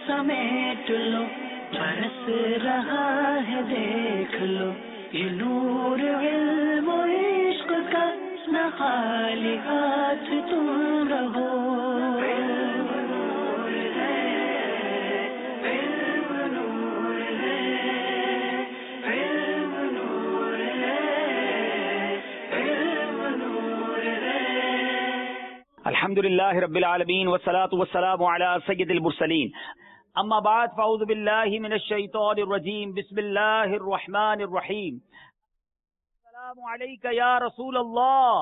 समेट लो, बरस रहा है देख लो, ये नूर इल्म इश्क का, न खाली हाथ तुम रहो। अल्हम्दुलिल्लाहि रब्बिल आलमीन वस्सलातु वस्सलामु अला सय्यिदिल मुरसलीन, अम्मा बाद फ़अऊज़ु बिल्लाहि मिनश शैतानिर रजीम, बिस्मिल्लाहिर रहमानिर रहीम। अस्सलामु अलैका या रसूल अल्लाह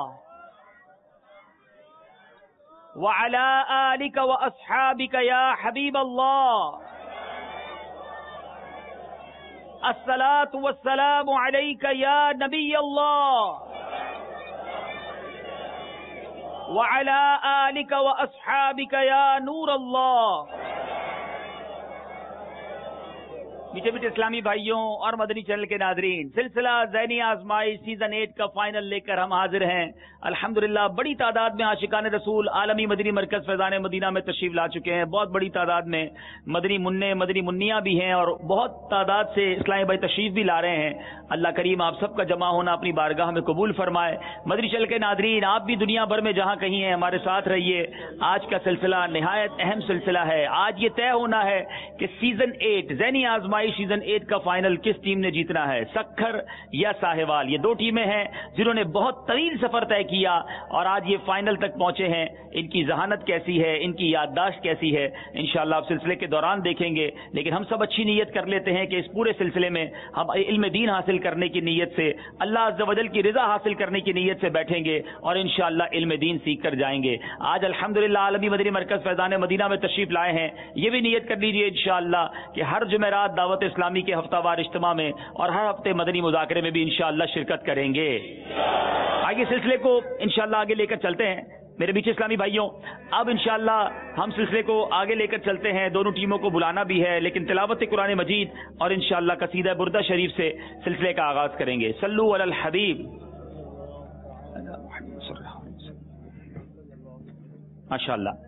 व अला आलिका व अस्हाबिका या हबीब अल्लाह। अस्सलातु वस्सलामु अलैका या नबी अल्लाह वअला आलिका व अस्हाबिका या नूर अल्लाह। मीठे मीठे इस्लामी भाइयों और मदनी चैनल के नाज़रीन, सिलसिला ज़ैनी आज़माइश सीजन 8 का फाइनल लेकर हम हाजिर हैं। अल्हम्दुलिल्लाह बड़ी तादाद में आशिकान रसूल आलमी मदनी मरकज फैज़ान मदीना में तशरीफ ला चुके हैं। बहुत बड़ी तादाद में मदनी मुन्ने मदनी मुन्नियाँ भी हैं और बहुत तादाद से इस्लामी भाई तशरीफ भी ला रहे हैं। अल्लाह करीम आप सबका जमा होना अपनी बारगाह में कबूल फरमाए। मदनी चैनल के नाज़रीन, आप भी दुनिया भर में जहाँ कहीं हैं हमारे साथ रहिए। आज का सिलसिला निहायत अहम सिलसिला है। आज ये तय होना है कि सीजन 8 ज़ैनी आज़माइश सीजन 8 का फाइनल किस टीम ने जीतना है, सक्खर या साहिवाल। ये दो टीमें हैं जिन्होंने बहुत तवील सफर तय किया और आज ये फाइनल तक पहुंचे हैं। इनकी जहानत कैसी है, इनकी याददाश्त कैसी है, इंशाअल्लाह आप सिलसिले के दौरान देखेंगे। लेकिन हम सब अच्छी नीयत कर लेते हैं कि इस पूरे सिलसिले में हम इल्म दीन हासिल करने की नीयत से, अल्लाह अज़्ज़ व जल की रिजा हासिल करने की नीयत से बैठेंगे और इंशाअल्लाह इल्म दीन सीख कर जाएंगे। आज अल्हम्दुलिल्लाह आलमी मदनी मरकज फैज़ान मदीना में तशरीफ लाए हैं। ये भी नीयत कर लीजिए इंशाअल्लाह कि हर जुमेरात दावत इस्लामी के हफ्तावार इज्तिमा में और हर हफ्ते मदनी मुज़ाकरे में भी इंशाअल्लाह शिरकत करेंगे। आगे सिलसिले को इंशाअल्लाह आगे लेकर चलते हैं मेरे बीच इस्लामी भाइयों। अब इंशाअल्लाह हम सिलसिले को आगे लेकर चलते हैं। दोनों टीमों को बुलाना भी है, लेकिन तिलावत कुरान मजीद और इंशाअल्लाह कसीदा बुर्दा शरीफ से सिलसिले का आगाज करेंगे। सल्लू अलल हबीब। माशाअल्लाह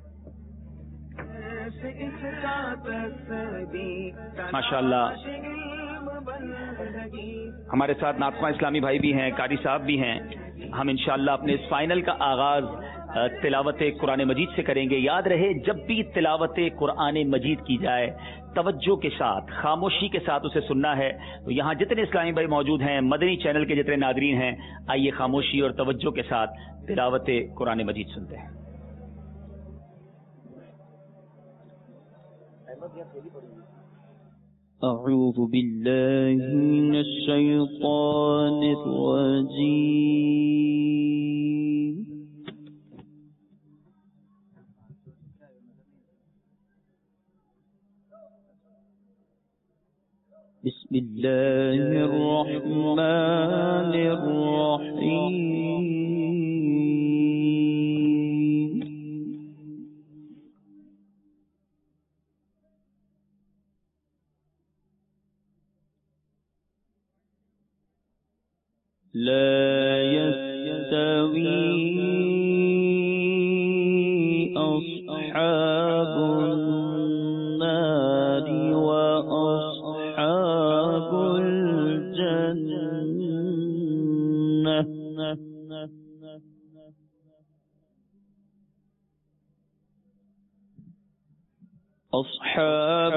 माशाअल्लाह। हमारे साथ नातखवां इस्लामी भाई भी हैं, कारी साहब भी हैं। हम इंशाअल्लाह अपने इस फाइनल का आगाज तिलावत कुरान मजीद से करेंगे। याद रहे, जब भी तिलावत कुरान मजीद की जाए तवज्जो के साथ, खामोशी के साथ उसे सुनना है। तो यहाँ जितने इस्लामी भाई मौजूद हैं, मदनी चैनल के जितने नादरीन हैं, आइए खामोशी और तवज्जो के साथ तिलावत कुरान मजीद सुनते हैं। أعوذ بالله من الشيطان الرجيم بسم الله الرحمن الرحيم لا يستوي أصحاب النار وأصحاب الجنة أصحاب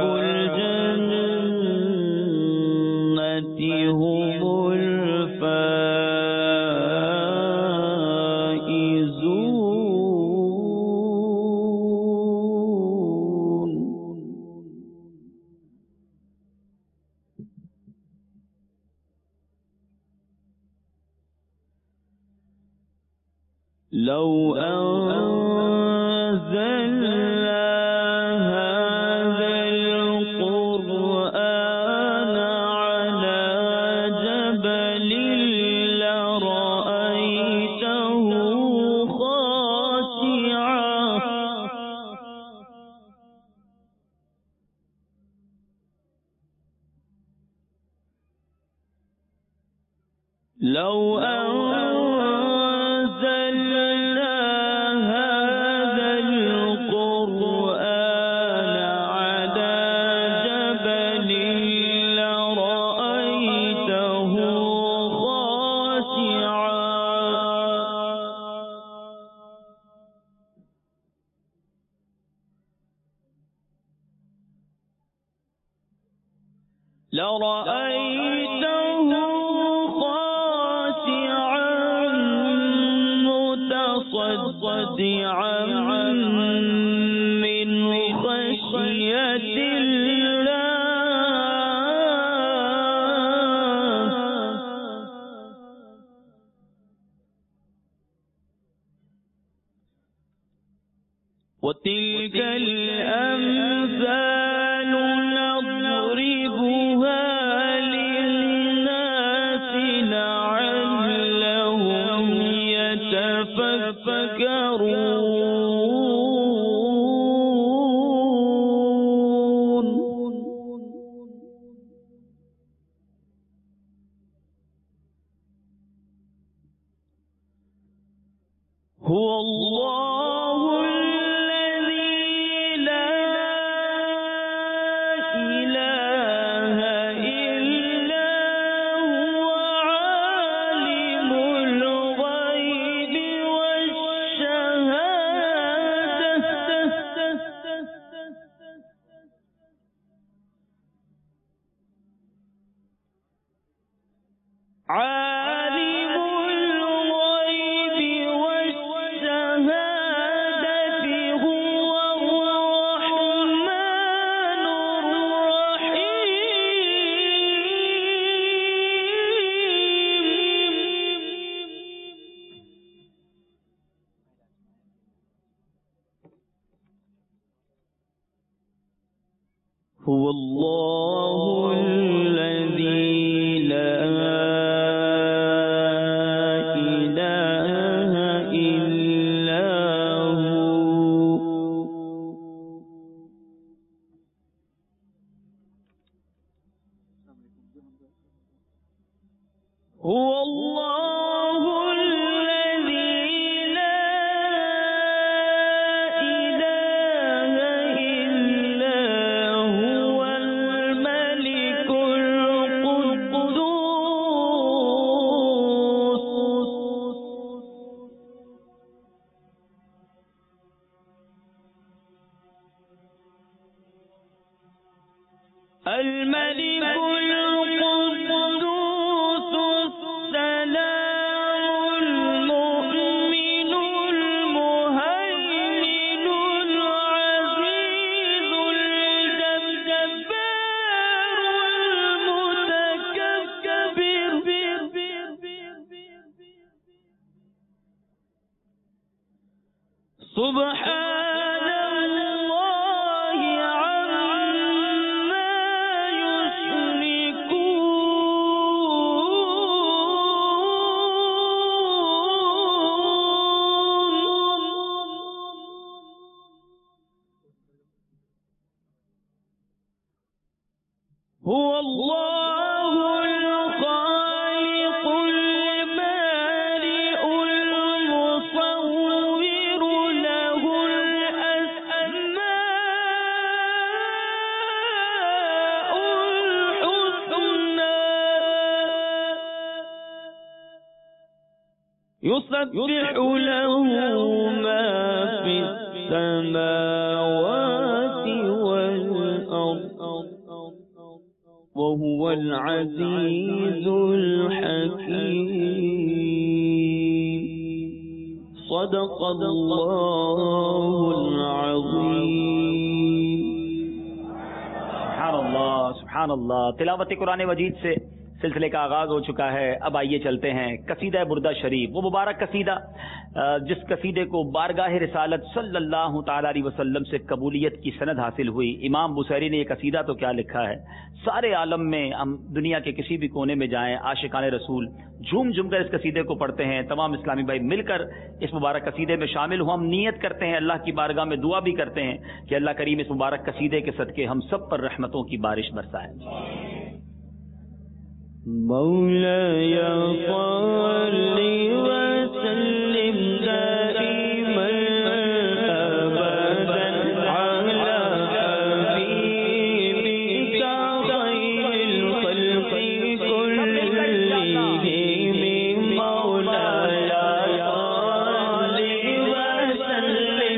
الجنة هم الفائزون لو أنزلنا لو أنزلنا هذا القرآن على لرأيته خاشعا متصدعا من خشية الله وتلك الأمثال نضربها للناس لعلهم يتفكرون. هو الله الذي لا إله إلا هو عالم الغيب والشهادة عالم الغيب والشهادة هو الرحمن الرحيم. هو الله الذي لا إله إلا هو الله الذي لا إله إلا هو الملك القدوس الملك القدوس السلام المؤمن المهيمن العزيز الجبار المتكبر سبحان الله عما يشركون. هو الله الخالق البارئ المصور له الأسماء الحسنى يسبح له ما في السماوات والأرض وهو العزيز الحكيم. صدق الله العظيم. सुभान अल्लाह, सुभान अल्लाह। तिलावत कुरान मजीद से सिलसिले का आगाज हो चुका है। अब आइए चलते हैं कसीदा बुर्दा शरीफ, वो मुबारक कसीदा जिस कसीदे को बारगाह रिसालत सल्लल्लाहु ताला अलैहि वसल्लम से कबूलियत की सनद हासिल हुई। इमाम बुसैरी ने यह कसीदा तो क्या लिखा है, सारे आलम में हम दुनिया के किसी भी कोने में जाएं, आशिकाने रसूल झूम झूम कर इस कसीदे को पढ़ते हैं। तमाम इस्लामी भाई मिलकर इस मुबारक कसीदे में शामिल हो। हम नियत करते हैं, अल्लाह की बारगाह में दुआ भी करते हैं कि अल्लाह करीम इस मुबारक कसीदे के सदके हम सब पर रहमतों की बारिश बरसाए। मौलाया सल्ली व सल्लिम दाइमन अबदन अला हबीबिका खैरिल खल्क़ि कुल्लिहिम। मौलाया सल्ली व सल्लिम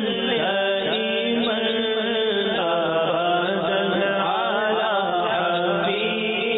दाइमन अबदन अला हबीबिका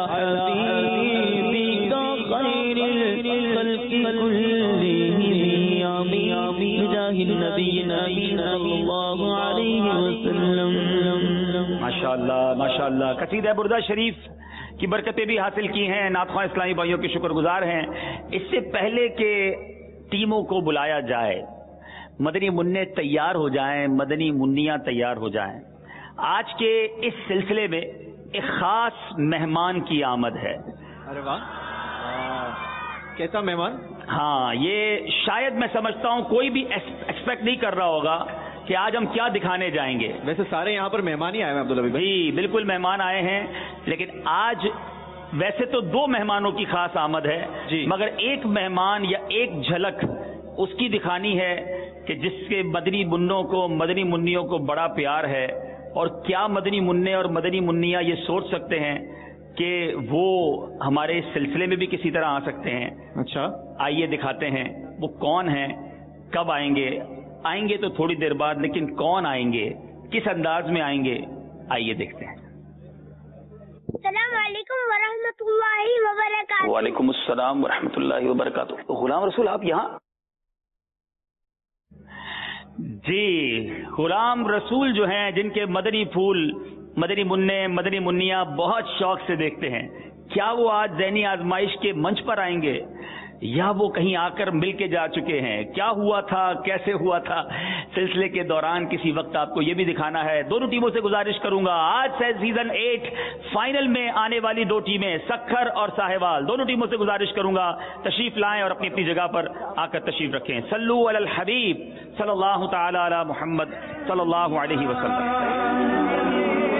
حبيبك خير الخلق كلهم آمين بجاه النبي صلى الله عليه وسلم. ماشاءاللہ قصیدہ بردہ شریف کی برکتیں بھی حاصل کی ہیں. نعت خواں اسلامی بھائیوں کے شکر گزار ہیں. اس سے پہلے کہ ٹیموں کو بلایا جائے، مدنی منع تیار ہو جائیں، مدنی منیاں تیار ہو جائیں، آج کے اس سلسلے میں ایک خاص مہمان کی آمد ہے. ارے واہ، کیسا مہمان؟ ہاں، یہ شاید میں سمجھتا ہوں کوئی بھی ایکسپیکٹ نہیں کر رہا ہوگا کہ آج ہم کیا دکھانے جائیں گے. ویسے سارے یہاں پر مہمان ہی آئے ہیں عبداللہ بھائی. جی بالکل مہمان آئے ہیں، لیکن آج ویسے تو 2 مہمانوں کی خاص آمد ہے جی، مگر ایک مہمان یا ایک جھلک اس کی دکھانی ہے کہ جس کے مدنی منوں کو، مدنی منیوں کو بڑا پیار ہے. اور کیا مدنی منع اور مدنی منیاں یہ سوچ سکتے ہیں کہ وہ ہمارے اس سلسلے میں بھی کسی طرح آ سکتے ہیں؟ اچھا، آئیے دکھاتے ہیں وہ کون ہیں، کب آئیں گے. آئیں گے تو تھوڑی دیر بعد، لیکن کون آئیں گے، کس انداز میں آئیں گے، آئیے دیکھتے ہیں. السلام علیکم ورحمۃ اللہ وبرکاتہ. وعلیکم السلام ورحمۃ اللہ وبرکاتہ. غلام رسول آپ یہاں؟ جی، غلام رسول جو ہیں، جن کے مدنی پھول، مدنی منع، مدنی منیاں بہت شوق سے دیکھتے ہیں، کیا وہ آج ذہنی آزمائش کے منچ پر آئیں گے یا وہ کہیں آ کر مل کے جا چکے ہیں؟ کیا ہوا تھا، کیسے ہوا تھا سلسلے کے دوران، کسی وقت آپ کو یہ بھی دکھانا ہے. دونوں ٹیموں سے گزارش کروں گا، آج سے سیزن 8 فائنل میں آنے والی 2 ٹیمیں سکھر اور ساہیوال، دونوں ٹیموں سے گزارش کروں گا تشریف لائیں اور اپنی اپنی جگہ پر آ کر تشریف رکھیں. صلو علی الحبیب صلی اللہ تعالی علی محمد صلی اللہ علیہ وسلم.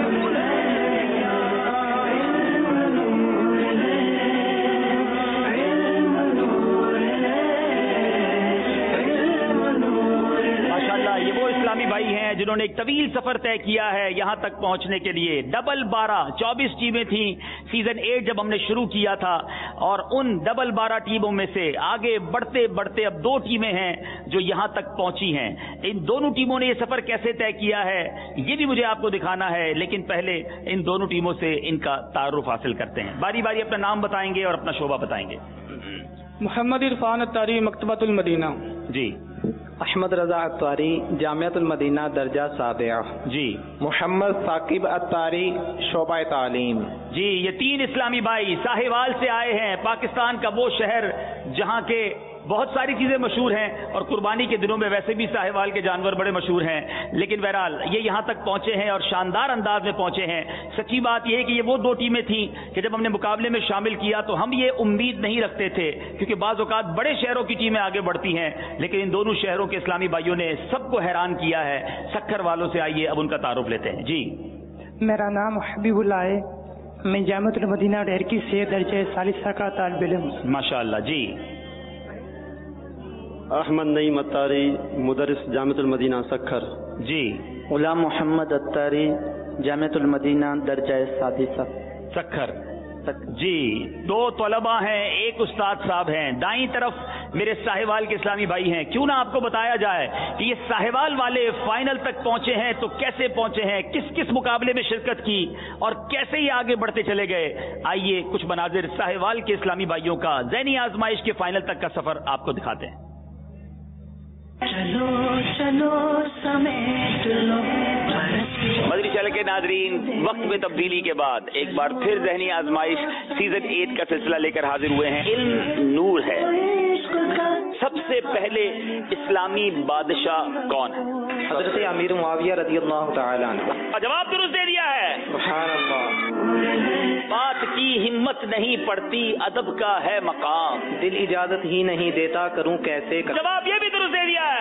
اسلامی بھائی ہیں جنہوں نے ایک طویل سفر طے کیا ہے یہاں تک پہنچنے کے لیے. 12 ٹیمیں تھیں سیزن 8 جب ہم نے شروع کیا تھا، اور ان 12 ٹیموں میں سے آگے بڑھتے بڑھتے اب 2 ٹیمیں ہیں جو یہاں تک پہنچی ہیں. ان دونوں ٹیموں نے یہ سفر کیسے طے کیا ہے یہ بھی مجھے آپ کو دکھانا ہے، لیکن پہلے ان دونوں ٹیموں سے ان کا تعارف حاصل کرتے ہیں. باری باری اپنا نام بتائیں گے اور اپنا شعبہ بتائیں گے. محمد عرفان اتاری، مکتبۃ المدینہ. جی. احمد رضا اتاری، جامعۃ المدینہ درجہ سابعہ. جی. محمد ثاقب اتاری، شعبہ تعلیم. جی، یہ 3 اسلامی بھائی ساہیوال سے آئے ہیں، پاکستان کا وہ شہر جہاں کے بہت ساری چیزیں مشہور ہیں، اور قربانی کے دنوں میں ویسے بھی ساہیوال کے جانور بڑے مشہور ہیں، لیکن بہرحال یہ یہاں تک پہنچے ہیں اور شاندار انداز میں پہنچے ہیں. سچی بات یہ ہے کہ یہ وہ 2 ٹیمیں تھیں کہ جب ہم نے مقابلے میں شامل کیا تو ہم یہ امید نہیں رکھتے تھے، کیونکہ بعض اوقات بڑے شہروں کی ٹیمیں آگے بڑھتی ہیں، لیکن ان دونوں شہروں کے اسلامی بھائیوں نے سب کو حیران کیا ہے. سکھر والوں سے آئیے اب ان کا تعارف لیتے ہیں. جی. میرا نام حبیب اللہ ہے، میں جامعۃ المدینہ ڈیرکی سے درجہ ثالثہ کا طالب علم. ماشاءاللہ. جی. احمد نعیم اتاری، مدرس جامعۃ المدینہ سکھر. جی. غلام محمد اتاری، جامعۃ المدینہ درجہ سادسہ سکھر. جی. 2 طلباء ہیں، ایک استاد صاحب ہیں. دائیں طرف میرے ساہیوال کے اسلامی بھائی ہیں. کیوں نہ آپ کو بتایا جائے کہ یہ ساہیوال والے فائنل تک پہنچے ہیں تو کیسے پہنچے ہیں، کس کس مقابلے میں شرکت کی اور کیسے ہی آگے بڑھتے چلے گئے. آئیے کچھ مناظر ساہیوال کے اسلامی بھائیوں کا ذہنی آزمائش کے فائنل تک کا سفر آپ کو دکھاتے ہیں. چلو چلو سمیٹ لو. مدنی چینل کے ناظرین، وقت میں تبدیلی کے بعد ایک بار پھر ذہنی آزمائش سیزن 8 کا سلسلہ لے کر حاضر ہوئے ہیں. علم نور ہے. سب سے پہلے اسلامی بادشاہ کون ہے؟ حضرت امیر معاویہ رضی اللہ تعالی عنہ. جواب درست دے دیا ہے. سبحان اللہ. بات کی ہمت نہیں پڑتی، ادب کا ہے مقام. دل اجازت ہی نہیں دیتا، کروں کیسے کر. جواب یہ بھی درست دے دیا ہے.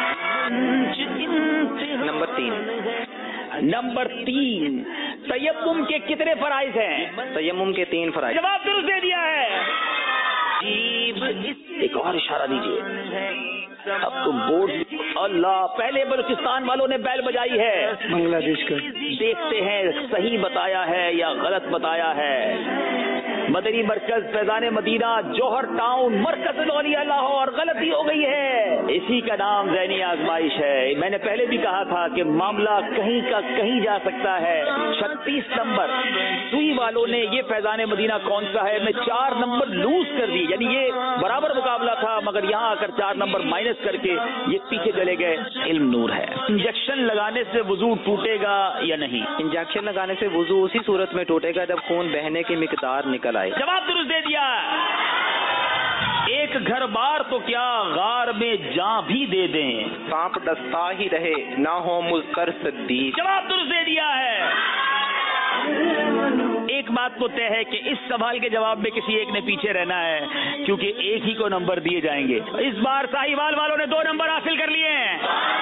نمبر 3 تیمم کے کتنے فرائض ہیں؟ تیمم کے 3 فرائض. جواب درست دے دیا ہے. ایک اور اشارہ دیجیے. اب تو بورڈ. اللہ، پہلے بلوچستان والوں نے بیل بجائی ہے، بنگلہ دیش کا. دیکھتے ہیں صحیح بتایا ہے یا غلط بتایا ہے. मदनी मरकज फैजान मदीना जौहर टाउन मरकज औलिया लाहौर। गलती हो गई है, इसी का नाम ज़हनी आजमाइश है। मैंने पहले भी कहा था कि मामला कहीं का कहीं जा सकता है। 36 नंबर सुई वालों ने ये फैजान मदीना कौन सा है मैं 4 नंबर लूज कर दिए, यानी ये बराबर मुकाबला था, मगर यहाँ आकर 4 नंबर माइनस करके ये पीछे चले गए। इल्म नूर है। इंजेक्शन लगाने से वुजू टूटेगा या नहीं? इंजेक्शन लगाने से वुजू उसी सूरत में टूटेगा जब खून बहने की मिकदार निकल आए। जवाब दुरुस्त दे दिया। एक घर बार तो क्या गार में जान भी दे दें, सांप डसता ही रहे ना हो मुझकर सद्दीक। जवाब दुरुस्त दे दिया है। एक बात तो तय है कि इस सवाल के जवाब में किसी एक ने पीछे रहना है, क्योंकि एक ही को नंबर दिए जाएंगे। इस बार साहिवाल वालों ने 2 नंबर हासिल कर लिए हैं।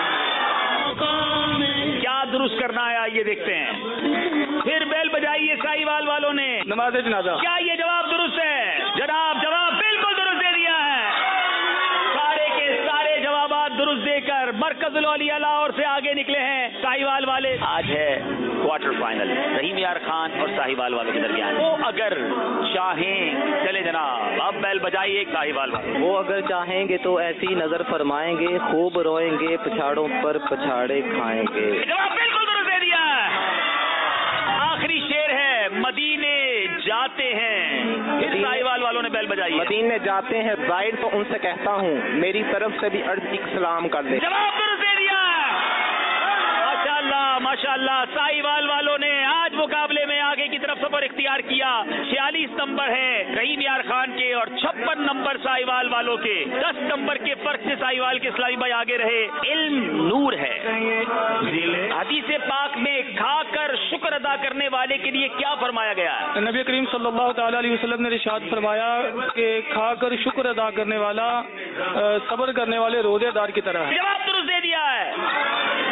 क्या दुरुस्त करना है आइए देखते हैं। फिर बेल बजाइए साहिवाल वालों ने। नमाज जनाजा। क्या ये जवाब दुरुस्त है? जनाब जवाब बिल्कुल दुरुस्त दे दिया है। सारे के सारे जवाबात दुरुस्त देकर मरकजुल औलिया लाहौर से आगे निकले हैं साहिवाल वाले। आज है क्वार्टर फाइनल रहीम यार खान और साहिवाल वालों के दरमियान। वो अगर चाहें, चले जनाब अब बेल बजाइए साहिवाल वाले। वो अगर चाहेंगे तो ऐसी नजर फरमाएंगे, खूब रोएंगे, पछाड़ों पर पछाड़े खाएंगे। जवाब बिल्कुल दुरुस्त दे दिया। आखिरी शेर है, मदीने जाते हैं। फिर साहिवाल वालों ने बेल बजाई। मदीने जाते हैं जाहिर तो उनसे कहता हूँ मेरी तरफ से भी अर्ज एक सलाम कर दे। जवाब दुरुस्त दे दिया। माशाअल्लाह माशाअल्लाह। साहिवाल वालों ने आज मुकाबले में आगे की तरफ सफर इख्तियार किया। 46 नंबर है रहीम यार खान के और 56 नंबर साहिवाल वालों के। 10 नंबर के फर्क से साहिवाल के इस्लामी भाई आगे रहे। इल्म नूर है। हदीस पाक में खाकर शुक्र अदा करने वाले के लिए क्या फरमाया गया है? नबी करीम सल्लल्लाहु तआला अलैहि वसल्लम ने इरशाद फरमाया कि खाकर शुक्र अदा करने वाला सब्र करने वाले रोजेदार की तरह है। जवाब दुरुस्त दे दिया है।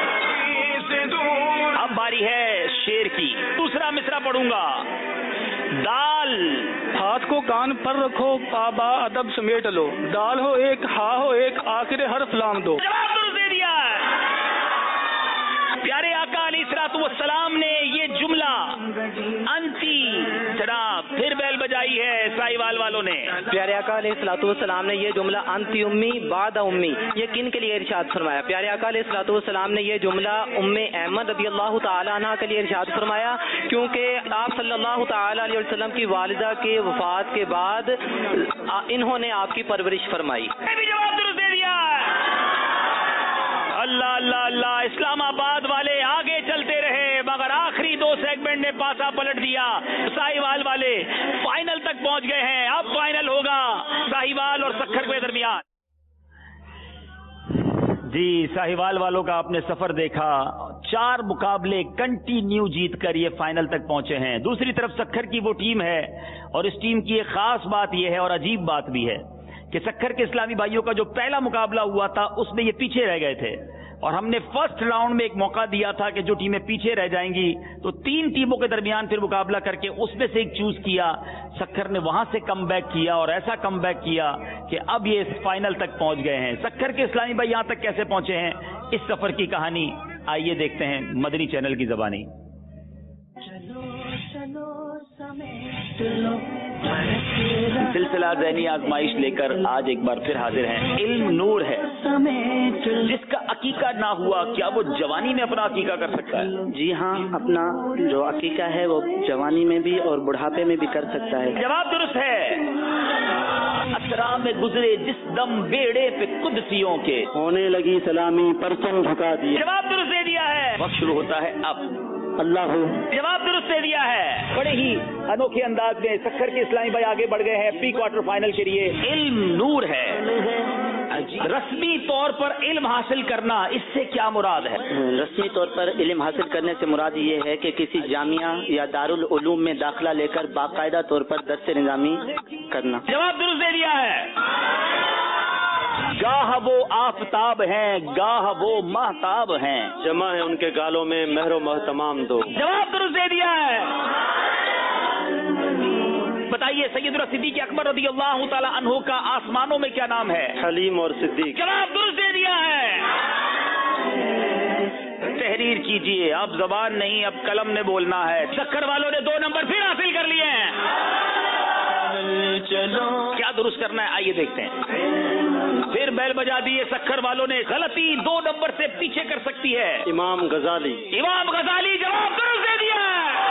अब बारी है शेर की। दूसरा मिसरा पढ़ूंगा। दाल हाथ को कान पर रखो, पाबा अदब समेट लो, दाल हो एक, हा हो एक, आखिर हर्फ लाम दो। जवाब दुरुस्त दे दिया है। प्यारे आका अलैहिस्सलाम ने ये जुमला अंती जनाब फिर बेल बजाई है साहिवाल वालों ने। प्यारे आका अलैहिस्सलाम ने ये जुमला अंति उम्मी बादा उम्मी ये किन के लिए इरशाद फरमाया? प्यारे आका अलैहिस्सलाम ने ये जुमला उम्मे अहमद रज़ी अल्लाह तआला अन्हा के लिए इरशाद फरमाया, क्योंकि आप सल्लल्लाहु तआला अलैहि वसल्लम की वालिदा के वफात के बाद इन्होंने आपकी परवरिश फरमाई। जवाब दुरुस्त दे दिया। अल्लाह अल्लाह अल्लाह। इस्लामाबाद वाले आगे चलते रहे मगर आखिरी 2 सेगमेंट ने पासा पलट दिया। साहिवाल वाले फाइनल तक पहुंच गए हैं। अब फाइनल होगा साहिवाल और सक्खर के दरमियान। जी साहिवाल वालों का आपने सफर देखा। 4 मुकाबले कंटिन्यू जीत कर ये फाइनल तक पहुंचे हैं। दूसरी तरफ सक्खर की वो टीम है और इस टीम की एक खास बात यह है और अजीब बात भी है कि सक्खर के इस्लामी भाइयों का जो पहला मुकाबला हुआ था उसमें ये पीछे रह गए थे और हमने फर्स्ट राउंड में एक मौका दिया था कि जो टीमें पीछे रह जाएंगी तो 3 टीमों के दरमियान फिर मुकाबला करके उसमें से एक चूज किया। सक्खर ने वहां से कमबैक किया और ऐसा कमबैक किया कि अब ये इस फाइनल तक पहुंच गए हैं। सक्खर के इस्लामी भाई यहां तक कैसे पहुंचे हैं, इस सफर की कहानी आइए देखते हैं मदनी चैनल की ज़बानी। सिलसिला ज़हनी आजमाइश लेकर आज एक बार फिर हाजिर हैं। इल्म नूर है। जिसका अकीका ना हुआ क्या वो जवानी में अपना अकीका कर सकता है? जी हाँ, अपना जो अकीका है वो जवानी में भी और बुढ़ापे में भी कर सकता है। जवाब दुरुस्त है। असरा में गुजरे जिस दम बेड़े पे कुदसियों के होने लगी सलामी परचम झुका दिया। जवाब दुरुस्त दे दिया है। वक्त शुरू होता है अब। अल्लाह जवाब दुरुस्त दे दिया है। बड़े ही अनोखे अंदाज में सक्खर के इस्लामी भाई आगे बढ़ गए हैं प्री क्वार्टर फाइनल के लिए। इल्म नूर है। रस्मी तौर पर इल्म हासिल करना, इससे क्या मुराद है? रस्मी तौर पर इल्म हासिल करने से मुराद ये है कि किसी जामिया या दारुल उलूम में दाखिला लेकर बाकायदा तौर पर दर्स निज़ामी करना। जवाब दुरुस्त दे दिया है। गाह वो आफताब हैं, गाह वो महताब हैं, जमा है उनके गालों में महरो महतमाम दो। जवाब दुरुस्त दे दिया है। बताइए सैयदना सिद्दीक़ अकबर रज़ियल्लाहु ताला अन्हु का आसमानों में क्या नाम है? हलीम और सिद्दीक। जवाब दुरुस्त दे दिया है। तहरीर कीजिए, अब जबान नहीं अब कलम ने बोलना है। सक्खर वालों ने 2 नंबर फिर हासिल कर लिए हैं। چلو. کیا درست کرنا ہے آئیے دیکھتے ہیں. پھر بیل بجا دیے سکھر والوں نے. غلطی 2 نمبر سے پیچھے کر سکتی ہے. امام غزالی. امام غزالی جواب درست دے دیا.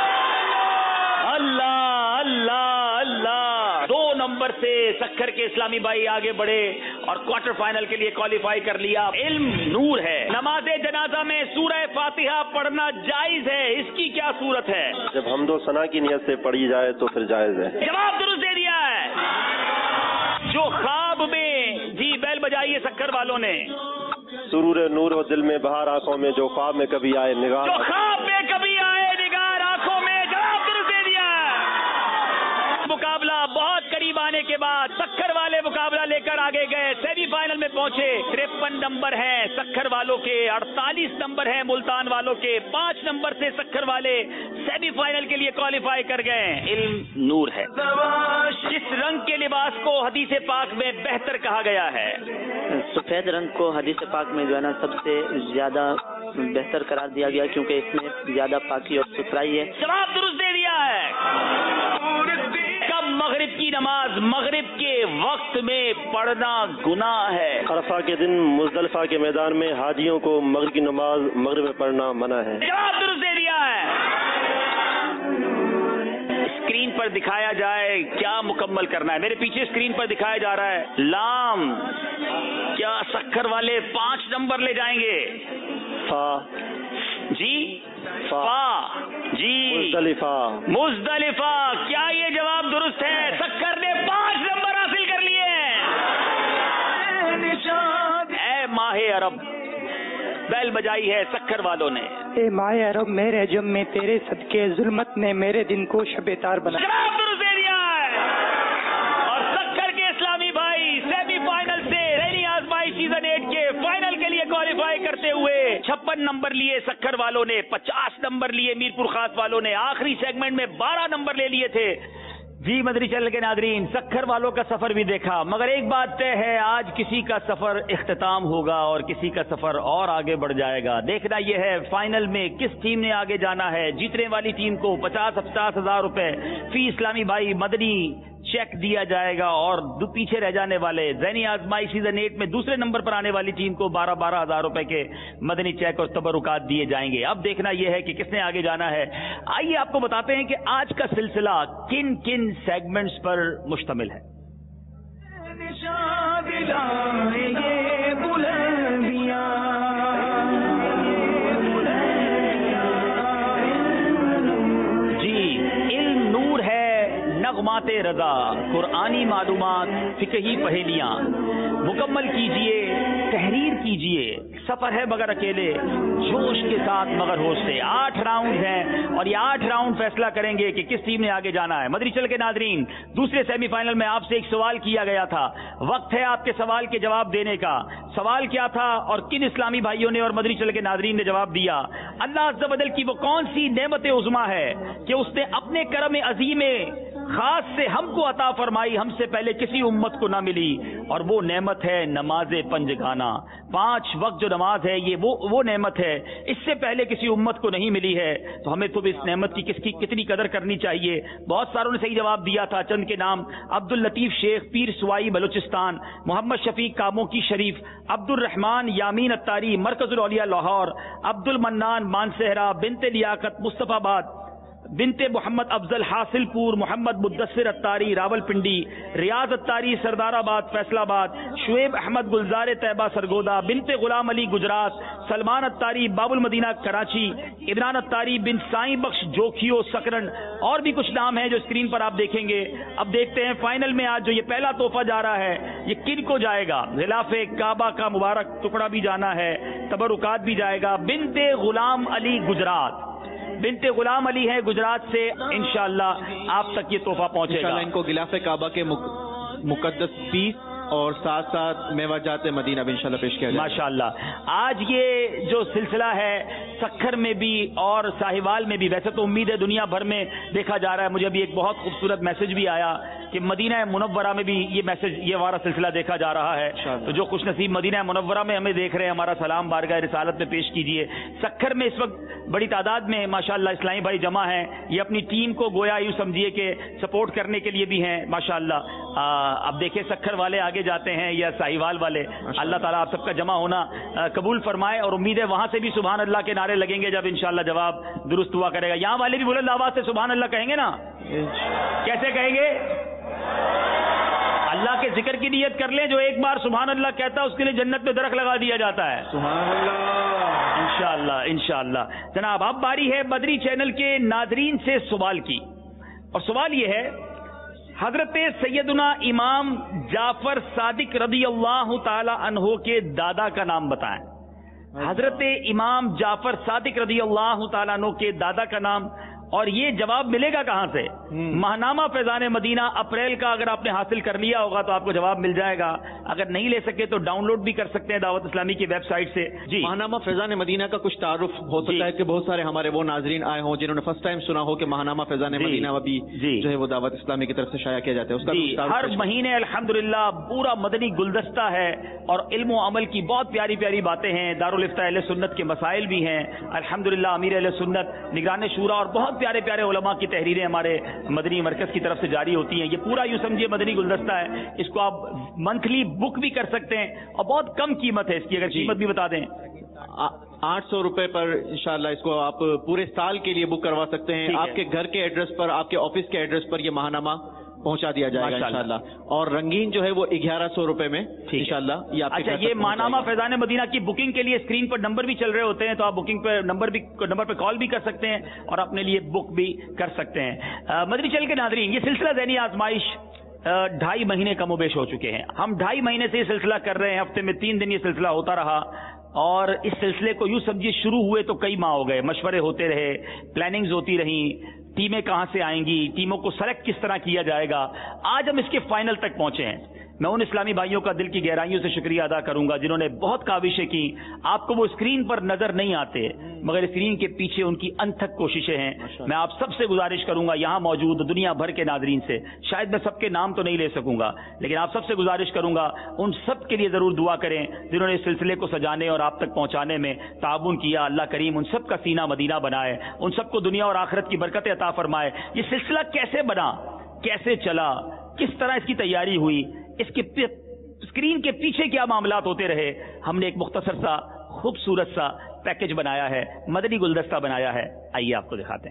اللہ اللہ اللہ. 2 نمبر سے سکھر کے اسلامی بھائی آگے بڑھے اور کوارٹر فائنل کے لیے کوالیفائی کر لیا. علم نور ہے. نماز جنازہ میں سورہ فاتحہ پڑھنا جائز ہے. اس کی کیا صورت ہے؟ جب حمد و ثنا کی نیت سے پڑھی جائے تو پھر جائز ہے. جواب درست دے دیا ہے. جو خواب میں جی بیل بجائیے سکھر والوں نے. سرور نور و دل میں بہار آنکھوں میں جو خواب میں کبھی آئے نگاہ. جو خواب میں کبھی آئے نگار آنکھوں میں. جواب درست دے دیا. مقابلہ بہت قریب آنے کے بعد سکھر والے مقابلہ لے کر آگے گئے. سیمی فائنل میں پہنچے. 53 نمبر ہیں سکھر والوں کے, 48 نمبر ہیں ملتان والوں کے. 5 نمبر سے سکھر والے سیمی فائنل کے لیے کوالیفائی کر گئے. علم نور ہے. جس رنگ کے لباس کو حدیث پاک میں بہتر کہا گیا ہے, سفید رنگ کو حدیث پاک میں جو ہے نا سب سے زیادہ بہتر قرار دیا گیا کیونکہ اس میں زیادہ پاکی اور ستھرائی ہے. جواب درست دے دیا ہے. کب مغرب کی نماز مغرب کے وقت میں پڑھنا گناہ ہے؟ عرفہ کے دن مزدلفہ کے میدان میں حاجیوں کو مغرب کی نماز مغرب میں پڑھنا منع ہے. جواب درست دے دیا ہے. اسکرین پر دکھایا جائے کیا مکمل کرنا ہے. میرے پیچھے اسکرین پر دکھایا جا رہا ہے لام. کیا سکھر والے 5 نمبر لے جائیں گے؟ فا جی فا جی مزدلفہ. کیا یہ جواب درست ہے؟ سکھر نے 5 نمبر حاصل کر لیے. اے ماہ عرب بیل بجائی ہے سکھر والوں نے. اے ماہ عرب میرے جم میں تیرے صدقے ظلمت نے میرے دن کو شب تار بنا. جواب درست دے دیا ہے. اور سکھر کے اسلامی بھائی سیمی فائنل سے ذہنی آزمائش سیزن 8 کے فائنل کے لیے کوالیفائی کرتے ہوئے 56 نمبر لیے سکھر والوں نے, 50 نمبر لیے میرپور خاص والوں نے. آخری سیگمنٹ میں 12 نمبر لے لیے تھے. جی مدری چینل کے ناظرین, سکھر والوں کا سفر بھی دیکھا, مگر ایک بات طے ہے, آج کسی کا سفر اختتام ہوگا اور کسی کا سفر اور آگے بڑھ جائے گا. دیکھنا یہ ہے فائنل میں کس ٹیم نے آگے جانا ہے. جیتنے والی ٹیم کو 50-50 ہزار روپے فی اسلامی بھائی مدنی چیک دیا جائے گا, اور پیچھے رہ جانے والے ذہنی آزمائش سیزن 8 میں دوسرے نمبر پر آنے والی ٹیم کو 12-12 ہزار روپے کے مدنی چیک اور تبرکات دیے جائیں گے. اب دیکھنا یہ ہے کہ کس نے آگے جانا ہے. آئیے آپ کو بتاتے ہیں کہ آج کا سلسلہ کن کن سیگمنٹس پر مشتمل ہے. نغمات رضا, قرآنی معلومات, فقہی پہیلیاں مکمل کیجئے, تحریر کیجئے. سفر ہے مگر اکیلے, جوش کے ساتھ مگر ہوش سے. 8 راؤنڈ ہیں اور یہ 8 راؤنڈ فیصلہ کریں گے کہ کس ٹیم نے آگے جانا ہے. مدری چل کے ناظرین, دوسرے سیمی فائنل میں آپ سے ایک سوال کیا گیا تھا. وقت ہے آپ کے سوال کے جواب دینے کا. سوال کیا تھا اور کن اسلامی بھائیوں نے اور مدری چل کے ناظرین نے جواب دیا؟ اللہ عز و جل کی وہ کون سی نعمت عظما ہے کہ اس نے اپنے کرم عظیم خاص سے ہم کو عطا فرمائی, ہم سے پہلے کسی امت کو نہ ملی, اور وہ نعمت ہے نماز پنجگانہ. 5 وقت جو نماز ہے یہ وہ نعمت ہے, اس سے پہلے کسی امت کو نہیں ملی ہے. تو ہمیں تو اس نعمت کی کتنی قدر کرنی چاہیے. بہت ساروں نے صحیح جواب دیا تھا. چند کے نام: عبد الطیف شیخ, پیر سوائی بلوچستان; محمد شفیق کاموں کی شریف; عبد الرحمان یامین اتاری, مرکز الاولیاء لاہور; عبد المنان مانسہرہ, بنت لیاقت مصطفی آباد; بنت محمد افضل حاصل پور; محمد مدثر اتاری راول پنڈی; ریاض اتاری سردار آباد فیصل آباد; شعیب احمد گلزار طیبہ سرگودا; بنت غلام علی گجرات; سلمان اتاری باب المدینہ کراچی; عمران اتاری بن سائیں بخش جوکھیو سکرن. اور بھی کچھ نام ہیں جو اسکرین پر آپ دیکھیں گے. اب دیکھتے ہیں فائنل میں آج جو یہ پہلا تحفہ جا رہا ہے یہ کن کو جائے گا. غلاف کعبہ کا مبارک ٹکڑا بھی جانا ہے, تبرکات بھی جائے گا. بنت غلام علی گجرات, بنت غلام علی ہے گجرات سے, انشاءاللہ آپ تک یہ تحفہ پہنچے گا. انشاءاللہ ان کو غلاف کعبہ کے مقدس پیس اور ساتھ ساتھ میوہ جات مدینہ بھی انشاءاللہ پیش کیا جائے. ماشاءاللہ آج یہ جو سلسلہ ہے سکھر میں بھی اور ساہیوال میں بھی, ویسے تو امید ہے دنیا بھر میں دیکھا جا رہا ہے. مجھے ابھی ایک بہت خوبصورت میسج بھی آیا کہ مدینہ منورہ میں بھی یہ میسج یہ ہمارا سلسلہ دیکھا جا رہا ہے. تو جو خوش نصیب مدینہ منورہ میں ہمیں دیکھ رہے ہیں ہمارا سلام بارگاہ رسالت میں پیش کیجئے. سکھر میں اس وقت بڑی تعداد میں ماشاءاللہ اسلامی بھائی جمع ہیں. یہ اپنی ٹیم کو گویا یوں سمجھیے کہ سپورٹ کرنے کے لیے بھی ہیں ماشاءاللہ. اب دیکھیں سکھر والے آگے جاتے ہیں یا ساہیوال والے. اللہ تعالیٰ آپ سب کا جمع ہونا قبول فرمائے اور امید ہے وہاں سے بھی سبحان اللہ کے نعرے لگیں گے جب انشاءاللہ جواب درست ہوا کرے گا. یہاں والے بھی بلند آواز سے سبحان اللہ کہیں گے نا؟ کیسے کہیں گے؟ اللہ کے ذکر کی نیت کر لیں. جو ایک بار سبحان اللہ کہتا ہے اس کے لیے جنت میں درخت لگا دیا جاتا ہے. سبحان اللہ. انشاءاللہ انشاءاللہ. جناب اب باری ہے بدری چینل کے ناظرین سے سوال کی اور سوال یہ ہے حضرت سیدنا امام جعفر صادق رضی اللہ تعالی عنہ کے دادا کا نام بتائیں. حضرت امام جعفر صادق رضی اللہ تعالیٰ عنہ کے دادا کا نام. اور یہ جواب ملے گا کہاں سے؟ ماہنامہ فیضان مدینہ اپریل کا اگر آپ نے حاصل کر لیا ہوگا تو آپ کو جواب مل جائے گا. اگر نہیں لے سکے تو ڈاؤن لوڈ بھی کر سکتے ہیں دعوت اسلامی کی ویب سائٹ سے. جی ماہنامہ فیضان مدینہ کا کچھ تعارف ہو سکتا ہے کہ بہت سارے ہمارے وہ ناظرین آئے ہوں جنہوں نے فرسٹ ٹائم سنا ہو کہ ماہنامہ فیضان مدینہ ابھی جو ہے وہ دعوت اسلامی کی طرف سے شائع کیا جاتا ہے. اس کا ہر مہینے الحمدللہ پورا مدنی گلدستہ ہے اور علم و عمل کی بہت پیاری پیاری باتیں ہیں. دارالفتہ اہل سنت کے مسائل بھی ہیں الحمدللہ. امیر اہل سنت نگران شورا اور بہت پیارے پیارے علماء کی تحریریں ہمارے مدنی مرکز کی طرف سے جاری ہوتی ہیں. یہ پورا یوں سمجھیے مدنی گلدستہ ہے. اس کو آپ منتھلی بک بھی کر سکتے ہیں اور بہت کم قیمت ہے اس کی. اگر قیمت بھی بتا دیں 800 روپے پر انشاءاللہ اس کو آپ پورے سال کے لیے بک کروا سکتے ہیں. آپ کے گھر کے ایڈریس پر آپ کے آفس کے ایڈریس پر یہ ماہنامہ پہنچا دیا جائے گا انشاءاللہ. اور رنگین جو ہے وہ 1100 روپے میں انشاءاللہ. اچھا یہ ماہنامہ فیضان مدینہ کی بکنگ کے لیے اسکرین پر نمبر بھی چل رہے ہوتے ہیں تو آپ بکنگ پہ نمبر پہ کال بھی کر سکتے ہیں اور اپنے لیے بک بھی کر سکتے ہیں. مدنی چینل کے ناظرین یہ سلسلہ ذہنی آزمائش 2.5 مہینے کم و بیش ہو چکے ہیں. ہم 2.5 مہینے سے یہ سلسلہ کر رہے ہیں. ہفتے میں 3 دن یہ سلسلہ ہوتا رہا اور اس سلسلے کو یوں سمجھیے شروع ہوئے تو کئی ماہ ہو گئے. مشورے ہوتے رہے, پلاننگز ہوتی رہیں, ٹیمیں کہاں سے آئیں گی, ٹیموں کو سلیکٹ کس طرح کیا جائے گا. آج ہم اس کے فائنل تک پہنچے ہیں. میں ان اسلامی بھائیوں کا دل کی گہرائیوں سے شکریہ ادا کروں گا جنہوں نے بہت کاوشیں کی. آپ کو وہ اسکرین پر نظر نہیں آتے مگر اسکرین کے پیچھے ان کی انتھک کوششیں ہیں. میں آپ سب سے گزارش کروں گا یہاں موجود دنیا بھر کے ناظرین سے, شاید میں سب کے نام تو نہیں لے سکوں گا لیکن آپ سب سے گزارش کروں گا ان سب کے لیے ضرور دعا کریں جنہوں نے اس سلسلے کو سجانے اور آپ تک پہنچانے میں تعاون کیا. اللہ کریم ان سب کا سینہ مدینہ بنائے, ان سب کو دنیا اور آخرت کی برکتیں عطا فرمائے. یہ سلسلہ کیسے بنا, کیسے چلا, کس طرح اس کی تیاری ہوئی, اس کے اسکرین کے پیچھے کیا معاملات ہوتے رہے, ہم نے ایک مختصر سا خوبصورت سا پیکج بنایا ہے, مدنی گلدستہ بنایا ہے. آئیے آپ کو دکھاتے ہیں.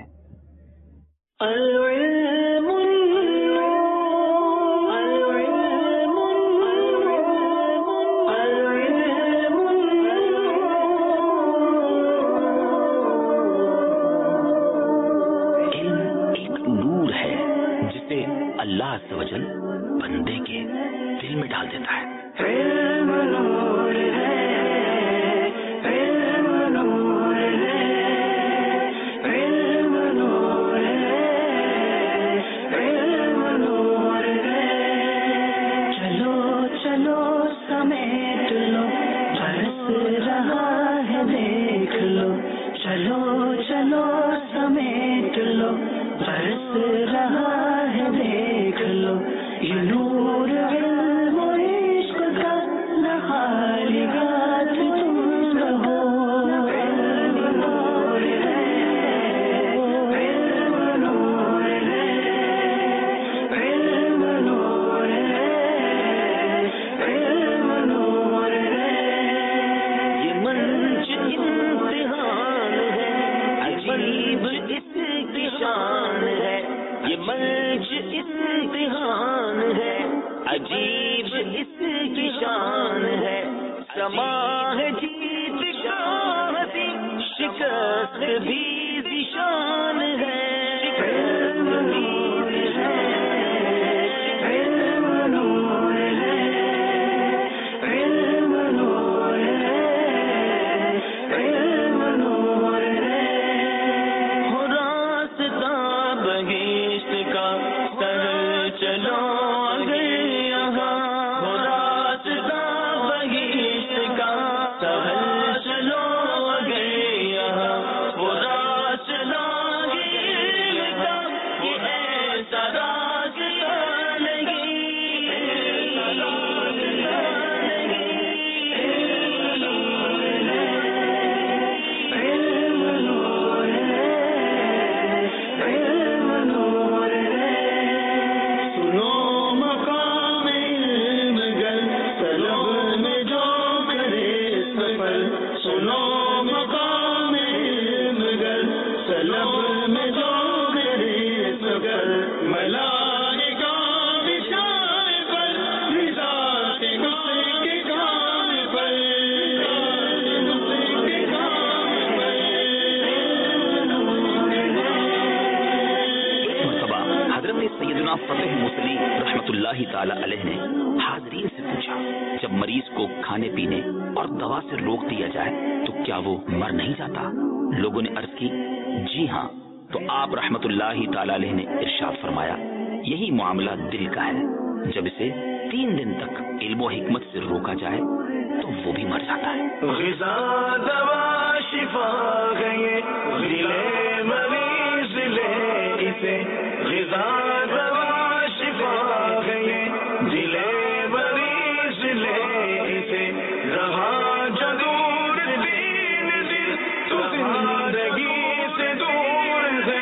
اللہ عز و جل بندے کے دل میں ڈال دیتا ہے. علم نور ہے, علم نور ہے, علم نور ہے, علم نور ہے. چلو چلو سمیٹ لو برس رہا ہے دیکھ لو. چلو چلو سمیٹ لو برس رہا ہے دیکھ لو. یہ نور علم و عشق کا نہاریگات تم رہو. علم نور ہے, علم نور ہے, علم نور ہے, علم نور ہے. یہ منچ امتحان ہے, عجیب اس کی شان ہے. یہ منچ امتحان ہے, عجیب اس کی شان ہے. سما ہے جیت کا شکست بھی ذیشان ہے. علم نور ہے, علم نور ہے, علم نور ہے, علم نور ہے. ہو راستہ بہشت کا سہل چلو اگر یہاں. ہو راستہ بہشت کا سہل چلو اگر یہاں. ہو راستہ اللہ تعالی علیہ نے حاضرین سے پوچھا جب مریض کو کھانے پینے اور دوا سے روک دیا جائے تو کیا وہ مر نہیں جاتا؟ لوگوں نے عرض کی جی ہاں. تو آپ رحمت اللہ تعالی علیہ نے ارشاد فرمایا یہی معاملہ دل کا ہے، جب اسے 3 دن تک علم و حکمت سے روکا جائے تو وہ بھی مر جاتا ہے. غذا دوا شفا گئے دلے مریض لے اسے، غذا دوا شفا گئے دلے مریض لے اسے، رہا جو دور دین دل تو زندگی سے دور ہے.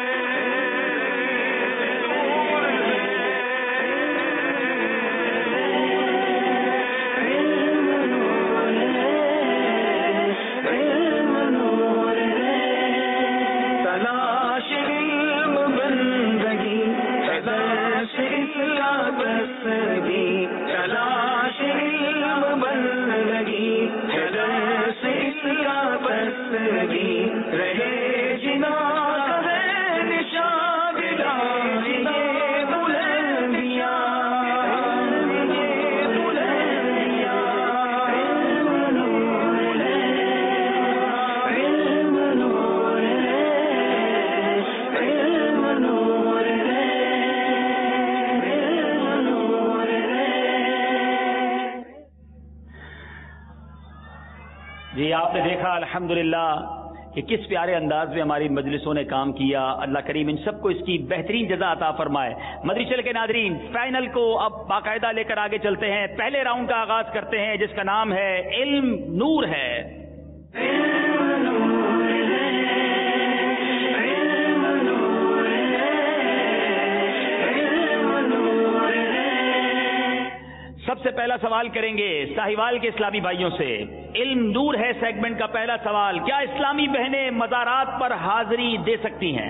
جی آپ نے دیکھا الحمدللہ کہ کس پیارے انداز میں ہماری مجلسوں نے کام کیا. اللہ کریم ان سب کو اس کی بہترین جزا عطا فرمائے. مدری چل کے ناظرین فائنل کو اب باقاعدہ لے کر آگے چلتے ہیں. پہلے راؤنڈ کا آغاز کرتے ہیں جس کا نام ہے علم نور ہے. سب سے پہلا سوال کریں گے ساہیوال کے اسلامی بھائیوں سے. علم نور ہے سیگمنٹ کا پہلا سوال، کیا اسلامی بہنیں مزارات پر حاضری دے سکتی ہیں؟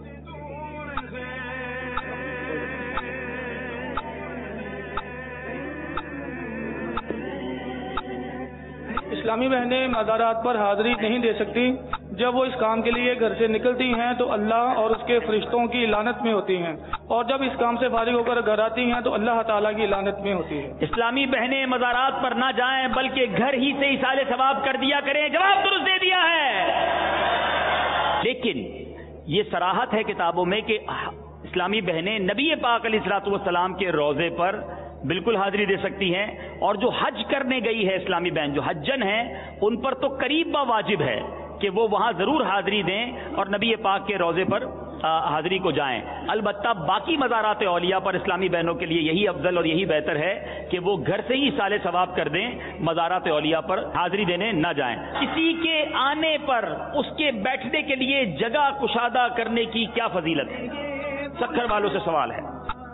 اسلامی بہنیں مزارات پر حاضری نہیں دے سکتی. جب وہ اس کام کے لیے گھر سے نکلتی ہیں تو اللہ اور اس کے فرشتوں کی لعنت میں ہوتی ہیں، اور جب اس کام سے فارغ ہو کر گھر آتی ہیں تو اللہ تعالیٰ کی لعنت میں ہوتی ہے. اسلامی بہنیں مزارات پر نہ جائیں بلکہ گھر ہی سے ایصال ثواب کر دیا کریں. جواب درست دے دیا ہے. لیکن یہ صراحت ہے کتابوں میں کہ اسلامی بہنیں نبی پاک علیہ الصلوۃ والسلام کے روضے پر بالکل حاضری دے سکتی ہیں، اور جو حج کرنے گئی ہے اسلامی بہن جو حجن ہیں ان پر تو قریب واجب ہے کہ وہ وہاں ضرور حاضری دیں اور نبی پاک کے روضے پر حاضری کو جائیں. البتہ باقی مزارات اولیاء پر اسلامی بہنوں کے لیے یہی افضل اور یہی بہتر ہے کہ وہ گھر سے ہی سال ثواب کر دیں، مزارات اولیاء پر حاضری دینے نہ جائیں. کسی کے آنے پر اس کے بیٹھنے کے لیے جگہ کشادہ کرنے کی کیا فضیلت ہے؟ سکھر والوں سے سوال ہے.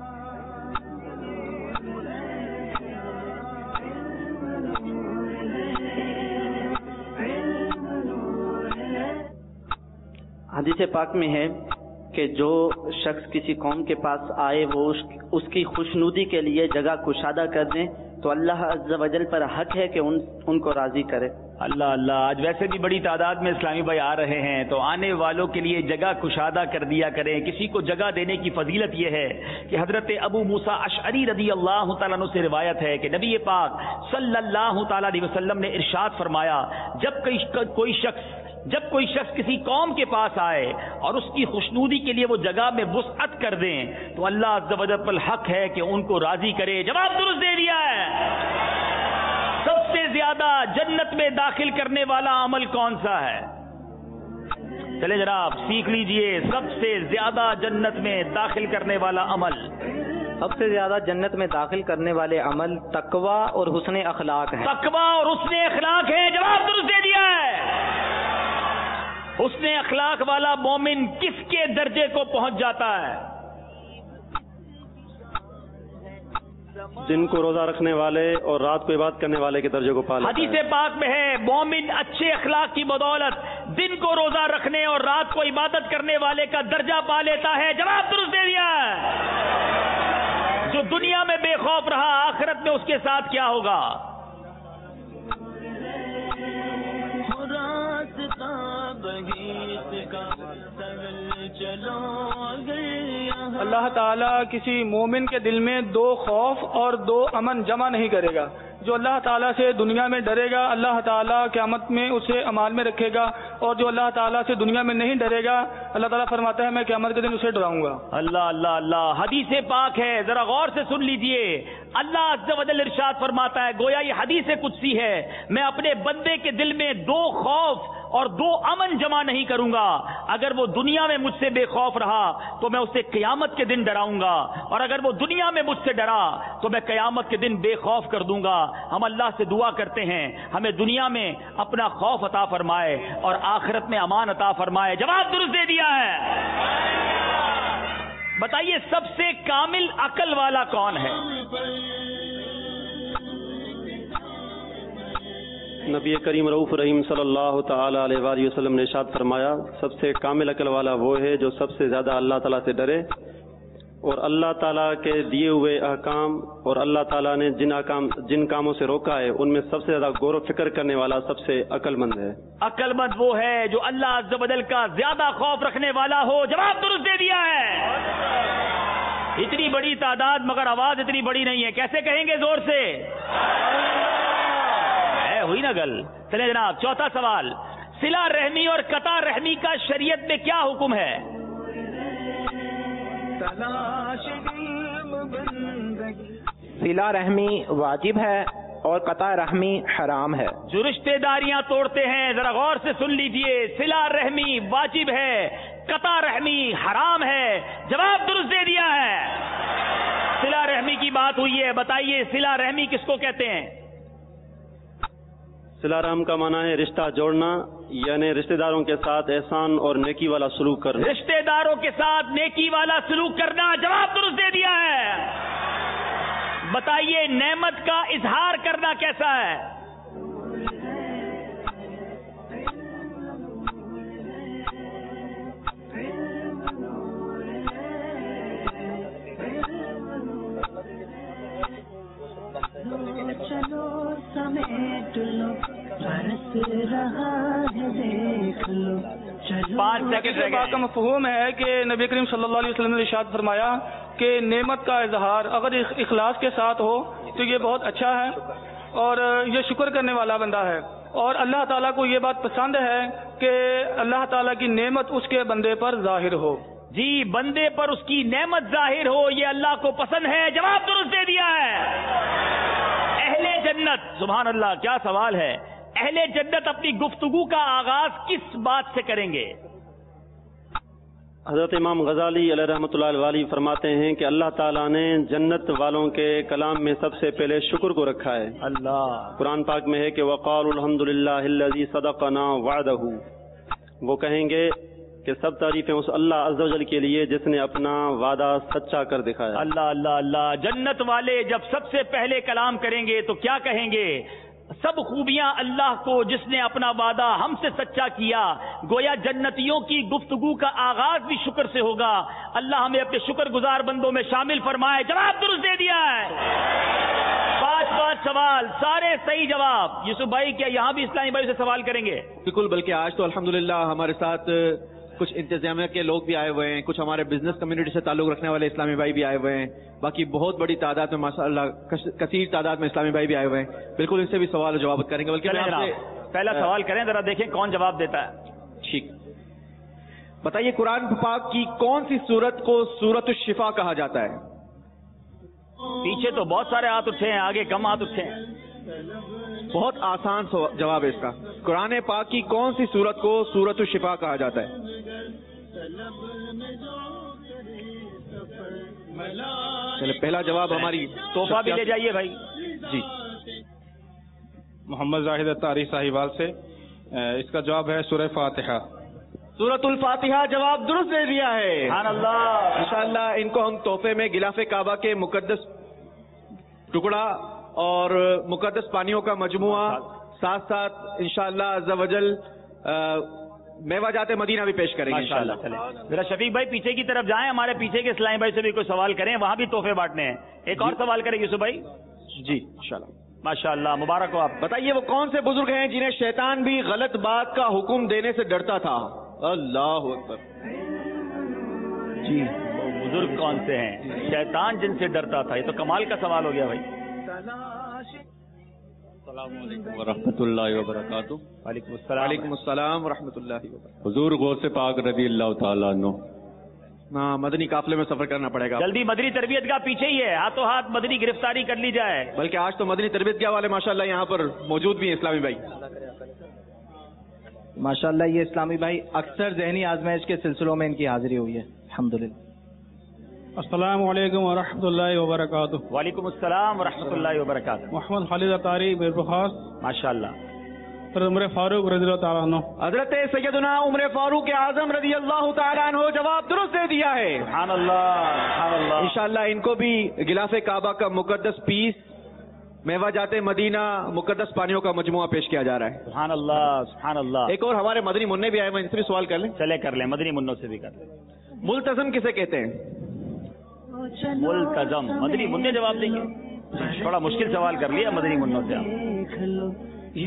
حدیث پاک میں ہے کہ جو شخص کسی قوم کے پاس آئے وہ اس کی خوشنودی کے لیے جگہ کشادہ کر دیں تو اللہ عز و جل پر حق ہے کہ ان کو راضی کرے. اللہ اللہ، آج ویسے بھی بڑی تعداد میں اسلامی بھائی آ رہے ہیں تو آنے والوں کے لیے جگہ کشادہ کر دیا کریں. کسی کو جگہ دینے کی فضیلت یہ ہے کہ حضرت ابو موسیٰ اشعری رضی اللہ تعالیٰ عنہ سے روایت ہے کہ نبی پاک صلی اللہ تعالیٰ علیہ وسلم نے ارشاد فرمایا جب کوئی شخص کسی قوم کے پاس آئے اور اس کی خوشنودی کے لیے وہ جگہ میں وسعت کر دیں تو اللہ عز و جل پر حق ہے کہ ان کو راضی کرے. جواب درست دے دیا ہے. سب سے زیادہ جنت میں داخل کرنے والا عمل کون سا ہے؟ چلے جناب سیکھ لیجئے. سب سے زیادہ جنت میں داخل کرنے والا عمل، سب سے زیادہ جنت میں داخل کرنے والے عمل تقوی اور حسن اخلاق ہے. تقوی اور حسن اخلاق ہے. جواب درست دے دیا ہے. حسن اخلاق والا مومن کس کے درجے کو پہنچ جاتا ہے؟ دن کو روزہ رکھنے والے اور رات کو عبادت کرنے والے کے درجے کو پا لیتا ہے. حدیث پاک میں ہے مومن اچھے اخلاق کی بدولت دن کو روزہ رکھنے اور رات کو عبادت کرنے والے کا درجہ پا لیتا ہے. جواب درست دے دیا ہے. جو دنیا میں بے خوف رہا آخرت میں اس کے ساتھ کیا ہوگا؟ اللہ تعالیٰ کسی مومن کے دل میں 2 خوف اور 2 امن جمع نہیں کرے گا. جو اللہ تعالیٰ سے دنیا میں ڈرے گا اللہ تعالیٰ قیامت میں اسے امان میں رکھے گا, اور جو اللہ تعالیٰ سے دنیا میں نہیں ڈرے گا اللہ تعالیٰ فرماتا ہے میں قیامت کے دن اسے ڈراؤں گا. اللہ اللہ اللہ, حدیث پاک ہے, ذرا غور سے سن لیجئے. اللہ عز و جل ارشاد فرماتا ہے, گویا یہ حدیث قدسی ہے, میں اپنے بندے کے دل میں 2 خوف اور 2 امن جمع نہیں کروں گا. اگر وہ دنیا میں مجھ سے بے خوف رہا تو میں اسے قیامت کے دن ڈراؤں گا, اور اگر وہ دنیا میں مجھ سے ڈرا تو میں قیامت کے دن بے خوف کر دوں گا. ہم اللہ سے دعا کرتے ہیں ہمیں دنیا میں اپنا خوف عطا فرمائے اور آخرت میں امان عطا فرمائے. جواب درست دے دیا ہے. بتائیے سب سے کامل عقل والا کون ہے؟ نبی کریم رؤوف رحیم صلی اللہ تعالی علیہ وآلہ وسلم نے ارشاد فرمایا, سب سے کامل عقل والا وہ ہے جو سب سے زیادہ اللہ تعالیٰ سے ڈرے اور اللہ تعالیٰ کے دیے ہوئے احکام اور اللہ تعالیٰ نے جن کاموں سے روکا ہے ان میں سب سے زیادہ غور و فکر کرنے والا سب سے عقل مند ہے. عقل مند وہ ہے جو اللہ عز و جل کا زیادہ خوف رکھنے والا ہو. جواب درست دے دیا ہے. اتنی بڑی تعداد مگر آواز اتنی بڑی نہیں ہے, کیسے کہیں گے زور سے؟ ہوئی نا گل. چلے جناب, چوتھا سوال, صلہ رحمی اور قطع رحمی کا شریعت میں کیا حکم ہے؟ صلہ رحمی واجب ہے اور قطع رحمی حرام ہے. جو رشتہ داریاں توڑتے ہیں ذرا غور سے سن لیجئے, صلہ رحمی واجب ہے, قطع رحمی حرام ہے. جواب درست دے دیا ہے. صلہ رحمی کی بات ہوئی ہے, بتائیے صلہ رحمی کس کو کہتے ہیں؟ صلہ رحم کا معنی ہے رشتہ جوڑنا, یعنی رشتہ داروں کے ساتھ احسان اور نیکی والا سلوک کرنا. رشتہ داروں کے ساتھ نیکی والا سلوک کرنا. جواب درست دے دیا ہے. بتائیے نعمت کا اظہار کرنا کیسا ہے؟ بات کا مفہوم ہے کہ نبی کریم صلی اللہ علیہ وسلم نے ارشاد فرمایا کہ نعمت کا اظہار اگر اخلاص کے ساتھ ہو تو یہ بہت اچھا ہے اور یہ شکر کرنے والا بندہ ہے, اور اللہ تعالیٰ کو یہ بات پسند ہے کہ اللہ تعالیٰ کی نعمت اس کے بندے پر ظاہر ہو. جی, بندے پر اس کی نعمت ظاہر ہو, یہ اللہ کو پسند ہے. جواب درست دے دیا ہے. اہل جنت, سبحان اللہ کیا سوال ہے, اہل جنت اپنی گفتگو کا آغاز کس بات سے کریں گے؟ حضرت امام غزالی علیہ رحمۃ اللہ علیہ فرماتے ہیں کہ اللہ تعالیٰ نے جنت والوں کے کلام میں سب سے پہلے شکر کو رکھا ہے. اللہ قرآن پاک میں ہے کہ وقالوا الحمد للہ الذی صدقنا وعدہ, وہ کہیں گے کہ سب تعریفیں اس اللہ عز و جل کے لیے جس نے اپنا وعدہ سچا کر دکھایا. اللہ اللہ اللہ. جنت والے جب سب سے پہلے کلام کریں گے تو کیا کہیں گے؟ سب خوبیاں اللہ کو جس نے اپنا وعدہ ہم سے سچا کیا. گویا جنتیوں کی گفتگو کا آغاز بھی شکر سے ہوگا. اللہ ہمیں اپنے شکر گزار بندوں میں شامل فرمائے. جواب درست دے دیا ہے. 5 سوال سارے صحیح جواب. یوسف بھائی کیا یہاں بھی اسلامی بھائی سے سوال کریں گے؟ بالکل, بلکہ آج تو الحمدللہ ہمارے ساتھ کچھ انتظامیہ کے لوگ بھی آئے ہوئے ہیں, کچھ ہمارے بزنس کمیونٹی سے تعلق رکھنے والے اسلامی بھائی بھی آئے ہوئے ہیں, باقی بہت بڑی تعداد میں ماشاءاللہ کثیر تعداد میں اسلامی بھائی بھی آئے ہوئے ہیں. بالکل ان سے بھی سوال و جواب کریں گے. بلکہ پہلا سوال کریں, ذرا دیکھیں کون جواب دیتا ہے. ٹھیک, بتائیے قرآن پاک کی کون سی سورت کو سورت الشفا کہا جاتا ہے؟ پیچھے تو بہت سارے ہاتھ اٹھے ہیں, آگے کم ہاتھ اٹھے ہیں. بہت آسان جواب ہے اس کا. قرآن پاک کی کون سی سورت کو سورت الشفا کہا جاتا ہے؟ چلے پہلا جواب ہماری تحفہ بھی لے جائیے بھائی. جی, محمد زاہد اتاری صاحبال سے, اس کا جواب ہے سورہ فاتحہ. سورۃ الفاتحہ جواب درست دے دیا ہے. سبحان اللہ. انشاءاللہ ان کو ہم تحفے میں غلاف کعبہ کے مقدس ٹکڑا اور مقدس پانیوں کا مجموعہ ساتھ ساتھ انشاءاللہ عز و جل میوہ جات مدینہ بھی پیش کریں گے انشاءاللہ. ذرا شفیق بھائی پیچھے کی طرف جائیں, ہمارے پیچھے کے اسلامی بھائی سے بھی کوئی سوال کریں, وہاں بھی تحفے بانٹنے ہیں. ایک اور سوال کریں یوسف بھائی. جی انشاءاللہ. ماشاءاللہ, مبارک ہو آپ. بتائیے وہ کون سے بزرگ ہیں جنہیں شیطان بھی غلط بات کا حکم دینے سے ڈرتا تھا؟ اللہ اکبر. جی بزرگ کون سے ہیں؟ شیطان جن سے ڈرتا تھا. یہ تو کمال کا سوال ہو گیا بھائی. السلام علیکم ورحمۃ اللہ وبرکاتہ. وعلیکم السلام. وعلیکم السلام ورحمۃ اللہ وبرکاتہ. حضور غوث پاک رضی اللہ تعالیٰ عنہ. مدنی قافلے میں سفر کرنا پڑے گا. جلدی مدنی تربیت کا پیچھے ہی ہے, ہاتھوں ہاتھ مدنی گرفتاری کر لی جائے. بلکہ آج تو مدنی تربیت کے حوالے ماشاءاللہ یہاں پر موجود بھی ہیں اسلامی بھائی. ماشاءاللہ یہ اسلامی بھائی اکثر ذہنی آزمائش کے سلسلوں میں ان کی حاضری ہوئی ہے الحمدللہ. السلام علیکم ورحمۃ اللہ وبرکاتہ. وعلیکم السلام ورحمۃ اللہ وبرکاتہ. محمد خالد اطاری برخاست. ماشاءاللہ. عمر فاروق رضی اللہ تعالیٰ عنہ. حضرت سیدنا عمر فاروق اعظم رضی اللہ تعالیٰ عنہ جواب درست دے دیا ہے. سبحان اللہ سبحان اللہ. انشاءاللہ ان کو بھی غلاف کعبہ کا مقدس پیس, میوہ جات مدینہ, مقدس پانیوں کا مجموعہ پیش کیا جا رہا ہے. سبحان اللہ سبحان اللہ. ایک اور ہمارے مدنی منع بھی آئے ہیں, ان سے بھی سوال کر لیں. چلے کر لیں, مدنی منوں سے بھی کر لیں. ملتزم کسے کہتے ہیں؟ ملتزم. مدنی منع جواب دیں گے. تھوڑا مشکل سوال کر لیا مدنی منوں سے آپ. جی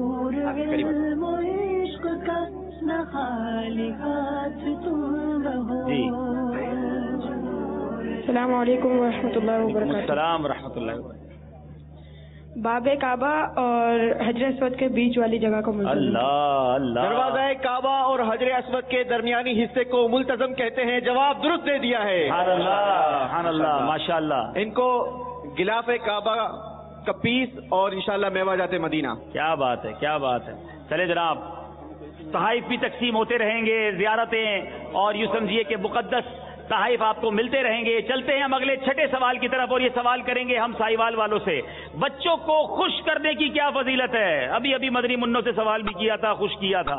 السلام علیکم ورحمۃ اللہ وبرکاتہ. السلام ورحمۃ اللہ وبرکاتہ. باب کعبہ اور حجر اسود کے بیچ والی جگہ کو ملتزم. اللہ اللہ. دروازہ کعبہ اور حجر اسود کے درمیانی حصے کو ملتزم کہتے ہیں. جواب درست دے دیا ہے. سبحان اللہ سبحان اللہ. ماشاء اللہ. ان کو غلاف کعبہ کا پیس اور انشاءاللہ میوہ جات مدینہ. کیا بات ہے کیا بات ہے. چلے جناب, تحائف بھی تقسیم ہوتے رہیں گے, زیارتیں, اور یوں سمجھیے کہ مقدس تحائف آپ کو ملتے رہیں گے. چلتے ہیں ہم اگلے چھٹے سوال کی طرف, اور یہ سوال کریں گے ہم سائیوال والوں سے. بچوں کو خوش کرنے کی کیا فضیلت ہے؟ ابھی ابھی مدنی منوں سے سوال بھی کیا تھا, خوش کیا تھا.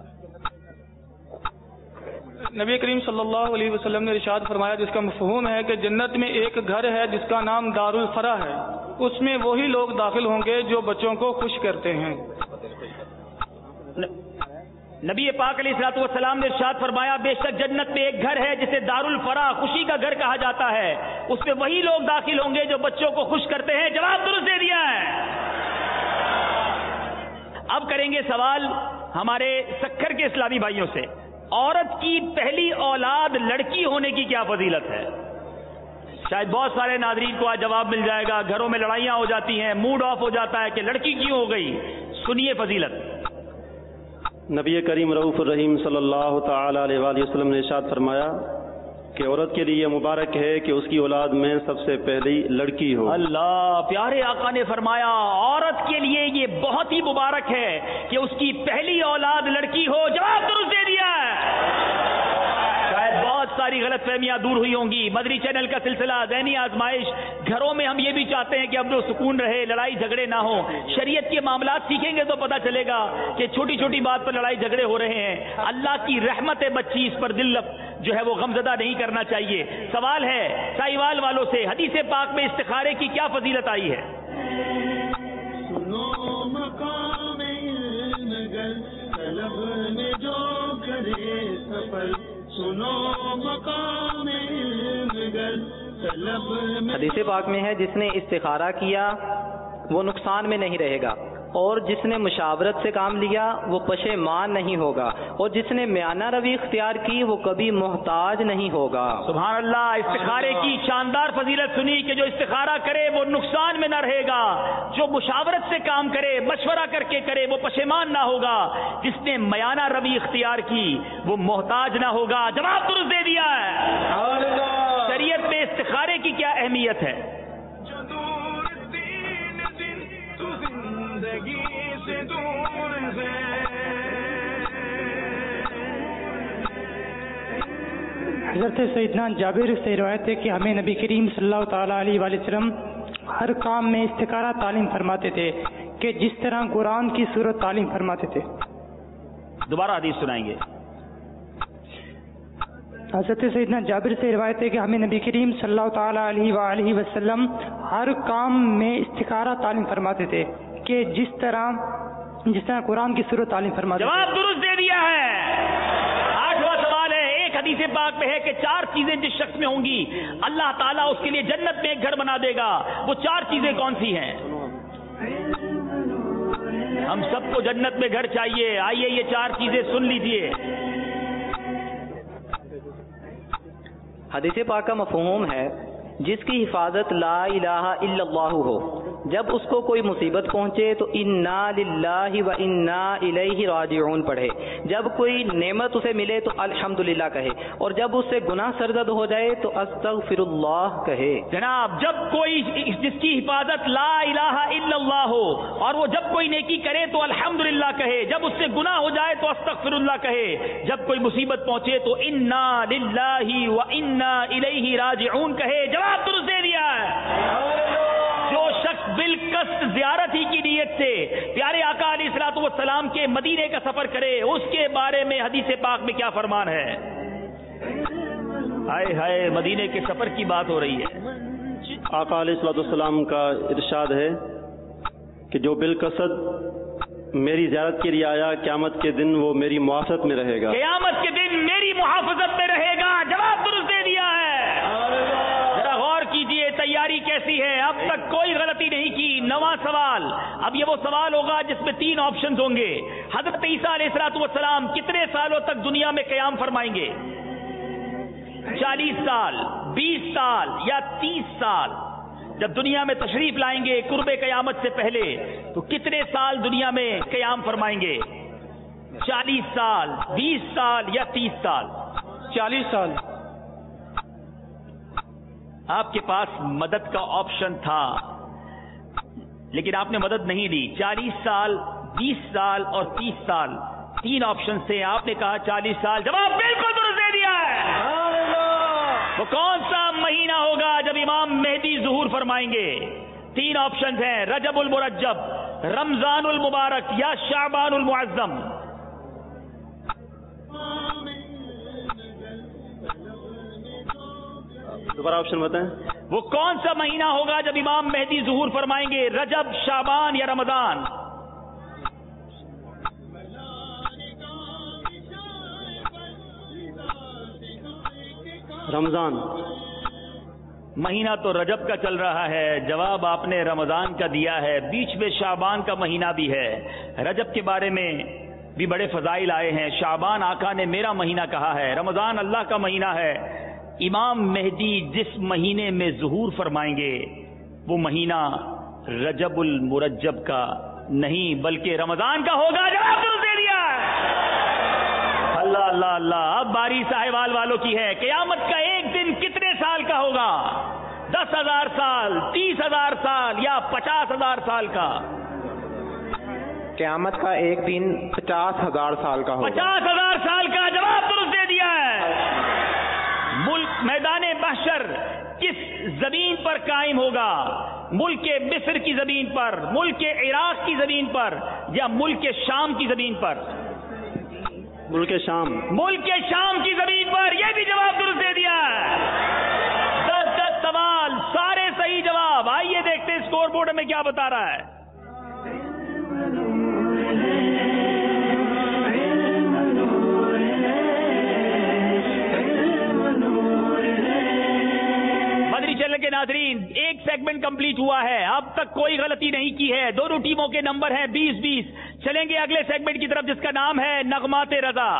نبی کریم صلی اللہ علیہ وسلم نے ارشاد فرمایا, جس کا مفہوم ہے کہ جنت میں ایک گھر ہے جس کا نام دار الفرح ہے, اس میں وہی لوگ داخل ہوں گے جو بچوں کو خوش کرتے ہیں. نبی پاک علیہ الصلوۃ والسلام نے ارشاد فرمایا, بے شک جنت میں ایک گھر ہے جسے دار الفرح, خوشی کا گھر کہا جاتا ہے, اس میں وہی لوگ داخل ہوں گے جو بچوں کو خوش کرتے ہیں. جواب درست دے دیا ہے. اب کریں گے سوال ہمارے سکھر کے اسلامی بھائیوں سے. عورت کی پہلی اولاد لڑکی ہونے کی کیا فضیلت ہے؟ شاید بہت سارے ناظرین کو آج جواب مل جائے گا. گھروں میں لڑائیاں ہو جاتی ہیں, موڈ آف ہو جاتا ہے کہ لڑکی کیوں ہو گئی. سنیے فضیلت. نبی کریم رؤوف الرحیم صلی اللہ تعالی علیہ وآلہ وسلم نے ارشاد فرمایا کہ عورت کے لیے مبارک ہے کہ اس کی اولاد میں سب سے پہلی لڑکی ہو. اللہ, پیارے آقا نے فرمایا عورت کے لیے یہ بہت ہی مبارک ہے کہ اس کی پہلی اولاد لڑکی ہو. جواب درست دے دیا ہے. شاید بہت ساری غلط فہمیاں دور ہوئی ہوں گی. مدنی چینل کا سلسلہ ذہنی آزمائش. گھروں میں ہم یہ بھی چاہتے ہیں کہ اب جو سکون رہے, لڑائی جھگڑے نہ ہو. شریعت کے معاملات سیکھیں گے تو پتہ چلے گا کہ چھوٹی چھوٹی بات پر لڑائی جھگڑے ہو رہے ہیں. اللہ کی رحمت ہے بچی, اس پر دل جو ہے وہ غمزدہ نہیں کرنا چاہیے. سوال ہے سائیوال والوں سے, حدیث پاک میں استخارے کی کیا فضیلت آئی ہے؟ حدیث پاک میں ہے, جس نے استخارہ کیا وہ نقصان میں نہیں رہے گا, اور جس نے مشاورت سے کام لیا وہ پشیمان نہیں ہوگا, اور جس نے میانہ روی اختیار کی وہ کبھی محتاج نہیں ہوگا. سبحان اللہ. استخارے کی شاندار فضیلت سنی کہ جو استخارہ کرے وہ نقصان میں نہ رہے گا, جو مشاورت سے کام کرے, مشورہ کر کے کرے, وہ پشیمان نہ ہوگا, جس نے میانہ روی اختیار کی وہ محتاج نہ ہوگا. جواب درست دے دیا ہے. شریعت میں استخارے کی کیا اہمیت ہے؟ حضرت سیدنا جابر سے روایت ہے کہ ہمیں نبی کریم صلی اللہ تعالیٰ علیہ وآلہ وسلم ہر کام میں استخارہ تعلیم فرماتے تھے کہ جس طرح قرآن کی سورت تعلیم فرماتے تھے. دوبارہ حدیث سنائیں گے. حضرت سیدنا جابر سے روایت ہے کہ ہمیں نبی کریم صلی اللہ تعالیٰ علیہ وآلہ وسلم ہر کام میں استخارہ تعلیم فرماتے تھے کہ جس طرح قرآن کی سورت تعلیم فرماتے تھے. جواب درست دے دیا ہے. 8واں سوال ہے. ایک حدیث پاک میں ہے کہ 4 چیزیں جس شخص میں ہوں گی اللہ تعالیٰ اس کے لیے جنت میں ایک گھر بنا دے گا. وہ 4 چیزیں کون سی ہیں؟ ہم سب کو جنت میں گھر چاہیے. آئیے یہ 4 چیزیں سن لیجئے. حدیث پاک کا مفہوم ہے جس کی حفاظت لا الہ الا اللہ ہو، جب اس کو کوئی مصیبت پہنچے تو انا للہ و انا الیہ راجعون پڑھے، جب کوئی نعمت اسے ملے تو الحمدللہ کہے، اور جب اس سے گناہ سرزد ہو جائے تو استغفر اللہ کہے۔ جناب جب کوئی جس کی حفاظت لا الہ الا اللہ ہو اور وہ جب کوئی نیکی کرے تو الحمدللہ کہے، جب اس سے گناہ ہو جائے تو استغفر اللہ کہے، جب کوئی مصیبت پہنچے تو انا للہ و انا الیہ راجعون کہے۔ جواب درست دے دیا ہے۔ جو شخص بالقصد زیارت ہی کی نیت سے پیارے آقا علیہ الصلوۃ والسلام کے مدینے کا سفر کرے، اس کے بارے میں حدیث پاک میں کیا فرمان ہے؟ ہائے ہائے، مدینے کے سفر کی بات ہو رہی ہے۔ آقا علیہ الصلوۃ والسلام کا ارشاد ہے کہ جو بالقصد میری زیارت کے لیے آیا، قیامت کے دن وہ میری محافظت میں رہے گا، قیامت کے دن میری محافظت میں رہے گا۔ جواب درست دے دیا ہے۔ ذرا غور کیجئے تیاری کیسی ہے، اب تک کوئی غلطی نہیں کی۔ نواں سوال، اب یہ وہ سوال ہوگا جس میں 3 آپشنز ہوں گے۔ حضرت عیسیٰ علیہ الصلوۃ والسلام کتنے سالوں تک دنیا میں قیام فرمائیں گے؟ 40 سال، 20 سال یا 30 سال؟ جب دنیا میں تشریف لائیں گے قرب قیامت سے پہلے تو کتنے سال دنیا میں قیام فرمائیں گے؟ 40 سال، 20 سال یا 30 سال؟ 40 سال۔ آپ کے پاس مدد کا آپشن تھا لیکن آپ نے مدد نہیں لی۔ 40 سال، 20 سال اور 30 سال، 3 آپشن سے آپ نے کہا 40 سال۔ جواب بالکل درست دے دیا ہے۔ وہ کون سا مہینہ ہوگا جب امام مہدی ظہور فرمائیں گے؟ 3 آپشنز ہیں، رجب المرجب، رمضان المبارک یا شعبان المعظم۔ دوبارہ آپشن بتائیں۔ وہ کون سا مہینہ ہوگا جب امام مہدی ظہور فرمائیں گے؟ رجب، شعبان یا رمضان؟ رمضان۔ مہینہ تو رجب کا چل رہا ہے، جواب آپ نے رمضان کا دیا ہے، بیچ میں شعبان کا مہینہ بھی ہے۔ رجب کے بارے میں بھی بڑے فضائل آئے ہیں، شعبان آقا نے میرا مہینہ کہا ہے، رمضان اللہ کا مہینہ ہے۔ امام مہدی جس مہینے میں ظہور فرمائیں گے وہ مہینہ رجب المرجب کا نہیں بلکہ رمضان کا ہوگا۔ جواب درست دے دیا۔ اللہ اللہ اللہ۔ اب باری ساہیوال والوں کی ہے، قیامت کا ایک دن کتنے سال کا ہوگا؟ 10,000 سال، 30,000 سال یا 50,000 سال کا؟ قیامت کا ایک دن 50,000 سال کا ہوگا۔ 50,000 سال کا جواب درست دے دیا ہے۔ ملک میدان محشر کس زمین پر قائم ہوگا؟ ملک مصر کی زمین پر، ملک عراق کی زمین پر یا ملک شام کی زمین پر؟ ملک شام۔ ملک شام کی زمین پر، یہ بھی جواب درست دے دیا ہے۔ 10 سوال، سارے صحیح جواب۔ آئیے دیکھتے ہیں اسکور بورڈ میں کیا بتا رہا ہے۔ چینل کے ناظرین، ایک سیگمنٹ کمپلیٹ ہوا ہے، اب تک کوئی غلطی نہیں کی ہے، دونوں ٹیموں کے نمبر ہیں 20-20۔ چلیں گے اگلے سیگمنٹ کی طرف جس کا نام ہے نغمات رضا۔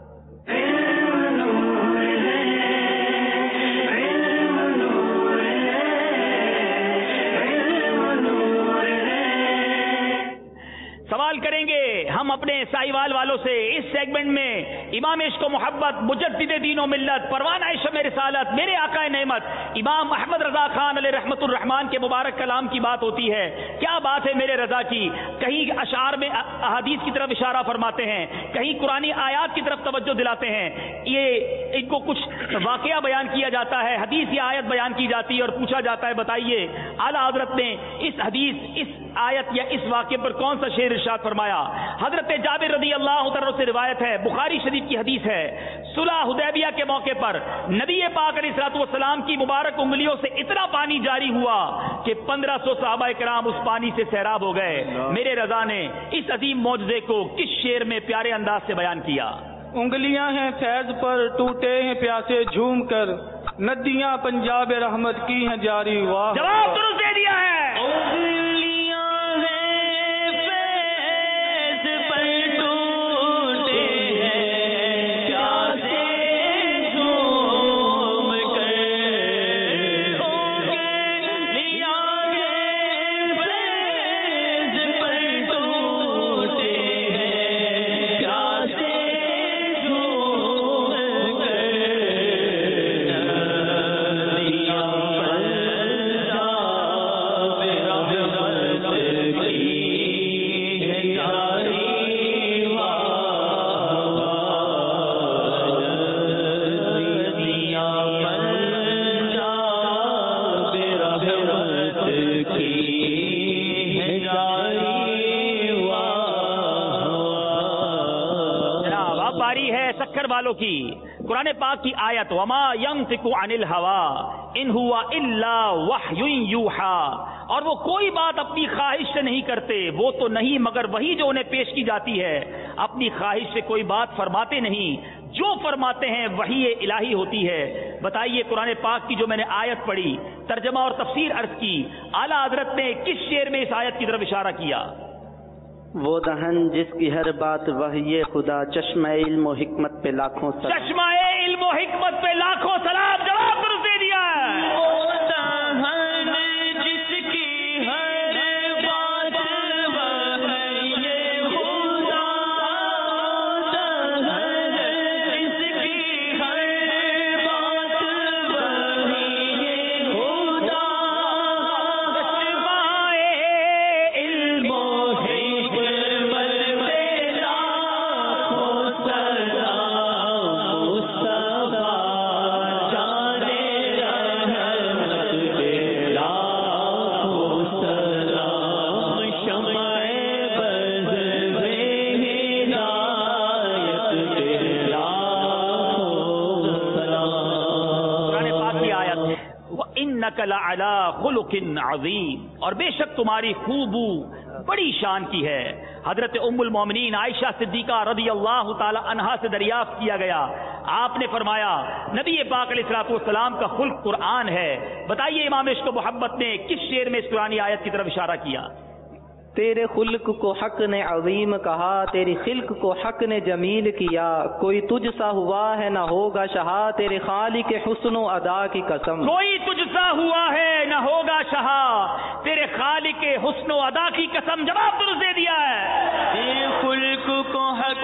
سوال کریں گے ہم اپنے ساہیوال والوں سے اس سیگمنٹ میں امام عشق و محبت، مجدد دین و ملت، پروانہ شمع رسالت، میرے آقا نعمت امام احمد رضا خان علیہ رحمت الرحمان کے مبارک کلام کی بات ہوتی ہے۔ کیا بات ہے میرے رضا کی، کہیں اشعار میں احادیث کی طرف اشارہ فرماتے ہیں، کہیں قرآنی آیات کی طرف توجہ دلاتے ہیں، یہ ان کو کچھ واقعہ بیان کیا جاتا ہے، حدیث یا آیت بیان کی جاتی ہے اور پوچھا جاتا ہے بتائیے اعلیٰ حضرت نے اس حدیث، اس آیت یا اس واقعے پر کون سا شعر ارشاد فرمایا؟ حضرت جابر رضی اللہ عنہ سے روایت ہے، بخاری شریف کی حدیث ہے، صلح حدیبیہ کے موقع پر نبی پاک علیہ الصلوۃ والسلام کی مبارک انگلیوں سے اتنا پانی جاری ہوا کہ 1500 صحابہ کرام اس پانی سے سیراب ہو گئے۔ میرے رضا نے اس عظیم معجزے کو کس شعر میں پیارے انداز سے بیان کیا؟ انگلیاں ہیں فیض پر، ٹوٹے ہیں پیاسے جھوم کر، ندیاں پنجاب رحمت کی ہیں جاری۔ واہ، جواب درست دے دیا ہے۔ والوں کی قرآن پاک کی آیت وما ينطق عن الهوى ان هو الا وحی یوحى، اور وہ کوئی بات اپنی خواہش سے نہیں کرتے، وہ تو نہیں مگر وہی جو انہیں پیش کی جاتی ہے، اپنی خواہش سے کوئی بات فرماتے نہیں، جو فرماتے ہیں وحی الہی ہوتی ہے۔ بتائیے قرآن پاک کی جو میں نے آیت پڑھی، ترجمہ اور تفسیر عرض کی، اعلیٰ حضرت نے کس شعر میں اس آیت کی طرف اشارہ کیا؟ وہ دہن جس کی ہر بات وحی خدا، چشمہ علم و حکمت پہ لاکھوں سلام، چشمہ علم و حکمت پہ لاکھوں سلام، جواب درست دے دیا ہے۔ وہ دہن جس کی ہر بات وحی خدا، دہن جس کی ہر بات وحی خدا، چشمہ علم و انک لعلی خلق عظیم، اور بے شک تمہاری خوبو بڑی شان کی ہے۔ حضرت ام المومنین عائشہ صدیقہ رضی اللہ تعالی عنہا سے دریافت کیا گیا، آپ نے فرمایا نبی پاک علیہ الصلوۃ والسلام کا خلق قرآن ہے۔ بتائیے امام عشق و محبت نے کس شعر میں اس قرآنی آیت کی طرف اشارہ کیا؟ تیرے خلق کو حق نے عظیم کہا، تیری خلق کو حق نے جمیل کیا، کوئی تجھ سا ہوا ہے نہ ہوگا شہا، تیرے خالق حسن و ادا کی قسم، کوئی تجھ سا ہوا ہے نہ ہوگا شہا، تیرے خالق حسن و ادا کی قسم، جواب درست دے دیا ہے۔ تیرے خلق کو حق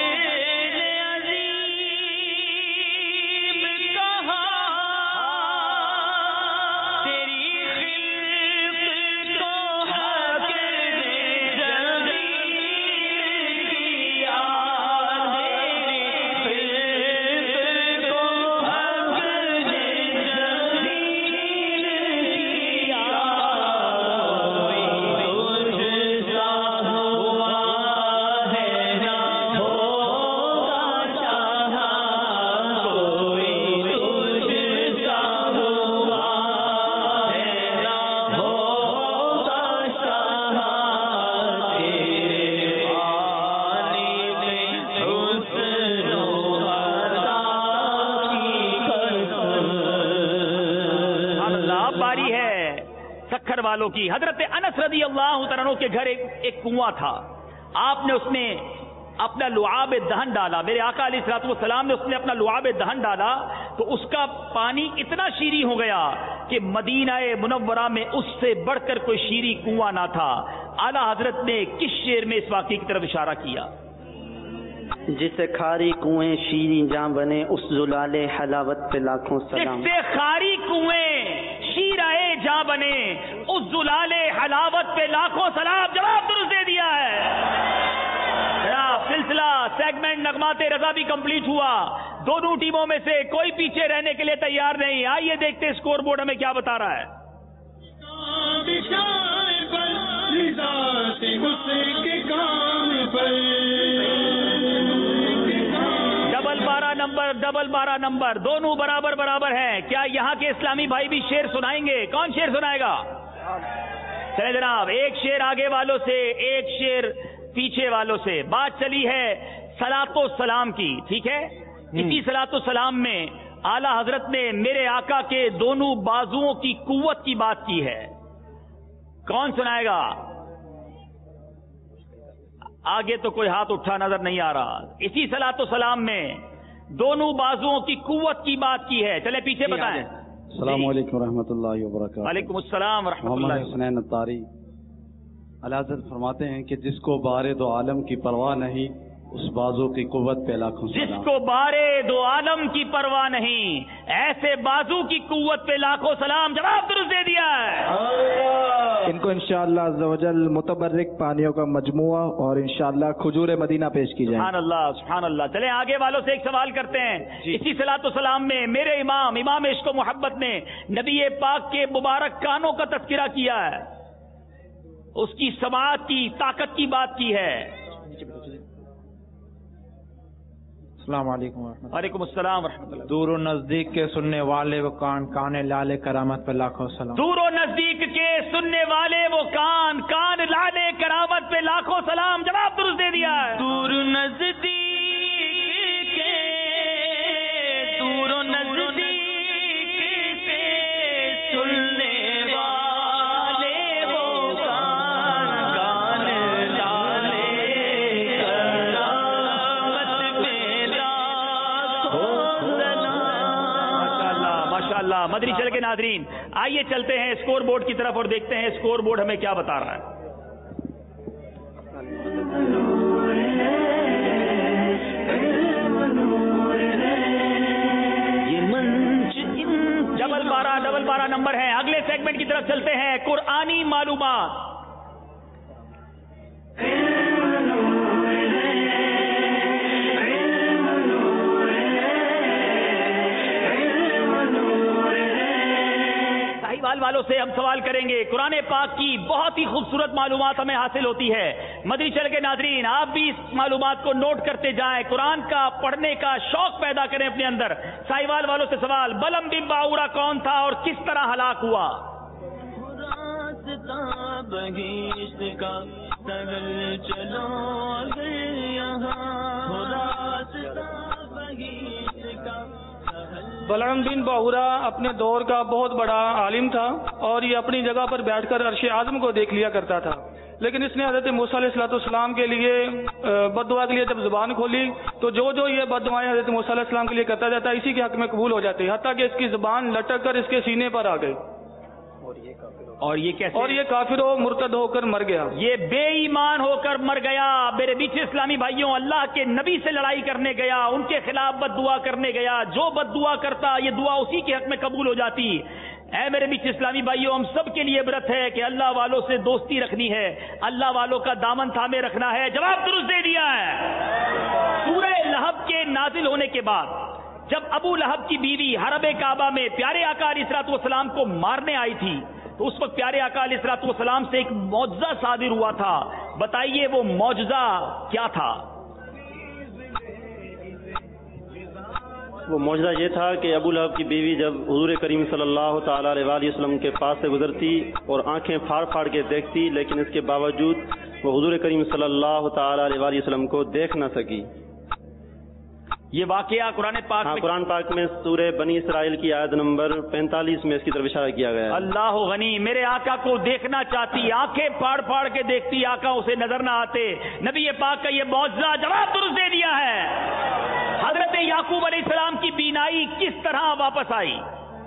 والوں کی۔ حضرت انس رضی اللہ تعالیٰ عنہ کے گھر ایک کنواں تھا، آپ نے اس میں اپنا لعاب دہن ڈالا، میرے آقا علیہ الصلوۃ والسلام نے اس میں اپنا لعاب دہن ڈالا تو اس کا پانی اتنا شیریں ہو گیا کہ مدینہ منورہ میں اس سے بڑھ کر کوئی شیریں کنواں نہ تھا۔ اعلیٰ حضرت نے کس شعر میں اس واقعے کی طرف اشارہ کیا؟ جسے کھاری کنویں شیریں جاں بنے، اس زلال حلاوت پہ لاکھوں سلام، جس سے کھاری کنویں شیرائے جاں بنے، اس زلال حلاوت پہ لاکھوں سلام، جواب درست دے دیا ہے۔ سلسلہ سیگمنٹ نغمات رضا بھی کمپلیٹ ہوا، دونوں ٹیموں میں سے کوئی پیچھے رہنے کے لیے تیار نہیں۔ آئیے دیکھتے اسکور بورڈ ہمیں کیا بتا رہا ہے۔ ڈبل 12 نمبر دونوں برابر برابر ہیں۔ کیا یہاں کے اسلامی بھائی بھی شعر سنائیں گے؟ کون شعر سنائے گا؟ چلے جناب، ایک شعر آگے والوں سے، ایک شعر پیچھے والوں سے۔ بات چلی ہے صلاۃ و سلام کی، ٹھیک ہے؟ اسی صلاۃ و سلام میں اعلیٰ حضرت نے میرے آقا کے دونوں بازوؤں کی قوت کی بات کی ہے۔ کون سنائے گا؟ آگے تو کوئی ہاتھ اٹھا نظر نہیں آ رہا۔ اسی صلاۃ و سلام میں دونوں بازوؤں کی قوت کی بات کی ہے، چلے پیچھے بتائیں۔ السلام علیکم ورحمۃ اللہ وبرکاتہ۔ وعلیکم السلام ورحمۃ اللہ۔ محمد حسنین الطاری اعلیٰ حضرت فرماتے ہیں کہ جس کو بارے دو عالم کی پرواہ نہیں، اس بازو کی قوت پہ لاکھوں سلام۔ جس کو بارے دو عالم کی پرواہ نہیں، ایسے بازو کی قوت پہ لاکھوں سلام، جواب درست دے دیا ہے۔ ان کو انشاءاللہ عز و جل متبرک پانیوں کا مجموعہ اور انشاءاللہ کھجور مدینہ پیش کی جائیں. سبحان اللہ سبحان اللہ. چلیں آگے والوں سے ایک سوال کرتے ہیں. اسی صلاۃ و سلام میں میرے امام عشق و محبت نے نبی پاک کے مبارک کانوں کا تذکرہ کیا ہے, اس کی سماعت کی طاقت کی بات کی ہے. السلام علیکم ورحمۃ اللہ. وعلیکم السلام ورحمۃ اللہ. دور و نزدیک کے سننے والے وہ کان لال کرامت پہ لاکھوں سلام. دور و نزدیک کے سننے والے وہ کان لال کرامت پہ لاکھوں سلام. جواب درست دے دیا ہے. دور نزدیک کے دور و نزدیک سے سننے والے وہ کان لالے ماشاءاللہ. مدنی چینل کے ناظرین, آئیے چلتے ہیں اسکور بورڈ کی طرف اور دیکھتے ہیں اسکور بورڈ ہمیں کیا بتا رہا ہے. ڈبل 12 نمبر ہے. اگلے سیگمنٹ کی طرف چلتے ہیں. قرآنی معلومات. والوں سے ہم سوال کریں گے. قرآن پاک کی بہت ہی خوبصورت معلومات ہمیں حاصل ہوتی ہے. مدنی چینل کے ناظرین, آپ بھی اس معلومات کو نوٹ کرتے جائیں, قرآن کا پڑھنے کا شوق پیدا کریں اپنے اندر. ساہیوال والوں سے سوال, بلم بن باورا کون تھا اور کس طرح ہلاک ہوا؟ بلعم بن باورا اپنے دور کا بہت بڑا عالم تھا اور یہ اپنی جگہ پر بیٹھ کر عرش اعظم کو دیکھ لیا کرتا تھا, لیکن اس نے حضرت موسیٰ علیہ السلام کے لیے بد دعا کے لیے جب زبان کھولی تو جو یہ بد دعائیں حضرت موسیٰ علیہ السلام کے لیے کرتا جاتا ہے اسی کے حق میں قبول ہو جاتی ہے, حتیٰ کہ اس کی زبان لٹک کر اس کے سینے پر آ گئی اور یہ کیسے؟ اور یہ کافر و مرتد ہو کر مر گیا. یہ بے ایمان ہو کر مر گیا. میرے بیچ اسلامی بھائیوں, اللہ کے نبی سے لڑائی کرنے گیا, ان کے خلاف بد دعا کرنے گیا. جو بد دعا کرتا یہ دعا اسی کے حق میں قبول ہو جاتی. اے میرے بیچ اسلامی بھائیوں, ہم سب کے لیے عبرت ہے کہ اللہ والوں سے دوستی رکھنی ہے, اللہ والوں کا دامن تھامے رکھنا ہے. جواب درست دے دیا ہے. سورہ لہب کے نازل ہونے کے بعد جب ابو لہب کی بیوی حرم کعبہ میں پیارے آقا علیہ الصلوۃ والسلام کو مارنے آئی تھی تو اس وقت پیارے آقا علیہ الصلوۃ والسلام سے ایک معجزہ صادر ہوا تھا. بتائیے وہ معجزہ کیا تھا؟ وہ معجزہ یہ تھا کہ ابو لہب کی بیوی جب حضور کریم صلی اللہ تعالی علیہ وآلہ وسلم کے پاس سے گزرتی اور آنکھیں پھاڑ پھاڑ کے دیکھتی, لیکن اس کے باوجود وہ حضور کریم صلی اللہ تعالی علیہ وآلہ وسلم کو دیکھ نہ سکی. یہ واقعہ قرآن پاک میں قرآن پاک میں سورہ بنی اسرائیل کی آیت نمبر 45 میں اس کی طرف اشارہ کیا گیا ہے. اللہ غنی, میرے آقا کو دیکھنا چاہتی, آنکھیں پھاڑ پھاڑ کے دیکھتی, آقا اسے نظر نہ آتے. نبی پاک کا یہ معجزہ. جواب درست دے دیا ہے. حضرت یعقوب علیہ السلام کی بینائی کس طرح واپس آئی؟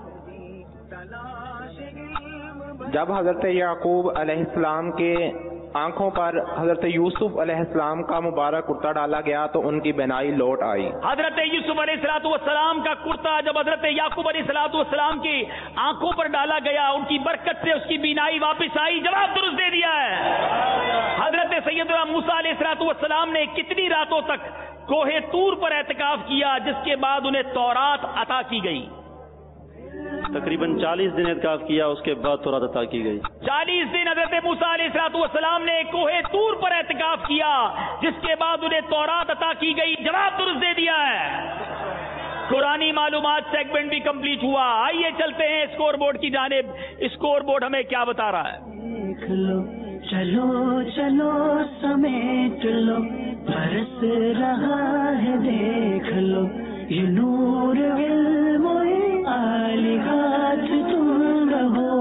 جب حضرت یعقوب علیہ السلام کے آنکھوں پر حضرت یوسف علیہ السلام کا مبارک کرتا ڈالا گیا تو ان کی بینائی لوٹ آئی. حضرت یوسف علیہ السلام کا کرتا جب حضرت یعقوب علیہ السلام کی آنکھوں پر ڈالا گیا, ان کی برکت سے اس کی بینائی واپس آئی. جواب درست دے دیا ہے. حضرت سیدنا موسیٰ علیہ السلام نے کتنی راتوں تک کوہ طور پر اعتکاف کیا جس کے بعد انہیں تورات عطا کی گئی؟ تقریباً 40 دن اعتکاف کیا, اس کے بعد تورات عطا کی گئی. 40 دن حضرت موسیٰ علیہ السلام نے کوہ طور پر اعتکاف کیا جس کے بعد انہیں تورات عطا کی گئی. جواب درست دے دیا ہے. قرآنی معلومات سیگمنٹ بھی کمپلیٹ ہوا. آئیے چلتے ہیں اسکور بورڈ کی جانب. اسکور بورڈ ہمیں کیا بتا رہا ہے؟ دیکھ لو چلو چلو سمیٹ لو, برس رہا ہے دیکھ لو, یہ نور علم عالی ہاتھ تم رہو.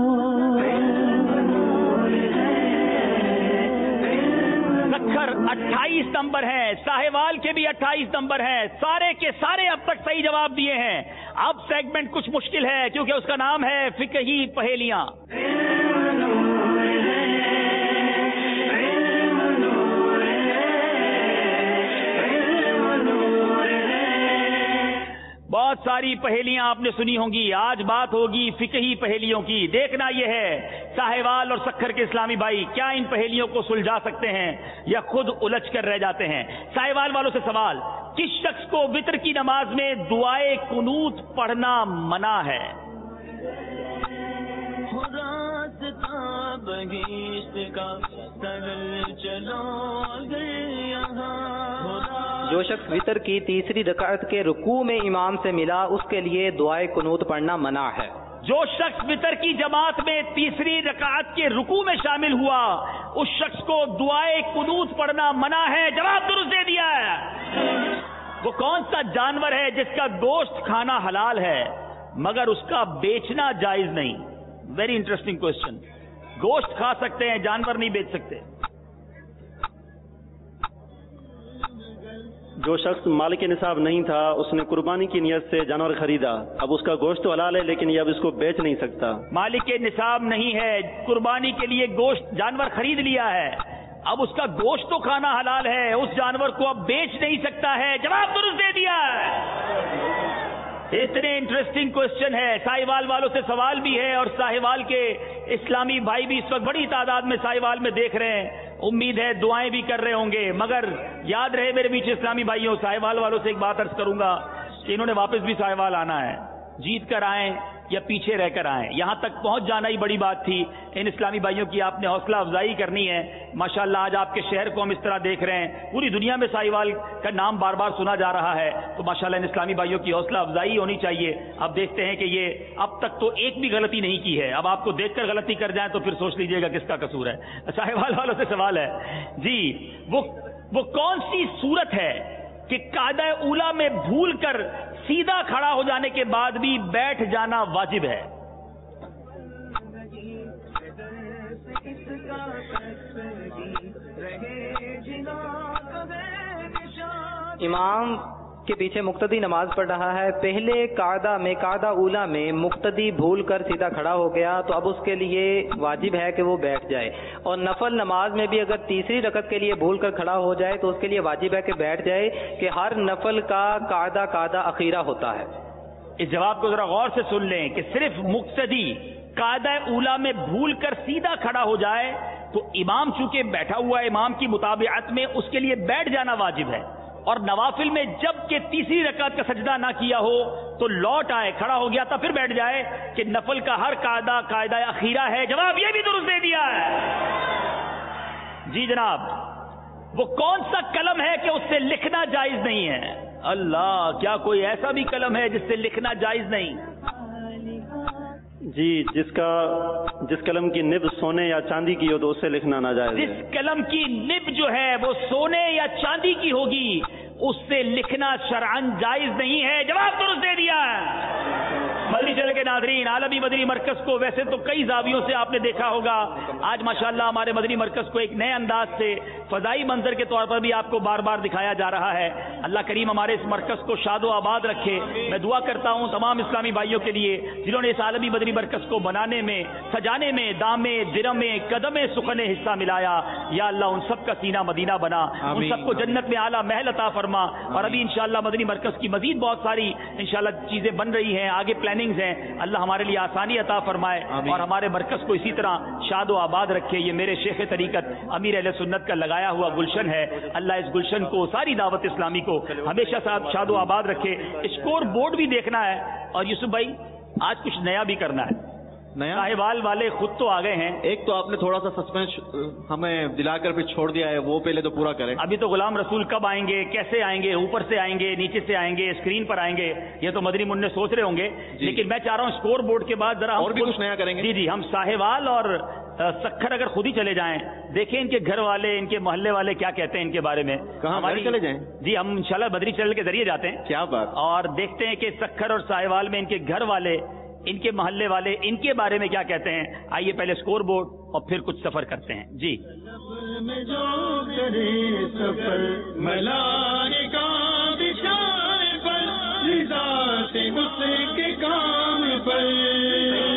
سکھر 28 نمبر ہے, ساہیوال کے بھی 28 نمبر ہیں, سارے کے سارے اب تک صحیح جواب دیے ہیں. اب سیگمنٹ کچھ مشکل ہے کیونکہ اس کا نام ہے فقہی پہیلیاں. بہت ساری پہیلیاں آپ نے سنی ہوں گی, آج بات ہوگی فقہی پہیلیوں کی. دیکھنا یہ ہے साहिवाल और सक्खर के इस्लामी भाई क्या इन पहेलियों को सुलझा सकते हैं या खुद उलझ कर रह जाते हैं? साहिवाल वालों से सवाल, किस शख्स को वितर की नमाज में दुआए कुनूत पढ़ना मना है? जो शख्स वितर की तीसरी रकात के रुकू में इमाम से मिला उसके लिए दुआए कुनूत पढ़ना मना है। जो शख्स वितर की जमात में तीसरी रकात के रुकू में शामिल हुआ उस शख्स को दुआए कुनूत पढ़ना मना है। जवाब दुरुस्त दे दिया है। वो कौन सा जानवर है जिसका गोश्त खाना हलाल है मगर उसका बेचना जायज नहीं? Very interesting question. गोश्त खा सकते हैं, जानवर नहीं बेच सकते। जो शख्स माल के निसाब नहीं था उसने कुर्बानी की नियत से जानवर खरीदा, अब उसका गोश्त तो हलाल है लेकिन ये अब इसको बेच नहीं सकता। मालिक के निसाब नहीं है, कुर्बानी के लिए गोश्त जानवर खरीद लिया है, अब उसका गोश्त तो खाना हलाल है, उस जानवर को अब बेच नहीं सकता है। जवाब दुरुस्त दे दिया है। इतने इंटरेस्टिंग क्वेश्चन है। साहिवाल वालों से सवाल भी है और साहिवाल के इस्लामी भाई भी इस वक्त बड़ी तादाद में साहिवाल में देख रहे हैं। उम्मीद है दुआएं भी कर रहे होंगे। मगर याद रहे मेरे बीच इस्लामी भाइयों, साहिवाल वालों से एक बात अर्ज करूंगा कि इन्होंने वापस भी साहिवाल आना है। जीत कर आए या पीछे रहकर आए, यहां तक पहुंच जाना ही बड़ी बात थी। इन इस्लामी भाइयों की आपने हौसला अफजाई करनी है। माशाल्लाह आज आपके शहर को हम इस तरह देख रहे हैं, पूरी दुनिया में साहिवाल का नाम बार बार सुना जा रहा है, तो माशाल्लाह इन इस्लामी भाइयों की हौसला अफजाई होनी चाहिए। अब देखते हैं कि ये अब तक तो एक भी गलती नहीं की है, अब आपको देखकर गलती कर जाए तो फिर सोच लीजिएगा किसका कसूर है। साहिवाल वालों से सवाल है जी, वो कौन सी सूरत है कि कायदा उला में भूल कर सीधा खड़ा हो जाने के बाद भी बैठ जाना वाजिब है? इमाम के पीछे मुक्तदी नमाज पढ़ रहा है, पहले कायदा उला में मुक्तदी भूल कर सीधा खड़ा हो गया तो अब उसके लिए वाजिब है कि वो बैठ जाए, और नफल नमाज में भी अगर तीसरी रकत के लिए भूल कर खड़ा हो जाए तो उसके लिए वाजिब है कि बैठ जाए, कि हर नफल का कायदा अखीरा होता है। इस जवाब को जरा गौर से सुन लें कि सिर्फ मुक्तदी कायदा उला में भूल कर सीधा खड़ा हो जाए तो इमाम चूंकि बैठा हुआ इमाम की मुताबिअत में उसके लिए बैठ जाना वाजिब है, और नवाफिल में जब के तीसरी रकात का सजदा ना किया हो तो लौट आए, खड़ा हो गया तब फिर बैठ जाए कि नफल का हर कायदा अखीरा है। जवाब ये भी दुरुस्त दे दिया है। जी जनाब, वो कौन सा कलम है कि उससे लिखना जायज नहीं है? अल्लाह, क्या कोई ऐसा भी कलम है जिससे लिखना जायज नहीं? जी, जिस कलम की निब सोने या चांदी की हो तो उससे लिखना नाजायज है। जिस कलम की निब जो है वो सोने या चांदी की होगी उससे लिखना शरअन जायज नहीं है। जवाब दुरुस्त दे दिया है। मदनी चैनल के नाज़रीन, आलमी मदनी मरकज को वैसे तो कई जावियों से आपने देखा होगा, आज माशाल्लाह हमारे मदनी मरकज को एक नए अंदाज से फजाई मंजर के तौर पर भी आपको बार बार दिखाया जा रहा है। अल्लाह करीम हमारे इस मरकज को शादो आबाद रखे। मैं दुआ करता हूँ तमाम इस्लामी भाइयों के लिए जिन्होंने इस आलमी मदनी मरकज को बनाने में, सजाने में, दामे दिरमे कदमे सुखने हिस्सा मिलाया। या अल्लाह उन सब का सीना मदीना बना, उन सबको जन्नत में आला महल अता फरमा। और अभी इंशाअल्लाह मदनी मरकज की मजीद बहुत सारी इंशाअल्लाह चीजें बन रही हैं, आगे प्लानिंग्स हैं। अल्लाह हमारे लिए आसानी अता फरमाए और हमारे मरकज को इसी तरह शादो आबाद रखे। ये मेरे शेख तरीकत अमीर अहले सुन्नत का लगाया हुआ गुलशन है। अल्लाह इस गुलशन को, सारी दावत इस्लामी को हमेशा साथ शादो आबाद रखे। स्कोर बोर्ड भी देखना है और यूसुफ भाई आज कुछ नया भी करना है। नया साहिवाल वाले खुद तो आ गए हैं। एक तो आपने थोड़ा सा सस्पेंस हमें दिलाकर भी छोड़ दिया है, वो पहले तो पूरा करें। अभी तो गुलाम रसूल कब आएंगे, कैसे आएंगे, ऊपर से आएंगे, नीचे से आएंगे, स्क्रीन पर आएंगे, ये तो मदनी मुन्ने सोच रहे होंगे। लेकिन मैं चाह रहा हूँ स्कोर बोर्ड के बाद जरा और भी कुछ नया करेंगे। जी, हम साहिवाल और सक्खर अगर खुद ही चले जाएं, देखें इनके घर वाले, इनके मोहल्ले वाले क्या कहते हैं इनके बारे में। कहाँ चले जाएं? जी, हम इंशाल्लाह मदनी चैनल के जरिए जाते हैं। क्या बात। और देखते हैं कि सक्खर और साहिवाल में इनके घर वाले, इनके मोहल्ले वाले इनके बारे में क्या कहते हैं। आइए पहले स्कोर बोर्ड और फिर कुछ सफर करते हैं। जी, जो करे सफर मलाने का बिछाए पर, रिज़ा से उसके काम पर।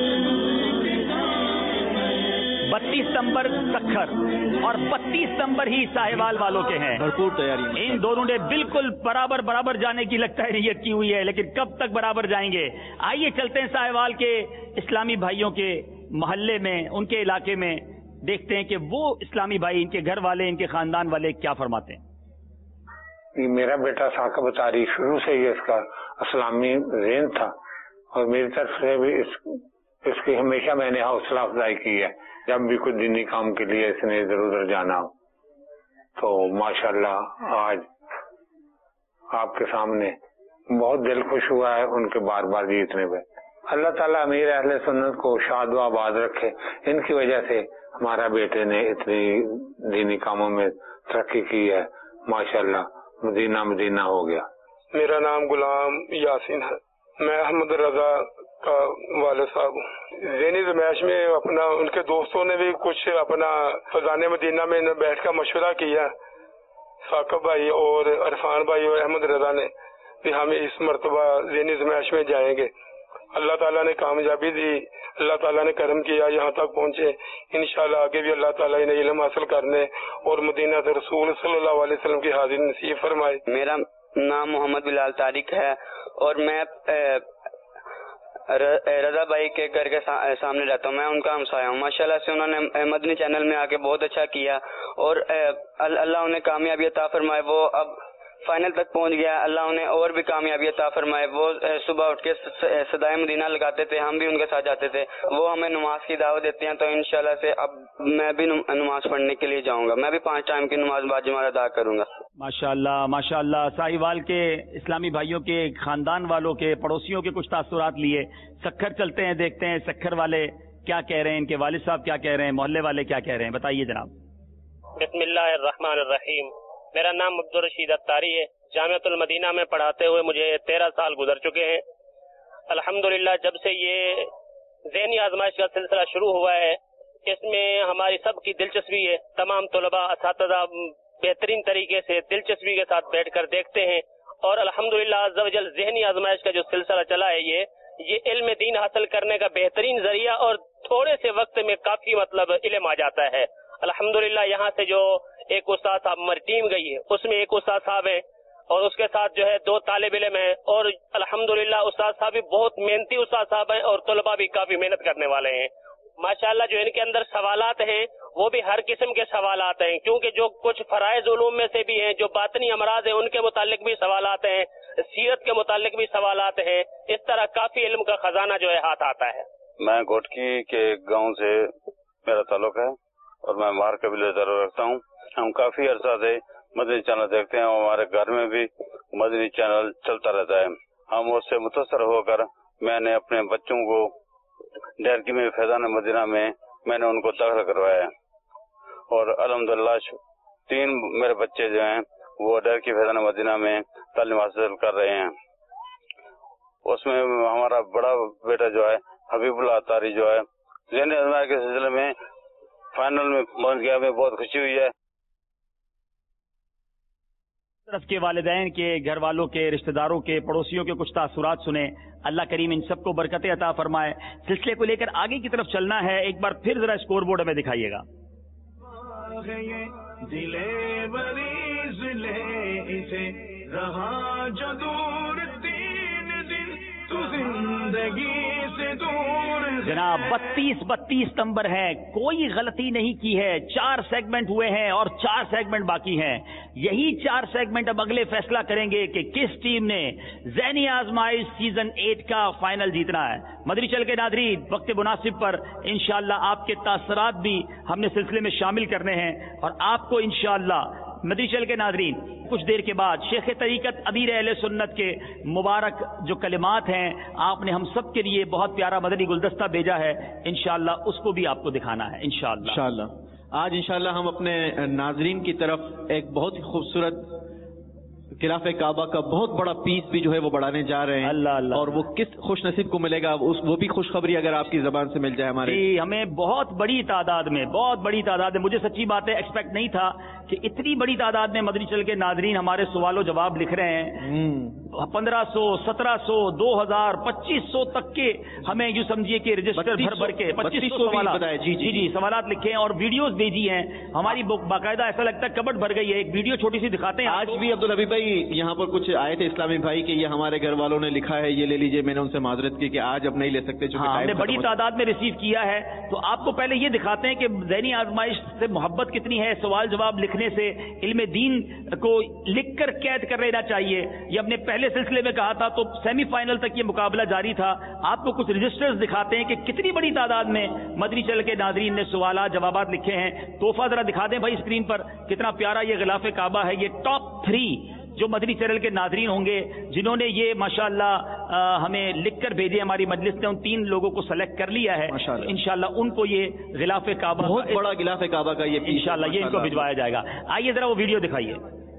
32 नंबर सक्खर और 32 नंबर ही साहिवाल वालों के हैं। भरपूर तैयारी। इन दोनों ने बिल्कुल बराबर जाने की लगता है नीयत की हुई है, लेकिन कब तक बराबर जाएंगे। आइए चलते हैं साहिवाल के इस्लामी भाइयों के محلے میں, ان کے علاقے میں, دیکھتے ہیں کہ وہ اسلامی بھائی, ان کے گھر والے, ان کے خاندان والے کیا فرماتے ہیں. میرا بیٹا ثاقب اتاری شروع سے ہی اس کا اسلامی ذہن تھا, اور میری طرف سے بھی اس کی ہمیشہ میں نے حوصلہ افزائی کی ہے. جب بھی کوئی دینی کام کے لیے اس نے ادھر ادھر جانا ہو تو ماشاءاللہ آج آپ کے سامنے بہت دل خوش ہوا ہے ان کے بار بار جیتنے پہ. اللہ تعالیٰ امیر اہل سنت کو شاد و آباد رکھے. ان کی وجہ سے ہمارا بیٹے نے اتنی دینی کاموں میں ترقی کی ہے, ماشاءاللہ مدینہ مدینہ ہو گیا. میرا نام غلام یاسین ہے, میں احمد رضا کا والد صاحب ہوں. ذہنی زمائش میں اپنا ان کے دوستوں نے بھی کچھ اپنا فضان مدینہ میں بیٹھ کر مشورہ کیا. ثاقب بھائی اور عرفان بھائی اور احمد رضا نے کہ ہم اس مرتبہ ذہنی زمائش میں جائیں گے. اللہ تعالیٰ نے کامیابی دی, اللہ تعالیٰ نے کرم کیا, یہاں تک پہنچے. انشاءاللہ آگے بھی اللہ تعالیٰ انہیں علم حاصل کرنے اور مدینہ رسول صلی اللہ علیہ وسلم کی حاضری نصیب فرمائے. میرا نام محمد بلال طارق ہے اور میں رضا بھائی کے گھر کے سامنے رہتا ہوں. میں ان کا ہمسایہ ہوں. ماشاءاللہ سے انہوں نے مدنی چینل میں آ کے بہت اچھا کیا اور اللہ انہیں کامیابی عطا فرمائے. وہ اب فائنل تک پہنچ گیا. اللہ انہیں اور بھی کامیابی عطا فرمائے. وہ صبح اٹھ کے صدائے مدینہ لگاتے تھے, ہم بھی ان کے ساتھ جاتے تھے. وہ ہمیں نماز کی دعوت دیتے ہیں, تو انشاءاللہ سے اب میں بھی نماز پڑھنے کے لیے جاؤں گا. میں بھی 5 ٹائم کی نماز باجماعت ادا کروں گا. ماشاءاللہ ماشاءاللہ. ساہیوال کے اسلامی بھائیوں کے خاندان والوں کے پڑوسیوں کے کچھ تاثرات لیے سکھر چلتے ہیں, دیکھتے ہیں سکھر والے کیا کہہ رہے ہیں, ان کے والد صاحب کیا کہہ رہے ہیں, محلے والے کیا کہہ رہے ہیں. بتائیے جناب. بسم اللہ الرحمن الرحیم. میرا نام عبدالرشید اتاری ہے. جامعۃ المدینہ میں پڑھاتے ہوئے مجھے 13 سال گزر چکے ہیں. الحمدللہ جب سے یہ ذہنی آزمائش کا سلسلہ شروع ہوا ہے, اس میں ہماری سب کی دلچسپی ہے. تمام طلباء اساتذہ بہترین طریقے سے دلچسپی کے ساتھ بیٹھ کر دیکھتے ہیں, اور الحمدللہ عز و جل ذہنی آزمائش کا جو سلسلہ چلا ہے یہ علم دین حاصل کرنے کا بہترین ذریعہ, اور تھوڑے سے وقت میں کافی علم آ جاتا ہے. الحمدللہ یہاں سے جو ایک استاد صاحب ہماری ٹیم گئی ہے اس میں ایک استاد صاحب ہیں اور اس کے ساتھ جو ہے 2 طالب علم ہیں, اور الحمدللہ استاد صاحب بھی بہت محنتی استاد صاحب ہیں اور طلباء بھی کافی محنت کرنے والے ہیں. ماشاءاللہ جو ان کے اندر سوالات ہیں وہ بھی ہر قسم کے سوالات ہیں, کیونکہ جو کچھ فرائض علوم میں سے بھی ہیں, جو باطنی امراض ہیں ان کے متعلق بھی سوالات ہیں, سیرت کے متعلق بھی سوالات ہیں. اس طرح کافی علم کا خزانہ جو ہے ہاتھ آتا ہے. میں گھوٹکی کے گاؤں سے میرا تعلق ہے اور میں مار قبیلے سے تعلق رکھتا ہوں. ہم کافی عرصہ سے مدنی چینل دیکھتے ہیں اور ہمارے گھر میں بھی مدنی چینل چلتا رہتا ہے. ہم اس سے متاثر ہو کر میں نے اپنے بچوں کو ڈیرکی میں فیضان مدینہ میں نے ان کو داخل کروایا ہے, اور الحمدللہ 3 میرے بچے جو ہیں وہ ڈیرکی فیضان مدینہ میں تعلیم حاصل کر رہے ہیں. اس میں ہمارا بڑا بیٹا جو ہے حبیب اللہ اتاری جو ہے ذہنی آزمائش کے سلسلے میں فائنل میں پہنچ گیا. ہمیں بہت خوشی ہوئی ہے. طرف کے والدین کے, گھر والوں کے, رشتہ داروں کے, پڑوسیوں کے کچھ تاثرات سنیں. اللہ کریم ان سب کو برکتیں عطا فرمائے. سلسلے کو لے کر آگے کی طرف چلنا ہے. ایک بار پھر ذرا اسکور بورڈ میں دکھائیے گا. دلے مریض لے اسے رہا جو دور 3 دن تو زندگی سے دور. جناب 32 نمبر ہے, کوئی غلطی نہیں کی ہے. 4 سیگمنٹ ہوئے ہیں اور 4 سیگمنٹ باقی ہیں. یہی 4 سیگمنٹ اب اگلے فیصلہ کریں گے کہ کس ٹیم نے ذہنی آزمائش سیزن 8 کا فائنل جیتنا ہے. مدنی چینل کے ناظرین, وقت مناسب پر انشاءاللہ آپ کے تاثرات بھی ہم نے سلسلے میں شامل کرنے ہیں, اور آپ کو انشاءاللہ مدنی چینل کے ناظرین کچھ دیر کے بعد شیخ طریقت امیر اہل سنت کے مبارک جو کلمات ہیں, آپ نے ہم سب کے لیے بہت پیارا مدنی گلدستہ بھیجا ہے, انشاءاللہ اس کو بھی آپ کو دکھانا ہے انشاءاللہ. آج انشاءاللہ ہم اپنے ناظرین کی طرف ایک بہت ہی خوبصورت خلاف کعبہ کا بہت بڑا پیس بھی جو ہے وہ بڑھانے جا رہے ہیں. اللہ اور وہ کس خوش نصیب کو ملے گا, وہ بھی خوشخبری اگر آپ کی زبان سے مل جائے ہمارے. جی, ہمیں بہت بڑی تعداد میں مجھے سچی بات ہے ایکسپیکٹ نہیں تھا کہ اتنی بڑی تعداد میں مدنی چینل کے ناظرین ہمارے سوال و جواب لکھ رہے ہیں. 1500, 1700, 2000, 2500 तक के हमें यूँ समझिए कि रजिस्टर भर भर के 2500 सवाल जी सवालात लिखे हैं और वीडियोस भेजी हैं हमारी बाकायदा। ऐसा लगता है कबट भर गई है। एक वीडियो छोटी सी दिखाते हैं। आज भी अब्दुल हबीब भाई यहाँ पर कुछ आए थे इस्लामी भाई कि ये हमारे घर वालों ने लिखा है, ये ले लीजिए। मैंने उनसे माजरत की कि आज अब नहीं ले सकते, हमने बड़ी तादाद में रिसीव किया है। तो आपको पहले ये दिखाते हैं कि ज़हनी आजमाइश से मोहब्बत कितनी है। सवाल जवाब लिखने से इल्म दीन को लिखकर कैद कर लेना चाहिए। ये अपने पहले सिलसिले में कहा था। तो सेमीफाइनल तक ये मुकाबला जारी था। आपको कुछ रजिस्टर्स दिखाते हैं कि कितनी बड़ी तादाद में मदनी चैनल के नाज़रीन ने सवाल जवाबात लिखे हैं। तोहफा जरा दिखा दें भाई स्क्रीन पर, कितना प्यारा ये गिलाफ काबा है। ये टॉप 3 जो मदनी चैनल के नाज़रीन होंगे जिन्होंने ये माशाअल्लाह हमें लिखकर भेजे, हमारी मजलिस ने उन 3 लोगों को सेलेक्ट कर लिया है। इंशाअल्लाह उनको ये गिलाफ काबा, बहुत बड़ा गिलाफ काबा का ये इंशाअल्लाह ये इनको भिजवाया जाएगा। आइए जरा वो वीडियो दिखाइए।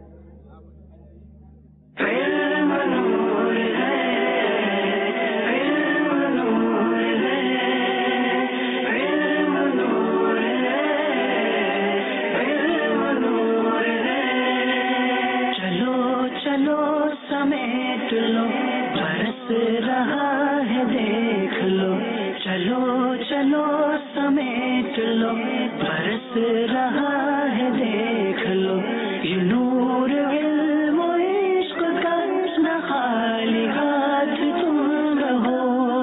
समेट लो, बरस रहा है देख लो। चलो चलो समेट लो, बरस रहा है देख लो। ये नूर इल्म इश्क का न खाली हाथ तुम रहो।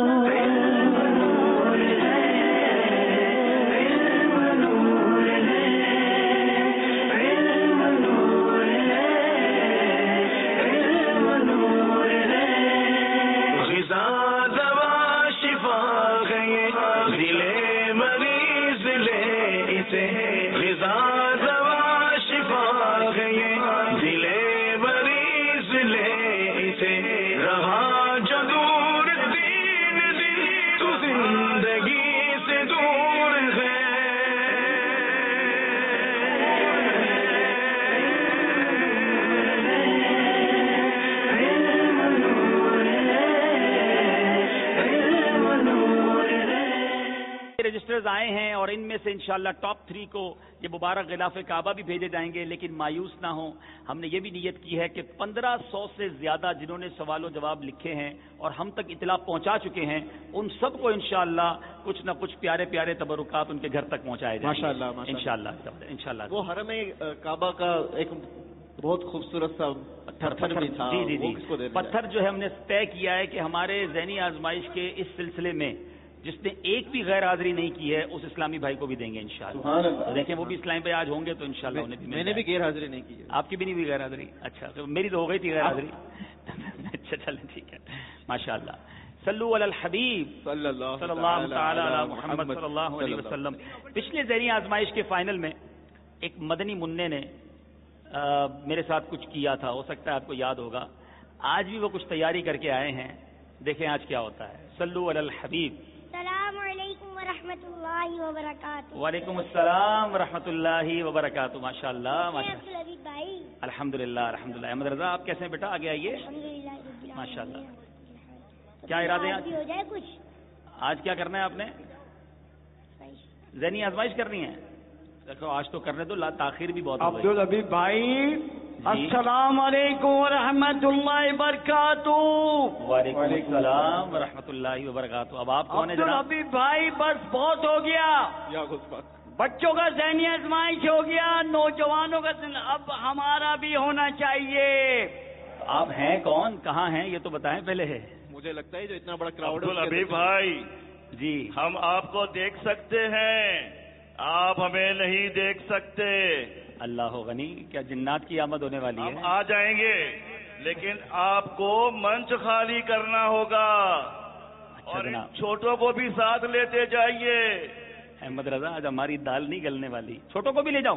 रजिस्टर्स आए हैं और इनमें से इंशाअल्लाह टॉप 3 को ये मुबारक गिलाफ काबा भी भेजे जाएंगे। लेकिन मायूस ना हो, हमने ये भी नीयत की है कि 1500 से ज्यादा जिन्होंने सवालों जवाब लिखे हैं और हम तक इतला पहुंचा चुके हैं, उन सबको इंशाअल्लाह कुछ न कुछ प्यारे प्यारे तबरुकात उनके घर तक पहुंचाए जाएंगे इंशाअल्लाह इंशाअल्लाह। वो हरम काबा का एक बहुत खूबसूरत सा पत्थर भी था। जी पत्थर जो है हमने तय किया है कि हमारे ज़हनी आजमाइश के इस सिलसिले में जिसने एक भी गैर हाजिरी नहीं की है उस इस्लामी भाई को भी देंगे इंशाअल्लाह। तो देखें वो भी इस्लामी भाई आज होंगे तो इंशाअल्लाह उन्हें भी। मैंने भी गैर हाजिरी नहीं की है। आपकी भी नहीं हुई गैर हाजिरी? अच्छा, तो मेरी तो हो गई थी गैर हाजिरी। अच्छा चलें ठीक है, माशाअल्लाह। सल्लु अलल हबीब सल्लल्लाहु तआला अला मुहम्मद सल्लल्लाहु अलैहि वसल्लम। पिछले ज़हनी आजमाइश के फाइनल में एक मदनी मुन्ने ने मेरे साथ कुछ किया था, हो सकता है आपको याद होगा। आज भी वो कुछ तैयारी करके आए हैं, देखें आज क्या होता है। सल्लु अलल हबीब। अस्सलामुअलैकुम वरहमतुल्लाहि वबरकातुहू। वालेकुम अस्सलाम वरहमतुल्लाहि वबरकातुहू। माशाअल्लाह माशाअल्लाह भाई। अल्हम्दुलिल्लाह अल्हम्दुलिल्लाह। अहमद रजा आप कैसे हैं बेटा? आगे आइए। अल्हम्दुलिल्लाह माशाअल्लाह। क्या इरादे हैं आज? हो जाए कुछ आज क्या करना है आपने? ज़हनी आजमाइश करनी है? देखो आज तो करने दो, ताखिर भी बहुत। अब्दुल हबीब भाई अस्सलाम वालेकुम वरहमतुल्लाहि वबरकातुहू। वालेकुम अस्सलाम वरहमतुल्लाहि वबरकातुहू। अब आप कौन है अब्दुल हबीब भाई? बस बहुत हो गया, बच्चों का ज़हनी आजमाइश हो गया, नौजवानों का, अब हमारा भी होना चाहिए। आप हैं कौन, कहाँ हैं, ये तो बताएं पहले है। मुझे लगता है जो इतना बड़ा क्राउड। अब्दुल हबीब भाई जी, हम आपको देख सकते हैं, आप हमें नहीं देख सकते। अल्लाह गनी, क्या जिन्नात की आमद होने वाली है? हम आ जाएंगे, लेकिन आपको मंच खाली करना होगा। अच्छा, और इन छोटों को भी साथ लेते जाइए। अहमद रजा आज हमारी दाल नहीं गलने वाली, छोटों को भी ले जाऊं?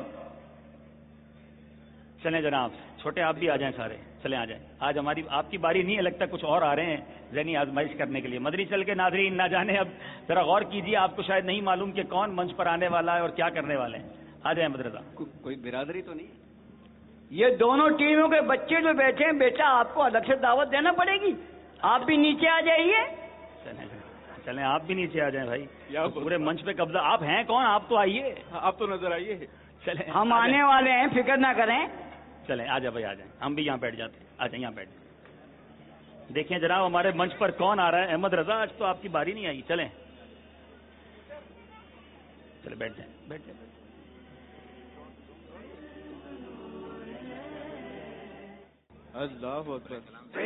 चलें जनाब, छोटे आप भी आ जाएं, सारे चले आ जाएं। आज हमारी आपकी बारी नहीं है, लगता कुछ और आ रहे हैं ज़हनी आजमाइश करने के लिए। मदनी चल के नाज़रीन ना जाने, अब जरा गौर कीजिए, आपको शायद नहीं मालूम कि कौन मंच पर आने वाला है और क्या करने वाले हैं। आ जाए अहमद रजा। कोई बिरादरी तो नहीं? ये दोनों टीमों के बच्चे जो बैठे हैं, बेटा आपको अलग से दावत देना पड़ेगी, आप भी नीचे आ जाइए। चलें आप भी नीचे आ जाएं भाई, पूरे मंच पे कब्जा। आप हैं कौन? आप तो आइए, आप तो नजर आइए। चलें हम आने वाले हैं, फिक्र ना करें। चलें आ जाए भाई, आ जाए, हम भी यहाँ बैठ जाते हैं। आ जाए यहाँ बैठ। دیکھیں جناب ہمارے منچ پر کون آ رہا ہے. احمد رضا آج تو آپ کی باری نہیں آئی. چلیں چلے بیٹھ جائیں بیٹھ جائیں. اللہ اکبر.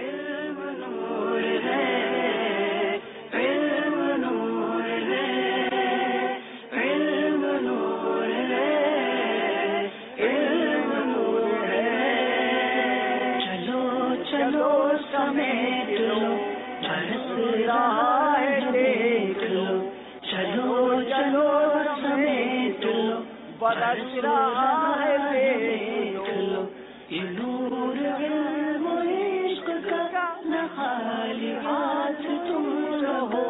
سمیٹ لو برس رہا ہے دیکھ لو چلو چلو سمیٹ لو برس رہا ہے دیکھ لو یہ نور علم و عشق کا نہ خالی ہاتھ تم رہو.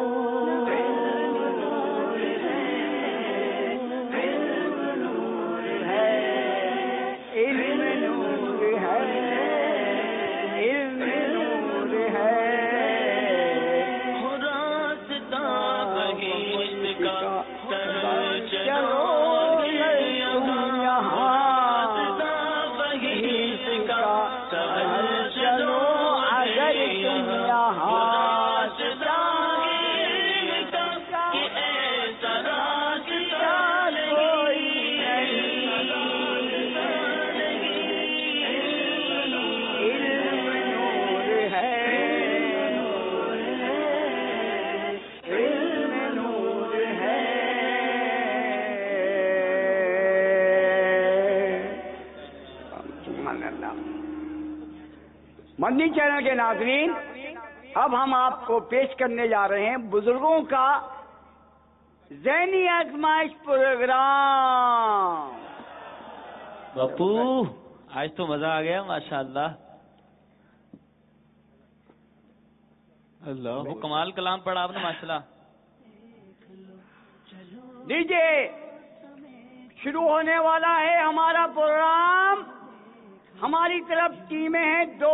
مدنی چینل کے ناظرین، اب ہم آپ کو پیش کرنے جا رہے ہیں بزرگوں کا ذہنی آزمائش پروگرام. باپو آج تو مزہ آ گیا ماشاءاللہ. اللہ وہ کمال کلام پڑھا آپ نے ماشاءاللہ. دیجیے شروع ہونے والا ہے ہمارا پروگرام. ہماری طرف ٹیمیں ہیں دو.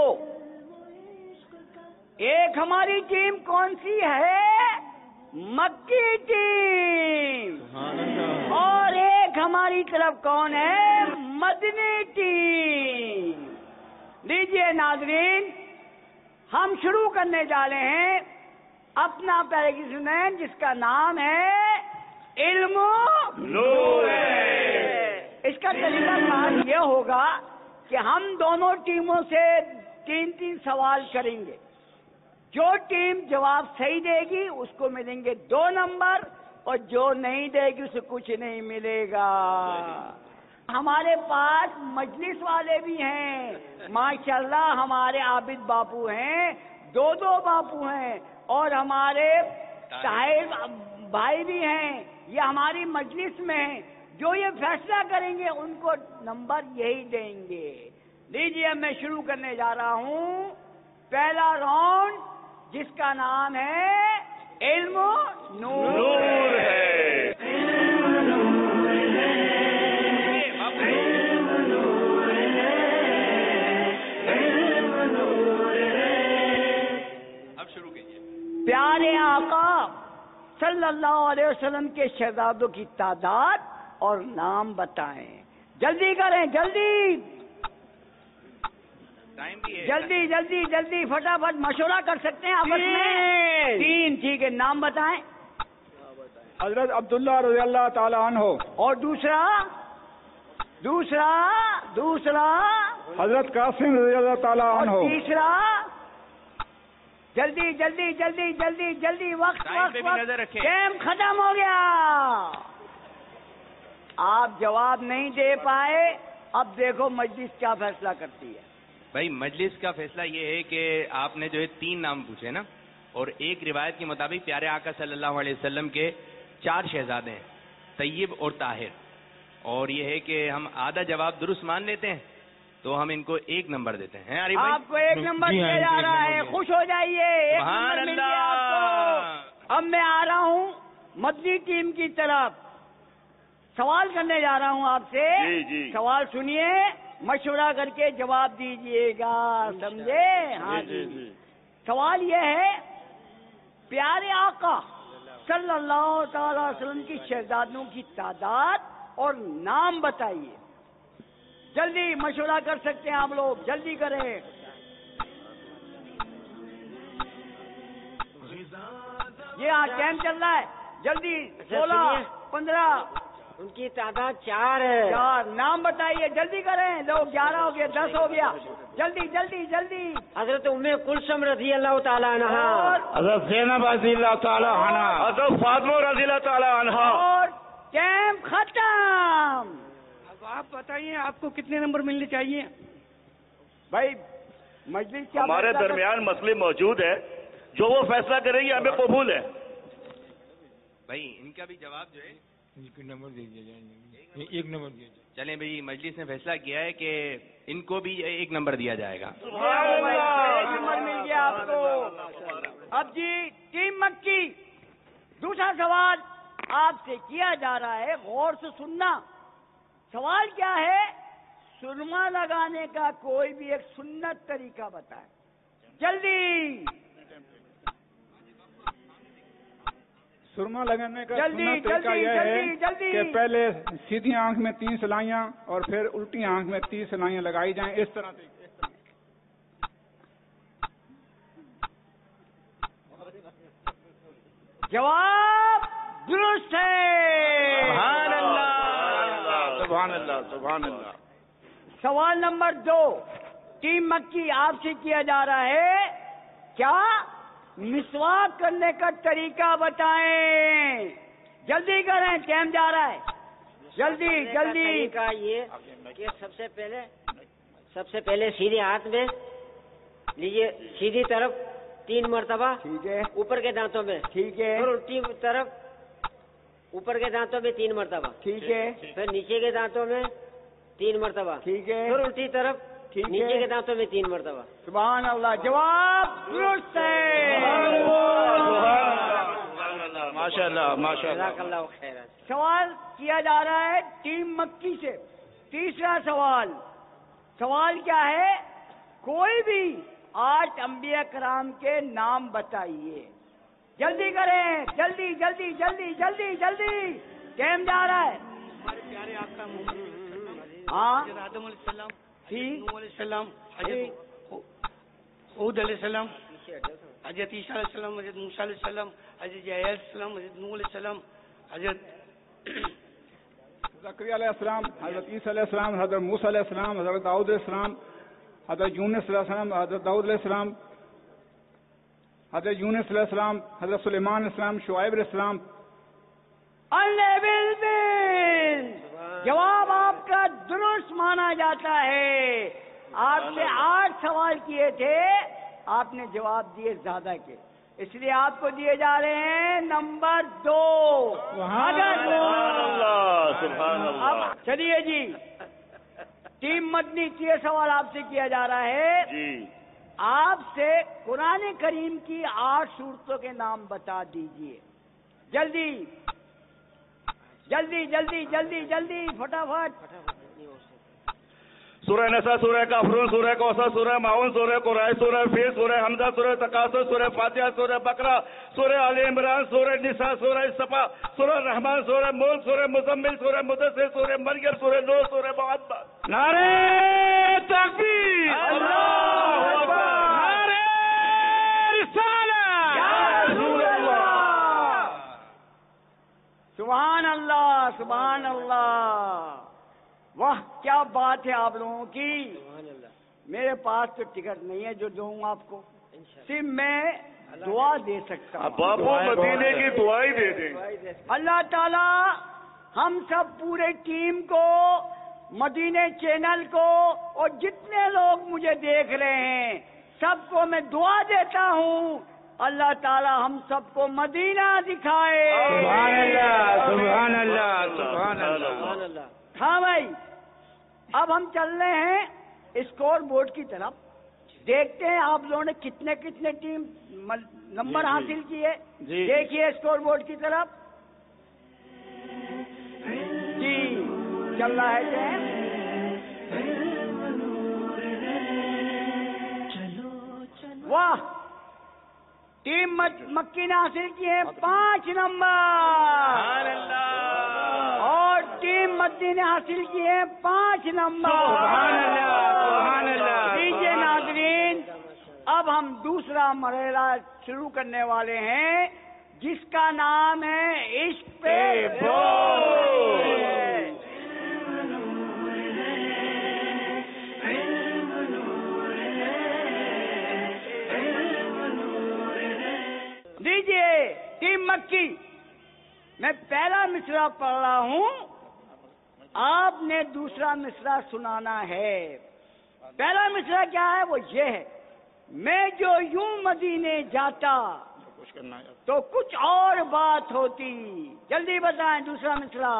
ایک ہماری ٹیم کون سی ہے؟ مکی ٹیم. اور ایک ہماری طرف کون ہے؟ مدنی ٹیم. لیجیے ناظرین ہم شروع کرنے جا رہے ہیں اپنا پیراگراف جس کا نام ہے علم نور ہے. اس کا طریقہ کار یہ ہوگا کہ ہم دونوں ٹیموں سے 3 سوال کریں گے. جو ٹیم جواب صحیح دے گی اس کو ملیں گے 2 نمبر اور جو نہیں دے گی اسے کچھ نہیں ملے گا. ہمارے پاس مجلس والے بھی ہیں ماشاءاللہ. ہمارے عابد باپو ہیں 2 باپو ہیں اور ہمارے صاحب بھائی بھی ہیں. یہ ہماری مجلس میں ہیں. جو یہ فیصلہ کریں گے ان کو نمبر یہی دیں گے. لیجیے میں شروع کرنے جا رہا ہوں پہلا راؤنڈ جس کا نام ہے علم نور ہے. اب شروع کیجیے. پیارے آقا صلی اللہ علیہ وسلم کے شہزادوں کی تعداد اور نام بتائیں. جلدی کریں جلدی جلدی جلدی جلدی فٹافٹ مشورہ کر سکتے ہیں آپس میں. 3 ٹھیک ہے. نام بتائیں. حضرت عبداللہ رضی اللہ تعالی عنہ. اور دوسرا حضرت قاسم رضی اللہ تعالی عنہ. اور تیسرا جلدی جلدی جلدی جلدی جلدی وقت ٹائم ختم ہو گیا. آپ جواب نہیں دے پائے. اب دیکھو مجلس کیا فیصلہ کرتی ہے. بھائی مجلس کا فیصلہ یہ ہے کہ آپ نے جو ہے 3 نام پوچھے نا اور ایک روایت کے مطابق پیارے آقا صلی اللہ علیہ وسلم کے 4 شہزادے ہیں طیب اور طاہر. اور یہ ہے کہ ہم آدھا جواب درست مان لیتے ہیں تو ہم ان کو 1 نمبر دیتے ہیں. آپ کو 1 نمبر دیا جا رہا ہے. خوش ہو جائیے. 1 نمبر مل گیا آپ کو. اب میں آ رہا ہوں مدنی ٹیم کی طرف. سوال کرنے جا رہا ہوں آپ سے. سوال سنیے مشورہ کر کے جواب دیجئے گا. سمجھے؟ ہاں جی. سوال یہ ہے پیارے آقا صلی اللہ تعالی وسلم کی شہزادوں کی تعداد اور نام بتائیے. جلدی مشورہ کر سکتے ہیں آپ لوگ. جلدی کریں. یہ ہاں ٹائم چل رہا ہے، جلدی 16 15 ان کی تعداد 4 ہے۔ 4 نام بتائیے، جلدی کریں، لوگ 11 ہو گیا، 10 ہو گیا، جلدی جلدی جلدی۔ حضرت ام کلثوم رضی اللہ تعالیٰ عنہ، حضرت زینب رضی اللہ تعالی عنہ، حضرت فاطمہ رضی اللہ تعالی عنہ۔ اور ٹائم ختم۔ اب آپ بتائیے آپ کو کتنے نمبر ملنے چاہیے؟ بھائی مجلس کیا ہمارے درمیان مسئلے موجود ہے، جو وہ فیصلہ کرے گی ہمیں قبول ہے۔ بھائی ان کا بھی جواب جو ہے نمبر دے دیا جائے، ایک نمبر دیا جائے۔ چلیں بھائی، مجلس نے فیصلہ کیا ہے کہ ان کو بھی 1 نمبر دیا جائے گا۔ 1 نمبر مل گیا آپ کو۔ اب جی ٹیم مکی، دوسرا سوال آپ سے کیا جا رہا ہے، غور سے سننا۔ سوال کیا ہے؟ سرما لگانے کا کوئی بھی ایک سنت طریقہ بتائیں، جلدی۔ سرما لگانے کا جلدی سنت طریقہ یہ ہے جلدی کہ پہلے سیدھی آنکھ میں 3 سلائیاں اور پھر الٹی آنکھ میں 30 سلائیاں لگائی جائیں، اس طرح سے۔ جواب درست ہے۔ سبحان اللہ سبحان اللہ سبحان اللہ۔ سوال نمبر 2 ٹیم مکی آپ سے کیا جا رہا ہے، کیا مسواک کرنے کا طریقہ بتائیں، جلدی کریں، ٹائم جا رہا ہے، جلدی جلدی۔ طریقہ یہ کہ سب سے پہلے سیدھے ہاتھ میں لیجیے، سیدھی طرف 3 مرتبہ، ٹھیک ہے، اوپر کے دانتوں میں، ٹھیک ہے، اور الٹی طرف اوپر کے دانتوں میں 3 مرتبہ، ٹھیک ہے، پھر نیچے کے دانتوں میں 3 مرتبہ، ٹھیک ہے، پھر الٹی طرف ٹھیک ہے، نیچے کے دانتوں میں 3 مرتبہ۔ سبحان اللہ، جواب درست ہے۔ ماشاء اللہ ماشاء اللہ۔ جزاک اللہ خیر۔ سوال کیا جا رہا ہے ٹیم مکی سے، تیسرا سوال کیا ہے؟ کوئی بھی 8 انبیاء کرام کے نام بتائیے، جلدی کریں، جلدی جلدی جلدی جلدی جلدی، ٹائم جا رہا ہے۔ ہمارے پیارے آقا ہاں آدم علیہ السلام، ٹھیک، نوح علیہ السلام، حضرت ہود علیہ السلام، حضرت عیسیٰ علیہ السلام، حضرت موسیٰ علیہ السلام، حضرت یحییٰ علیہ السلام، حضرت نوح علیہ السلام، حضرت زکریا علیہ السلام، حضرت عیسیٰ علیہ السلام، حضرت موسیٰ علیہ السلام، حضرت داؤد علیہ السلام، حضرت یونس علیہ السلام، حضرت داؤد علیہ السلام، حضرت یونس علیہ السلام، حضرت سلیمان علیہ السلام، شعیب علیہ السلام۔ جواب آپ کا درست مانا جاتا ہے۔ آپ سے 8 سوال کیے تھے، آپ نے جواب دیے زیادہ کے، اس لیے آپ کو دیے جا رہے ہیں نمبر 2۔ اب چلیے جی، ٹیم مدنی یہ سوال آپ سے کیا جا رہا ہے جی، آپ سے قرآن کریم کی 8 سورتوں کے نام بتا دیجئے، جلدی جلدی جلدی جلدی جلدی، فٹافٹ۔ سورہ نساء، سورہ کافرون، سورہ کوثر، سورہ معون، سورہ قریش، سورہ فیل، سورہ حمزہ، سورہ تکاثر، سورہ فاتحہ، سورہ بقرہ، سورہ آل عمران، سورہ نساء، سورہ صفا، سورہ رحمان، سورہ ملک، سورہ مزمل، سورہ مدثر، سورہ مریم، سورہ نور، سورہ محمد۔ نعرہ تکبیر، اللہ اکبر، نعرہ رسالت، یا رسول اللہ۔ سبحان اللہ سبحان اللہ، واہ کیا بات ہے آپ لوگوں کی۔ میرے پاس تو ٹکٹ نہیں ہے جو دوں آپ کو، صرف میں دعا دے سکتا ہوں۔ باپو مدینے کی دعائیں دے دیں۔ اللہ تعالی ہم سب پورے ٹیم کو، مدینے چینل کو، اور جتنے لوگ مجھے دیکھ رہے ہیں سب کو میں دعا دیتا ہوں، اللہ تعالی ہم سب کو مدینہ دکھائے۔ سبحان اللہ سبحان اللہ سبحان اللہ۔ ہاں بھائی، اب ہم چل رہے ہیں اسکور بورڈ کی طرف، دیکھتے ہیں آپ لوگوں نے کتنے کتنے ٹیم نمبر حاصل کیے۔ دیکھیے اسکور بورڈ کی طرف، جی چل رہا ہے جی۔ واہ، ٹیم مکی نے حاصل کیے 5 نمبر، اور ٹیم مدی نے حاصل کیے 5 نمبر۔ دیجیے ناظرین، اب ہم دوسرا مرحلہ شروع کرنے والے ہیں۔ جس کا نام ہے عشق پہ دیجیے ٹیم مکی، میں پہلا مصرع پڑھ رہا ہوں، آپ نے دوسرا مصرع سنانا ہے۔ پہلا مصرع کیا ہے؟ وہ یہ ہے، میں جو یوں مدینے جاتا تو کچھ اور بات ہوتی۔ جلدی بتائیں دوسرا مصرع۔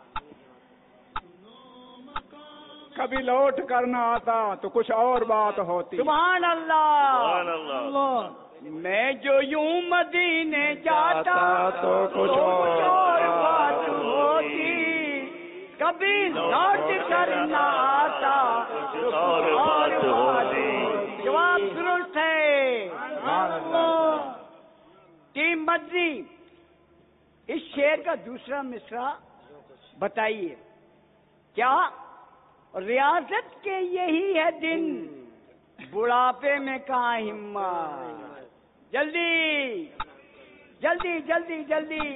کبھی لوٹ کر نہ آتا تو کچھ اور بات ہوتی۔ سبحان اللہ، سبحان اللہ۔ میں جو یوں مدینے جاتا تو کچھ اور بات ہوتی، کبھی لوٹ کر نہ آتا تو کچھ اور بات ہوتی۔ جواب درست ہے۔ ٹیم مدنی، اس شعر کا دوسرا مصرع بتائیے کیا؟ ریاضت کے یہی ہے دن، بڑھاپے میں کہاں ہمت۔ جلدی جلدی جلدی جلدی۔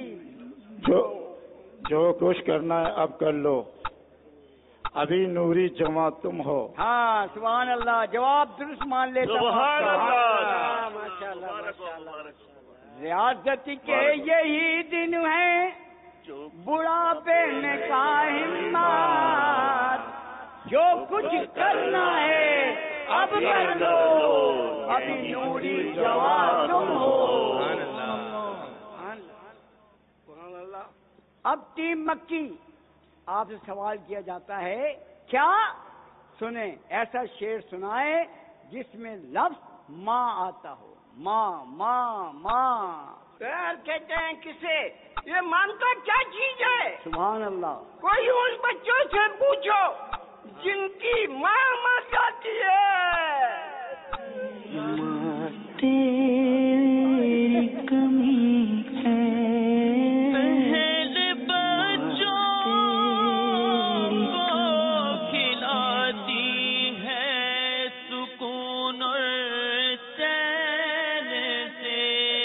جو کچھ کرنا ہے اب کر لو، ابھی نوری جمع تم ہو۔ ہاں سبحان اللہ، جواب درست مان لیتا۔ سبحان اللہ، ماشاء اللہ ماشاء اللہ۔ ریاضت کے یہی دن ہے، بڑھاپے میں کہاں ہمت، جو کچھ کرنا ہے اب کر لو، ابھی نوری جوان تم ہو۔ اب ٹیم مکی، آپ سے سوال کیا جاتا ہے کیا؟ سنیں، ایسا شعر سنائے جس میں لفظ ماں آتا ہو۔ ماں ماں ماں پیر کہتے ہیں کسے؟ یہ مانتا کیا چیز ہے؟ سبحان اللہ۔ کوئی ان بچوں سے پوچھو جن کی ماں مر جاتی ہے۔ تیری کمی ہے پہلے بچوں کو کھلاتی ہے سکون اور چین سے،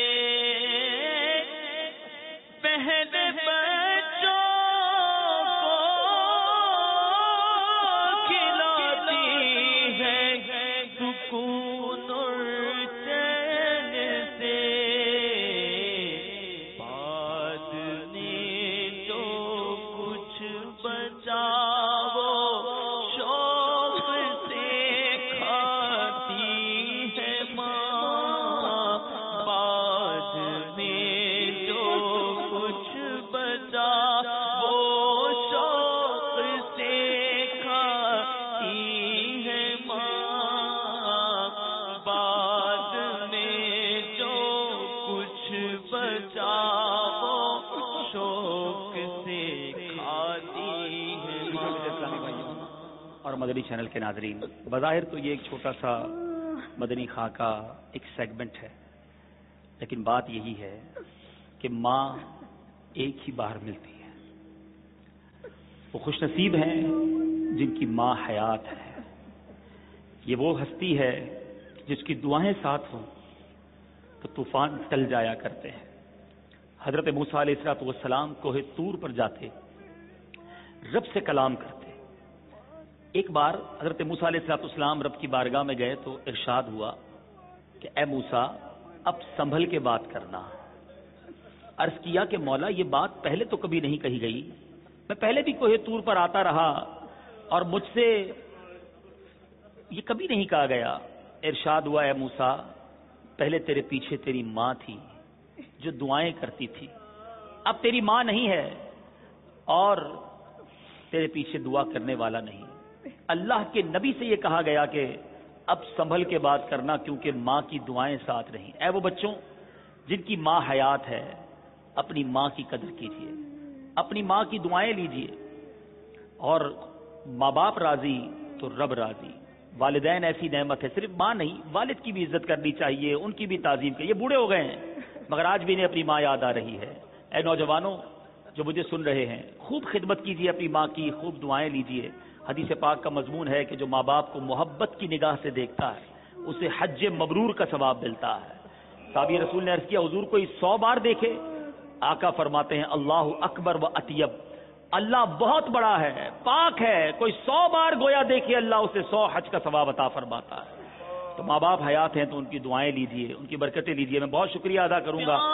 پہلے بچوں کو کھلاتی ہے سکون اور چین سے، بعد میں جو کچھ بچا وہ شوق سے کھاتی ہے ماں، بعد میں جو کچھ بچا وہ شوق سے کھاتی ہے ماں، بعد میں جو کچھ بچا وہ شوق سے کھاتی ہے ماں۔ اور مدنی چینل کے ناظرین، بظاہر تو یہ ایک چھوٹا سا مدنی خاکہ ایک سیگمنٹ ہے، لیکن بات یہی ہے کہ ماں ایک ہی بار ملتی ہے۔ وہ خوش نصیب ہیں جن کی ماں حیات ہے۔ یہ وہ ہستی ہے جس کی دعائیں ساتھ ہوں تو طوفان ٹل جایا کرتے ہیں۔ حضرت موسیٰ علیہ السلام کوہ طور پر جاتے، رب سے کلام کرتے۔ ایک بار حضرت موسیٰ علیہ السلام رب کی بارگاہ میں گئے تو ارشاد ہوا کہ اے موسیٰ اب سنبھل کے بات کرنا۔ عرض کیا کہ مولا یہ بات پہلے تو کبھی نہیں کہی گئی، میں پہلے بھی کوہ طور پر آتا رہا اور مجھ سے یہ کبھی نہیں کہا گیا۔ ارشاد ہوا اے موسیٰ پہلے تیرے پیچھے تیری ماں تھی جو دعائیں کرتی تھی، اب تیری ماں نہیں ہے اور تیرے پیچھے دعا کرنے والا نہیں۔ اللہ کے نبی سے یہ کہا گیا کہ اب سنبھل کے بات کرنا کیونکہ ماں کی دعائیں ساتھ رہیں۔ اے وہ بچوں جن کی ماں حیات ہے، اپنی ماں کی قدر کیجیے، اپنی ماں کی دعائیں لیجیے، اور ماں باپ راضی تو رب راضی۔ والدین ایسی نعمت ہے، صرف ماں نہیں والد کی بھی عزت کرنی چاہیے، ان کی بھی تعظیم کریے۔ یہ بوڑھے ہو گئے ہیں مگر آج بھی انہیں اپنی ماں یاد آ رہی ہے۔ اے نوجوانوں جو مجھے سن رہے ہیں، خوب خدمت کیجیے اپنی ماں کی، خوب دعائیں لیجیے۔ حدیث پاک کا مضمون ہے کہ جو ماں باپ کو محبت کی نگاہ سے دیکھتا ہے اسے حج مبرور کا ثواب ملتا ہے۔ صحابی رسول نے عرض کیا حضور کوئی 100 بار دیکھے؟ آقا فرماتے ہیں اللہ اکبر و اطیب، اللہ بہت بڑا ہے، پاک ہے، کوئی 100 بار گویا دیکھے اللہ اسے 100 حج کا ثواب عطا فرماتا ہے۔ تو ماں باپ حیات ہیں تو ان کی دعائیں لیجئے، ان کی برکتیں لیجئے۔ میں بہت شکریہ ادا کروں گا۔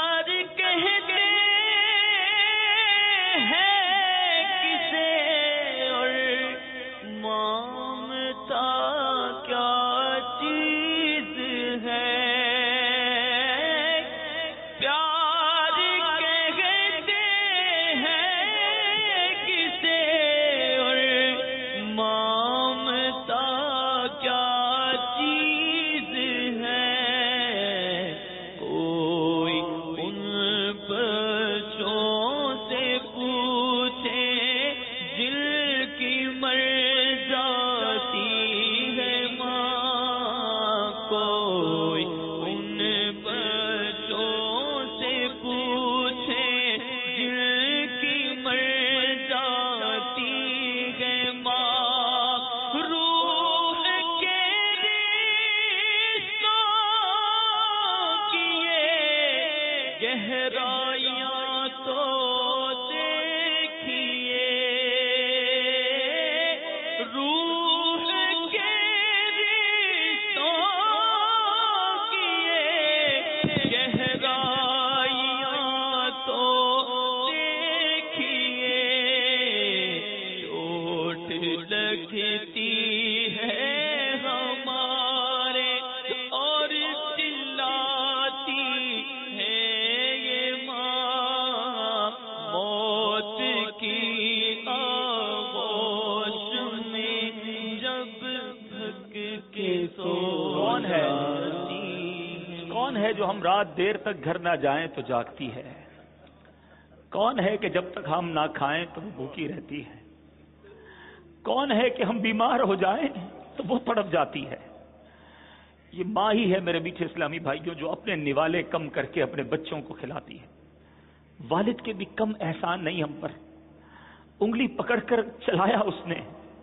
جو ہم رات دیر تک گھر نہ جائیں تو جاگتی ہے؟ کون ہے کہ جب تک ہم نہ کھائیں تو وہ بھوکی رہتی ہے؟ کون ہے کہ ہم بیمار ہو جائیں تو وہ تڑپ جاتی ہے؟ یہ ماں ہی ہے میرے میٹھے اسلامی بھائیوں جو اپنے نوالے کم کر کے اپنے بچوں کو کھلاتی ہے۔ والد کے بھی کم احسان نہیں ہم پر، انگلی پکڑ کر چلایا اس نے،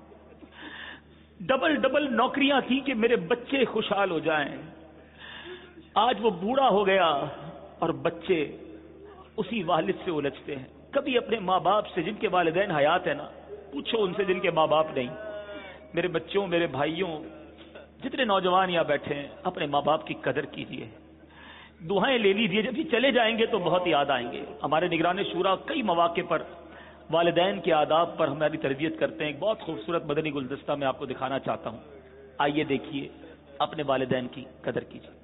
ڈبل نوکریاں تھی کہ میرے بچے خوشحال ہو جائیں۔ آج وہ بوڑھا ہو گیا اور بچے اسی والد سے الجھتے ہیں۔ کبھی اپنے ماں باپ سے جن کے والدین حیات ہیں نا، پوچھو ان سے جن کے ماں باپ نہیں۔ میرے بچوں، میرے بھائیوں، جتنے نوجوان یہاں بیٹھے ہیں، اپنے ماں باپ کی قدر کیجیے، دعائیں لے لیجیے۔ جب یہ چلے جائیں گے تو بہت یاد آئیں گے۔ ہمارے نگران شورا کئی مواقع پر والدین کے آداب پر ہماری تربیت کرتے ہیں۔ ایک بہت خوبصورت مدنی گلدستہ میں آپ کو دکھانا چاہتا ہوں، آئیے دیکھیے، اپنے والدین کی قدر کیجیے۔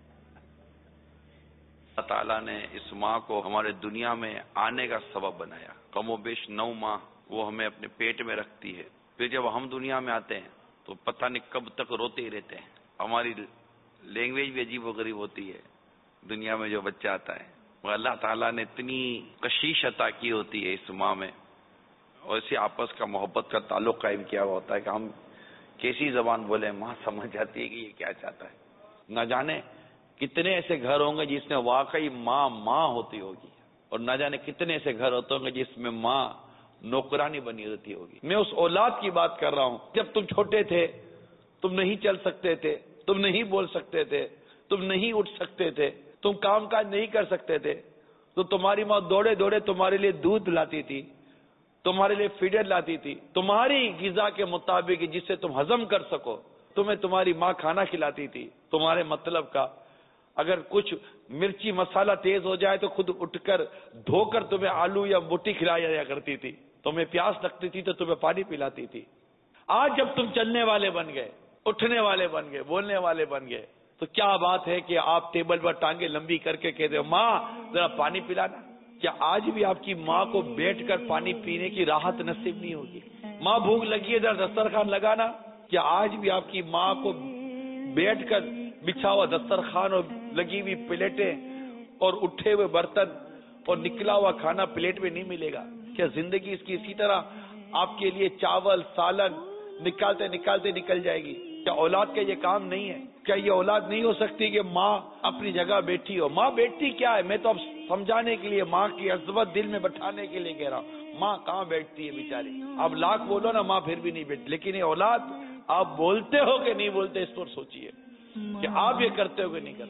اللہ تعالیٰ نے اس ماں کو ہمارے دنیا میں آنے کا سبب بنایا۔ کم و بیش 9 ماہ وہ ہمیں اپنے پیٹ میں رکھتی ہے، پھر جب ہم دنیا میں آتے ہیں تو پتہ نہیں کب تک روتے ہی رہتے ہیں۔ ہماری لینگویج بھی عجیب و غریب ہوتی ہے دنیا میں جو بچہ آتا ہے، وہ اللہ تعالیٰ نے اتنی کشش عطا کی ہوتی ہے اس ماں میں، اور اسی آپس کا محبت کا تعلق قائم کیا ہوا ہوتا ہے کہ ہم کیسی زبان بولیں، ماں سمجھ جاتی ہے کہ یہ کیا چاہتا ہے۔ نہ جانے کتنے ایسے گھر ہوں گے جس میں واقعی ماں ہوتی ہوگی، اور نہ جانے کتنے ایسے گھر ہوتے ہوں گے جس میں ماں نوکرانی بنی ہوتی ہوگی۔ میں اس اولاد کی بات کر رہا ہوں، جب تم چھوٹے تھے، تم نہیں چل سکتے تھے، تم نہیں بول سکتے تھے، تم نہیں اٹھ سکتے تھے، تم کام کاج نہیں کر سکتے تھے، تو تمہاری ماں دوڑے دوڑے تمہارے لیے دودھ لاتی تھی، تمہارے لیے فیڈر لاتی تھی، تمہاری غذا کے مطابق جس سے تم ہضم کر سکو، تمہیں تمہاری ماں کھانا کھلاتی تھی تمہارے مطلب کا۔ اگر کچھ مرچی مسالہ تیز ہو جائے تو خود اٹھ کر دھو کر تمہیں آلو یا بوٹی کھلایا جایا کرتی تھی، تمہیں پیاس لگتی تھی تو تمہیں پانی پلاتی تھی۔ آج جب تم چلنے والے بن گئے، اٹھنے والے بن گئے، بولنے والے بن گئے، تو کیا بات ہے کہ آپ ٹیبل پر ٹانگیں لمبی کر کے کہتے ہو ماں ذرا پانی پلانا؟ کیا آج بھی آپ کی ماں کو بیٹھ کر پانی پینے کی راحت نصیب نہیں ہوگی؟ ماں بھوک لگی ہے ذرا دسترخوان لگانا؟ کیا آج بھی آپ کی ماں کو بیٹھ کر بچھا ہوا دسترخوان اور لگی ہوئی پلیٹیں اور اٹھے ہوئے برتن اور نکلا ہوا کھانا پلیٹ میں نہیں ملے گا؟ کیا زندگی اس کی اسی طرح آپ کے لیے چاول سالن نکالتے نکالتے نکل جائے گی؟ کیا اولاد کا یہ کام نہیں ہے؟ کیا یہ اولاد نہیں ہو سکتی کہ ماں اپنی جگہ بیٹھی ہو؟ ماں بیٹھی کیا ہے، میں تو اب سمجھانے کے لیے، ماں کی عظمت دل میں بٹھانے کے لیے کہہ رہا ہوں۔ ماں کہاں بیٹھتی ہے بیچاری؟ اب لاکھ بولو نا، ماں پھر بھی نہیں بیٹھتی۔ لیکن یہ اولاد، آپ بولتے ہو کہ نہیں بولتے، اس پر سوچئے کہ آپ یہ کرتے ہو کہ نہیں کرتے۔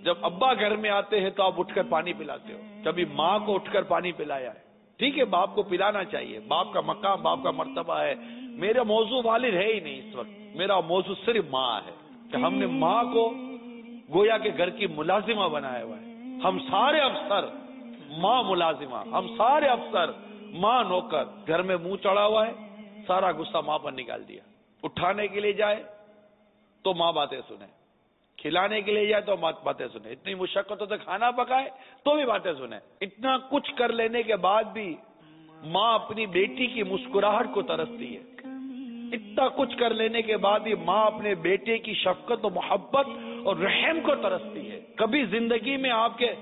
جب ابا گھر میں آتے ہیں تو آپ اٹھ کر پانی پلاتے ہو، کبھی ماں کو اٹھ کر پانی پلایا ہے؟ ٹھیک ہے، باپ کو پلانا چاہیے، باپ کا مقام، باپ کا مرتبہ ہے. میرا موضوع والد ہے ہی نہیں اس وقت، میرا موضوع صرف ماں ہے کہ ہم نے ماں کو گویا کے گھر کی ملازمہ بنایا ہوا ہے. ہم سارے افسر ماں ملازمہ، ہم سارے افسر ماں نوکر. گھر میں منہ چڑھا ہوا ہے، سارا غصہ ماں پر نکال دیا. اٹھانے کے لیے جائے تو ماں باتیں سنے، کھلانے کے لیے جائے تو ماں باتیں سنے، اتنی مشقتوں سے کھانا پکائے تو بھی باتیں سنے. اتنا کچھ کر لینے کے بعد بھی ماں اپنی بیٹی کی مسکراہٹ کو ترستی ہے. اتنا کچھ کر لینے کے بعد بھی ماں اپنے بیٹے کی شفقت و محبت اور رحم کو ترستی ہے. کبھی زندگی میں آپ کے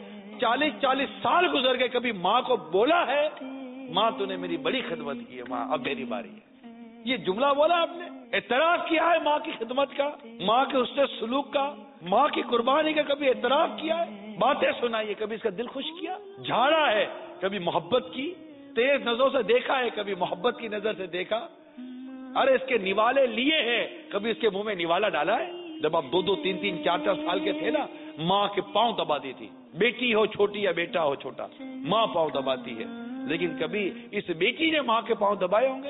40 سال گزر گئے، کبھی ماں کو بولا ہے ماں تو نے میری بڑی خدمت کی ہے، ماں اب میری باری ہے؟ یہ جملہ بولا آپ نے؟ اعتراف کیا ہے ماں کی خدمت کا، ماں کے حسن سلوک کا، ماں کی قربانی کا کبھی اعتراف کیا ہے؟ باتیں سنائی، کبھی اس کا دل خوش کیا؟ جھاڑا ہے کبھی محبت کی، تیز نظروں سے دیکھا ہے کبھی محبت کی نظر سے دیکھا؟ ارے اس کے نوالے لیے ہیں، کبھی اس کے منہ میں نوالا ڈالا ہے؟ جب آپ 2 3 4 سال کے تھے نا، ماں کے پاؤں دباتی تھی، بیٹی ہو چھوٹی یا بیٹا ہو چھوٹا، ماں پاؤں دباتی ہے. لیکن کبھی اس بیٹی نے ماں کے پاؤں دبائے ہوں گے؟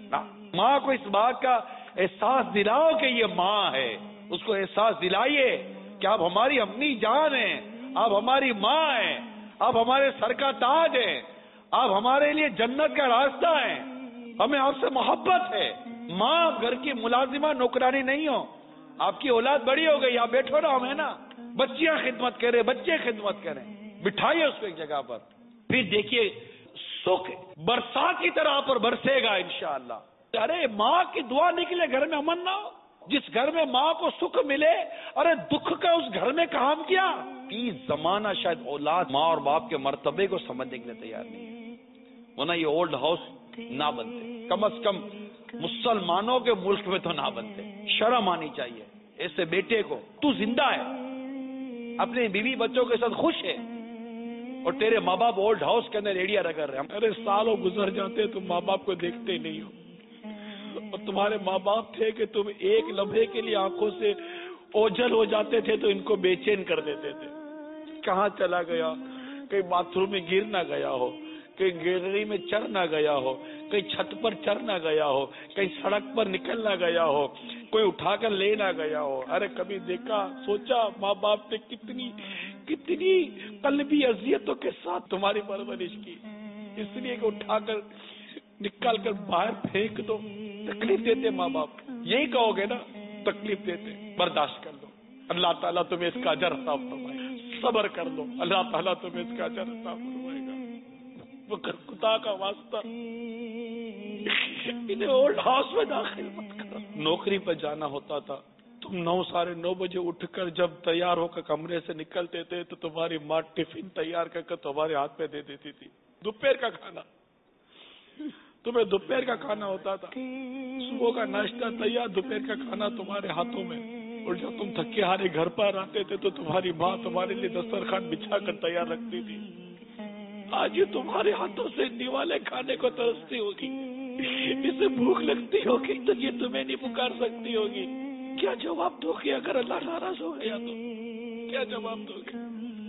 ماں کو اس بات کا احساس دلاؤ کہ یہ ماں ہے. اس کو احساس دلائیے کہ آپ ہماری امی جان ہیں، آپ ہماری ماں ہیں، آپ ہمارے سر کا تاج ہیں، آپ ہمارے لیے جنت کا راستہ ہیں، ہمیں آپ سے محبت ہے. ماں گھر کی ملازمہ نوکرانی نہیں ہو. آپ کی اولاد بڑی ہو گئی، آپ بیٹھو نا، ہمیں نا بچیاں خدمت کریں، بچے خدمت کریں، بٹھائیے اس کو ایک جگہ پر. پھر دیکھیے سوکھ برسات کی طرح آپ پر برسے گا انشاءاللہ. ارے ماں کی دعا نکلے گھر میں امن نہ ہو. جس گھر میں ماں کو سکھ ملے، ارے دکھ کا اس گھر میں کام کیا. 30 زمانہ شاید اولاد ماں اور باپ کے مرتبے کو سمجھنے کے لیے تیار نہیں ہے، ورنہ یہ اولڈ ہاؤس نہ بنتے، کم از کم مسلمانوں کے ملک میں تو نہ بنتے. شرم آنی چاہیے ایسے بیٹے کو. تو زندہ ہے، اپنے بیوی بچوں کے ساتھ خوش ہے، اور تیرے ماں باپ اولڈ ہاؤس کے اندر ایڑیا رگڑ رہے ہیں. ارے سالوں گزر جاتے تم ماں باپ کو دیکھتے نہیں ہو، اور تمہارے ماں باپ تھے کہ تم ایک لمحے کے لیے آنکھوں سے اوجھل ہو جاتے تھے تو ان کو بے چین کر دیتے تھے. کہاں چلا گیا؟ کہیں باتھ روم میں گر نہ گیا ہو، کہیں گیلری میں چڑھ نہ گیا ہو، کہیں چھت پر چڑھ نہ گیا ہو، کہیں سڑک پر نکل نہ گیا ہو، کوئی اٹھا کر لے نہ گیا ہو. ارے کبھی دیکھا سوچا ماں باپ نے کتنی قلبی اذیتوں کے ساتھ تمہاری پرورش کی، اس لیے کہ اٹھا کر نکال کر باہر پھینک دو. تکلیف دیتے ماں باپ، یہی کہو گے نا، تکلیف دیتے، برداشت کر لو، اللہ تعالیٰ تمہیں اس کا اجر عطا فرمائے گا. صبر کر لو، اللہ تعالیٰ تمہیں اس کا اجر عطا فرمائے گا. مگر خدا کا واسطہ انہیں اولڈ ہاؤس میں داخل مت کرو. نوکری پہ جانا ہوتا تھا، تم 9 ساڑھے 9 بجے اٹھ کر جب تیار ہو کر کمرے سے نکلتے تھے تو تمہاری ماں ٹفن تیار کر کے تمہارے ہاتھ میں دے دیتی تھی. دوپہر کا کھانا، تمہیں دوپہر کا کھانا ہوتا تھا، صبح کا ناشتہ تیار، دوپہر کا کھانا تمہارے ہاتھوں میں. اور جب تم تھکے ہارے گھر پر آتے تھے تو تمہاری ماں تمہارے لیے دسترخوان بچھا کر تیار رکھتی تھی. آج یہ تمہارے ہاتھوں سے نیوالے کھانے کو ترستی ہوگی، اسے بھوک لگتی ہوگی تو یہ تمہیں نہیں پکار سکتی ہوگی. کیا جواب دو گے اگر اللہ ناراض ہو گیا تو؟ کیا جواب دو گے؟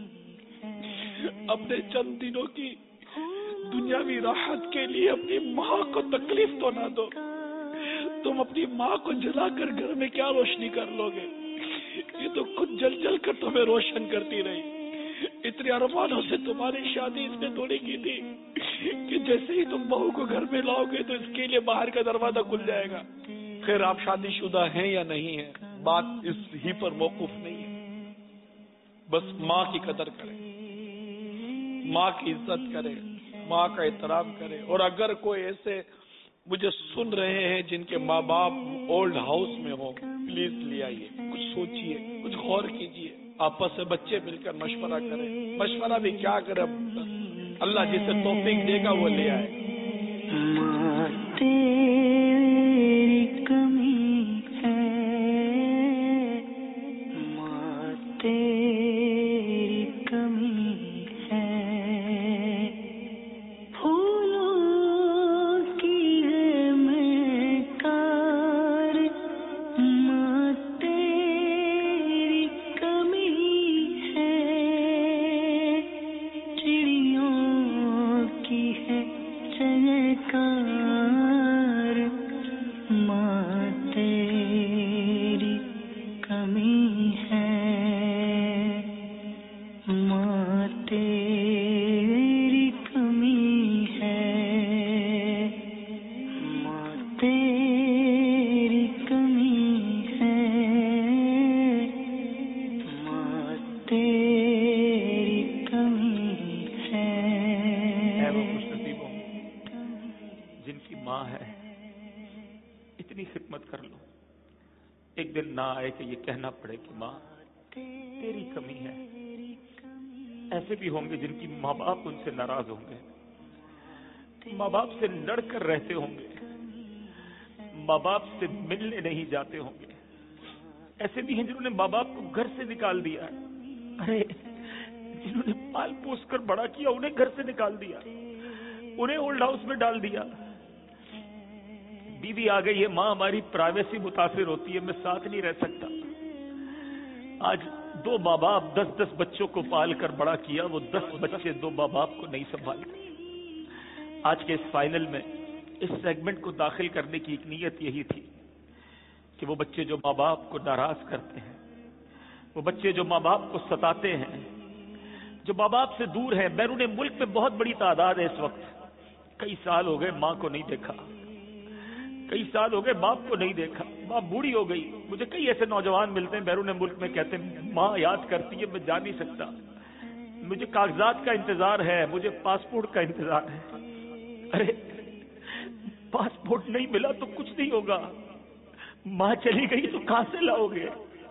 اپنے چند دنوں کی دنیاوی راحت کے لیے اپنی ماں کو تکلیف تو نہ دو. تم اپنی ماں کو جلا کر گھر میں کیا روشنی کر لو گے؟ یہ تو خود جل جل کر تمہیں روشن کرتی رہی. اتنے ارمانوں سے تمہاری شادی اس نے تھوڑی کی تھی کہ جیسے ہی تم بہو کو گھر میں لاؤ گے تو اس کے لیے باہر کا دروازہ کھل جائے گا. خیر آپ شادی شدہ ہیں یا نہیں ہیں، بات اس ہی پر موقوف نہیں ہے. بس ماں کی قدر کریں، ماں کی عزت کریں، ماں کا احترام کریں. اور اگر کوئی ایسے مجھے سن رہے ہیں جن کے ماں باپ اولڈ ہاؤس میں ہوں، پلیز لے آئیے، کچھ سوچیے، کچھ غور کیجیے، آپس سے بچے مل کر مشورہ کریں. مشورہ بھی کیا کریں، اللہ جسے توفیق دے گا وہ لے آئے. تیری کمی ہے، ماں تیری کمی ہے، پھولوں کی ہے میں کار، ماں تیری کمی ہے. खिदमत कर लो। एक दिन ना आए कि ये कहना पड़े कि माँ तेरी कमी है। ऐसे भी होंगे जिनकी माँ बाप उनसे नाराज होंगे, माँ बाप से लड़कर रहते होंगे, माँ बाप से मिलने नहीं जाते होंगे। ऐसे भी हैं जिन्होंने माँ बाप को घर से निकाल दिया है। अरे जिन्होंने पाल पोस कर बड़ा किया उन्हें घर से निकाल दिया, उन्हें ओल्ड हाउस में डाल दिया। बीवी आ गई है, माँ हमारी प्राइवेसी मुतासिर होती है, मैं साथ नहीं रह सकता। आज 2 माँ बाप 10-10 बच्चों को पाल कर बड़ा किया, वो 10 बच्चे 2 माँ बाप को नहीं संभालते। आज के इस फाइनल में इस सेगमेंट को दाखिल करने की एक नीयत यही थी कि वो बच्चे जो माँ बाप को नाराज करते हैं, वो बच्चे जो माँ बाप को सताते हैं, जो माँ बाप से दूर हैं, बैरून मुल्क में बहुत बड़ी तादाद है इस वक्त। कई साल हो गए माँ को नहीं देखा, कई साल हो गए बाप को नहीं देखा, माँ बूढ़ी हो गई। मुझे कई ऐसे नौजवान मिलते हैं बैरून मुल्क में, कहते हैं माँ याद करती है, मैं जा नहीं सकता, मुझे कागजात का इंतजार है, मुझे पासपोर्ट का इंतजार है। अरे पासपोर्ट नहीं मिला तो कुछ नहीं होगा, माँ चली गई तो कहां से लाओगे?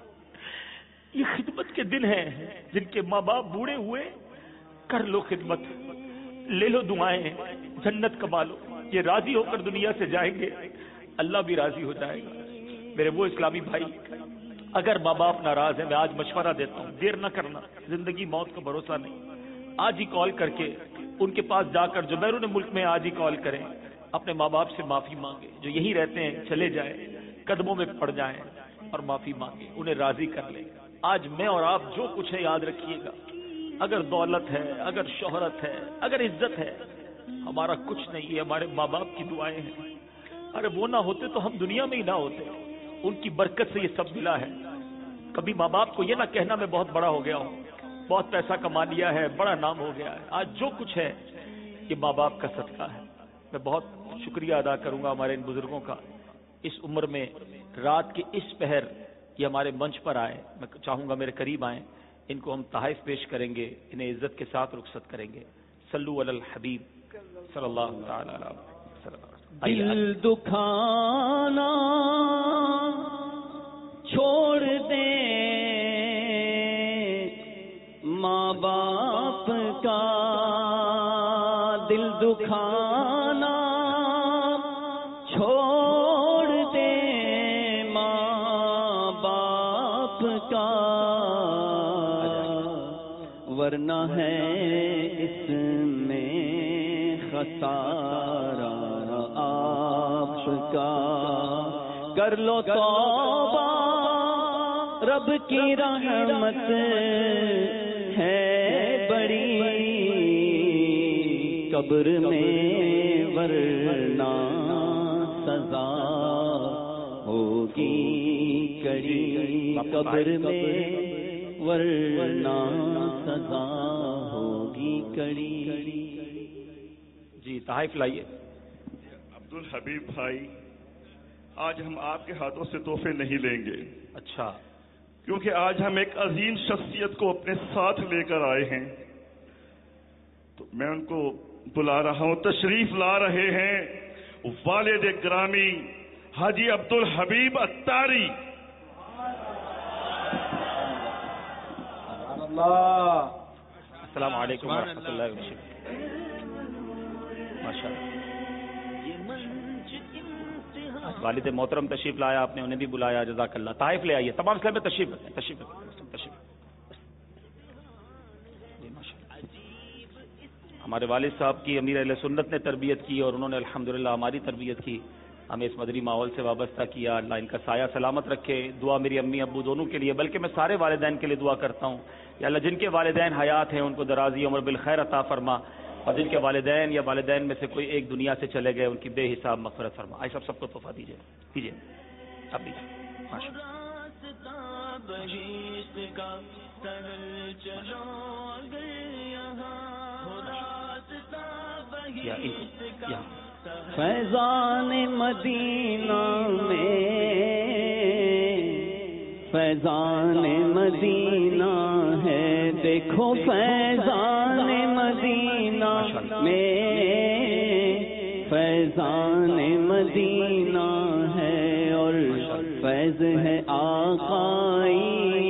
ये खिदमत के दिन हैं, जिनके माँ बाप बूढ़े हुए, कर लो खिदमत, ले लो दुआएं, जन्नत कमा लो। ये राजी होकर दुनिया से जाएंगे, अल्लाह भी राजी हो जाएगा। मेरे वो इस्लामी भाई, अगर माँ बाप नाराज है, मैं आज मशवरा देता हूँ, देर न करना, जिंदगी मौत का भरोसा नहीं। आज ही कॉल करके उनके पास जाकर, जो बैरून मुल्क में, आज ही कॉल करें, अपने माँ बाप से माफी मांगे। जो यही रहते हैं चले जाए, कदमों में पड़ जाएं और माफी मांगे, उन्हें राजी कर ले। आज मैं और आप जो कुछ है याद रखिएगा, अगर दौलत है, अगर शोहरत है, अगर इज्जत है, हमारा कुछ नहीं है, हमारे माँ बाप की दुआएं हैं। अरे वो ना होते तो हम दुनिया में ही ना होते, उनकी बरकत से ये सब मिला है। कभी माँ बाप को ये ना कहना मैं बहुत बड़ा हो गया हूँ, बहुत पैसा कमा लिया है, बड़ा नाम हो गया है। आज जो कुछ है ये माँ बाप का सदका है। मैं बहुत शुक्रिया अदा करूंगा हमारे इन बुजुर्गों का, इस उम्र में रात के इस पहर ये हमारे मंच पर आए। मैं चाहूंगा मेरे करीब आए, इनको हम तहाइफ पेश करेंगे, इन्हें इज्जत के साथ रुखसत करेंगे। सल्लु अलल हबीब सल्लल्लाहु तआला अलैहि वसल्लम। दिल दुखाना छोड़ दे माँ बाप का, दिल दुखाना छोड़ दे माँ बाप का, वरना है इसमें खसारा आपका। कर लो तौबा, रब की रहमत है बड़ी, कब्र में वरना सजा होगी कड़ी, कब्र में वरना सजा होगी कड़ी। जी तहाइफ लाइए। अब्दुल हबीब भाई, आज हम आपके हाथों से तोहफे नहीं लेंगे। अच्छा। क्योंकि आज हम एक अजीम शख्सियत को अपने साथ लेकर आए हैं, तो मैं उनको बुला रहा हूं। तशरीफ ला रहे हैं वालिद ग्रामी हाजी अब्दुल हबीब अत्तारी। अस्सलाम वालेकुम रहमतुल्लाहि व बरकातहू। माशाअल्लाह। वालिद मोहतरम तशरीफ लाया, आपने उन्हें भी बुलाया, जज़ाकल्लाह। ताइफ ले आइए, तमाम इस्लाम में तशरीफ तशरीफ तशरीफ। हमारे वालिद साहब की अमीर अहले सुन्नत ने तरबियत की और उन्होंने अल्हम्दुलिल्लाह हमारी तरबियत की, हमें इस मदरी माहौल से वाबस्ता किया। अल्लाह इनका साया सलामत रखे। दुआ मेरी अम्मी अब्बू दोनों के लिए, बल्कि मैं सारे वालिदैन के लिए दुआ करता हूँ। या अल्लाह जिनके वालिदैन हयात हैं उनको दराजी उम्र बिल खैर अता फरमा, और जिनके वालिदैन या वालिदैन में से कोई एक दुनिया से चले गए उनकी बेहिसाब मग़फ़िरत फरमा। आइए सब सबको तोहफा दीजिए, दीजिए अब दीजिए। माशाअल्लाह। फैज़ान मदीना में, फैज़ान मदीना है, देखो फैज़ान मदीना में, फैज़ान मदीना है, और فیض ہے آقائی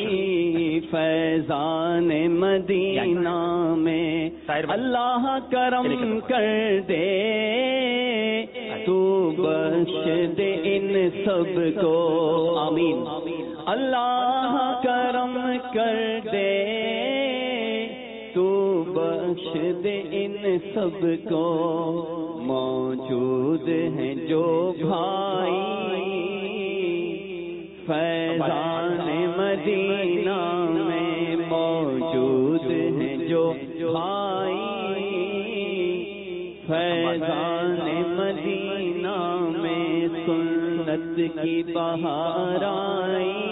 فیضان مدینہ میں اللہ کرم کر دے تو بخش دے ان سب کو آمین اللہ کرم کر دے تو بخش دے ان سب کو موجود ہیں جو بھائی فیضان مدینہ میں موجود ہیں جو بھائی فیضان مدینہ میں سنت کی بہار آئی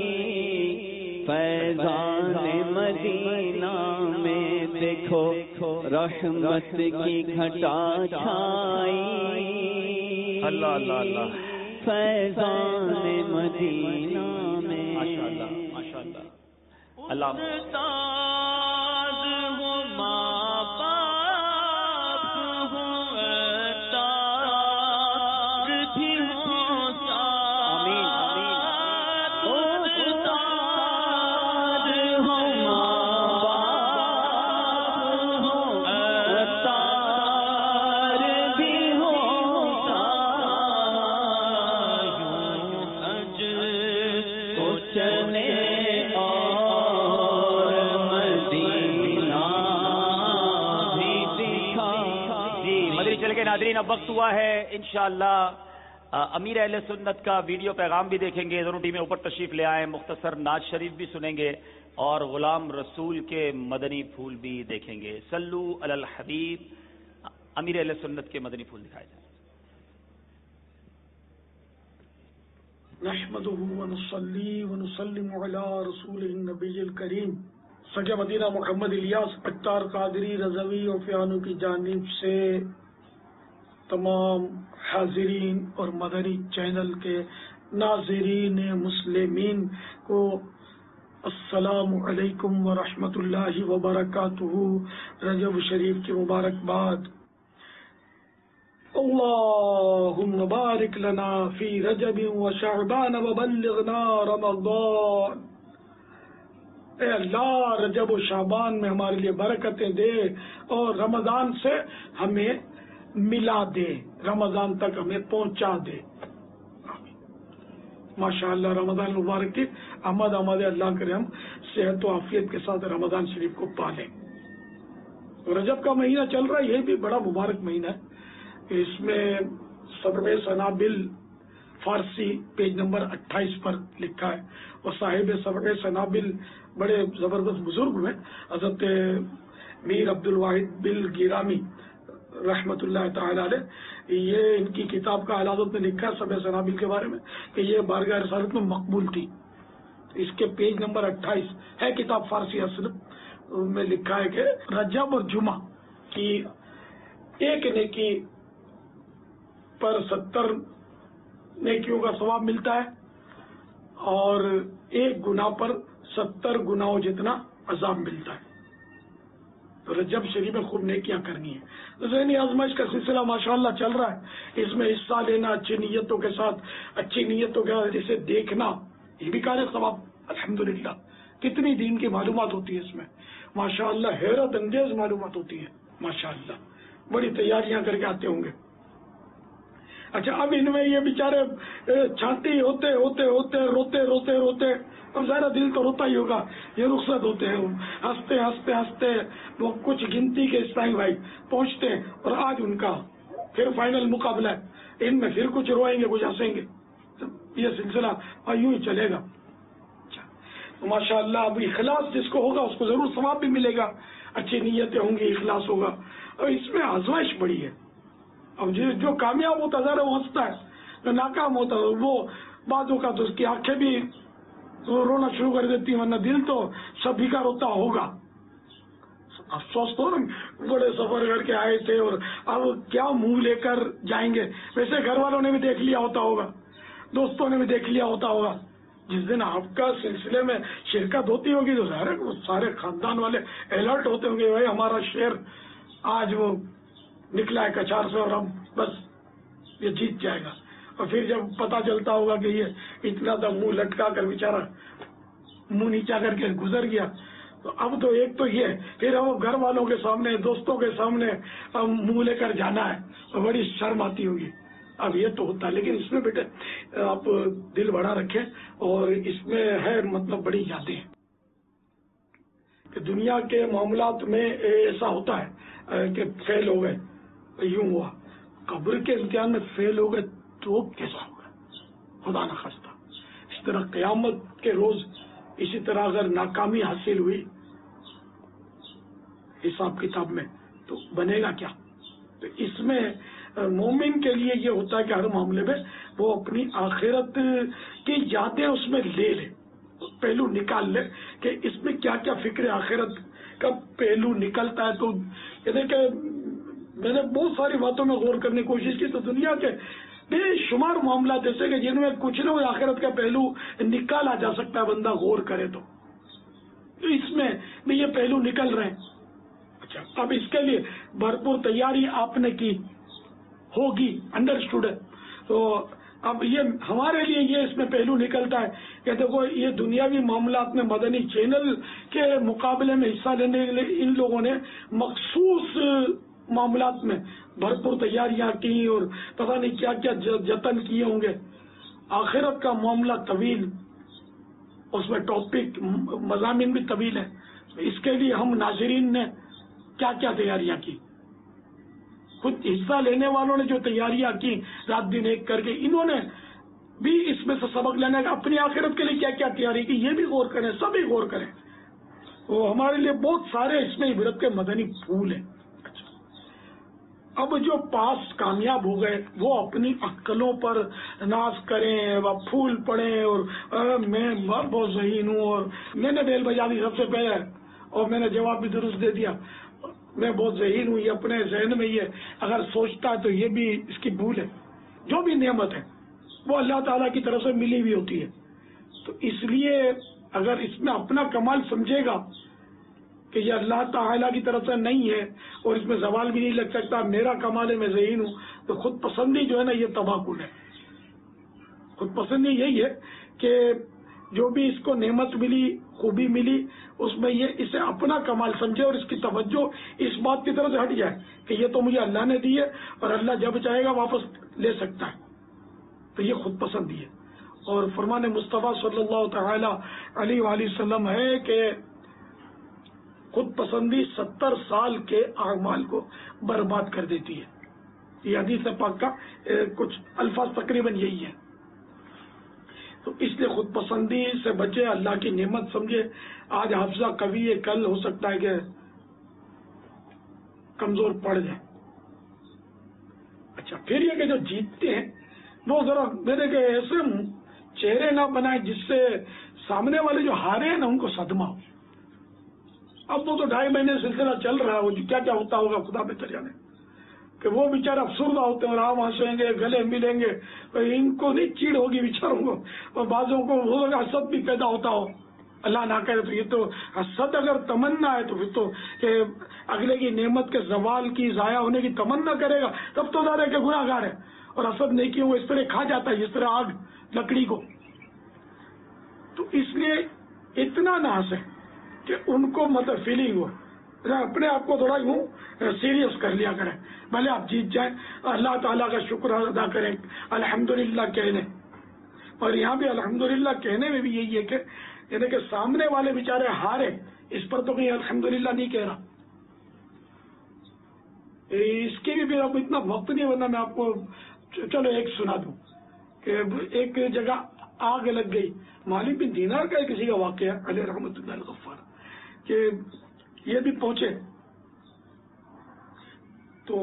فیضان مدینہ میں دیکھو رحمت کی گھٹا چھائی اللہ اللہ اللہ فیضان مدینہ میں ماشاءاللہ ماشاءاللہ اللہ ناظرین اب وقت ہوا ہے انشاءاللہ امیر اہل سنت کا ویڈیو پیغام بھی دیکھیں گے. دونوں ٹیمیں اوپر تشریف لے آئیں. مختصر نعت شریف بھی سنیں گے اور غلام رسول کے مدنی پھول بھی دیکھیں گے. صلو علی الحبیب. امیر اہل سنت کے مدنی پھول دکھائے جائیں. نحمده ونصلي ونسلم على رسوله النبي الكريم. سگے مدینہ محمد الیاس اختار قادری رضوی اور فیانو کی جانب سے تمام حاضرین اور مدنی چینل کے ناظرین مسلمین کو السلام علیکم ورحمۃ اللہ وبرکاتہ. رجب شریف کی مبارکباد. اللہم بارک لنا فی رجب وشعبان وبلغنا رمضان. اے اللہ رجب و شعبان میں ہمارے لیے برکتیں دے اور رمضان سے ہمیں ملا دے, رمضان تک ہمیں پہنچا دے. ماشاءاللہ رمضان مبارک کی آمد اللہ کرے ہم صحت و عافیت کے ساتھ رمضان شریف کو پالیں. رجب کا مہینہ چل رہا ہے, یہ بھی بڑا مبارک مہینہ ہے. اس میں سبع سنابل فارسی پیج نمبر 28 پر لکھا ہے اور صاحب سبع سنابل بڑے زبردست بزرگ ہوئے حضرت میر عبد الواحد بل گیرامی رحمت اللہ تعالی علیہ. یہ ان کی کتاب کا علادت میں لکھا ہے سبع سنابل کے بارے میں کہ یہ بارگاہ رسالت میں مقبول تھی. اس کے پیج نمبر 28 ہے کتاب فارسی اصل میں لکھا ہے کہ رجب اور جمعہ کی ایک نیکی پر 70 نیکیوں کا ثواب ملتا ہے اور ایک گناہ پر 70 گناہوں جتنا عذاب ملتا ہے. تو رجب شریف میں خوب نیکیاں کرنی ہیں. ذہنی آزمائش کا سلسلہ ماشاءاللہ چل رہا ہے. اس میں حصہ لینا اچھی نیتوں کے ساتھ, اچھی نیتوں کے ساتھ اسے دیکھنا یہ بھی کار ثواب. الحمدللہ کتنی دین کی معلومات ہوتی ہے اس میں ماشاءاللہ, حیرت انگیز معلومات ہوتی ہے ماشاءاللہ. بڑی تیاریاں کر کے آتے ہوں گے. اچھا اب ان میں یہ بیچارے چھانٹی ہوتے ہوتے ہوتے روتے روتے روتے اب ظاہر دل تو روتا ہی ہوگا. یہ رخصت ہوتے ہیں ہنستے ہنستے ہنستے وہ کچھ گنتی کے اسلائی بھائی پہنچتے ہیں اور آج ان کا پھر فائنل مقابلہ ہے. ان میں پھر کچھ روئیں گے کچھ ہنسیں گے. یہ سلسلہ یوں ہی چلے گا. ماشاء اللہ اب اخلاص جس کو ہوگا اس کو ضرور ثواب بھی ملے گا. اچھی نیتیں ہوں گی, اخلاص ہوگا. اور اس میں آزمائش بڑی ہے. اب جو کامیاب ہوتا ہے وہ ہنستا ہے, جو ناکام ہوتا ہے وہ بعضوں کا تو اس کی آنکھیں بھی رونا شروع کر دیتی ہیں, ورنہ دل تو سبھی کا روتا ہوگا. افسوس تو بڑے سفر کر کے آئے تھے اور اب کیا منہ لے کر جائیں گے. ویسے گھر والوں نے بھی دیکھ لیا ہوتا ہوگا, دوستوں نے بھی دیکھ لیا ہوتا ہوگا. جس دن آپ کا سلسلے میں شرکت ہوتی ہوگی تو ظاہر وہ سارے خاندان والے الرٹ ہوتے ہوں گے, بھائی ہمارا شیر آج وہ نکلا ہے کچار سے اور ہم بس یہ جیت جائے گا. اور پھر جب پتا چلتا ہوگا کہ یہ اتنا تھا منہ لٹکا کر بیچارہ منہ نیچا کر کے گزر گیا. تو اب تو ایک تو یہ پھر ہم گھر والوں کے سامنے دوستوں کے سامنے منہ لے کر جانا ہے تو بڑی شرم آتی ہوگی. اب یہ تو ہوتا ہے لیکن اس میں بیٹے آپ دل بڑا رکھیں اور اس میں ہے مطلب بڑی یادیں کہ دنیا کے معاملات میں ایسا ہوتا ہے کہ فیل ہو گئے یوں ہوا, قبر کے امتحان میں فیل ہو گئے تو کیسا ہوگا, خدا نہ خواستہ. اس طرح قیامت کے روز اسی طرح اگر ناکامی حاصل ہوئی حساب کتاب میں تو بنے گا کیا. تو اس میں مومن کے لیے یہ ہوتا ہے کہ ہر معاملے میں وہ اپنی آخرت کی یادیں اس میں لے لے, پہلو نکال لے کہ اس میں کیا کیا فکر آخرت کا پہلو نکلتا ہے. تو یہ کہ میں نے بہت ساری باتوں میں غور کرنے کی کوشش کی تو دنیا کے بے شمار معاملات ایسے کہ جن میں کچھ نہ آخرت کا پہلو نکالا جا سکتا ہے بندہ غور کرے تو اس میں بھی یہ پہلو نکل رہے ہیں. اچھا, اب اس کے لیے بھرپور تیاری آپ نے کی ہوگی, انڈرسٹوڈ ہے. تو اب یہ ہمارے لیے یہ اس میں پہلو نکلتا ہے کہ دیکھو یہ دنیاوی معاملات میں مدنی چینل کے مقابلے میں حصہ لینے کے لیے ان لوگوں نے مخصوص معاملات میں بھرپور تیاریاں کی اور پتہ نہیں کیا کیا جتن کیے ہوں گے. آخرت کا معاملہ طویل, اس میں ٹاپک مضامین بھی طویل ہے. اس کے لیے ہم ناظرین نے کیا کیا تیاریاں کی, خود حصہ لینے والوں نے جو تیاریاں کی رات دن ایک کر کے, انہوں نے بھی اس میں سے سبق لینے کا اپنی آخرت کے لیے کیا کیا تیاری کی یہ بھی غور کریں, سبھی غور کریں. وہ ہمارے لیے بہت سارے اس میں عبرت کے مدنی پھول ہیں. اب جو پاس کامیاب ہو گئے وہ اپنی عقلوں پر ناز کریں, وہ پھول پڑیں اور میں بہت ذہین ہوں اور میں نے بیل بجا دی سب سے پہلے اور میں نے جواب بھی درست دے دیا, میں بہت ذہین ہوں. یہ اپنے ذہن میں یہ اگر سوچتا ہے تو یہ بھی اس کی بھول ہے. جو بھی نعمت ہے وہ اللہ تعالیٰ کی طرف سے ملی ہوئی ہوتی ہے. تو اس لیے اگر اس میں اپنا کمال سمجھے گا کہ یہ اللہ تعالیٰ کی طرف سے نہیں ہے اور اس میں زوال بھی نہیں لگ سکتا, میرا کمال ہے, میں ذہین ہوں, تو خود پسندی جو ہے نا یہ تباہ کن ہے. خود پسندی یہی ہے کہ جو بھی اس کو نعمت ملی, خوبی ملی, اس میں یہ اسے اپنا کمال سمجھے اور اس کی توجہ اس بات کی طرف سے ہٹ جائے کہ یہ تو مجھے اللہ نے دی ہے اور اللہ جب چاہے گا واپس لے سکتا ہے. تو یہ خود پسندی ہے. اور فرمان مصطفیٰ صلی اللہ تعالی علیہ وآلہ وسلم ہے کہ خود پسندی 70 سال کے اعمال کو برباد کر دیتی ہے. یہ حدیث پاک کا کچھ الفاظ تقریباً یہی ہے. تو اس لیے خود پسندی سے بچے, اللہ کی نعمت سمجھے. آج حافظہ قوی ہے, کل ہو سکتا ہے کہ کمزور پڑ جائے. اچھا, پھر یہ کہ جو جیتتے ہیں وہ ذرا میرے کہ ایسے چہرے نہ بنائیں جس سے سامنے والے جو ہارے ہیں نا ان کو صدمہ ہو. اب وہ تو 2.5 مہینے سلسلہ چل رہا ہے, وہ کیا کیا ہوتا ہوگا خدا بہتر جانے, کہ وہ بیچارے افسردہ ہوتے ہیں اور آپ ہنسیں گے, گلے ملیں گے, ان کو نہیں چیڑ ہوگی بیچاروں کو, اور بعضوں کو وہ حسد بھی پیدا ہوتا ہو, اللہ نہ کرے. تو یہ تو حسد اگر تمنا ہے تو پھر تو کہ اگلے کی نعمت کے زوال کی ضائع ہونے کی تمنا کرے گا تب تو ظاہر ہے کہ گناہ گار ہے. اور حسد نہیں کی وہ اس طرح کھا جاتا ہے جس طرح آگ لکڑی کو. تو اس لیے اتنا نہ ہنسے کہ ان کو مطلب فیلنگ ہو, اپنے آپ کو تھوڑا یوں سیریس کر لیا کریں. بھلے آپ جیت جائیں, اللہ تعالیٰ کا شکر ادا کریں, الحمدللہ کہنے. اور یہاں بھی الحمدللہ کہنے میں بھی یہی ہے کہ یعنی کہ سامنے والے بیچارے ہارے, اس پر تو کہیں الحمدللہ نہیں کہہ رہا. اس کی بھی اب اتنا وقت نہیں, ورنہ میں آپ کو چلو ایک سنا دوں کہ ایک جگہ آگ لگ گئی. مالک بن دینار کا کسی کا واقعہ علیہ رحمۃ اللہ الغفار, کہ یہ بھی پہنچے تو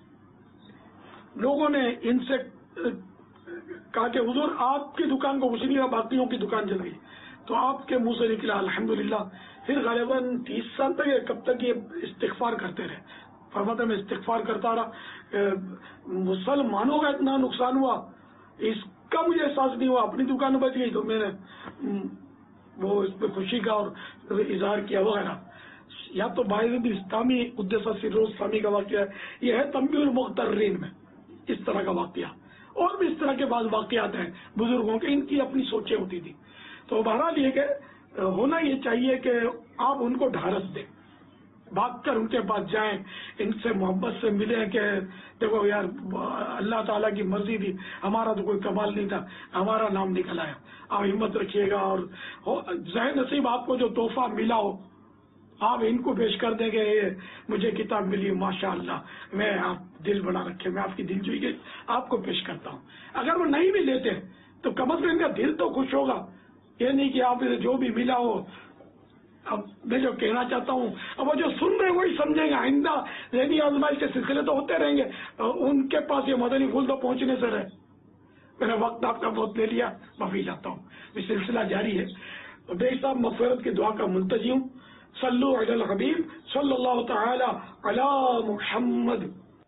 لوگوں نے ان سے کہا کہ حضور آپ کی دکان کو کچھ نہیں ہوا, باقیوں کی دکان جل گئی. تو آپ کے منہ سے نکلا الحمدللہ. پھر غالباً 30 سال تک یا کب تک یہ استغفار کرتے رہے. فرماتا میں استغفار کرتا رہا, مسلمانوں کا اتنا نقصان ہوا اس کا مجھے احساس نہیں ہوا, اپنی دکان بچ گئی تو میں نے وہ اس پہ خوشی کا اور اظہار کیا وغیرہ. یا تو باعث اسلامی قدس سر اسلامی کا واقعہ ہے, یہ ہے تنبیہ المغترین میں اس طرح کا واقعہ. اور بھی اس طرح کے بعض واقعات ہیں بزرگوں کے، ان کی اپنی سوچیں ہوتی تھی. تو بہرحال یہ کہ ہونا یہ چاہیے کہ آپ ان کو ڈھارس دیں، بھاگ کر ان کے پاس جائیں، ان سے محبت سے ملیں کہ دیکھو یار اللہ تعالیٰ کی مرضی تھی، ہمارا تو کوئی کمال نہیں تھا، ہمارا نام نکل آیا. آپ ہمت رکھیے گا اور ظاہر نصیب آپ کو جو تحفہ ملا ہو آپ ان کو پیش کر دیں گے، مجھے کتاب ملی ماشاء اللہ، میں آپ دل بنا رکھے، میں آپ کی دل جوئی کے آپ کو پیش کرتا ہوں. اگر وہ نہیں بھی لیتے تو کم از کم ان کا دل تو خوش ہوگا. یہ نہیں کہ آپ جو بھی ملا ہو. اب میں جو کہنا چاہتا ہوں، اب وہ جو سن رہے ہیں وہی سمجھیں گے. آئندہ ذہنی آزمائش کے سلسلے تو ہوتے رہیں گے، ان کے پاس یہ مدنی پھول تو پہنچنے سے رہے. میں نے وقت آپ کا بہت لے لیا، معافی چاہتا ہوں. یہ سلسلہ جاری ہے. بے صاحب مغفرت کی دعا کا منتظر ہوں. صلو علی الحبیب صلی اللہ تعالی علی محمد.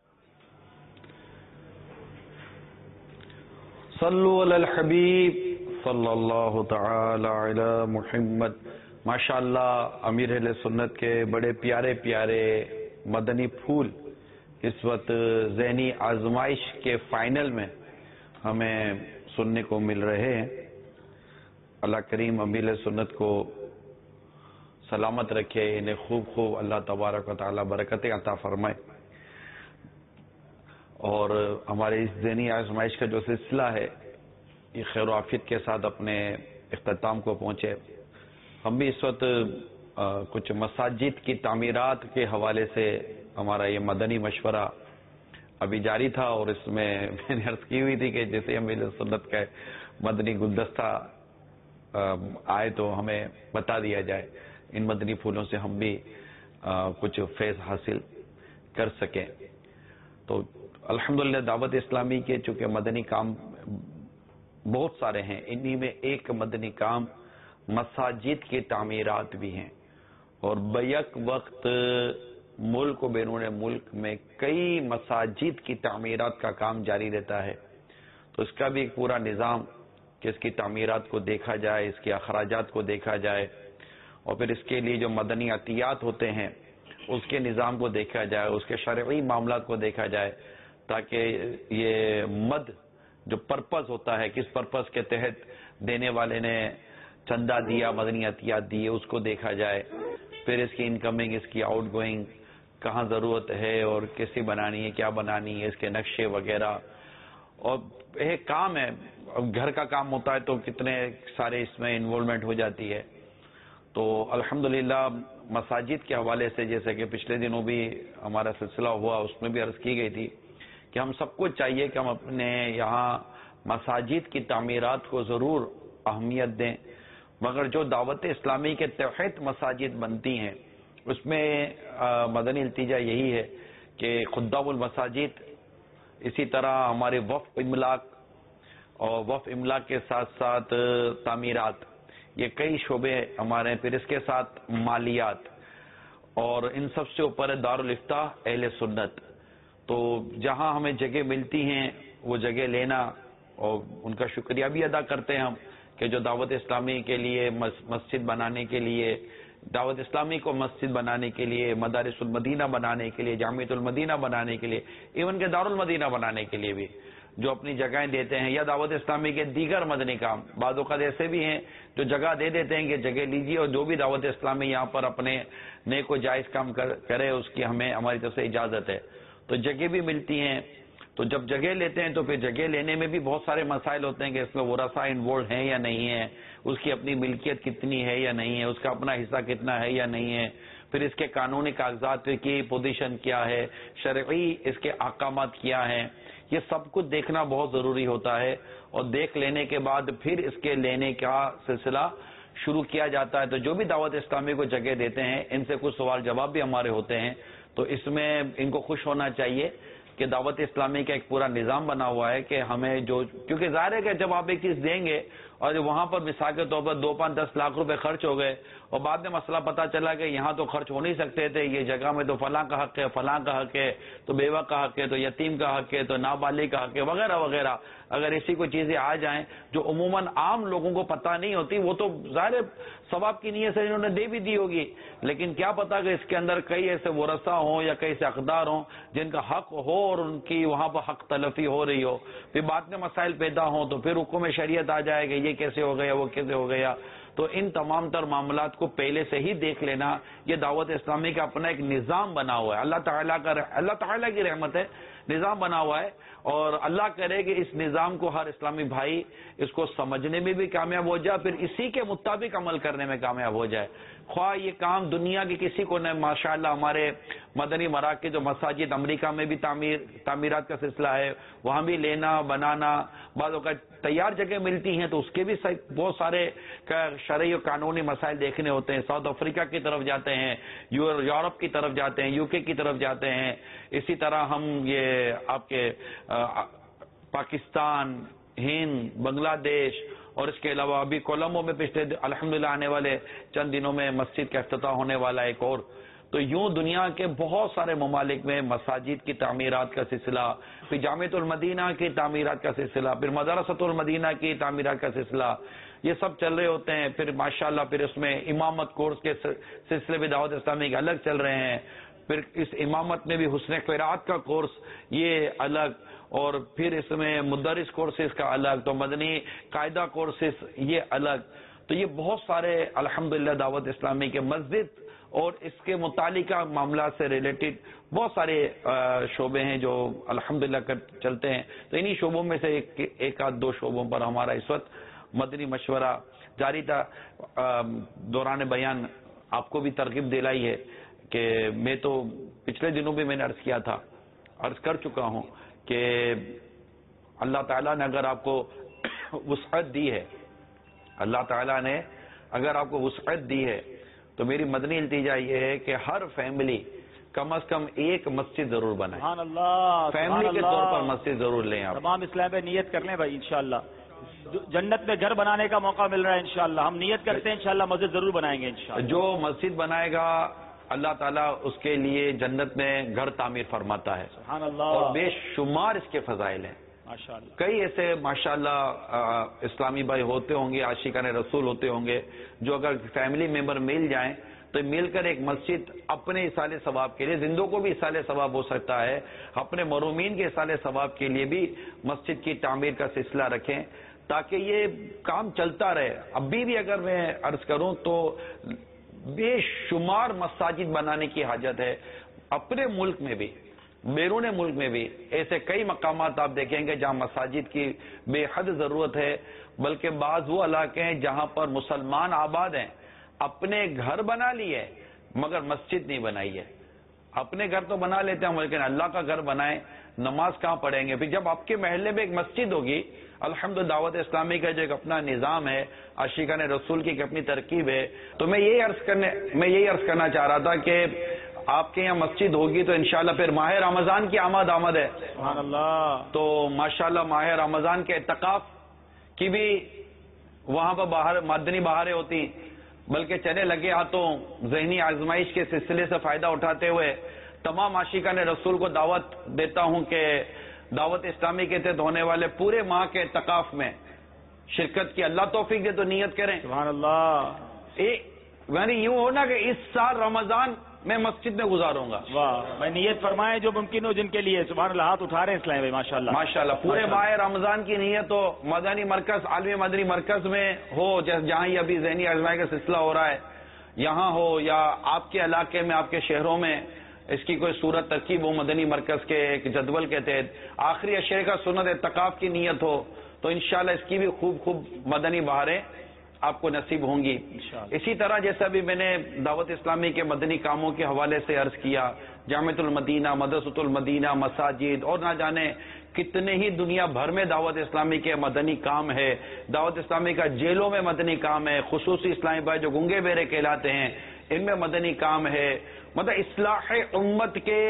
صلو علی الحبیب صلی اللہ تعالی علی محمد. ماشاءاللہ امیر اہل سنت کے بڑے پیارے پیارے مدنی پھول اس وقت ذہنی آزمائش کے فائنل میں ہمیں سننے کو مل رہے ہیں. اللہ کریم امیر اہل سنت کو سلامت رکھے، انہیں خوب اللہ تبارک و تعالی برکتیں عطا فرمائے، اور ہمارے اس ذہنی آزمائش کا جو سلسلہ ہے یہ خیر و عافیت کے ساتھ اپنے اختتام کو پہنچے. ہم بھی اس وقت کچھ مساجد کی تعمیرات کے حوالے سے ہمارا یہ مدنی مشورہ ابھی جاری تھا، اور اس میں نے عرض کی ہوئی تھی کہ جیسے ہم سنت کا مدنی گلدستہ آئے تو ہمیں بتا دیا جائے، ان مدنی پھولوں سے ہم بھی کچھ فیض حاصل کر سکیں. تو الحمدللہ دعوت اسلامی کے چونکہ مدنی کام بہت سارے ہیں، انہی میں ایک مدنی کام مساجد کی تعمیرات بھی ہیں، اور بیک وقت ملک و بیرون ملک میں کئی مساجد کی تعمیرات کا کام جاری رہتا ہے. تو اس کا بھی ایک پورا نظام کہ اس کی تعمیرات کو دیکھا جائے، اس کے اخراجات کو دیکھا جائے، اور پھر اس کے لیے جو مدنی عطیات ہوتے ہیں اس کے نظام کو دیکھا جائے، اس کے شرعی معاملات کو دیکھا جائے، تاکہ یہ مد جو پرپز ہوتا ہے، کس پرپز کے تحت دینے والے نے چندہ دیا، مدنی عطیات دیے، اس کو دیکھا جائے. پھر اس کی انکمنگ، اس کی آؤٹ گوئنگ کہاں ضرورت ہے اور کیسی بنانی ہے، کیا بنانی ہے، اس کے نقشے وغیرہ. اور ایک کام ہے، گھر کا کام ہوتا ہے تو کتنے سارے اس میں انوالومنٹ ہو جاتی ہے. تو الحمدللہ مساجد کے حوالے سے جیسے کہ پچھلے دنوں بھی ہمارا سلسلہ ہوا، اس میں بھی عرض کی گئی تھی کہ ہم سب کو چاہیے کہ ہم اپنے یہاں مساجد کی تعمیرات کو ضرور اہمیت دیں، مگر جو دعوت اسلامی کے تحت مساجد بنتی ہیں اس میں مدنی التجا یہی ہے کہ خدام المساجد، اسی طرح ہمارے وقف املاک اور وقف املاک کے ساتھ ساتھ تعمیرات، یہ کئی شعبے ہمارے ہیں. پھر اس کے ساتھ مالیات، اور ان سب سے اوپر ہے دارالافتاء اہل سنت. تو جہاں ہمیں جگہ ملتی ہیں وہ جگہ لینا، اور ان کا شکریہ بھی ادا کرتے ہیں ہم کہ جو دعوت اسلامی کے لیے مسجد بنانے کے لیے، دعوت اسلامی کو مسجد بنانے کے لیے، مدارس المدینہ بنانے کے لیے، جامعۃ المدینہ بنانے کے لیے، ایون کہ دارالمدینہ بنانے کے لیے بھی جو اپنی جگہیں دیتے ہیں، یا دعوت اسلامی کے دیگر مدنی کام. بعض اوقات ایسے بھی ہیں جو جگہ دے دیتے ہیں کہ جگہ لیجیے، اور جو بھی دعوت اسلامی یہاں پر اپنے نیک و جائز کام کرے اس کی ہماری طرف سے اجازت ہے. تو جگہ بھی ملتی ہیں. تو جب جگہ لیتے ہیں تو پھر جگہ لینے میں بھی بہت سارے مسائل ہوتے ہیں کہ اس میں ورثاء انوالوڈ ہیں یا نہیں ہے، اس کی اپنی ملکیت کتنی ہے یا نہیں ہے، اس کا اپنا حصہ کتنا ہے یا نہیں ہے، پھر اس کے قانونی کاغذات کی پوزیشن کیا ہے، شرعی اس کے احکامات کیا ہیں. یہ سب کچھ دیکھنا بہت ضروری ہوتا ہے، اور دیکھ لینے کے بعد پھر اس کے لینے کا سلسلہ شروع کیا جاتا ہے. تو جو بھی دعوت اسلامی کو جگہ دیتے ہیں ان سے کچھ سوال جواب بھی ہمارے ہوتے ہیں. تو اس میں ان کو خوش ہونا چاہیے کہ دعوت اسلامی کا ایک پورا نظام بنا ہوا ہے کہ ہمیں جو، کیونکہ ظاہر ہے کہ جب آپ ایک چیز دیں گے اور وہاں پر مثال کے طور پر 2-5-10 لاکھ روپے خرچ ہو گئے اور بعد میں مسئلہ پتا چلا کہ یہاں تو خرچ ہو نہیں سکتے تھے، یہ جگہ میں تو فلاں کا حق ہے، فلاں کا حق ہے، تو بیوہ کا حق ہے، تو یتیم کا حق ہے، تو نابالغ کا حق ہے، وغیرہ وغیرہ. اگر ایسی کوئی چیزیں آ جائیں جو عموماً عام لوگوں کو پتہ نہیں ہوتی، وہ تو ظاہر ثواب کی نیت سے انہوں نے دے بھی دی ہوگی، لیکن کیا پتا کہ اس کے اندر کئی ایسے ورثہ ہوں یا کئی ایسے حقدار ہوں جن کا حق ہو اور ان کی وہاں پر حق تلفی ہو رہی ہو، پھر بعد میں مسائل پیدا ہوں تو پھر حکم شریعت آ جائے گا یہ کیسے ہو گیا وہ کیسے ہو گیا. تو ان تمام تر معاملات کو پہلے سے ہی دیکھ لینا، یہ دعوت اسلامی کا اپنا ایک نظام بنا ہوا ہے. اللہ تعالیٰ کی رحمت ہے، نظام بنا ہوا ہے، اور اللہ کرے کہ اس نظام کو ہر اسلامی بھائی اس کو سمجھنے میں بھی کامیاب ہو جائے، پھر اسی کے مطابق عمل کرنے میں کامیاب ہو جائے. خواہ یہ کام دنیا کے کسی کو نہ، ماشاءاللہ ہمارے مدنی مراکز جو مساجد امریکہ میں بھی تعمیرات کا سلسلہ ہے، وہاں بھی لینا بنانا، بعض اوقات تیار جگہ ملتی ہیں تو اس کے بھی بہت سارے شرعی اور قانونی مسائل دیکھنے ہوتے ہیں. ساؤتھ افریقہ کی طرف جاتے ہیں، یورپ کی طرف جاتے ہیں، UK کی طرف جاتے ہیں. اسی طرح ہم یہ آپ کے پاکستان، ہند، بنگلہ دیش، اور اس کے علاوہ ابھی کولمبو میں پچھلے الحمدللہ آنے والے چند دنوں میں مسجد کا افتتاح ہونے والا ایک اور. تو یوں دنیا کے بہت سارے ممالک میں مساجد کی تعمیرات کا سلسلہ، پھر جامعۃ المدینہ کی تعمیرات کا سلسلہ، پھر مدرسۃ المدینہ کی تعمیرات کا سلسلہ، یہ سب چل رہے ہوتے ہیں. پھر ماشاءاللہ پھر اس میں امامت کورس کے سلسلے بھی دعوت اسلامی کے الگ چل رہے ہیں. پھر اس امامت میں بھی حسن قرات کا کورس یہ الگ، اور پھر اس میں مدرس کورسز کا الگ، تو مدنی قاعدہ کورسز یہ الگ. تو یہ بہت سارے الحمدللہ دعوت اسلامی کے مسجد اور اس کے متعلقہ معاملات سے ریلیٹڈ بہت سارے شعبے ہیں جو الحمدللہ چلتے ہیں. تو انہی شعبوں میں سے ایک آدھ دو شعبوں پر ہمارا اس وقت مدنی مشورہ جاری تھا. دوران بیان آپ کو بھی ترغیب دلائی ہے کہ میں تو پچھلے دنوں بھی میں نے عرض کر چکا ہوں کہ اللہ تعالیٰ نے اگر آپ کو وسعت دی ہے، اللہ تعالیٰ نے اگر آپ کو وسعت دی ہے تو میری مدنی التجا یہ ہے کہ ہر فیملی کم از کم ایک مسجد ضرور بنائے. سبحان اللہ، فیملی کے طور پر مسجد ضرور لیں. آپ تمام اسلام پہ نیت کر لیں بھائی، انشاءاللہ جنت میں گھر بنانے کا موقع مل رہا ہے. انشاءاللہ ہم نیت کرتے ہیں انشاءاللہ مسجد ضرور بنائیں گے انشاءاللہ. جو مسجد بنائے گا اللہ تعالیٰ اس کے لیے جنت میں گھر تعمیر فرماتا ہے. سبحان اللہ. اور بے شمار اس کے فضائل ہیں. ماشاءاللہ. کئی ایسے ماشاءاللہ اسلامی بھائی ہوتے ہوں گے، عاشقان رسول ہوتے ہوں گے، جو اگر فیملی ممبر مل جائیں تو مل کر ایک مسجد اپنے اصال ثواب کے لیے، زندوں کو بھی اصال ثواب ہو سکتا ہے، اپنے مرومین کے اصال ثواب کے لیے بھی مسجد کی تعمیر کا سلسلہ رکھیں تاکہ یہ کام چلتا رہے. ابھی بھی اگر میں عرض کروں تو بے شمار مساجد بنانے کی حاجت ہے. اپنے ملک میں بھی بیرون ملک میں بھی ایسے کئی مقامات آپ دیکھیں گے جہاں مساجد کی بے حد ضرورت ہے. بلکہ بعض وہ علاقے ہیں جہاں پر مسلمان آباد ہیں، اپنے گھر بنا لیے مگر مسجد نہیں بنائی ہے. اپنے گھر تو بنا لیتے ہیں لیکن اللہ کا گھر بنائیں، نماز کہاں پڑھیں گے؟ پھر جب آپ کے محلے میں ایک مسجد ہوگی، الحمدللہ دعوت اسلامی کا جو ایک اپنا نظام ہے، عاشقان رسول کی ایک اپنی ترکیب ہے. تو میں یہی عرض کرنا چاہ رہا تھا کہ آپ کے یہاں مسجد ہوگی تو انشاءاللہ پھر ماہ رمضان کی آمد ہے. سبحان اللہ. تو ماشاءاللہ ماہ رمضان کے اعتکاف کی بھی وہاں پر مدنی بہاریں ہوتی، بلکہ چلے لگے ہاتھوں ذہنی آزمائش کے سلسلے سے فائدہ اٹھاتے ہوئے تمام عاشقان رسول کو دعوت دیتا ہوں کہ دعوت اسلامی کے تحت ہونے والے پورے ماہ کے اعتکاف میں شرکت کی. اللہ توفیق دے تو نیت کریں. سبحان اللہ. یعنی یوں ہونا کہ اس سال رمضان میں مسجد میں گزاروں گا. واہ، میں نیت فرمائیں جو ممکن ہو جن کے لیے. سبحان اللہ. ہاتھ اٹھا رہے ہیں اسلام بھائی ماشاءاللہ. ماشاءاللہ پورے ماہ رمضان کی نیت ہو، مدنی مرکز عالمی مدنی مرکز میں ہو، جہاں یہ ابھی ذہنی آزمائش کا سلسلہ ہو رہا ہے یہاں ہو، یا آپ کے علاقے میں آپ کے شہروں میں اس کی کوئی صورت ترکیب ہو مدنی مرکز کے ایک جدول کے تحت، آخری عشرے کا سنت اعتکاف کی نیت ہو تو انشاءاللہ اس کی بھی خوب مدنی بہاریں آپ کو نصیب ہوں گی. اسی طرح جیسا بھی میں نے دعوت اسلامی کے مدنی کاموں کے حوالے سے عرض کیا، جامعۃ المدینہ، مدرسۃ المدینہ، مساجد اور نہ جانے کتنے ہی دنیا بھر میں دعوت اسلامی کے مدنی کام ہے. دعوت اسلامی کا جیلوں میں مدنی کام ہے، خصوصی اسلامی بھائی جو گنگے بیرے کہلاتے ہیں ان میں مدنی کام ہے. مطلب اصلاح امت کے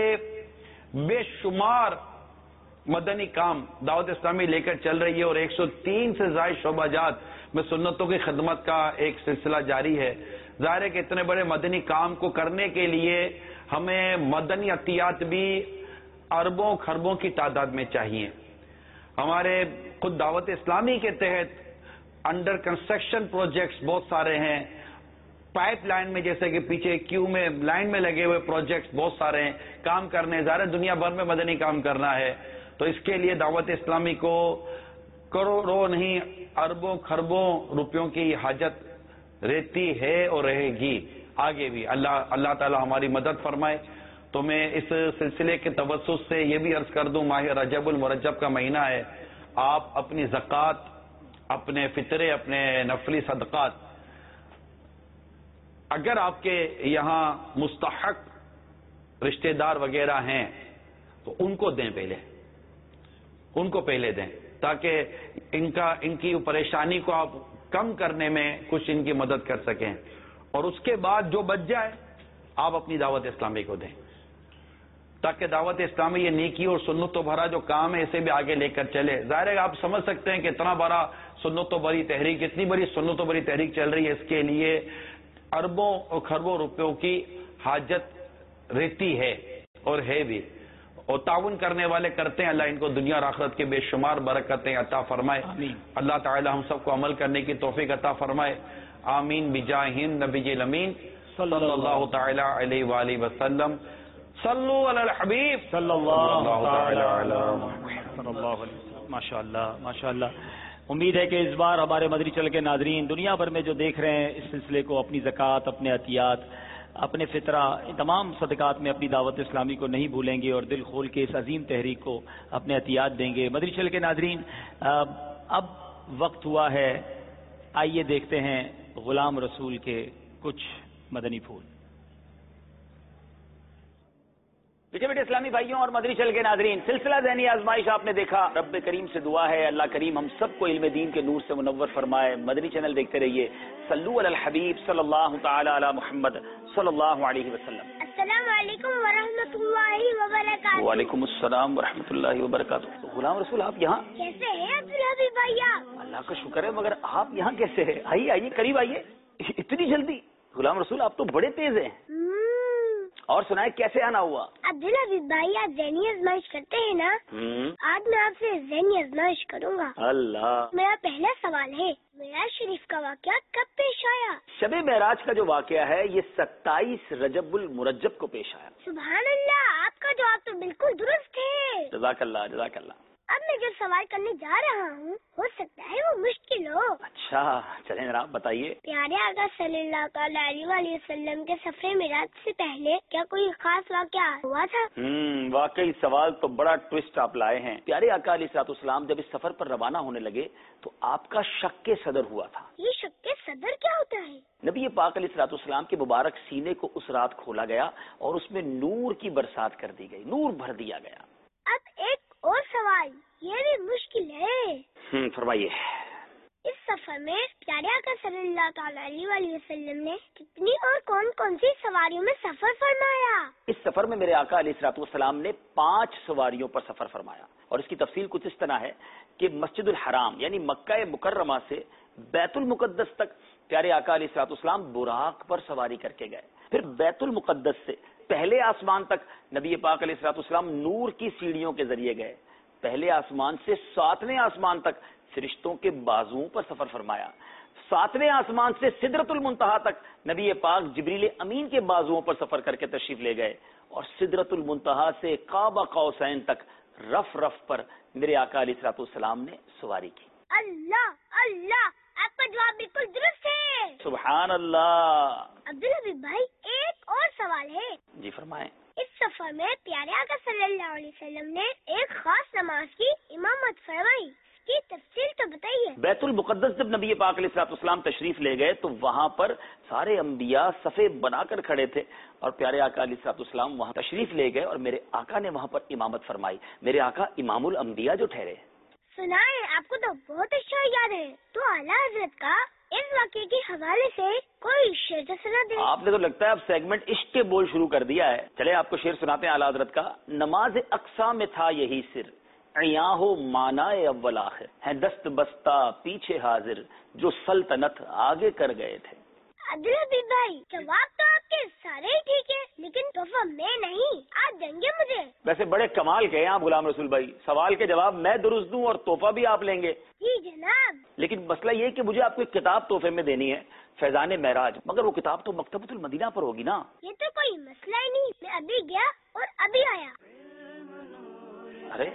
بے شمار مدنی کام دعوت اسلامی لے کر چل رہی ہے، اور 103 سے زائد شعبہ جات میں سنتوں کی خدمت کا ایک سلسلہ جاری ہے. ظاہر ہے کہ اتنے بڑے مدنی کام کو کرنے کے لیے ہمیں مدنی عطیات بھی اربوں خربوں کی تعداد میں چاہیے. ہمارے خود دعوت اسلامی کے تحت انڈر کنسٹرکشن پروجیکٹس بہت سارے ہیں. پائپ لائن میں جیسے کہ پیچھے کیو میں لائن میں لگے ہوئے پروجیکٹس بہت سارے ہیں کام کرنے. ظاہر دنیا بھر میں مدنی کام کرنا ہے تو اس کے لیے دعوت اسلامی کو کروڑوں نہیں اربوں خربوں روپیوں کی حاجت رہتی ہے اور رہے گی آگے بھی. اللہ تعالی ہماری مدد فرمائے. تو میں اس سلسلے کے توسط سے یہ بھی عرض کر دوں ماہ رجب المرجب کا مہینہ ہے. آپ اپنی زکوٰۃ اپنے فطرے اپنے نفلی صدقات اگر آپ کے یہاں مستحق رشتہ دار وغیرہ ہیں تو ان کو دیں پہلے دیں تاکہ ان کی پریشانی کو آپ کم کرنے میں کچھ ان کی مدد کر سکیں. اور اس کے بعد جو بچ جائے آپ اپنی دعوت اسلامی کو دیں تاکہ دعوت اسلامی یہ نیکی اور سنتوں بھرا جو کام ہے اسے بھی آگے لے کر چلے. ظاہر ہے آپ سمجھ سکتے ہیں کہ اتنا بڑا سنتوں بھری تحریک اتنی بڑی سنتوں بھری تحریک چل رہی ہے. اس کے لیے اربوں اور خربوں روپیوں کی حاجت رہتی ہے اور ہے بھی. اور تعاون کرنے والے کرتے ہیں. اللہ ان کو دنیا اور آخرت کے بے شمار برکتیں عطا فرمائے. اللہ تعالی ہم سب کو عمل کرنے کی توفیق عطا فرمائے. آمین بجاہ نبی الامین صلی اللہ تعالی علیہ وآلہ وسلم. صلو علی الحبیب صلی اللہ تعالی علی محمد. ماشاءاللہ. امید ہے کہ اس بار ہمارے مدنی چینل کے ناظرین دنیا بھر میں جو دیکھ رہے ہیں اس سلسلے کو اپنی زکوٰۃ اپنے عطیات اپنے فطرہ ان تمام صدقات میں اپنی دعوت اسلامی کو نہیں بھولیں گے اور دل کھول کے اس عظیم تحریک کو اپنے عطیات دیں گے. مدنی چینل کے ناظرین اب وقت ہوا ہے آئیے دیکھتے ہیں غلام رسول کے کچھ مدنی پھول. بیٹے اسلامی بھائیوں اور مدنی چینل کے ناظرین سلسلہ ذہنی آزمائش آپ نے دیکھا. رب کریم سے دعا ہے اللہ کریم ہم سب کو علم دین کے نور سے منور فرمائے. مدنی چینل دیکھتے رہیے. صلو علی الحبیب صلی اللہ تعالی علی محمد صلی اللہ علیہ وسلم. السلام علیکم ورحمۃ اللہ وبرکاتہ. وعلیکم السلام ورحمۃ اللہ وبرکاتہ. غلام رسول آپ یہاں کیسے ہیں عبدالحبیب بھیا؟ اللہ کا شکر ہے مگر آپ یہاں کیسے ہیں؟ آئیے قریب آئیے. اتنی جلدی؟ غلام رسول آپ تو بڑے تیز ہیں. اور سنائے کیسے آنا ہوا؟ عبدالحبیب بھائی آپ ذہنی آزمائش کرتے ہیں نا؟ آج میں آپ سے ذہنی آزمائش کروں گا. اللہ. میرا پہلا سوال ہے معراج شریف کا واقعہ کب پیش آیا؟ شب معراج کا جو واقعہ ہے یہ 27 رجب المرجب کو پیش آیا. سبحان اللہ آپ کا جواب تو بالکل درست ہے. جزاک اللہ جزاک اللہ. اب میں جو سوال کرنے جا رہا ہوں ہو سکتا ہے وہ مشکل ہو. اچھا چلیں جناب بتائیے. پیارے آقا صلی اللہ تعالی علیہ وسلم کے سفر معراج سے پہلے کیا کوئی خاص واقعہ ہوا تھا؟ واقعی سوال تو بڑا ٹوسٹ آپ لائے ہیں. پیارے آقا علیہ الصلوۃ والسلام جب اس سفر پر روانہ ہونے لگے تو آپ کا شق صدر ہوا تھا. یہ شق صدر کیا ہوتا ہے؟ نبی پاک علیہ الصلوۃ والسلام کے مبارک سینے کو اس رات کھولا گیا اور اس میں نور کی برسات کر دی گئی. نور بھر دیا گیا. اب ایک اور سوال یہ بھی مشکل ہے. فرمائیے. اس سفر میں پیارے آقا صلی اللہ تعالی علیہ وسلم نے کتنی اور کون کون سی سواریوں میں سفر فرمایا؟ اس سفر میں میرے آقا علیہ الصلوۃ والسلام نے 5 سواریوں پر سفر فرمایا. اور اس کی تفصیل کچھ اس طرح ہے کہ مسجد الحرام یعنی مکہ مکرمہ سے بیت المقدس تک پیارے آقا علیہ الصلوۃ والسلام براق پر سواری کر کے گئے. پھر بیت المقدس سے پہلے آسمان تک نبی پاک علیہ الصلوۃ والسلام نور کی سیڑھیوں کے ذریعے گئے. پہلے آسمان سے 7ویں آسمان تک فرشتوں کے بازوؤں پر سفر فرمایا. 7ویں آسمان سے سدرۃ المنتہا تک نبی پاک جبریل امین کے بازوؤں پر سفر کر کے تشریف لے گئے. اور سدرۃ المنتہا سے قاب قوسین تک رف پر میرے آقا علیہ الصلوۃ والسلام نے سواری کی. اللہ آپ کا جواب بالکل درست ہے. سبحان اللہ. عبدالحبیب بھائی ایک اور سوال ہے. جی فرمائیں. اس سفر میں پیارے آقا صلی اللہ علیہ وسلم نے ایک خاص نماز کی امامت فرمائی. اس کی تفصیل تو بتائیے. بیت المقدس جب نبی پاک علیہ الصلوۃ والسلام تشریف لے گئے تو وہاں پر سارے انبیاء صفے بنا کر کھڑے تھے اور پیارے آقا علیہ الصلوۃ والسلام وہاں تشریف لے گئے اور میرے آقا نے وہاں پر امامت فرمائی. میرے آقا امام الانبیاء جو ٹھہرے. سنا ہے آپ کو تو بہت اچھا یاد ہے. تو اعلیٰ حضرت کا اس واقعے کے حوالے سے کوئی شعر تو سنا دے. آپ نے تو لگتا ہے اب سیگمنٹ عشق کے بول شروع کر دیا ہے. چلے آپ کو شعر سناتے ہیں اعلیٰ حضرت کا. نماز اقصا میں تھا یہی سر عیاں ہو مانائے اول آخر، ہیں دست بستہ پیچھے حاضر جو سلطنت آگے کر گئے تھے۔ عبدالحبیب بھائی، جواب تو آپ کے سارے ہی ٹھیک ہے، لیکن تحفہ میں نہیں، آپ دیں گے مجھے؟ ویسے بڑے کمال کے ہیں آپ غلام رسول بھائی، سوال کے جواب میں درست دوں اور تحفہ بھی آپ لیں گے۔ جی جناب۔ لیکن مسئلہ یہ کہ مجھے آپ کو ایک کتاب تحفے میں دینی ہے، فیضان معراج، مگر وہ کتاب تو مکتبۃ المدینہ پر ہوگی نا؟ یہ تو کوئی مسئلہ ہی نہیں، میں ابھی گیا اور ابھی آیا۔ ارے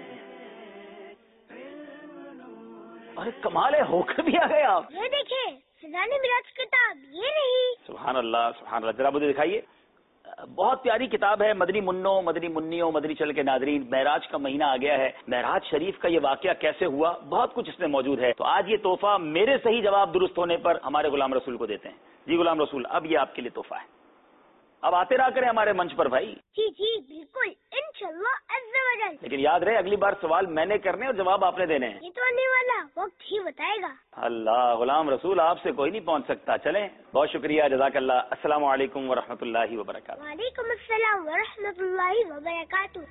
کمال ہے، ہو کر بھی آ گئے آپ؟ یہ دیکھیں فیضان معراج کتاب، یہ رہی۔ سبحان اللہ سبحان اللہ، ذرا مجھے دکھائیے۔ بہت پیاری کتاب ہے، مدنی منوں مدنی منیوں مدنی چل کے ناظرین، معراج کا مہینہ آ گیا ہے، معراج شریف کا یہ واقعہ کیسے ہوا، بہت کچھ اس میں موجود ہے۔ تو آج یہ تحفہ میرے صحیح جواب درست ہونے پر ہمارے غلام رسول کو دیتے ہیں۔ جی غلام رسول، اب یہ آپ کے لیے تحفہ ہے، اب آتے رہا کریں ہمارے منچ پر بھائی۔ جی جی بالکل، انشاءاللہ عز و جل۔ لیکن یاد رہے اگلی بار سوال میں نے کرنے اور جواب آپ نے دینے ہیں۔ یہ تو آنے والا وقت ہی بتائے گا۔ اللہ، غلام رسول آپ سے کوئی نہیں پہنچ سکتا۔ چلیں، بہت شکریہ، جزاک اللہ۔ السلام علیکم ورحمۃ اللہ وبرکاتہ۔ وعلیکم السلام ورحمۃ اللہ وبرکاتہ۔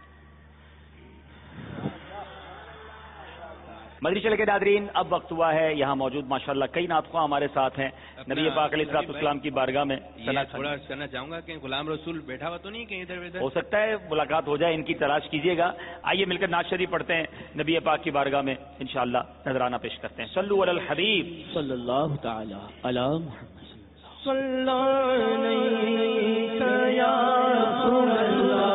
مدنی چل کے ناظرین، اب وقت ہوا ہے، یہاں موجود ماشاءاللہ کئی نعت خواں ہمارے ساتھ ہیں نبی پاک علیہ السلام کی بارگاہ میں۔ تھوڑا کرنا چاہوں گا کہ غلام رسول بیٹھا ہوا تو نہیں کہیں ادھر ادھر؟ ہو سکتا ہے ملاقات ہو جائے، ان کی تلاش کیجیے گا۔ آئیے مل کر نعت شریف پڑھتے ہیں، نبی پاک کی بارگاہ میں انشاءاللہ نذرانہ پیش کرتے ہیں۔ صلو علی الحبیب صلی اللہ تعالی علی محمد صلی علیک یا رسول اللہ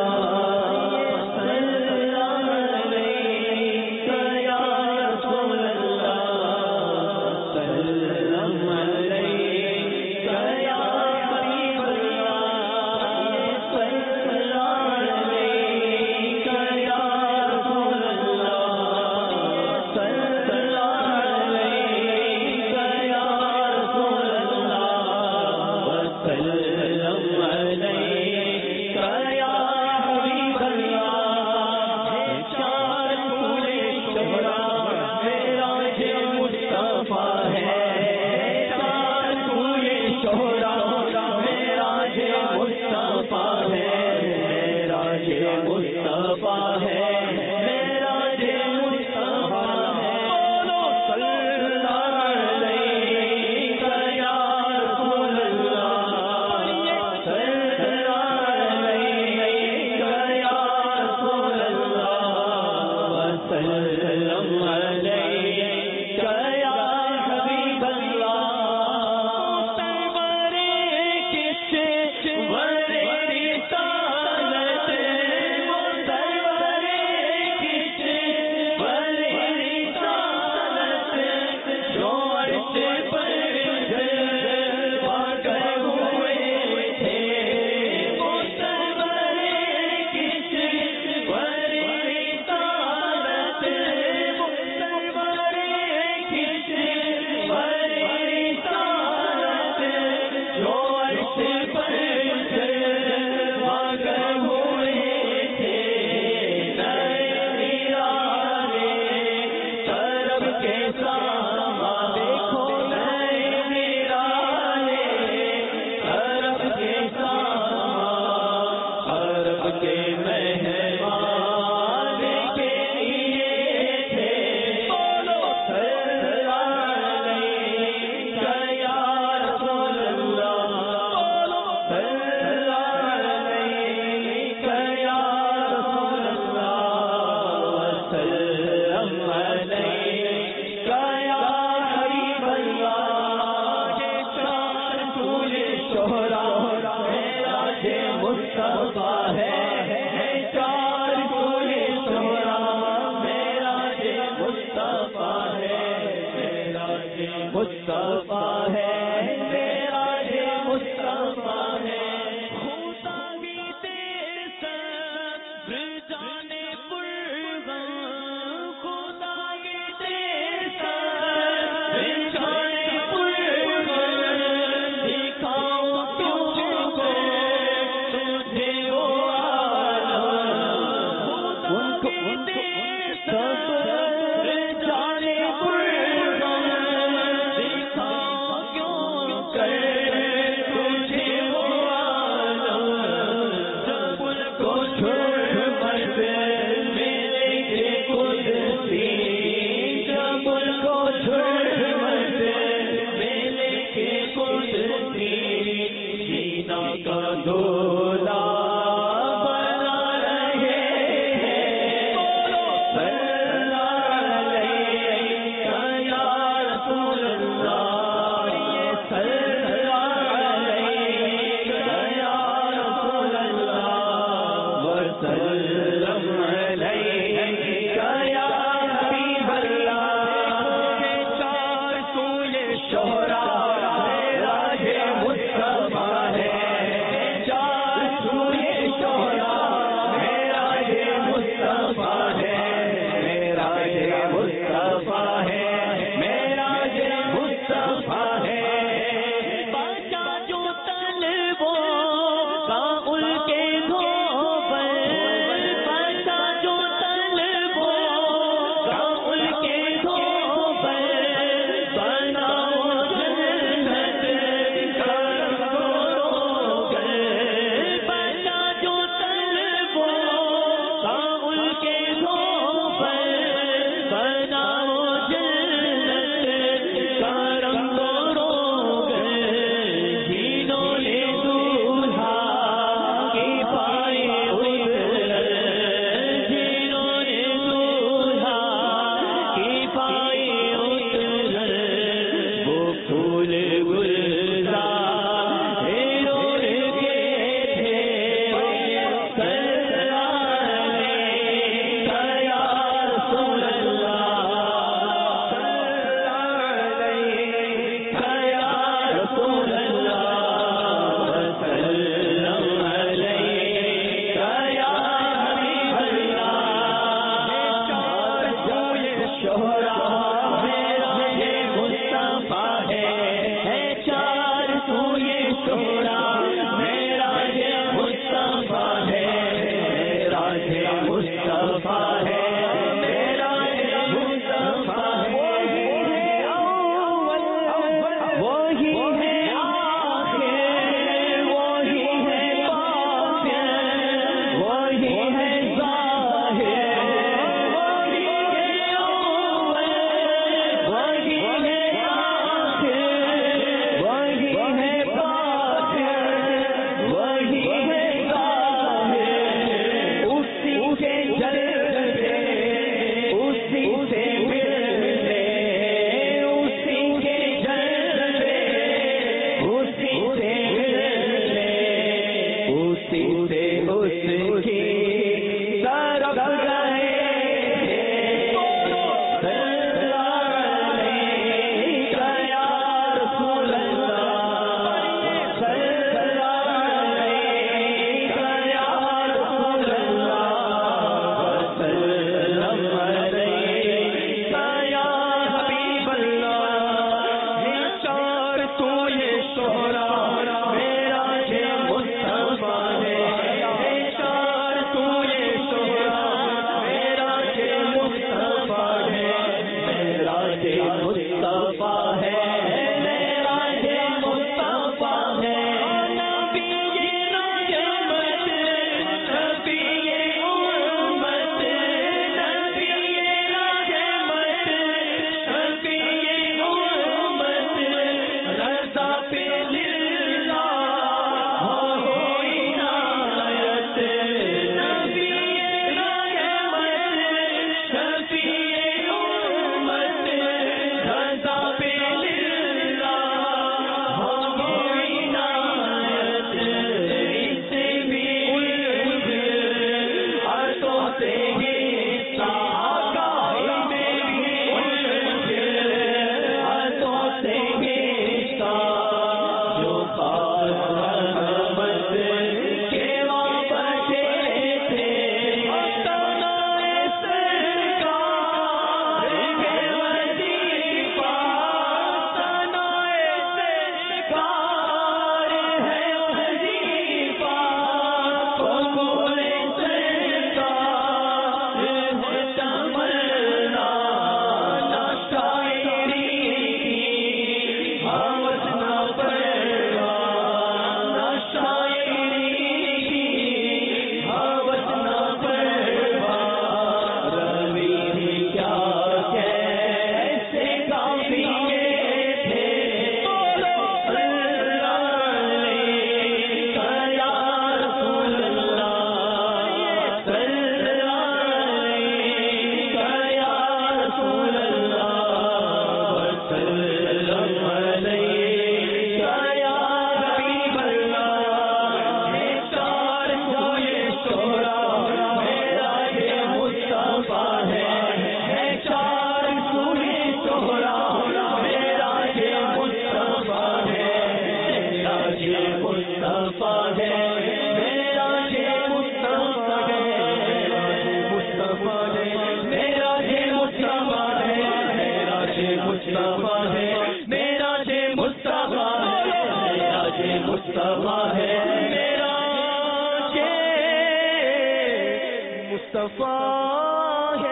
صفا ہے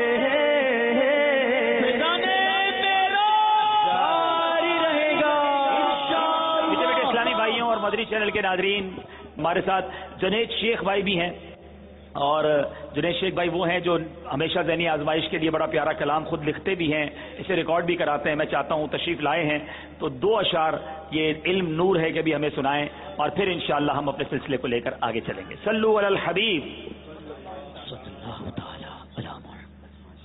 اسلامی بھائیوں اور مدنی چینل کے ناظرین، ہمارے ساتھ جنید شیخ بھائی بھی ہیں، اور جنید شیخ بھائی وہ ہیں جو ہمیشہ ذہنی آزمائش کے لیے بڑا پیارا کلام خود لکھتے بھی ہیں، اسے ریکارڈ بھی کراتے ہیں. میں چاہتا ہوں تشریف لائے ہیں تو 2 اشعار یہ علم نور ہے کہ بھی ہمیں سنائیں، اور پھر انشاءاللہ ہم اپنے سلسلے کو لے کر آگے چلیں گے. صلو علی الحبیب صلی اللہ تعالی علی محمد.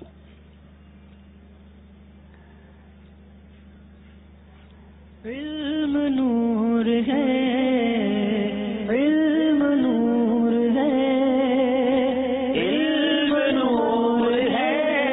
علم نور ہے، علم نور ہے، علم نور ہے،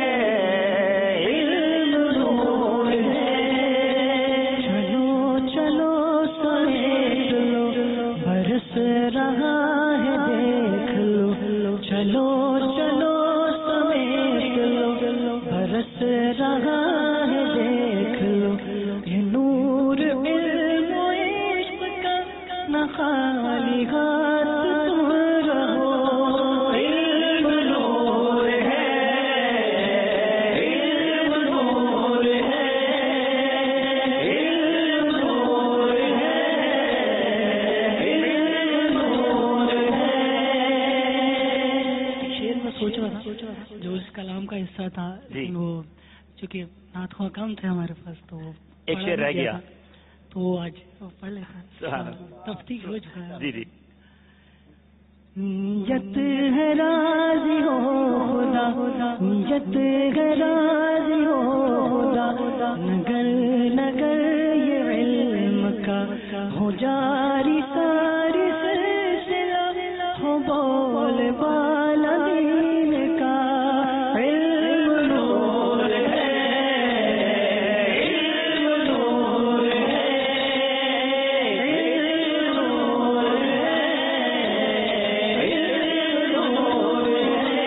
علم نور ہے. چلو چلو سمیٹ لو، برس رہا ہے دیکھ لو. چلو چلو سمیٹ لو، برس رہا ہے دیکھ لو. یہ نور علم و عشق کا نہ خالی ہاتھ تم رہو. علم نور ہے، علم نور ہے، علم نور ہے، علم نور ہے. شعر میں سوچ رہا تھا جو اس کلام کا حصہ تھا، لیکن وہ چونکہ نعت خواہ کم تھے ہمارے پاس تو ایک شعر رہ گیا تو آج پڑھ لیتا. تفتیق ہو چکا ہے. جی جی. نیت ہے راضی ہو خدا، نیت ہے راضی ہو خدا، نگر نگر یہ علم کا ہو جاری ساری سلسلہ، ہو بول بالا دین کا. علم نور ہے، علم نور ہے، علم نور ہے، علم نور ہے.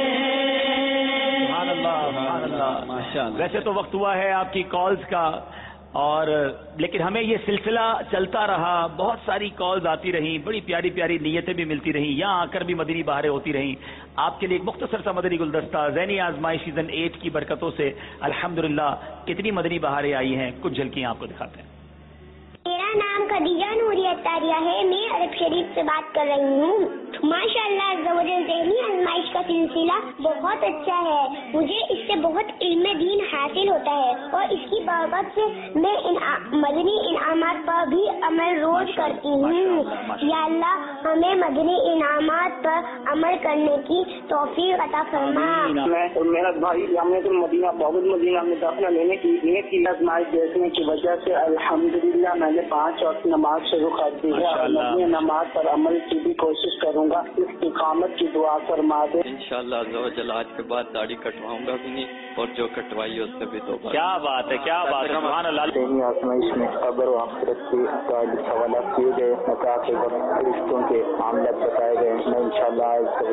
سبحان اللہ سبحان اللہ. ویسے تو وقت ہوا ہے آپ کی کالز کا، اور لیکن ہمیں یہ سلسلہ چلتا رہا، بہت ساری کالز آتی رہیں، بڑی پیاری پیاری نیتیں بھی ملتی رہیں، یہاں آ کر بھی مدنی بہاریں ہوتی رہیں. آپ کے لیے ایک مختصر سا مدنی گلدستہ ذہنی آزمائش سیزن 8 کی برکتوں سے الحمدللہ کتنی مدنی بہاریں آئی ہیں، کچھ جھلکیاں آپ کو دکھاتے ہیں. میرا نام خدیجہ نوری اتاریہ ہے، میں عرب شریف سے بات کر رہی ہوں. ماشاء اللہ ذہنی آزمائش کا سلسلہ بہت اچھا ہے، مجھے اس سے بہت علم دین حاصل ہوتا ہے، اور اس کی برکت سے میں مدنی انعامات پر بھی عمل روز کرتی ہوں. یا اللہ ہمیں مدنی انعامات پر عمل کرنے کی توفیق عطا فرما. میں میرا بھائی جامعۃ المدینہ بابل مدینہ میں داخلہ لینے کی نیت کی آزمائش دیکھنے کی وجہ سے الحمدللہ میں نے 5 وقت نماز شروع کر دی ہے، اور مدنی نماز پر عمل کی بھی کوشش کروں گا. استقامت کی دعا فرما دے. انشاءاللہ عز و جل آج کے بعد داڑھی کٹواؤں گا بھی نہیں، اور جو کٹوائی اس سے بھی توبہ. کیا بات ہے، کیا بات ہے، سبحان اللہ. ذہنی آزمائش میں قبر و آخرت کے متعلق سوالات کیے گئے، نکاح کے وقت فرشتوں کے معاملات بتائے گئے. میں انشاءاللہ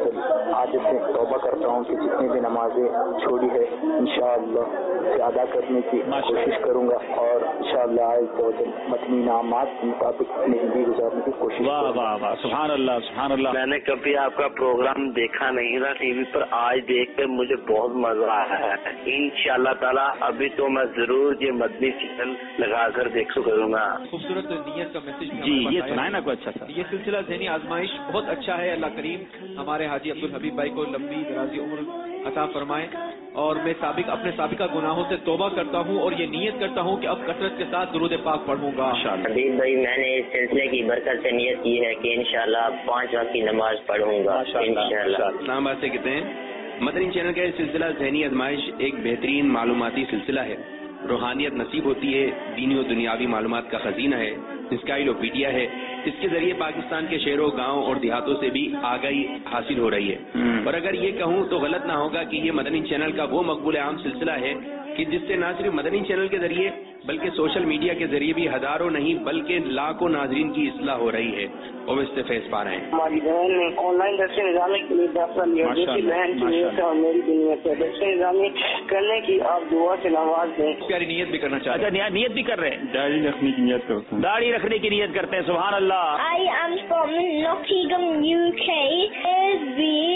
آج سے توبہ کرتا ہوں کہ جتنی بھی نمازیں چھوڑی ہے انشاءاللہ اسے ادا کرنے کی کوشش کروں گا، اور انشاءاللہ متنی انعامات کے مطابق اپنی زندگی گزارنے کی کوشش کروں گا. واہ واہ واہ، سبحان اللہ سبحان اللہ. میں نے کبھی آپ کا پروگرام دیکھا نہیں تھا ٹی وی پر، آج دیکھ کر مجھے بہت مزہ آیا ہے. انشاءاللہ تعالی ابھی تو میں ضرور یہ مدنی چینل لگا کر دیکھ کروں گا. خوبصورت نیت کا میسج جی یہ سنائے نا کوئی اچھا سا. یہ سلسلہ ذہنی آزمائش بہت اچھا ہے. اللہ کریم ہمارے حاجی عبدالحبیب بھائی کو لمبی درازی عمر عطا فرمائے، اور میں اپنے سابقہ گناہوں سے توبہ کرتا ہوں، اور یہ نیت کرتا ہوں کہ اب کثرت کے ساتھ درود پاک پڑھوں گا. حبیب بھائی میں نے اس سلسلے کی برکت سے نیت کی ہے کہ انشاءاللہ 5 وقت کی نماز پڑھوں گا انشاءاللہ. نام بات سے کہتے ہیں مدنی چینل کا یہ سلسلہ ذہنی آزمائش ایک بہترین معلوماتی سلسلہ ہے. روحانیت نصیب ہوتی ہے، دینی و دنیاوی معلومات کا خزینہ ہے، انسائکلوپیڈیا ہے. اس کے ذریعے پاکستان کے شہروں، گاؤں اور دیہاتوں سے بھی آگاہی حاصل ہو رہی ہے. اور اگر یہ کہوں تو غلط نہ ہوگا کہ یہ مدنی چینل کا وہ مقبول عام سلسلہ ہے کہ جس سے نہ صرف مدنی چینل کے ذریعے بلکہ سوشل میڈیا کے ذریعے بھی ہزاروں نہیں بلکہ لاکھوں ناظرین کی اصلاح ہو رہی ہے اور وہ اس سے فیض پا رہے ہیں. ہماری بہن نے آن لائن درس نظامی کے لیے داخلہ لیا، دوسری بہن کی نیت ہے اور میری بھی نیت ہے درس نظامی کرنے کی. آپ دعا سے نواز دیں. پیاری نیت بھی کرنا چاہتے ہیں. اچھا نیت بھی کر رہے ہیں، داڑھی رکھنے کی نیت کرتے ہیں. داڑھی رکھنے کی نیت کرتے ہیں. سبحان اللہ. I am from Nottingham, UK.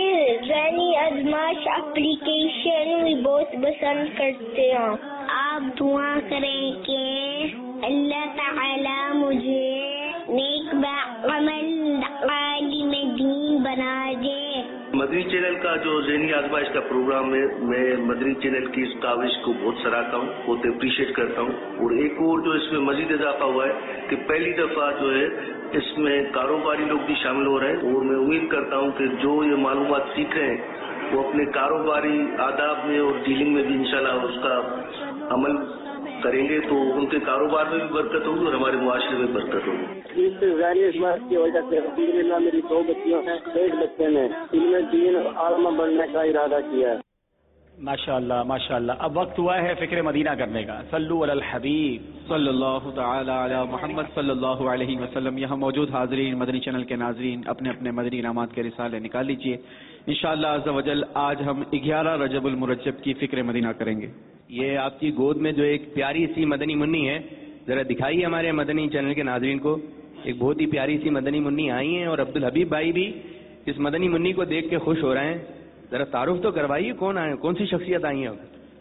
ذہنی آزمائش اپلیکیشن بھی بہت پسند کرتے ہیں. آپ دعا کریں کہ اللہ تعالی مجھے نیک عمل عالم دین بنا دے. مدنی چینل کا جو ذہنی آزمائش کا پروگرام ہے، میں مدنی چینل کی اس کاوش کو بہت سراہتا ہوں، بہت اپریشیٹ کرتا ہوں. اور ایک اور جو اس میں مزید اضافہ ہوا ہے کہ پہلی دفعہ جو ہے اس میں کاروباری لوگ بھی شامل ہو رہے ہیں. اور میں امید کرتا ہوں کہ جو یہ معلومات سیکھ رہے ہیں وہ اپنے کاروباری آداب میں اور ڈیلنگ میں بھی انشاءاللہ اس کا عمل کریں گے تو ان کے کاروبار میں بھی برکت ہوگی اور ہمارے معاشرے میں برکت ہوگی. اس ذہنی آزمائش کی وجہ سے الحمدللہ میری 2 بچیاں ہیں، 1 بچے نے ان میں 3 عالمہ بننے کا ارادہ کیا ہے. ماشاءاللہ ماشاءاللہ. اب وقت ہوا ہے فکر مدینہ کرنے کا. صلو علی الحبیب صلی اللہ تعالی علی محمد صلی اللہ علیہ وسلم. یہاں موجود حاضرین، مدنی چینل کے ناظرین، اپنے اپنے مدنی انعامات کے رسالے نکال لیجیے. انشاءاللہ عز و جل آج ہم 11 رجب المرجب کی فکر مدینہ کریں گے. یہ آپ کی گود میں جو ایک پیاری سی مدنی منی ہے، ذرا دکھائیے ہمارے مدنی چینل کے ناظرین کو. ایک بہت ہی پیاری سی مدنی منی آئی ہیں اور عبدالحبیب بھائی بھی اس مدنی منی کو دیکھ کے خوش ہو رہے ہیں. ذرا تعارف تو کروائیے، کون آئے، کون سی شخصیت آئی ہیں؟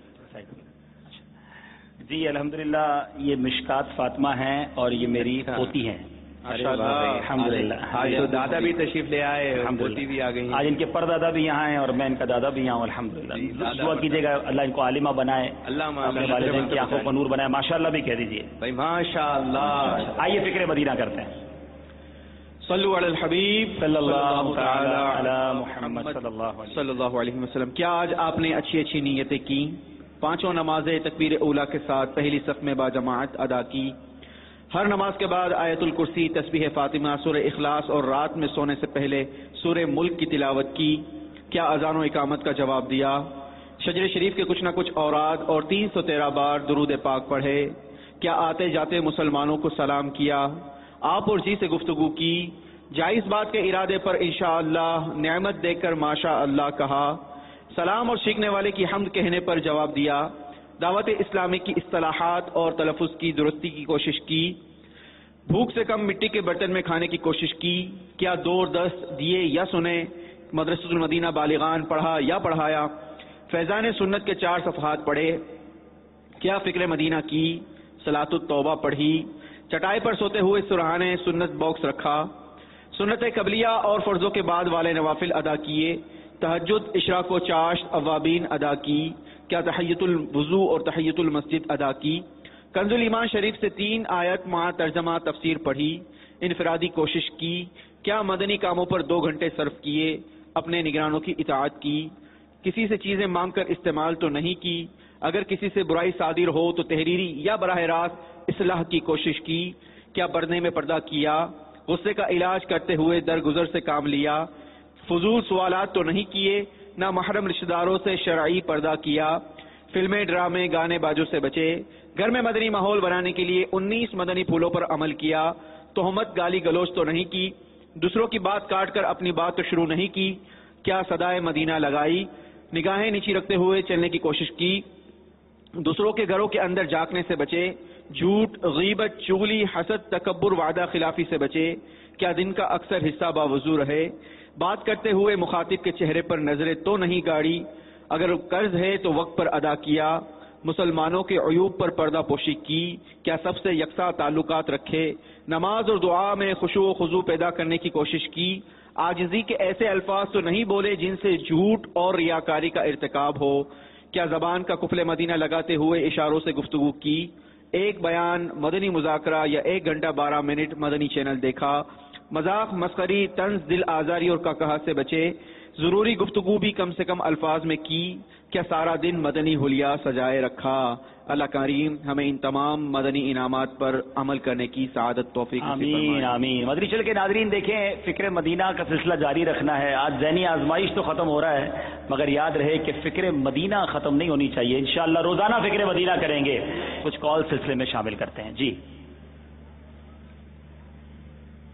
جی الحمدللہ یہ مشکات فاطمہ ہیں اور یہ میری پوتی ہیں. الحمدللہ. آج تو دادا بھی تشریف لے آئے، پوتی بھی آ گئی. آج ان کے پردادا بھی یہاں ہیں اور میں ان کا دادا بھی یہاں ہوں. الحمدللہ. دعا کیجیے گا اللہ ان کو عالمہ بنائے، اپنے والدین کی آنکھوں کو نور بنائے. ماشاءاللہ بھی کہہ دیجیے بھائی ماشاءاللہ. آئیے فکر مدینہ کرتے ہیں. صلو علی الحبیب صلی اللہ تعالی علی محمد صلی اللہ علیہ وسلم. کیا آج آپ نے اچھی اچھی نیتیں کی؟ 5 نمازیں تکبیر اولیٰ کے ساتھ پہلی صف میں باجماعت ادا کی. ہر نماز کے بعد آیت الکرسی، تسبیح فاطمہ، سورہ اخلاص اور رات میں سونے سے پہلے سورہ ملک کی تلاوت کی. کیا اذان و اقامت کا جواب دیا؟ شجر شریف کے کچھ نہ کچھ اوراد اور 313 بار درود پاک پڑھے. کیا آتے جاتے مسلمانوں کو سلام کیا؟ آپ اور جی سے گفتگو کی. جائز بات کے ارادے پر انشاءاللہ نعمت دیکھ کر ماشاء اللہ کہا. سلام اور سیکھنے والے کی حمد کہنے پر جواب دیا. دعوت اسلامی کی اصطلاحات اور تلفظ کی درستی کی کوشش کی. بھوک سے کم مٹی کے برتن میں کھانے کی کوشش کی. کیا دور دست دیے یا سنے؟ مدرسۃ المدینہ بالغان پڑھا یا پڑھایا؟ فیضان سنت کے 4 صفحات پڑھے. کیا فکر مدینہ کی؟ صلاۃ التوبہ پڑھی. چٹائی پر سوتے ہوئے سرہانے سنت باکس رکھا. سنت قبلیہ اور فرضوں کے بعد والے نوافل ادا کیے. تہجد، اشراق و چاشت، اوابین ادا کی. کیا تحیۃ الوضو اور تحیۃ المسجد ادا کی. کنز الایمان شریف سے 3 آیت مع ترجمہ تفسیر پڑھی. انفرادی کوشش کی. کیا مدنی کاموں پر 2 گھنٹے صرف کیے. اپنے نگرانوں کی اطاعت کی. کسی سے چیزیں مانگ کر استعمال تو نہیں کی. اگر کسی سے برائی صادر ہو تو تحریری یا براہ راست اصلاح کی کوشش کی. کیا پردے میں پردہ کیا. غصے کا علاج کرتے ہوئے درگزر سے کام لیا. فضول سوالات تو نہیں کیے. نہ محرم رشتہ داروں سے شرعی پردہ کیا. فلمیں، ڈرامے، گانے بازوں سے بچے. گھر میں مدنی ماحول بنانے کے لیے 19 مدنی پھولوں پر عمل کیا. تہمت، گالی گلوچ تو نہیں کی. دوسروں کی بات کاٹ کر اپنی بات تو شروع نہیں کی. کیا صدائے مدینہ لگائی. نگاہیں نیچی رکھتے ہوئے چلنے کی کوشش کی. دوسروں کے گھروں کے اندر جھانکنے سے بچے. جھوٹ، غیبت، چغلی، حسد، تکبر، وعدہ خلافی سے بچے. کیا دن کا اکثر حصہ باوضو رہے. بات کرتے ہوئے مخاطب کے چہرے پر نظریں تو نہیں گاڑی. اگر قرض ہے تو وقت پر ادا کیا. مسلمانوں کے عیوب پر پردہ پوشی کی. کیا سب سے یکساں تعلقات رکھے. نماز اور دعا میں خشوع و خضوع پیدا کرنے کی کوشش کی. عاجزی کے ایسے الفاظ تو نہیں بولے جن سے جھوٹ اور ریاکاری کا ارتکاب ہو. کیا زبان کا قفل مدینہ لگاتے ہوئے اشاروں سے گفتگو کی. ایک بیان، مدنی مذاکرہ یا 1 گھنٹہ 12 منٹ مدنی چینل دیکھا. مذاق، مسخری، طنز، دل آزاری اور کہا سے بچے. ضروری گفتگو بھی کم سے کم الفاظ میں کی. کیا سارا دن مدنی حلیہ سجائے رکھا. اللہ کریم ہمیں ان تمام مدنی انعامات پر عمل کرنے کی سعادت توفیق نصیب فرمائے. آمین آمین. مدنی چل کے ناظرین دیکھیں فکر مدینہ کا سلسلہ جاری رکھنا ہے. آج ذہنی آزمائش تو ختم ہو رہا ہے مگر یاد رہے کہ فکر مدینہ ختم نہیں ہونی چاہیے. انشاءاللہ روزانہ فکر مدینہ کریں گے. کچھ کال سلسلے میں شامل کرتے ہیں. جی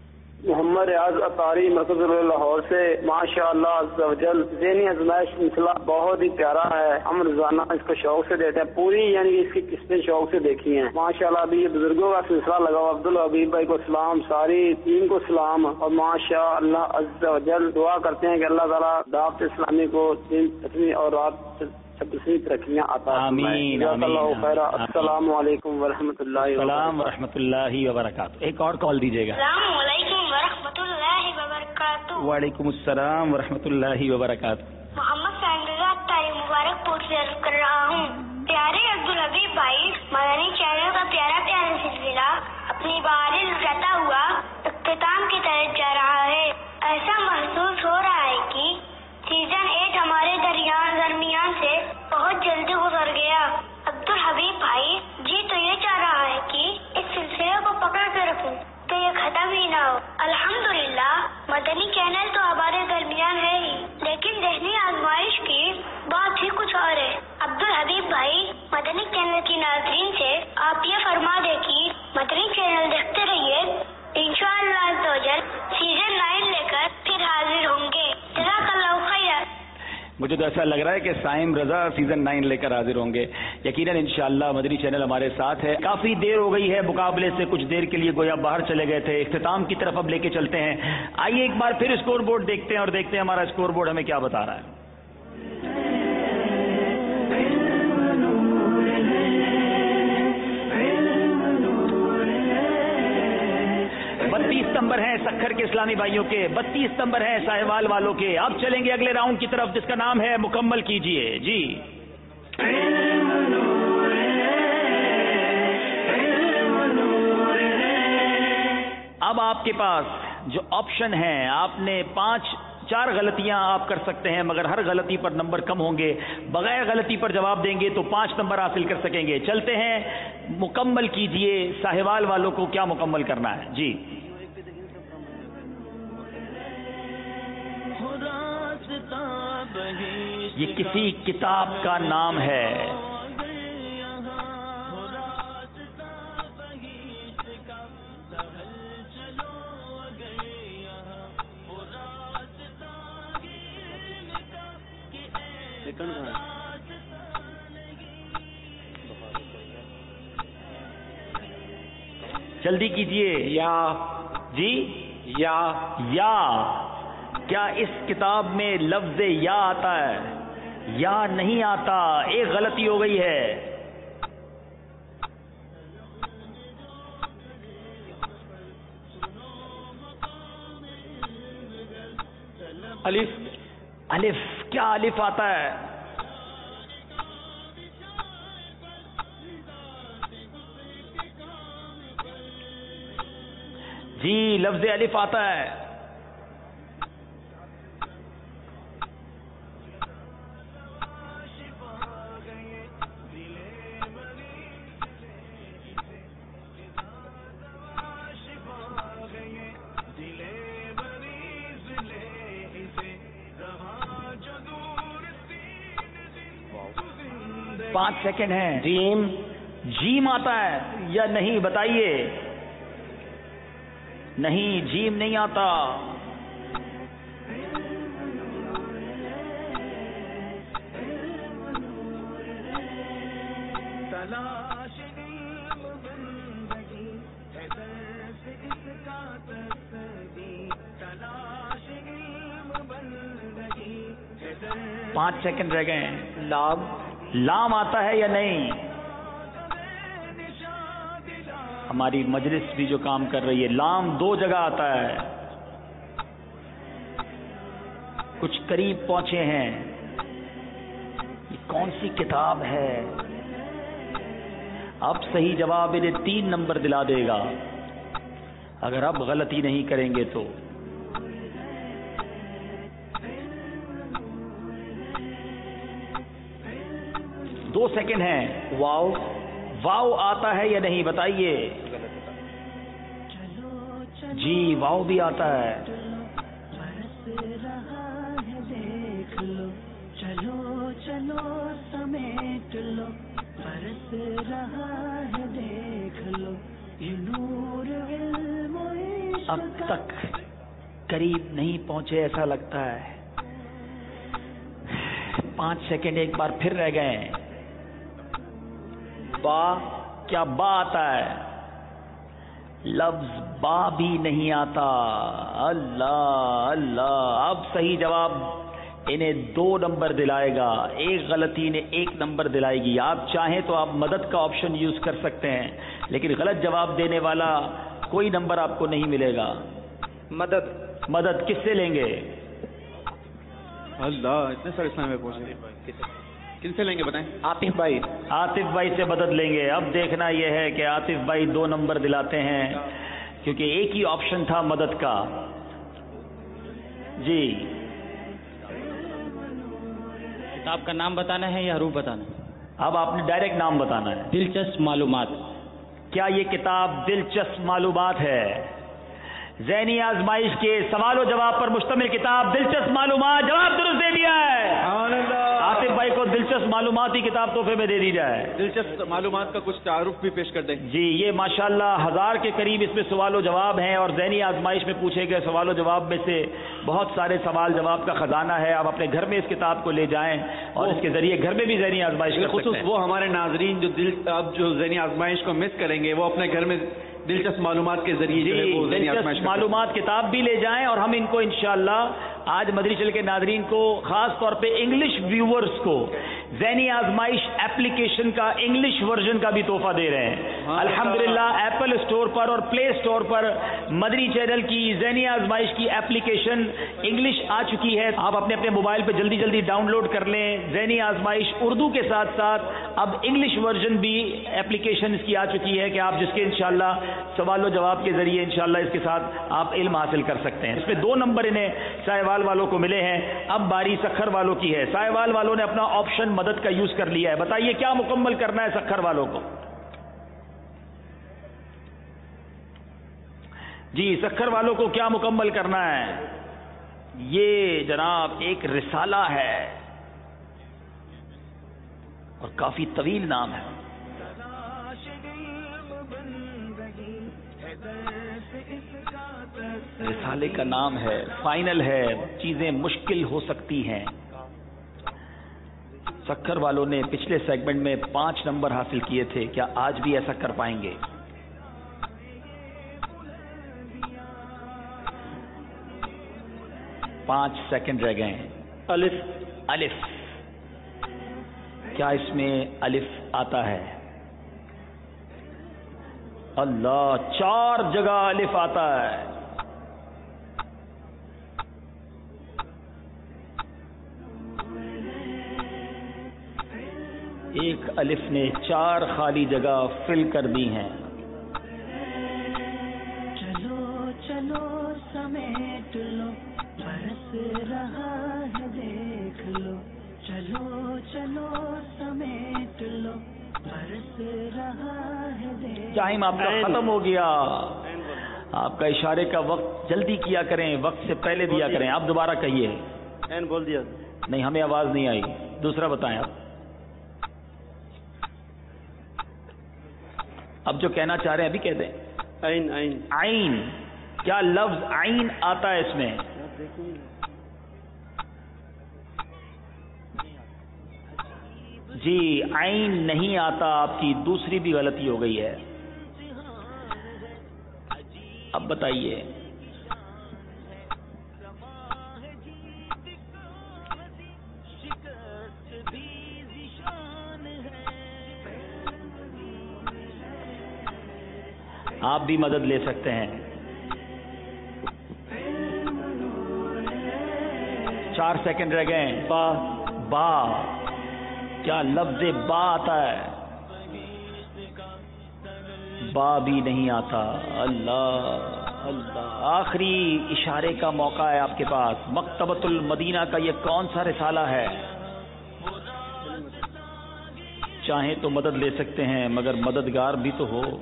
محمد ریاض اطاری مرکز لاہور سے ماشاء اللہ عز و جل ذہنی آزمائش سلسلہ بہت ہی پیارا ہے. ہم روزانہ اس کو شوق سے دیتے ہیں, پوری یعنی اس کی قسطیں شوق سے دیکھی ہیں ماشاء اللہ. ابھی یہ بزرگوں کا سلسلہ لگا ہوا, عبدالحبیب بھائی کو سلام, ساری ٹیم کو سلام, اور ماشاء اللہ عز و جل دعا کرتے ہیں کہ اللہ تعالیٰ دعوت اسلامی کو دین اور رات ترقیاں عطا فرمائے. جزاک اللہ خیر. السلام علیکم ورحمۃ اللہ السلام ورحمۃ اللہ وبرکاتہ. ایک اور کال دیجیے گا. السلام علیکم ورحمۃ اللہ وبرکاتہ. وعلیکم السلام ورحمۃ اللہ وبرکاتہ. محمد سائنڈرزا تاریخ مبارک پور سے عرض کر رہا ہوں. پیارے عبدالحبیب بھائی, مدنی چینل کا پیارا پیارا سلسلہ اپنی باری لٹاتا ہوا اختتام کی طرف جا رہا ہے. ایسا محسوس ہو رہا ہے کہ سیزن 8 ہمارے درمیان سے بہت جلدی گزر گیا. عبدالحبیب بھائی جی تو یہ چاہ رہا ہے کہ اس سلسلے کو پکڑ کے رکھوں تو یہ ختم ہی نہ ہو. الحمدللہ مدنی چینل تو ہمارے درمیان ہے ہی, لیکن ذہنی آزمائش کی بات ہی کچھ اور ہے. عبدالحبیب بھائی, مدنی چینل کی ناظرین سے آپ یہ فرما دیں کہ مدنی چینل دیکھتے رہیے, انشاءاللہ سیزن 9 لے کر پھر حاضر ہوں گے. جزاک اللہ خیر. مجھے تو ایسا لگ رہا ہے کہ سائم رضا سیزن 9 لے کر حاضر ہوں گے. یقیناً انشاءاللہ مدنی چینل ہمارے ساتھ ہے. کافی دیر ہو گئی ہے مقابلے سے, کچھ دیر کے لیے گویا باہر چلے گئے تھے. اختتام کی طرف اب لے کے چلتے ہیں. آئیے ایک بار پھر اسکور بورڈ دیکھتے ہیں اور دیکھتے ہیں ہمارا اسکور بورڈ ہمیں کیا بتا رہا ہے. 32 نمبر ہیں سکھر کے اسلامی بھائیوں کے, 32 نمبر ہیں ساہیوال والوں کے. اب چلیں گے اگلے راؤنڈ کی طرف جس کا نام ہے مکمل کیجئے. جی اب آپ کے پاس جو آپشن ہیں, آپ نے 4 غلطیاں آپ کر سکتے ہیں, مگر ہر غلطی پر نمبر کم ہوں گے. بغیر غلطی پر جواب دیں گے تو 5 نمبر حاصل کر سکیں گے. چلتے ہیں, مکمل کیجئے. ساہیوال والوں کو کیا مکمل کرنا ہے؟ جی یہ کسی کتاب کا نام ہے. جلدی کیجئے. یا جی یا کیا اس کتاب میں لفظ یا آتا ہے یا نہیں آتا؟ ایک غلطی ہو گئی ہے. الف کیا الف آتا ہے؟ جی لفظ الف آتا ہے. پانچ سیکنڈ ہیں. جیم آتا ہے یا نہیں بتائیے. نہیں جیم نہیں آتا. پانچ سیکنڈ رہ گئے ہیں. لام آتا ہے یا نہیں؟ ہماری مجلس بھی جو کام کر رہی ہے, لام 2 جگہ آتا ہے. کچھ قریب پہنچے ہیں. یہ کون سی کتاب ہے؟ اب صحیح جواب انہیں 3 نمبر دلا دے گا اگر اب غلطی نہیں کریں گے تو. دو سیکنڈ ہیں. واو آتا ہے یا نہیں بتائیے. جی واو بھی آتا ہے. چلو چلو سمیٹ لو, برس رہا ہے دیکھ لو, یہ نور علم و अब तक करीब नहीं पहुंचे ऐसा लगता है। 5 सेकंड एक बार फिर रह गए। बा, क्या बा आता है? लफ्ज बा भी नहीं आता। अल्लाह अल्लाह। अब सही जवाब इन्हें 2 नंबर दिलाएगा, एक गलती ने 1 नंबर दिलाएगी। आप चाहें तो आप मदद का ऑप्शन यूज कर सकते हैं, लेकिन गलत जवाब देने वाला कोई नंबर आपको नहीं मिलेगा। मदद मदद किससे लेंगे? अल्लाह, इतने सारे इस्लाम में पहुंचे, किनसे लेंगे बताएं? आतिफ भाई। आतिफ भाई से मदद लेंगे। अब देखना यह है कि आतिफ भाई 2 नंबर दिलाते हैं, क्योंकि एक ही ऑप्शन था मदद का। जी, किताब का नाम बताना है या हरूफ बताना है? अब आपने डायरेक्ट नाम बताना है। दिलचस्प मालूमात। क्या ये किताब दिलचस्प मालूमात है? ज़हनी आजमाइश के सवालों जवाब पर मुश्तमिल किताब दिलचस्प मालूमात। जवाब दुरुस्त दे दिया है। आतिफ भाई को दिलचस्प मालूमात ही किताब तोहफे में दे दी जाए। दिलचस्प मालूमात का कुछ तारुफ भी पेश कर दें। जी, ये माशाल्लाह 1000 के करीब इसमें सवाल जवाब हैं, और ज़हनी आजमाइश में पूछे गए सवाल जवाब में से बहुत सारे सवाल जवाब का खजाना है। आप अपने घर में इस किताब को ले जाएं और इसके जरिए घर में भी ज़हनी आजमाइश कर सकते हैं। वो हमारे नाजरीन जो ज़हनी आजमाइश को मिस करेंगे, वो अपने घर में दिलचस्प मालूमात के जरिए दिलचस्प मालूमात किताब भी ले जाएं, और हम इनको इंशाअल्लाह आज मदरी चैनल के नाजरीन को, खास तौर पे इंग्लिश व्यूवर्स को, ज़हनी आजमाइश एप्लीकेशन का इंग्लिश वर्जन का भी तोहफा दे रहे हैं। अल्हम्दुलिल्लाह एप्पल स्टोर पर और प्ले स्टोर पर मदरी चैनल की ज़हनी आजमाइश की एप्लीकेशन इंग्लिश आ चुकी है। आप अपने अपने मोबाइल पे जल्दी जल्दी डाउनलोड कर लें। ज़हनी आजमाइश उर्दू के साथ साथ अब इंग्लिश वर्जन भी एप्लीकेशन इसकी आ चुकी है, कि आप जिसके इंशाअल्लाह सवालों जवाब के जरिए इंशाअल्लाह इसके साथ आप इल्म हासिल कर सकते हैं। इसमें 2 नंबर इन्हें साहिवाल वालों को मिले हैं। अब बारी सखर वालों की है। साहिवाल वालों ने अपना ऑप्शन मदद का यूज कर लिया है। बताइए क्या मुकम्मल करना है सखर वालों को? जी, सखर वालों को क्या मुकम्मल करना है? ये जनाब एक रिसाला है और काफी तवील नाम है। रिसाले का नाम है, फाइनल है, चीजें मुश्किल हो सकती हैं। सखर वालों ने पिछले सेगमेंट में 5 नंबर हासिल किए थे, क्या आज भी ऐसा कर पाएंगे? पांच सेकंड रह गए। अलिफ। अलिफ, क्या इसमें अलिफ आता है? अल्लाह, 4 जगह अलिफ आता है। एक अलिफ ने 4 खाली जगह फिल कर दी हैं। चलो चलो समेट लो, बरस रहा है देख लो। चलो चलो समेट लो, बरस रहा है देख। टाइम आपका खत्म हो गया। आपका इशारे का वक्त जल्दी किया करें, वक्त से पहले दिया करें। आप दोबारा कहिए। एन बोल दिया। नहीं, हमें आवाज नहीं आई। दूसरा बताएं आप। अब जो कहना चाह रहे हैं अभी कह दें। आइन। आइन। आइन, क्या लफ्ज आइन आता है इसमें? जी, आइन नहीं आता। आपकी दूसरी भी गलती हो गई है। अब बताइए। आप भी मदद ले सकते हैं। 4 सेकंड रह गए। बा। बा, क्या लफ्ज बा आता है? बा भी नहीं आता। अल्लाह अल्लाह। आखिरी इशारे का मौका है आपके पास। मकतबतुल मदीना का ये कौन सा रिसाला है? चाहे तो मदद ले सकते हैं, मगर मददगार भी तो हो।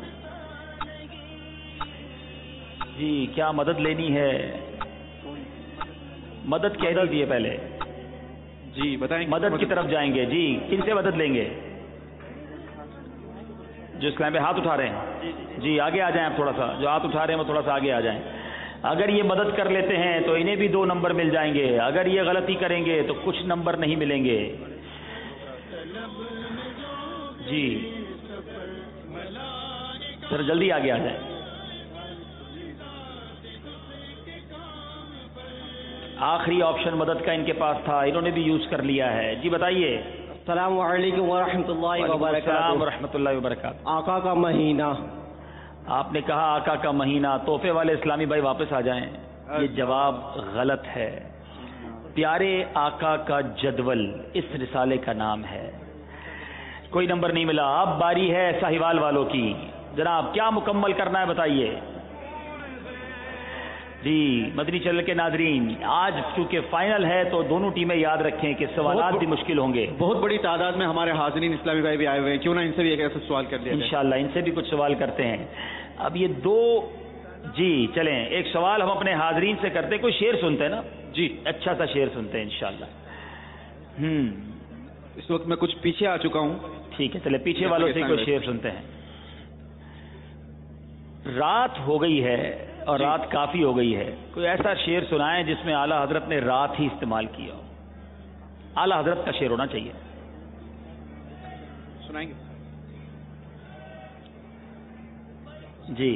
जी, क्या मदद लेनी है? मदद कह दीजिए पहले। जी बताएं। मदद की तरफ जाएंगे। जी, किन से मदद लेंगे? जो इस पे हाथ उठा रहे हैं। जी, आगे आ जाएं आप थोड़ा सा। जो हाथ उठा रहे हैं वो थोड़ा सा आगे आ जाएं। اگر یہ مدد کر لیتے ہیں تو انہیں بھی 2 نمبر مل جائیں گے، اگر یہ غلطی کریں گے تو کچھ نمبر نہیں ملیں گے. جی سر جلدی آگے آ جائیں. آخری آپشن مدد کا ان کے پاس تھا، انہوں نے بھی یوز کر لیا ہے. جی بتائیے. السلام علیکم ورحمۃ اللہ وبرکاتہ. ورحمۃ اللہ وبرکاتہ. آقا کا مہینہ. آپ نے کہا آقا کا مہینہ. تحفے والے اسلامی بھائی واپس آ جائیں. یہ جواب غلط ہے. پیارے آقا کا جدول اس رسالے کا نام ہے. کوئی نمبر نہیں ملا. اب باری ہے ساہیوال والوں کی. جناب کیا مکمل کرنا ہے بتائیے. جی مدنی چینل کے ناظرین، آج چونکہ فائنل ہے تو دونوں ٹیمیں یاد رکھیں کہ سوالات بھی مشکل ہوں گے. بہت بڑی تعداد میں ہمارے حاضرین اسلامی بھائی بھی آئے ہوئے ہیں، کیوں نہ ان سے بھی ایک ایسا سوال کر لیا جائے. انشاءاللہ ان سے بھی کچھ سوال کرتے ہیں. اب یہ 2 جی چلیں ایک سوال ہم اپنے حاضرین سے کرتے. کوئی شعر سنتے ہیں نا؟ جی اچھا سا شعر سنتے ہیں انشاءاللہ. اس وقت میں کچھ پیچھے آ چکا ہوں. ٹھیک ہے چلے پیچھے والوں سے کوئی شعر سنتے ہیں. رات ہو گئی ہے اور رات کافی ہو گئی ہے. کوئی ایسا شعر سنائیں جس میں اعلیٰ حضرت نے رات ہی استعمال کیا ہو. اعلیٰ حضرت کا شعر ہونا چاہیے. سنائیں گے جی.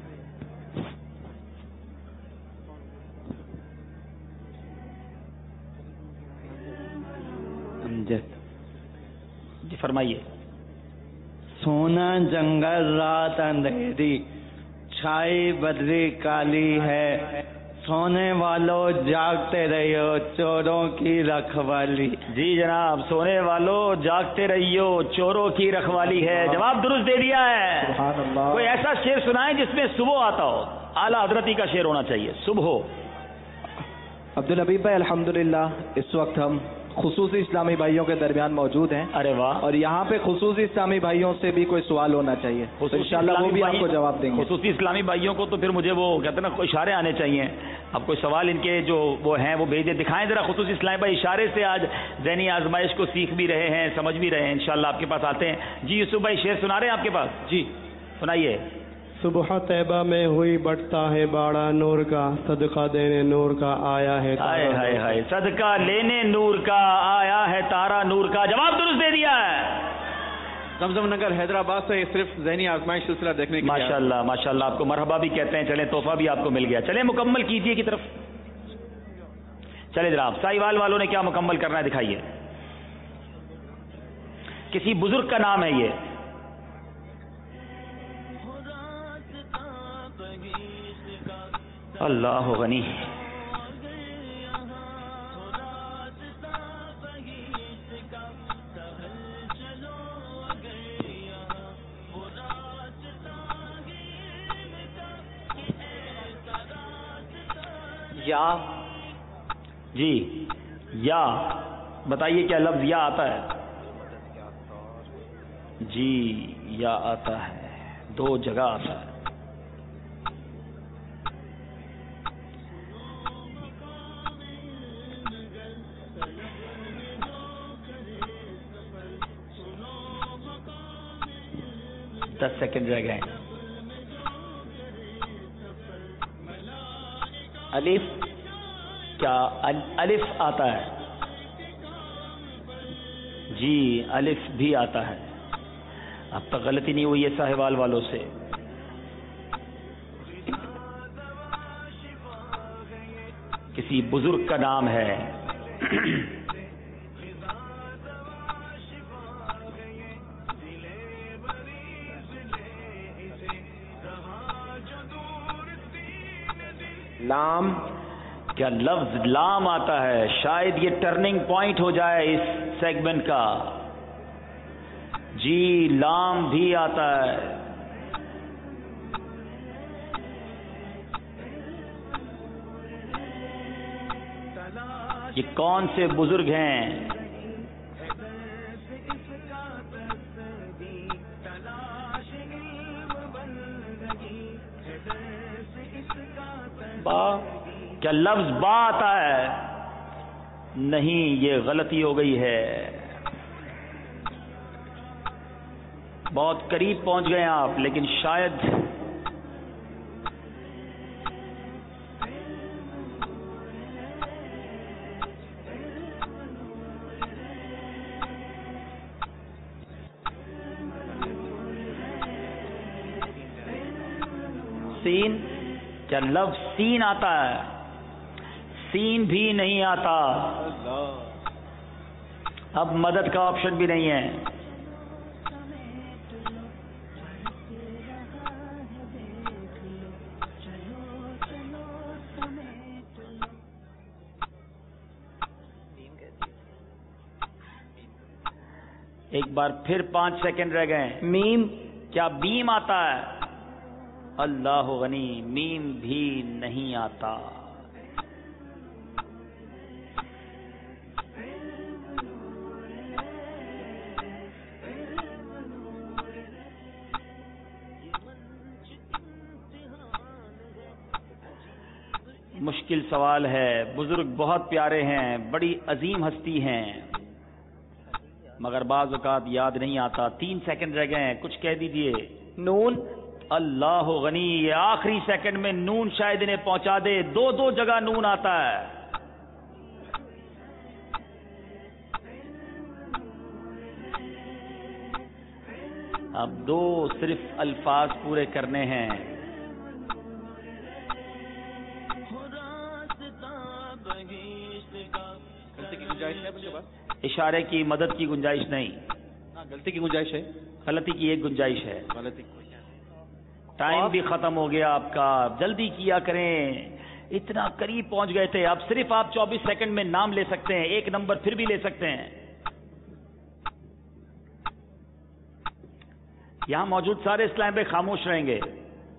جی فرمائیے. سونا جنگل رات اندھیری، چھائی بدری کالی ہے، سونے والوں جاگتے رہیو چوروں کی رکھوالی. جی جناب سونے والوں جاگتے رہیو چوروں کی رکھوالی ہے. جواب درست دے دیا ہے. سبحان اللہ. کوئی ایسا شعر سنائیں جس میں صبح آتا ہو. اعلیٰ حضرتی کا شعر ہونا چاہیے. صبح. عبدالحبیب بھائی الحمدللہ اس وقت ہم خصوصی اسلامی بھائیوں کے درمیان موجود ہیں. ارے واہ. اور یہاں پہ خصوصی اسلامی بھائیوں سے بھی کوئی سوال ہونا چاہیے. انشاءاللہ وہ بھی آپ کو جواب دیں گے. خصوصی اسلامی بھائیوں کو تو پھر مجھے وہ کہتے ہیں نا اشارے آنے چاہیے. اب کوئی سوال ان کے جو وہ ہیں وہ بھیج دیں. دکھائیں ذرا خصوصی اسلامی بھائی. اشارے سے آج ذہنی آزمائش کو سیکھ بھی رہے ہیں، سمجھ بھی رہے ہیں. انشاءاللہ آپ کے پاس آتے ہیں. جی یوسف بھائی شعر سنا رہے ہیں آپ کے پاس. جی سنائیے. صبح طیبہ میں ہوئی بڑھتا ہے باڑا نور کا، صدقہ دینے نور کا آیا ہے ہائے ہائے ہائے. صدقہ لینے نور کا آیا ہے تارا نور کا. جواب درست دے دیا ہے. زمزم نگر حیدرآباد سے صرف ذہنی آزمائش سلسلہ دیکھنے کے ماشاءاللہ ماشاءاللہ. آپ کو مرحبا بھی کہتے ہیں. چلیں تحفہ بھی آپ کو مل گیا. چلیں مکمل کیجئے کی طرف چلے جناب. ساہیوال والوں نے کیا مکمل کرنا ہے دکھائیے. کسی بزرگ کا نام ہے یہ. اللہ غنی. یا جی یا بتائیے کیا لفظ یا آتا ہے. جی یا آتا ہے. 2 جگہ آتا ہے. دس سیکنڈ رہ گئے. الف کیا الف آتا ہے. جی الف بھی آتا ہے. اب تک غلطی نہیں ہوئی ہے ساہیوال والوں سے. کسی بزرگ کا نام ہے. لام کیا لفظ لام آتا ہے. شاید یہ ٹرننگ پوائنٹ ہو جائے اس سیگمنٹ کا. جی لام بھی آتا ہے. یہ کون سے بزرگ ہیں؟ با. کیا لفظ با آتا ہے؟ نہیں یہ غلطی ہو گئی ہے. بہت قریب پہنچ گئے آپ لیکن شاید سین. کیا لفظ سین آتا ہے؟ سین بھی نہیں آتا. اب مدد کا آپشن بھی نہیں ہے. ایک بار پھر 5 سیکنڈ رہ گئے. میم. کیا بیم آتا ہے؟ اللہ غنی، میم بھی نہیں آتا. مشکل سوال ہے. بزرگ بہت پیارے ہیں، بڑی عظیم ہستی ہیں، مگر بعض اوقات یاد نہیں آتا. 3 سیکنڈ رہ گئے ہیں، کچھ کہہ دیجئے. نون. اللہ غنی، یہ آخری سیکنڈ میں نون شاید انہیں پہنچا دے. 2 جگہ نون آتا ہے. اب 2 صرف الفاظ پورے کرنے ہیں. اشارے کی مدد کی گنجائش نہیں. غلطی کی گنجائش ہے. غلطی کی ایک گنجائش ہے. ٹائم بھی ختم ہو گیا آپ کا. جلدی کیا کریں، اتنا قریب پہنچ گئے تھے. اب صرف آپ 24 سیکنڈ میں نام لے سکتے ہیں. ایک نمبر پھر بھی لے سکتے ہیں. یہاں موجود سارے اسلام پہ خاموش رہیں گے.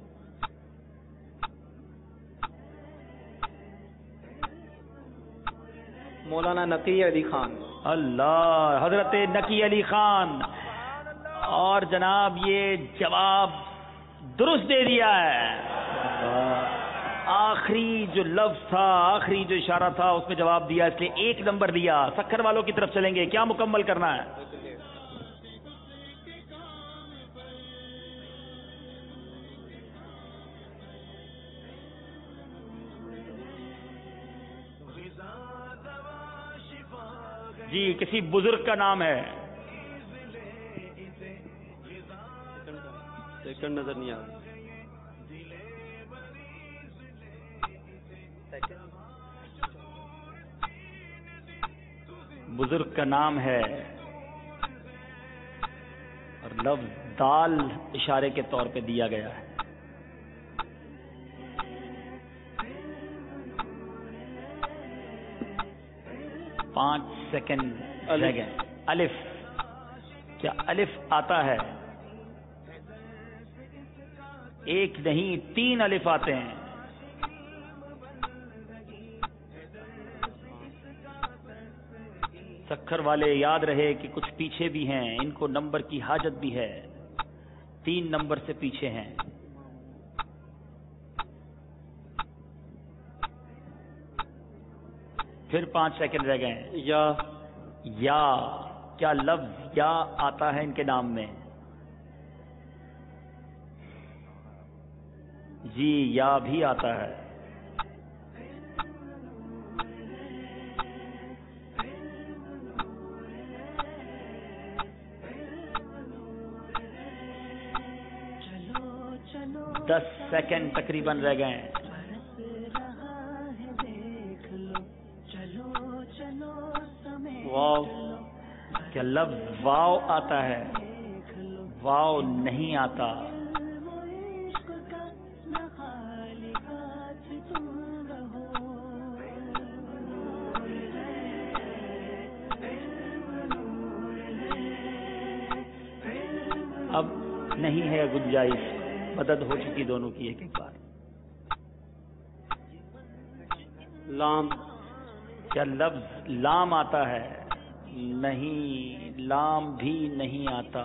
مولانا نقی علی خان. اللہ، حضرت نقی علی خان. اور جناب یہ جواب درست دے دیا ہے. آخری جو لفظ تھا، آخری جو اشارہ تھا، اس میں جواب دیا، اس لیے 1 نمبر دیا. سکھر والوں کی طرف چلیں گے. کیا مکمل کرنا ہے؟ جی، کسی بزرگ کا نام ہے. سیکنڈ نظر نہیں آ رہا. بزرگ کا نام ہے اور لفظ دال اشارے کے طور پہ دیا گیا ہے. پانچ سیکنڈ رہ گئے. الف. کیا الف آتا ہے؟ 1 نہیں 3 الف آتے ہیں. سکھر والے یاد رہے کہ کچھ پیچھے بھی ہیں، ان کو نمبر کی حاجت بھی ہے. 3 نمبر سے پیچھے ہیں. پھر 5 سیکنڈ رہ گئے. یا. کیا لفظ یا آتا ہے ان کے نام میں؟ جی، یا بھی آتا ہے. دس سیکنڈ تقریباً رہ گئے ہیں. واو. کیا لفظ واو آتا ہے؟ واو نہیں آتا. اب نہیں ہے گنجائش. مدد ہو چکی دونوں کی ایک بار. لام. کیا لفظ لام آتا ہے؟ نہیں، لام بھی نہیں آتا.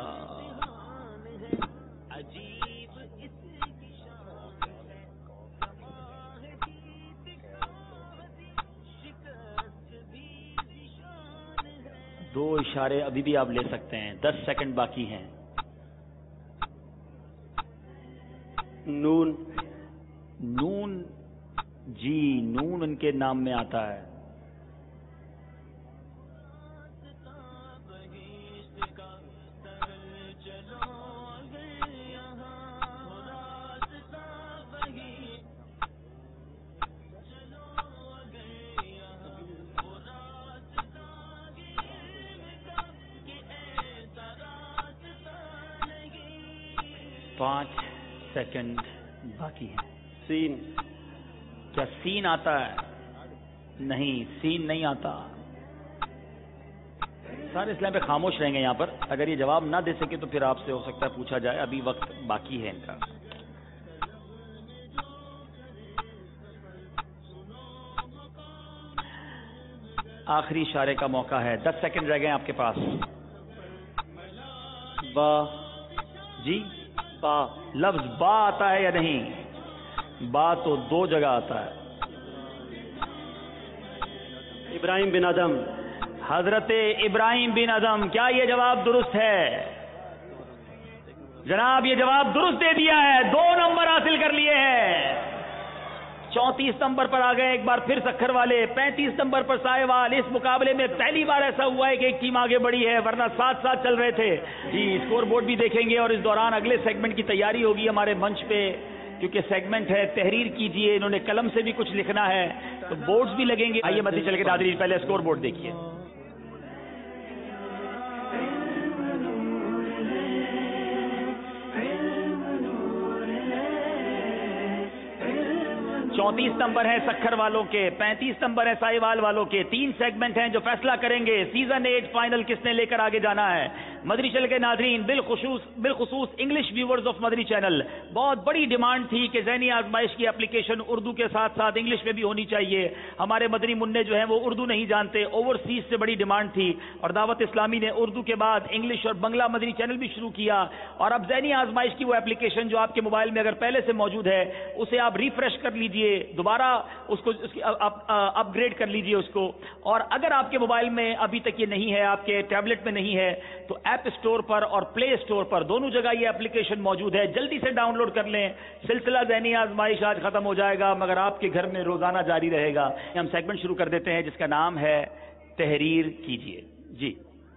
دو اشارے ابھی بھی آپ لے سکتے ہیں. 10 سیکنڈ باقی ہیں. نون. نون. جی، نون ان کے نام میں آتا ہے. 5 सेकंड बाकी हैं। सीन। क्या सीन आता है? नहीं, सीन नहीं आता। सारे इस्लाम पे खामोश रहेंगे यहाँ पर। अगर ये जवाब ना दे सके तो फिर आपसे हो सकता है पूछा जाए, अभी वक्त बाकी है इनका। आखिरी इशारे का मौका है, 10 सेकंड रह गए आपके पास। बा। जी बा। लफ्ज बा आता है या नहीं? बा तो 2 जगह आता है। इब्राहिम बिन अदम। हजरत इब्राहिम बिन अदम। क्या ये जवाब दुरुस्त है? जनाब ये जवाब दुरुस्त दे दिया है, 2 नंबर हासिल कर लिए हैं। 34 नंबर पर आ गए एक बार फिर सक्खर वाले, 35 नंबर पर साहिवाल। इस मुकाबले में पहली बार ऐसा हुआ है कि एक टीम आगे बढ़ी है, वरना साथ चल रहे थे जी। स्कोर बोर्ड भी देखेंगे और इस दौरान अगले सेगमेंट की तैयारी होगी हमारे मंच पे, क्योंकि सेगमेंट है तहरीर कीजिए। इन्होंने कलम से भी कुछ लिखना है तो बोर्ड्स भी लगेंगे। आइए मध्य चल के नाज़रीन पहले स्कोर बोर्ड देखिए। चौंतीस नंबर है सक्खर वालों के, 35 नंबर है साहिवाल वालों के। 3 सेगमेंट हैं जो फैसला करेंगे सीजन 8 फाइनल किसने लेकर आगे जाना है। मदनी चैनल के नाज़रीन, बिलखुसूस English viewers of Madani channel, बहुत बड़ी डिमांड थी कि ज़हनी आजमाइश की एप्लीकेशन उर्दू के साथ साथ इंग्लिश में भी होनी चाहिए। हमारे मदनी मुन्ने जो हैं वो उर्दू नहीं जानते, ओवरसीज से बड़ी डिमांड थी और दावत इस्लामी ने उर्दू के बाद इंग्लिश और बंगला मदनी चैनल भी शुरू किया। और अब ज़हनी आजमाइश की वो एप्लीकेशन जो आपके मोबाइल में अगर पहले से मौजूद है उसे आप रिफ्रेश कर लीजिए, दोबारा उसको अपग्रेड कर लीजिए उसको। और अगर आपके मोबाइल में अभी तक ये नहीं है, आपके टैबलेट में नहीं है, तो ऐप स्टोर पर और प्ले स्टोर पर दोनों जगह ये एप्लीकेशन मौजूद है, जल्दी से डाउनलोड कर लें। सिलसिला ज़हनी आजमाइश आज खत्म हो जाएगा मगर आपके घर में रोजाना जारी रहेगा। हम सेगमेंट शुरू कर देते हैं जिसका नाम है तहरीर कीजिए। जी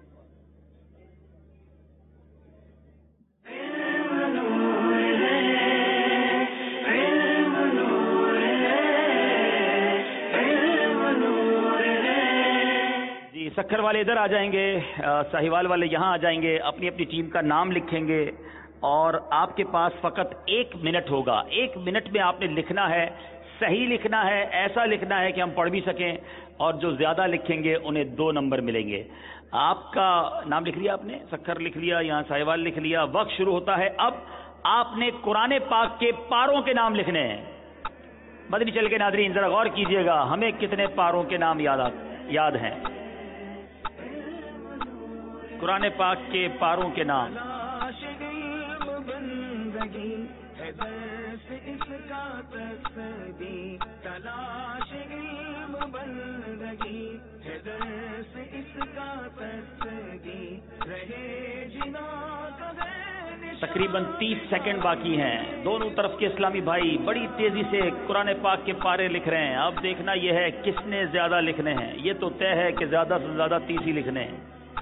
सक्खर वाले इधर आ जाएंगे, साहिवाल वाले यहां आ जाएंगे, अपनी अपनी टीम का नाम लिखेंगे और आपके पास फकत 1 मिनट होगा। 1 मिनट में आपने लिखना है, सही लिखना है, ऐसा लिखना है कि हम पढ़ भी सकें, और जो ज्यादा लिखेंगे उन्हें 2 नंबर मिलेंगे। आपका नाम लिख लिया आपने, सक्खर लिख लिया, यहां साहिवाल लिख लिया। वक्त शुरू होता है अब। आपने कुरान पाक के पारों के नाम लिखने हैं। मदनी चैनल के नाज़रीन जरा गौर कीजिएगा, हमें कितने पारों के नाम याद हैं। कुरान पाक के पारों के नाम। तकरीबन 30 सेकंड बाकी हैं। दोनों तरफ के इस्लामी भाई बड़ी तेजी से कुरान पाक के पारे लिख रहे हैं। अब देखना यह है किसने ज्यादा लिखने हैं। ये तो तय है कि ज्यादा से ज्यादा 30 ही लिखने हैं।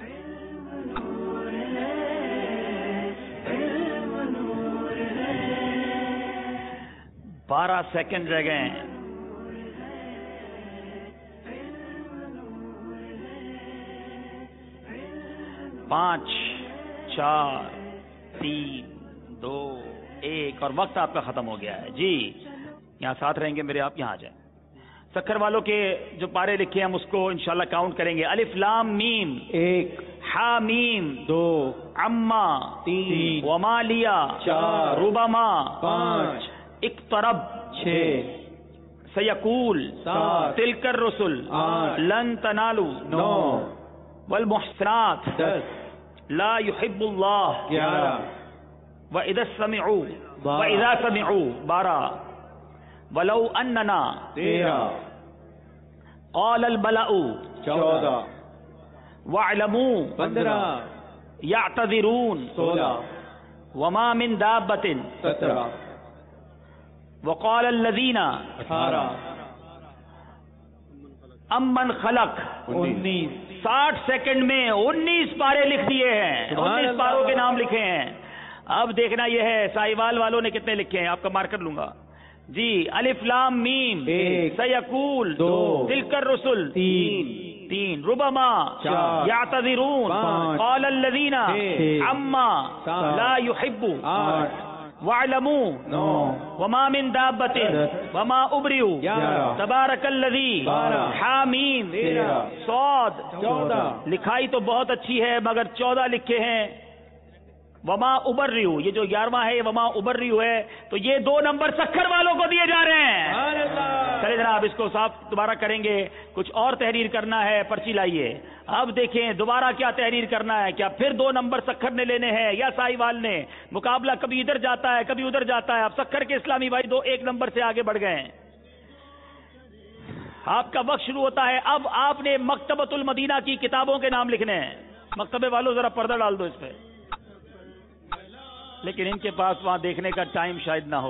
12 सेकंड रह गए हैं। पांच, 4, 3, 2, 1 और वक्त आपका खत्म हो गया है। जी यहां साथ रहेंगे मेरे, आप यहां आ जाए। सक्खर वालों के जो पारे लिखे हम उसको इंशाल्लाह काउंट करेंगे। अलिफ लाम मीम 1, हा मीम 2, अम्मा 3, वमालिया 4, रुबमा 5, इक्तरब 6, सयकूल 7, तिलकर रसुल 8, लन तनालू 9, वल मुहसनात 10, ला युहिब्बुल्लाह 11, व इदा समिउ 12, वलौ अन्नना 13, क़ाल अल बलाउ 14, वअलमू 15, यअतज़िरून 16, वमा मिन दाब्बतिन 17, वक़ाल अल्लज़ीना 18, अम्मन खलक 19। 60 सेकंड में 19 पारे लिख दिए हैं, 19 पारों के नाम लिखे हैं। अब देखना यह है साहिवाल वालों ने कितने लिखे हैं, आपका मार्कर लूंगा जी। अलिफ लाम मीम 1, सयकूल 2, तिलकर रसुल 3, रुबमा 4, यातज़िरून 5, क़ाल अल्लज़ीना 6, अम्मा ला युहिब्बु 8, वअलमू 9 वमा मिन दाब्बतिन वमा उबरियू 11 तबारकल्लज़ी 12 हामीम 13 सौद 14 लिखाई तो बहुत अच्छी है मगर 14 लिखे हैं। वमा उबर्रियू, ये जो 11वां है ये वमा उबर्रियू है, तो ये 2 नंबर सक्खर वालों को दिए जा रहे हैं। चलिए जनाब इसको साफ दोबारा करेंगे, कुछ और तहरीर करना है, पर्ची लाइए। अब देखें दोबारा क्या तहरीर करना है, क्या फिर 2 नंबर सक्खर ने लेने हैं या साहिवाल ने? मुकाबला कभी इधर जाता है कभी उधर जाता है। अब सक्खर के इस्लामी भाई 1 नंबर से आगे बढ़ गए हैं। आपका वक्त शुरू होता है। अब आपने मकतबतुल मदीना की किताबों के नाम लिखने हैं। मकतबे वालों जरा पर्दा डाल दो इस पे, लेकिन इनके पास वहां देखने का टाइम शायद ना हो।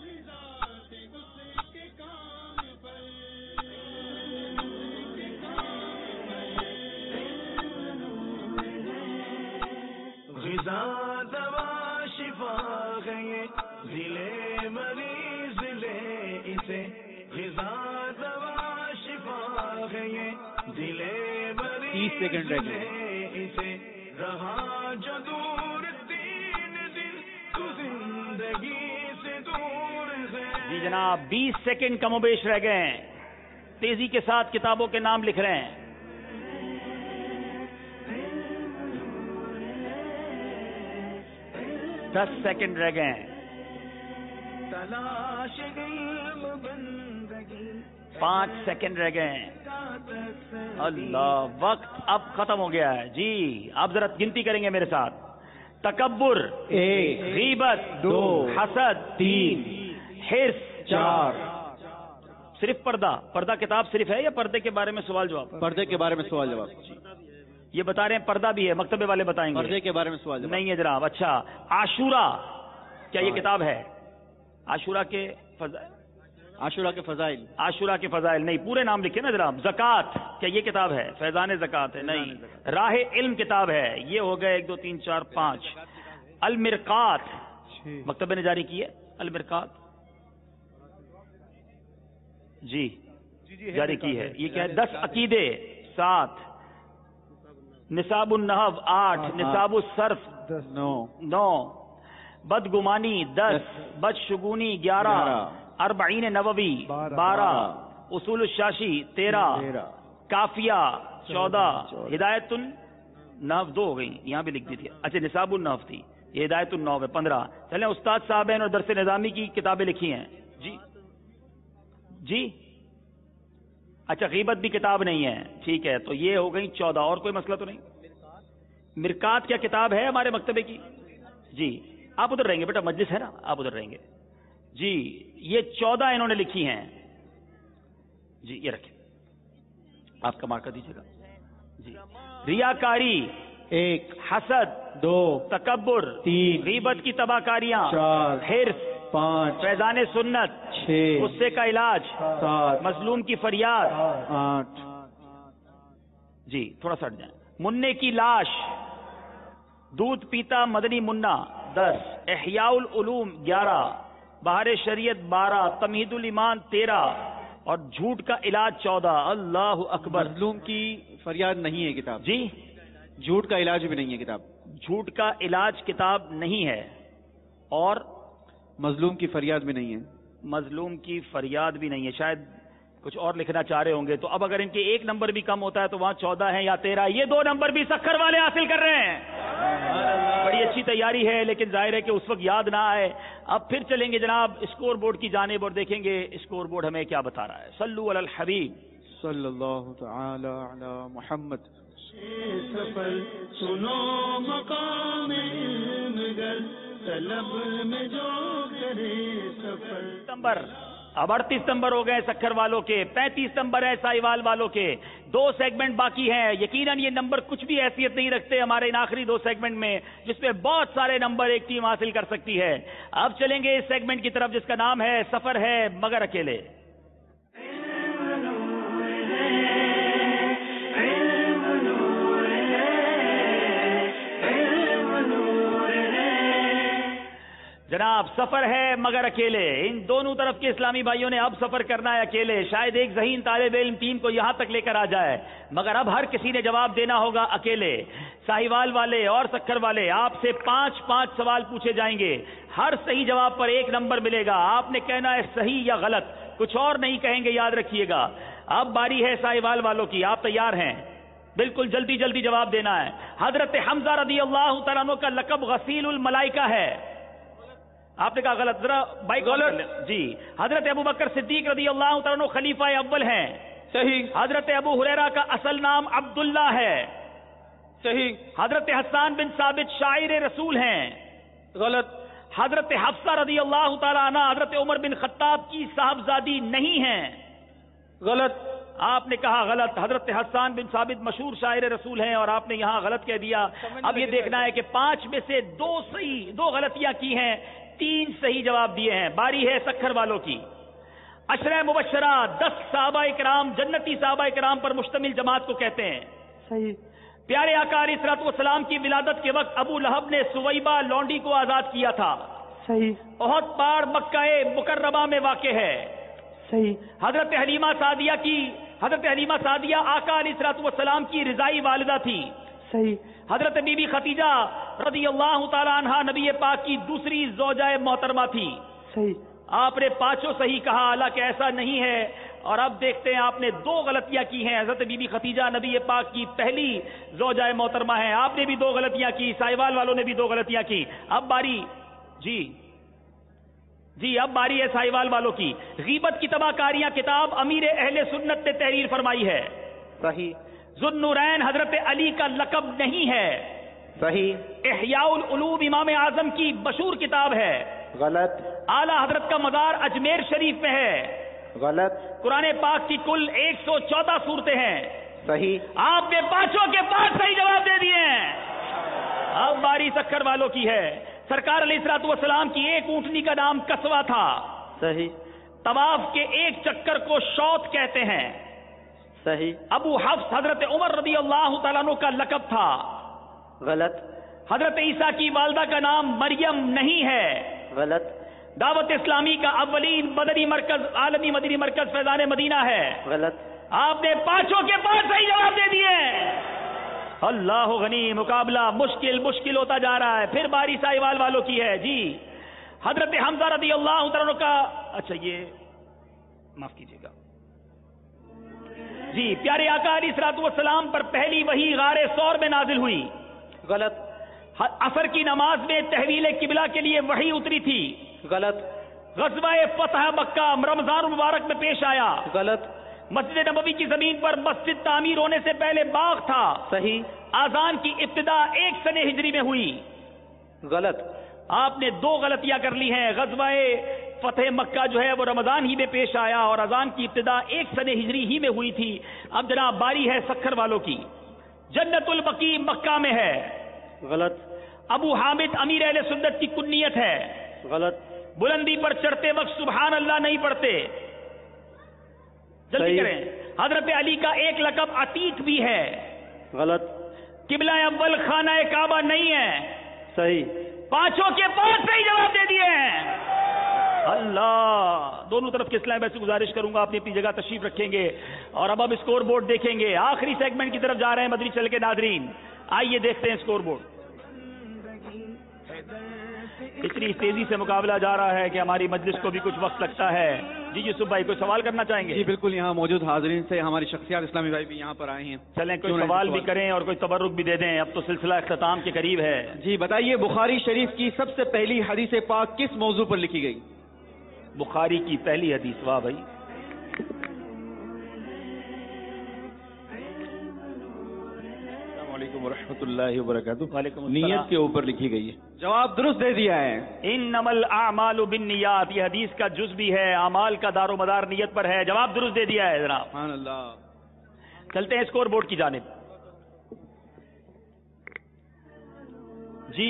ग़िज़ा दवा शिफा है ये दिले मरीज़ ले इसे, ग़िज़ा दवा शिफा है ये दिले मरीज़ 30 सेकंड रह गए। इसे रहा जो दूर 3 दिन तू जिंदगी से दूर है। जी जनाब 20 सेकंड कमोबेश रह गए हैं। तेजी के साथ किताबों के नाम लिख रहे हैं। दस सेकंड रह गए हैं। तलाश इल्म बंदगी 5 सेकंड रह गए हैं। अल्लाह, वक्त अब खत्म हो गया है। जी आप जरा गिनती करेंगे मेरे साथ। तकब्बुर 1 गीबत 2 हसद 3 हिर्स 4 सिर्फ पर्दा किताब सिर्फ है या पर्दे के बारे में सवाल जवाब? पर्दे के बारे में सवाल जवाब। ये बता रहे हैं पर्दा भी है, मकतबे वाले बताएंगे। पर्दे के बारे में सवाल जवाब नहीं है जनाब। अच्छा आशूरा, क्या ये किताब है? आशूरा के फजाइल, आशूरा के फजाइल नहीं, पूरे नाम लिखे ना जनाब। ज़कात, क्या ये किताब है? फैजान ज़कात है? नहीं। राह इल्म किताब है। ये हो गए 1 2 3 4 5। अल मिरकात मकतबे ने जारी की है। अल मिरकात जी जारी की है। ये क्या है? 10 अकीदे 7, निसाबुन नहव 8, निसाबुस सर्फ 9, बदगुमानी 10, बदशुगुनी 11, अरबईन नववी 12, उसूल शाशी 13, काफिया 14, हिदायतुन नहव 2 हो गई, यहां भी लिख दी थी। अच्छा निसाबुन नहव थी, ये हिदायतुन नहव है 15। चलें उस्ताद साहब हैं और दरस निजामी की किताबें लिखी हैं। जी अच्छा गीबत भी किताब नहीं है, ठीक है, तो ये हो गई 14। और कोई मसला तो नहीं? मिरकात क्या किताब है हमारे मकतबे की? जी आप उधर रहेंगे बेटा, मजलिस है ना, आप उधर रहेंगे। जी ये 14 इन्होंने लिखी हैं। जी ये रखें, आपका मार्का दीजिएगा। जी रियाकारी 1, हसद 2, तकब्बुर 3, गीबत की तबाहकारियां 4, हिर्स 5, फैजान सुन्नत 6, गुस्से का इलाज 7, मजलूम की फरियाद 8। जी थोड़ा सा हट जाए। मुन्ने की लाश, दूध पीता मदनी मुन्ना 10, इहयाउल उलूम 11, बहार शरीयत 12, तमहीदुल ईमान 13 और झूठ का इलाज 14। अल्लाह अकबर। मजलूम की फरियाद नहीं है किताब। जी झूठ का इलाज भी नहीं है किताब। झूठ का इलाज किताब नहीं है और मजलूम की फरियाद भी नहीं है। मजलूम की फरियाद भी नहीं है। शायद कुछ और लिखना चाह रहे होंगे। तो अब अगर इनके 1 नंबर भी कम होता है तो वहां 14 है या 13। ये 2 नंबर भी सक्खर वाले हासिल कर रहे हैं। बड़ी अच्छी तैयारी है, लेकिन जाहिर है कि उस वक्त याद ना आए। अब फिर चलेंगे जनाब स्कोर बोर्ड की जानिब और देखेंगे स्कोर बोर्ड हमें क्या बता रहा है। सल्लु अलल हबीब सल्लल्लाहु तआला अला मुहम्मद। सफर सुनो मकाम इल्म तलब में जो करे सफर। नंबर अब 38 नंबर हो गए सक्खर वालों के, 35 नंबर है साहिवाल वालों के। 2 सेगमेंट बाकी हैं। यकीनन ये नंबर कुछ भी हैसियत नहीं रखते हमारे इन आखिरी 2 सेगमेंट में, जिसमें बहुत सारे नंबर एक टीम हासिल कर सकती है। अब चलेंगे इस सेगमेंट की तरफ जिसका नाम है सफर है मगर अकेले। जनाब सफर है मगर अकेले। इन दोनों तरफ के इस्लामी भाइयों ने अब सफर करना है अकेले। शायद एक ज़हीन तालिब इल्म टीम को यहां तक लेकर आ जाए, मगर अब हर किसी ने जवाब देना होगा अकेले। साहिवाल वाले और सक्खर वाले, आपसे 5-5 सवाल पूछे जाएंगे। हर सही जवाब पर 1 नंबर मिलेगा। आपने कहना है सही या गलत, कुछ और नहीं कहेंगे, याद रखिएगा। अब बारी है साहिवाल वालों की। आप तैयार हैं? बिल्कुल जल्दी जल्दी जवाब देना है। हजरत हमजा रदी अल्लाह तआला अन्हु का लक़ब गसीलुल मलाइका है। आपने कहा गलत, जरा बाइक गलत जी। हजरत अबू बकर सिद्दीक रदी अल्लाह तआला अन्हु खलीफा अव्वल हैं। सही। हजरत अबू हुरैरा का असल नाम अब्दुल्ला है। सही। हजरत हसन बिन साबित शायर रसूल हैं। गलत। हजरत हफ्सा रदी अल्लाह तआला अन्हा हजरत उमर बिन खत्ताब की साहबजादी नहीं है। गलत। आपने कहा गलत। हजरत हसन बिन साबित मशहूर शायर रसूल हैं और आपने यहां गलत कह दिया। अब ये देखना है कि 5 में से 2 सही, 2 गलतियां की हैं, 3 सही जवाब दिए हैं। बारी है सक्खर वालों की। अशरे मुबशरा 10 सहाबा इकराम, जन्नती सहाबा इकराम पर मुश्तमिल जमात को कहते हैं। सही। प्यारे आका अलैहिस्सलातु वस्सलाम की विलादत के वक्त अबू लहब ने सुवैबा लौंडी को आजाद किया था। सही। उहद पहाड़ मक्का मुकर्रमा में वाक़ है। सही। हजरत हलीमा सादिया आका अलैहिस्सलातु वस्सलाम की रिजाई वालिदा थी। सही। हजरत बीबी खतीजा रदी अल्लाह तआला अन्हा नबी पाक की दूसरी ज़ौजाए मोहतरमा थी। सही। आपने 5 सही कहा, हालांकि ऐसा नहीं है। और अब देखते हैं, आपने 2 गलतियां की हैं। हजरत बीबी खतीजा नबी पाक की पहली ज़ौजाए मोहतरमा है। आपने भी 2 गलतियां की, साहिवाल वालों ने भी 2 गलतियां की। अब बारी जी अब बारी है साहिवाल वालों की। गीबत की तबाहकारियां किताब अमीर अहले सुन्नत ने तहरीर फरमाई है। सही। ज़ुन्नुरैन हजरत अली का लक़ब नहीं है। सही। इहयाउल उलूम इमाम आजम की मशहूर किताब है। गलत। आला हजरत का मज़ार अजमेर शरीफ में है। गलत। कुरान पाक की कुल 114 सूरतें हैं। सही। आपने 5 के 5 सही जवाब दे दिए हैं। अब बारी सक्खर वालों की है। सरकार अलैहिस्सलातु वस्सलाम की एक ऊंटनी का नाम कसवा था। सही। तवाफ के एक चक्कर को शौत कहते हैं। सही। अबू हफ्स हजरत उमर रदी अल्लाह तआला अन्हु का लक़ब था। गलत। हजरत ईसा की वालदा का नाम मरियम नहीं है। गलत। दावत इस्लामी का अव्वलीन मदनी मरकज आलमी मदनी मरकज फैजान मदीना है। गलत। आपने 5 के 5 सही जवाब दे दिए। अल्लाह गनी, मुकाबला मुश्किल होता जा रहा है। फिर बारी साहिवाल वालों की है जी। हजरत हमजा रदी अल्लाह तआला अन्हु का, अच्छा ये माफ कीजिएगा जी, प्यारे आका अलैहिस्सलातु वस्सलाम पर पहली वही गारे सौर में नाजिल हुई। गलत। असर की नमाज में तहवील किबला के लिए वही उतरी थी। गलत। गज़वाए फतह मक्का रमजान मुबारक में पेश आया। गलत। मस्जिद नबवी की जमीन पर मस्जिद तामीर होने से पहले बाग था। सही। आजान की इब्तिदा 1 सने हिजरी में हुई। गलत। आपने 2 गलतियां कर ली हैं। गज़वाए फतह मक्का जो है वो रमजान ही में पेश आया और अजान की इब्तिदा 1 सने हिजरी ही में हुई थी। अब जनाब बारी है सक्खर वालों की। जन्नतुल बकी मक्का में है। गलत। अबू हामिद अमीर अहले सुन्नत की कुन्नियत है। गलत। बुलंदी पर चढ़ते वक्त सुभान अल्लाह नहीं पढ़ते। जल्दी करें। हजरत अली का एक लक़ब अतीक भी है। गलत। किबला अव्वल खाना काबा नहीं है। सही। 5 के 5 सही जवाब दे दिए हैं। अल्लाह, दोनों तरफ के इस्लाम भाई से गुजारिश करूंगा अपनी अपनी जगह तशरीफ रखेंगे और अब स्कोर बोर्ड देखेंगे। आखिरी सेगमेंट की तरफ जा रहे हैं मदनी चैनल के नाज़रीन। आइए देखते हैं स्कोर बोर्ड। इतनी तेजी से मुकाबला जा रहा है कि हमारी मजलिस को भी कुछ वक्त लगता है। जी यूसुफ भाई, कोई सवाल करना चाहेंगे? जी बिल्कुल, यहाँ मौजूद हाजरीन से हमारी शख्सियात इस्लामी भाई भी यहाँ पर आए हैं। चलें कोई सवाल भी करें और कोई तबर्रुक भी दे दें। अब तो सिलसिला इख्तिताम के करीब है। जी बताइए, बुखारी शरीफ की सबसे पहली हदीस पाक किस मौजू पर लिखी गई? बुखारी की पहली हदीस, वाह भाई। रहमतुल्लाहि व बरकातुहू। नियत के ऊपर लिखी गई है। जवाब दुरुस्त दे दिया है। इन्नमल आमालु बिन्नियात, ये हदीस का जुज भी है। अमाल का दारो मदार नियत पर है। जवाब दुरुस्त दे दिया है जनाब। सुभान अल्लाह। चलते हैं स्कोर बोर्ड की जानिब। जी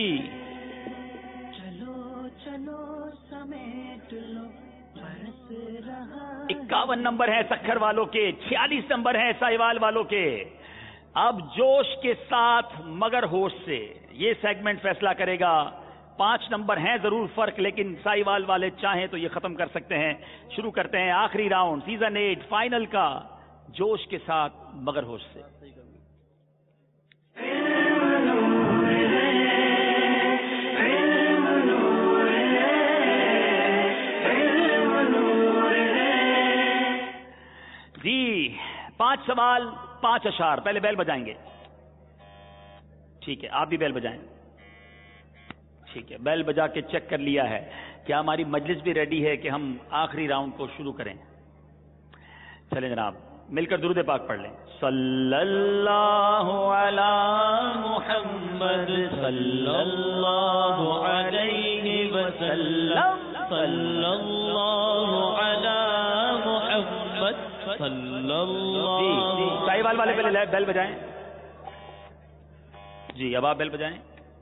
चलो चलो समेट लो, बरस रहा 51 नंबर है सक्खर वालों के, 46 नंबर है साहिवाल वालों के। अब जोश के साथ मगर होश से ये सेगमेंट फैसला करेगा 5 नंबर हैं जरूर फर्क, लेकिन साहिवाल वाले चाहें तो ये खत्म कर सकते हैं। शुरू करते हैं आखिरी राउंड सीजन 8 फाइनल का, जोश के साथ मगर होश से। जी 5 सवाल 5 अशार। पहले बेल बजाएंगे, ठीक है, आप भी बेल बजाएं। ठीक है, बेल बजा के चेक कर लिया है। क्या हमारी मजलिस भी रेडी है कि हम आखिरी राउंड को शुरू करें? चलें जनाब, मिलकर दुरूद पाक पढ़ लें। सल्लल्लाहु अला मुहम्मद सल्लल्लाहु अलैहि वसल्लम, सल्लल्लाहु अला मुहम्मद सल्लल्लाहु। साहिवाल वाले पहले बेल बजाएं। जी अब आप बेल बजाएं।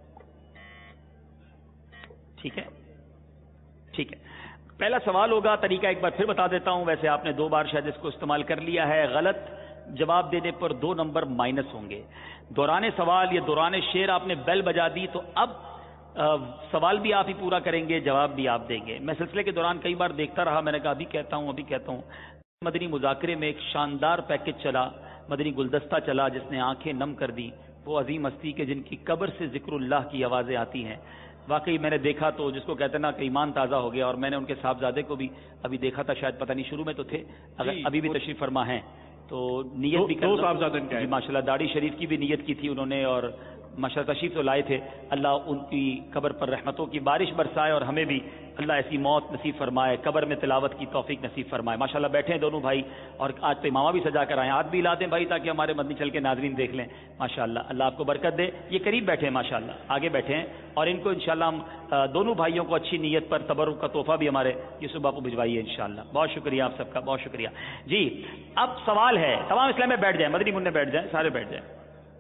ठीक है, ठीक है। पहला सवाल होगा, तरीका एक बार फिर बता देता हूं, वैसे आपने 2 बार शायद इसको इस्तेमाल कर लिया है। गलत जवाब देने पर 2 नंबर माइनस होंगे। दौरान सवाल या दौरान शेर आपने बेल बजा दी तो अब सवाल भी आप ही पूरा करेंगे, जवाब भी आप देंगे। मैं सिलसिले के दौरान कई बार देखता रहा, मैंने कहा अभी कहता हूं। मदनी मुज़ाकरे में एक शानदार पैकेज चला, मदनी गुलदस्ता चला, जिसने आंखें नम कर दी। वो अजीम हस्ती के जिनकी कब्र से जिक्रुल्लाह की आवाजें आती हैं। वाकई मैंने देखा तो जिसको कहते ना कि ईमान ताज़ा हो गया। और मैंने उनके साहबजादे को भी अभी देखा था, शायद पता नहीं शुरू में तो थे, अगर अभी भी तशरीफ फरमा है तो नियत भी कर लो। माशाल्लाह दाढ़ी शरीफ की भी नियत की थी उन्होंने, और माशाल्लाह तशरीफ तो लाए थे। अल्लाह उनकी कब्र पर रहमतों की बारिश बरसाए और हमें भी अल्लाह ऐसी मौत नसीब फरमाए, कब्र में तिलावत की तौफीक नसीब फरमाए। माशाल्लाह बैठे हैं दोनों भाई, और आज तो इमामा भी सजा कर आए। हाथ भी ला दें भाई ताकि हमारे मदनी चल के नाजरीन देख लें। माशाल्लाह अल्लाह आपको बरकत दे। ये करीब बैठे हैं, माशाल्लाह आगे बैठे हैं, और इनको इंशाल्लाह हम दोनों भाइयों को अच्छी नीयत पर तबरुक का तोहफा भी हमारे यूसुफ बापू भिजवाइए इंशाल्लाह। बहुत शुक्रिया आप सबका, बहुत शुक्रिया जी। अब सवाल है, तमाम इस्लाम में बैठ जाए, मदनी मुन्ने बैठ जाए, सारे बैठ जाए।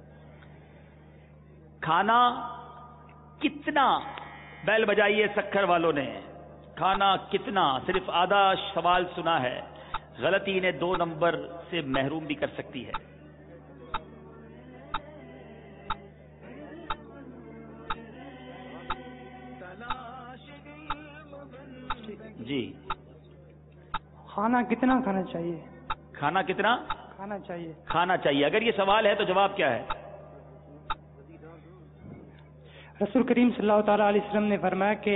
खाना कितना, बैल बजाइए सक्खर वालों ने, खाना कितना? सिर्फ आधा सवाल सुना है, गलती ने 2 नंबर से महरूम भी कर सकती है। जी खाना कितना खाना चाहिए? खाना कितना खाना चाहिए? खाना चाहिए। अगर ये सवाल है तो जवाब क्या है? रसूल करीम सल्लल्लाहु ताला अलैहि वसल्लम ने फरमाया कि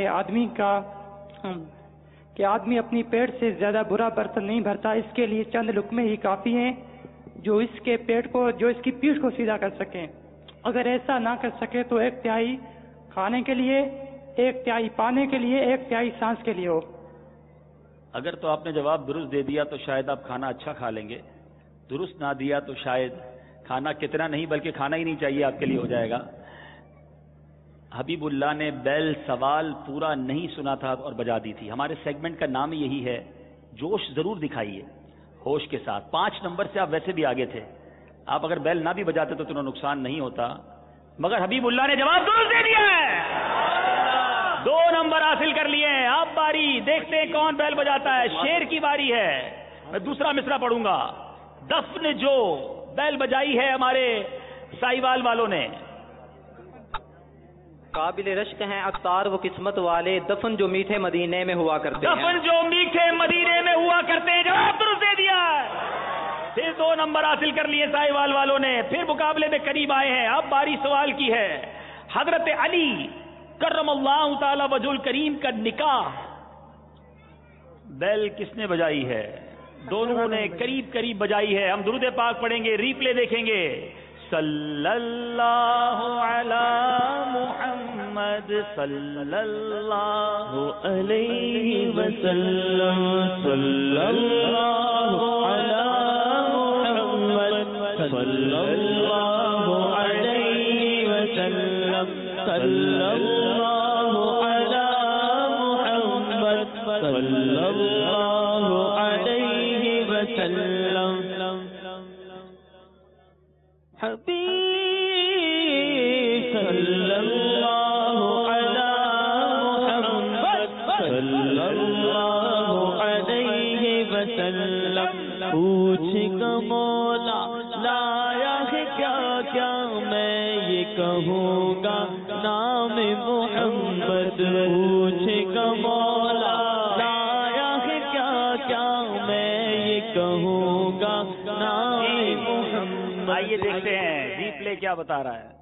आदमी अपनी पेट से ज्यादा बुरा बर्तन नहीं भरता, इसके लिए चंद लुकमे ही काफी हैं जो इसके पेट को, जो इसकी पीठ को सीधा कर सकें। अगर ऐसा ना कर सके तो 1/3 खाने के लिए, 1/3 पाने के लिए, 1/3 सांस के लिए हो। अगर तो आपने जवाब दुरुस्त दे दिया तो शायद आप खाना अच्छा खा लेंगे, दुरुस्त ना दिया तो शायद खाना कितना नहीं बल्कि खाना ही नहीं चाहिए आपके लिए हो जाएगा। हबीबुल्लाह ने बेल सवाल पूरा नहीं सुना था और बजा दी थी। हमारे सेगमेंट का नाम यही है, जोश जरूर दिखाइए होश के साथ। 5 नंबर से आप वैसे भी आगे थे, आप अगर बेल ना भी बजाते तो तुम्हें नुकसान नहीं होता, मगर हबीबुल्लाह ने जवाब दुरुस्त दे दिया है। 2 नंबर हासिल कर लिए हैं। अब बारी, देखते हैं कौन बेल बजाता है। शेर की बारी है। मैं दूसरा मिसरा पढ़ूंगा। दफन जो बेल बजाई है हमारे साहिवाल वालों ने। काबिल रश्क हैं अख्तार वो किस्मत वाले, दफन जो मीठे मदीने में हुआ करते हैं। दफन जो मीठे मदीने में हुआ करते हैं, जवाब दुरुस्त दे दिया। फिर 2 नंबर हासिल कर लिए साहिवाल वालों ने, फिर मुकाबले में करीब आए हैं। अब बारी सवाल की है। हजरत अली करमल्लाहु ताला वजुल करीम का निकाह बेल किसने बजाई है? दोनों ने करीब करीब बजाई है। हम दुरूद पाक पढ़ेंगे, रिप्ले देखेंगे। सल्लल्लाहु अला मुहम्मद सल्लल्लाहु अलैहि वसल्लम, सल्लल्लाहु अला मुहम्मद सल्लल्लाहु अलैहि वसल्लम, सल्लल्लाहु अला मुहम्मद सल्लल्लाहु अलैहि वसल्लम। हबीब सल्लल्लाहु अला मुहम्मद सल्लल्लाहु अलैहि वसल्लम। पूछ का मौला लाया है क्या क्या मैं ये कहूँगा, نام محمد پوچھے گا مولا لایا ہے کیا کیا میں یہ کہوں گا نام محمد. آئیے دیکھتے ہیں ری پلے کیا بتا رہا ہے.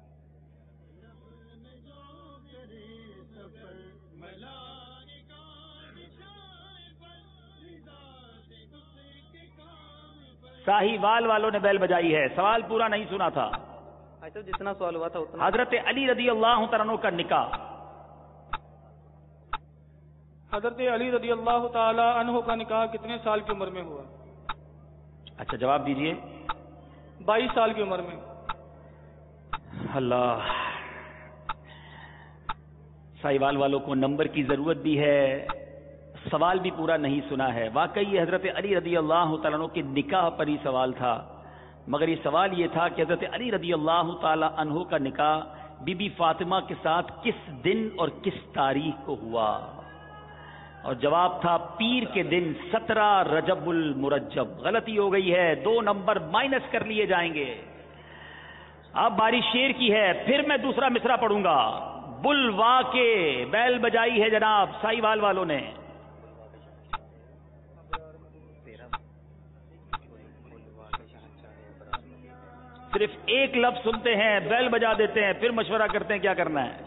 ساہیوال والوں نے بیل بجائی ہے. سوال پورا نہیں سنا تھا. جتنا سوال ہوا تھا اتنا. حضرت علی رضی اللہ تعالیٰ عنہ کا نکاح. حضرت علی رضی اللہ تعالی عنہ کا نکاح کتنے سال کی عمر میں ہوا؟ اچھا جواب دیجئے. 22 سال کی عمر میں. اللہ. ساہیوال والوں کو نمبر کی ضرورت بھی ہے. سوال بھی پورا نہیں سنا ہے. واقعی حضرت علی رضی اللہ تعالیٰ عنہ کے نکاح پر ہی سوال تھا، مگر یہ سوال یہ تھا کہ حضرت علی رضی اللہ تعالیٰ عنہ کا نکاح بی بی فاطمہ کے ساتھ کس دن اور کس تاریخ کو ہوا، اور جواب تھا پیر کے دن 17 رجب المرجب. غلطی ہو گئی ہے، 2 نمبر مائنس کر لیے جائیں گے. اب باری شیر کی ہے. پھر میں دوسرا مصرع پڑھوں گا. بلوا کے بیل بجائی ہے جناب ساہیوال والوں نے. صرف ایک لفظ سنتے ہیں بیل بجا دیتے ہیں، پھر مشورہ کرتے ہیں کیا کرنا ہے.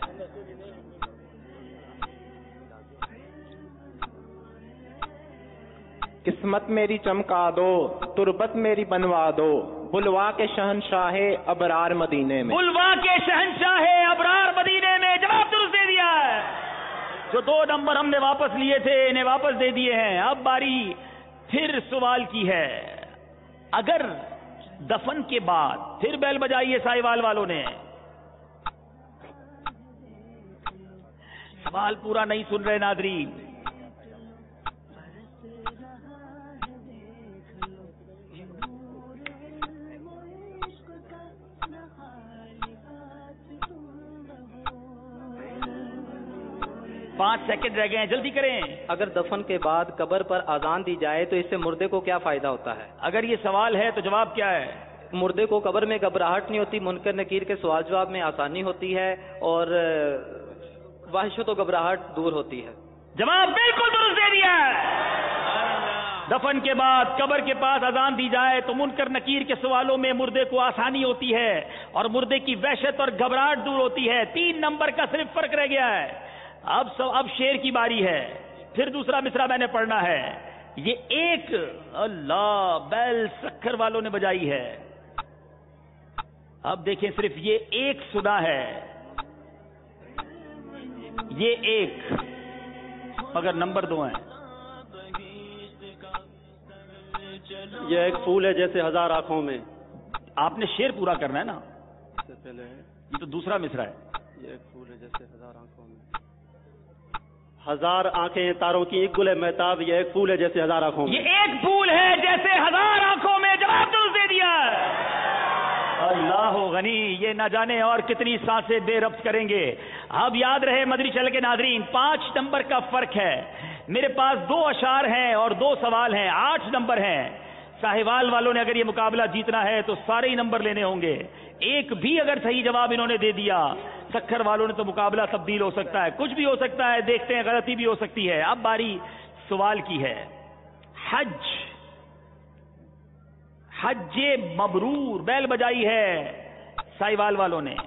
قسمت میری چمکا دو، تربت میری بنوا دو، بلوا کے شہنشاہ ابرار مدینے میں. بلوا کے شہنشاہ ابرار مدینے میں. جواب درست دے دیا ہے. جو 2 نمبر ہم نے واپس لیے تھے انہیں واپس دے دیے ہیں. اب باری پھر سوال کی ہے. اگر دفن کے بعد پھر بیل بجائی ہے ساہیوال والوں نے. سوال پورا نہیں سن رہے ناظرین. پانچ سیکنڈ رہ گئے ہیں، جلدی کریں. اگر دفن کے بعد قبر پر اذان دی جائے تو اس سے مردے کو کیا فائدہ ہوتا ہے؟ اگر یہ سوال ہے تو جواب کیا ہے؟ مردے کو قبر میں گھبراہٹ نہیں ہوتی، منکر نکیر کے سوال جواب میں آسانی ہوتی ہے، اور وحشت و گھبراہٹ دور ہوتی ہے. جواب بالکل درست دے دیا ہے. دفن کے بعد قبر کے پاس اذان دی جائے تو منکر نکیر کے سوالوں میں مردے کو آسانی ہوتی ہے اور مردے کی وحشت اور گھبراہٹ دور ہوتی ہے. 3 نمبر کا صرف فرق رہ گیا ہے. اب شیر کی باری ہے. پھر دوسرا مصرع میں نے پڑھنا ہے. یہ ایک اللہ بیل سکھر والوں نے بجائی ہے. اب دیکھیں صرف یہ ایک سنا ہے، یہ ایک، مگر نمبر 2 ہیں. یہ ایک پھول ہے جیسے 1000 آنکھوں میں. آپ نے شیر پورا کرنا ہے نا. اس سے پہلے یہ تو دوسرا مصرع ہے. یہ ایک پھول ہے جیسے 1000 آنکھوں میں. 1000 آنکھیں تاروں کی ایک گل ہے مہتاب. یہ ایک پھول ہے جیسے 1000 آنکھوں میں. یہ ایک پھول ہے جیسے 1000 آنکھوں میں. جواب درست دے دیا. اللہ غنی. یہ نہ جانے اور کتنی سانسیں بے ربط کریں گے. اب یاد رہے مدنی چینل کے ناظرین، 5 نمبر کا فرق ہے. میرے پاس 2 اشعار ہیں اور 2 سوال ہیں، 8 نمبر ہیں. ساہیوال والوں نے اگر یہ مقابلہ جیتنا ہے تو سارے ہی نمبر لینے ہوں گے. ایک بھی اگر صحیح جواب انہوں نے دے دیا، سکھر والوں نے تو مقابلہ تبدیل ہو سکتا ہے، کچھ بھی ہو سکتا ہے. دیکھتے ہیں، غلطی بھی ہو سکتی ہے. اب باری سوال کی ہے. حج مبرور بیل بجائی ہے ساہیوال والوں نے.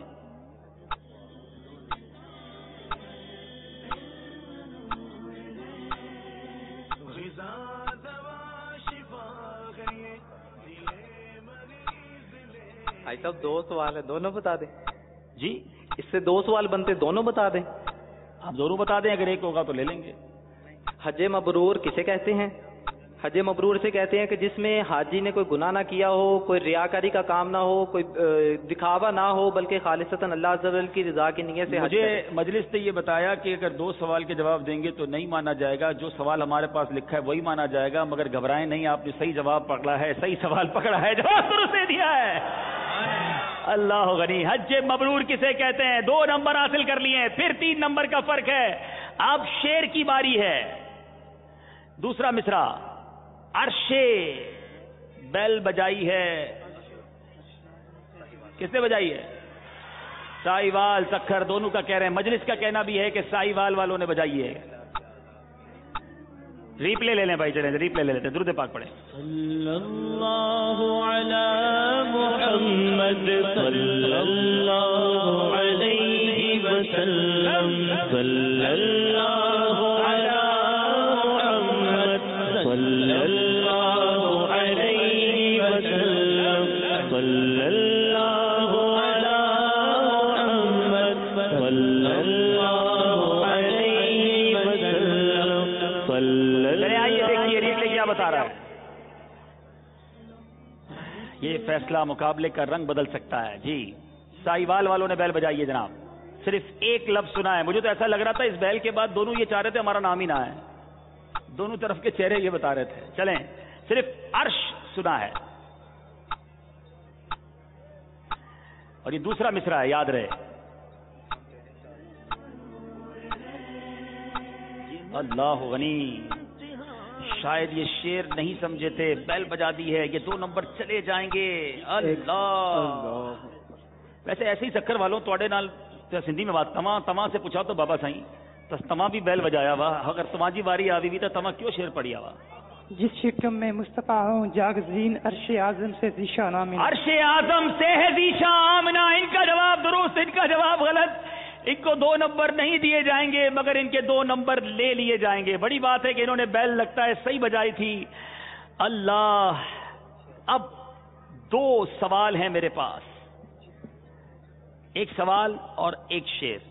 بھائی صاحب 2 سوال ہے، دونوں بتا دیں. جی اس سے 2 سوال بنتے، دونوں بتا دیں. آپ دونوں بتا دیں، اگر ایک ہوگا تو لے لیں گے. حج مبرور کسے کہتے ہیں؟ حج مبرور سے کہتے ہیں کہ جس میں حاجی نے کوئی گناہ نہ کیا ہو، کوئی ریاکاری کا کام نہ ہو، کوئی دکھاوا نہ ہو، بلکہ خالصتاً اللہ عز و جل کی رضا کی نیت سے. مجھے مجلس نے یہ بتایا کہ اگر 2 سوال کے جواب دیں گے تو نہیں مانا جائے گا. جو سوال ہمارے پاس لکھا ہے وہی مانا جائے گا. مگر گھبرائیں نہیں، آپ نے صحیح جواب پکڑا ہے، صحیح سوال پکڑا ہے، جواب درست دے دیا ہے. اللہ غنی. حج مبرور کسے کہتے ہیں؟ 2 نمبر حاصل کر لیے ہیں. پھر 3 نمبر کا فرق ہے. اب شیر کی باری ہے. دوسرا مصرع. عرش بیل بجائی ہے. کس نے بجائی ہے؟ साहिवाल सखर दोनों का कह रहे हैं। मजलिस का कहना भी है कि साहिवाल वालों ने बजाई है। रिप्ले ले लें भाई, चले रिप्ले ले लेते हैं। दुरूद पाक पढ़े। सल्लल्लाहु अला मुहम्मद सल्लल्लाहु अलैहि वसल्लम सल्लल्लाहु अला मुहम्मद सल्लल्लाहु अलैहि वसल्लम सल्लल्लाहु अला मुहम्मद सल्लल्लाहु अलैहि वसल्लम चले आइए देखिए रिप्ले क्या बता रहा है। ये फैसला मुकाबले का रंग बदल सकता है जी। साहिवाल वालों ने बैल बजाई है जनाब। सिर्फ एक लफ्ज सुना है। मुझे तो ऐसा लग रहा था इस बैल के बाद दोनों ये चाह रहे थे हमारा नाम ही ना है। दोनों तरफ के चेहरे ये बता रहे थे। चलें, सिर्फ अर्श सुना है और ये दूसरा मिसरा है, याद रहे। अल्लाह गनी, शायद ये शेर नहीं समझे थे, बैल बजा दी है, ये 2 नंबर चले जाएंगे। अल्लाह। वैसे ऐसे ही चक्कर वालों तोड़े नाल सिंधी में बात तमा से पूछा तो बाबा साईं तो तमा भी बैल बजाया वा, अगर तमाजी बारी आवी भी तो तमा क्यों शेर पड़िया वा। जिस शिकम में मुस्तफा हूँ जागजीन अर्शे आजम से जीशा नामिना। अर्शे आजम से है जीशा आमना। इनका जवाब दुरुस्त, इनका जवाब गलत। इनको 2 नंबर नहीं दिए जाएंगे मगर इनके 2 नंबर ले लिए जाएंगे। बड़ी बात है कि इन्होंने बैल लगता है सही बजाई थी। अल्लाह, अब 2 सवाल हैं मेरे पास, एक सवाल और एक शेर।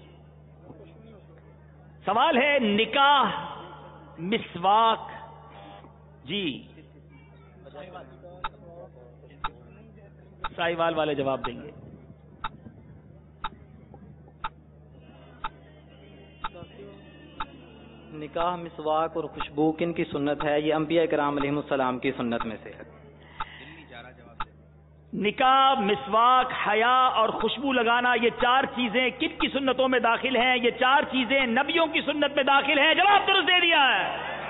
सवाल है निकाह मिसवाक जी। साहिवाल वाले जवाब देंगे। निकाह मिसवाक और खुशबू किन की सुन्नत है? ये अंबिया किराम अलैहिमुस्सलाम की सुन्नत में से है। निकाह मिसवाक हया और खुशबू लगाना, ये 4 चीजें किन की सुन्नतों में दाखिल हैं? ये 4 चीजें नबियों की सुन्नत में दाखिल हैं। जवाब दुरुस्त दे दिया है।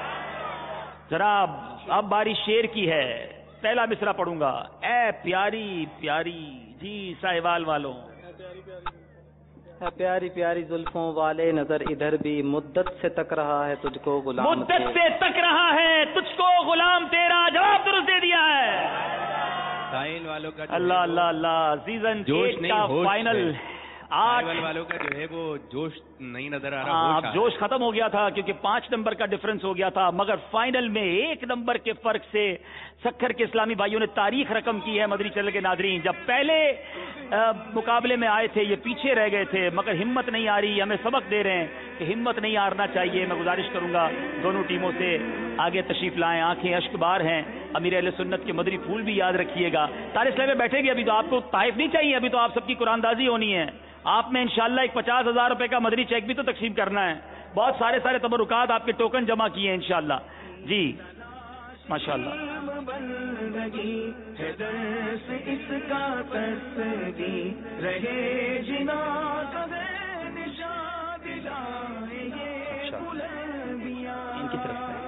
जनाब अब बारी शेर की है। पहला मिसरा पढ़ूंगा। ए प्यारी प्यारी जी साहिवाल वालों। प्यारी प्यारी जुल्फों वाले नजर इधर भी मुद्दत से तक रहा है तुझको गुलाम, मुद्दत से तक रहा है तुझको गुलाम तेरा। जवाब दुरुस्त दे दिया है। साहिल वालों का अल्लाह अल्लाह अल्लाह, सीजन 8 का फाइनल 8 वालों का जो है वो जोश नहीं नजर आ रहा। अब जोश खत्म हो गया था क्योंकि 5 नंबर का डिफरेंस हो गया था, मगर फाइनल में 1 नंबर के फर्क से सक्खर के इस्लामी भाइयों ने तारीख रकम की है। मदनी चैनल के नादरीन, जब पहले मुकाबले में आए थे ये पीछे रह गए थे, मगर हिम्मत नहीं आ रही। हमें सबक दे रहे हैं कि हिम्मत नहीं हारना चाहिए। मैं गुजारिश करूंगा दोनों टीमों से आगे तशरीफ लाएं। आंखें अश्कबार हैं। अमीर अहले सुन्नत के मदरी फूल भी याद रखिएगा। तारिस में बैठेंगे अभी तो आपको ताइफ नहीं चाहिए, अभी तो आप सबकी कुरानदाजी होनी है। आप में इंशाल्लाह एक 50,000 रुपए का मदरी चेक भी तो तकसीम करना है। बहुत सारे तबरुकात आपके टोकन जमा किए हैं इंशाल्लाह जी। माशाल्लाह। इनकी तरफ से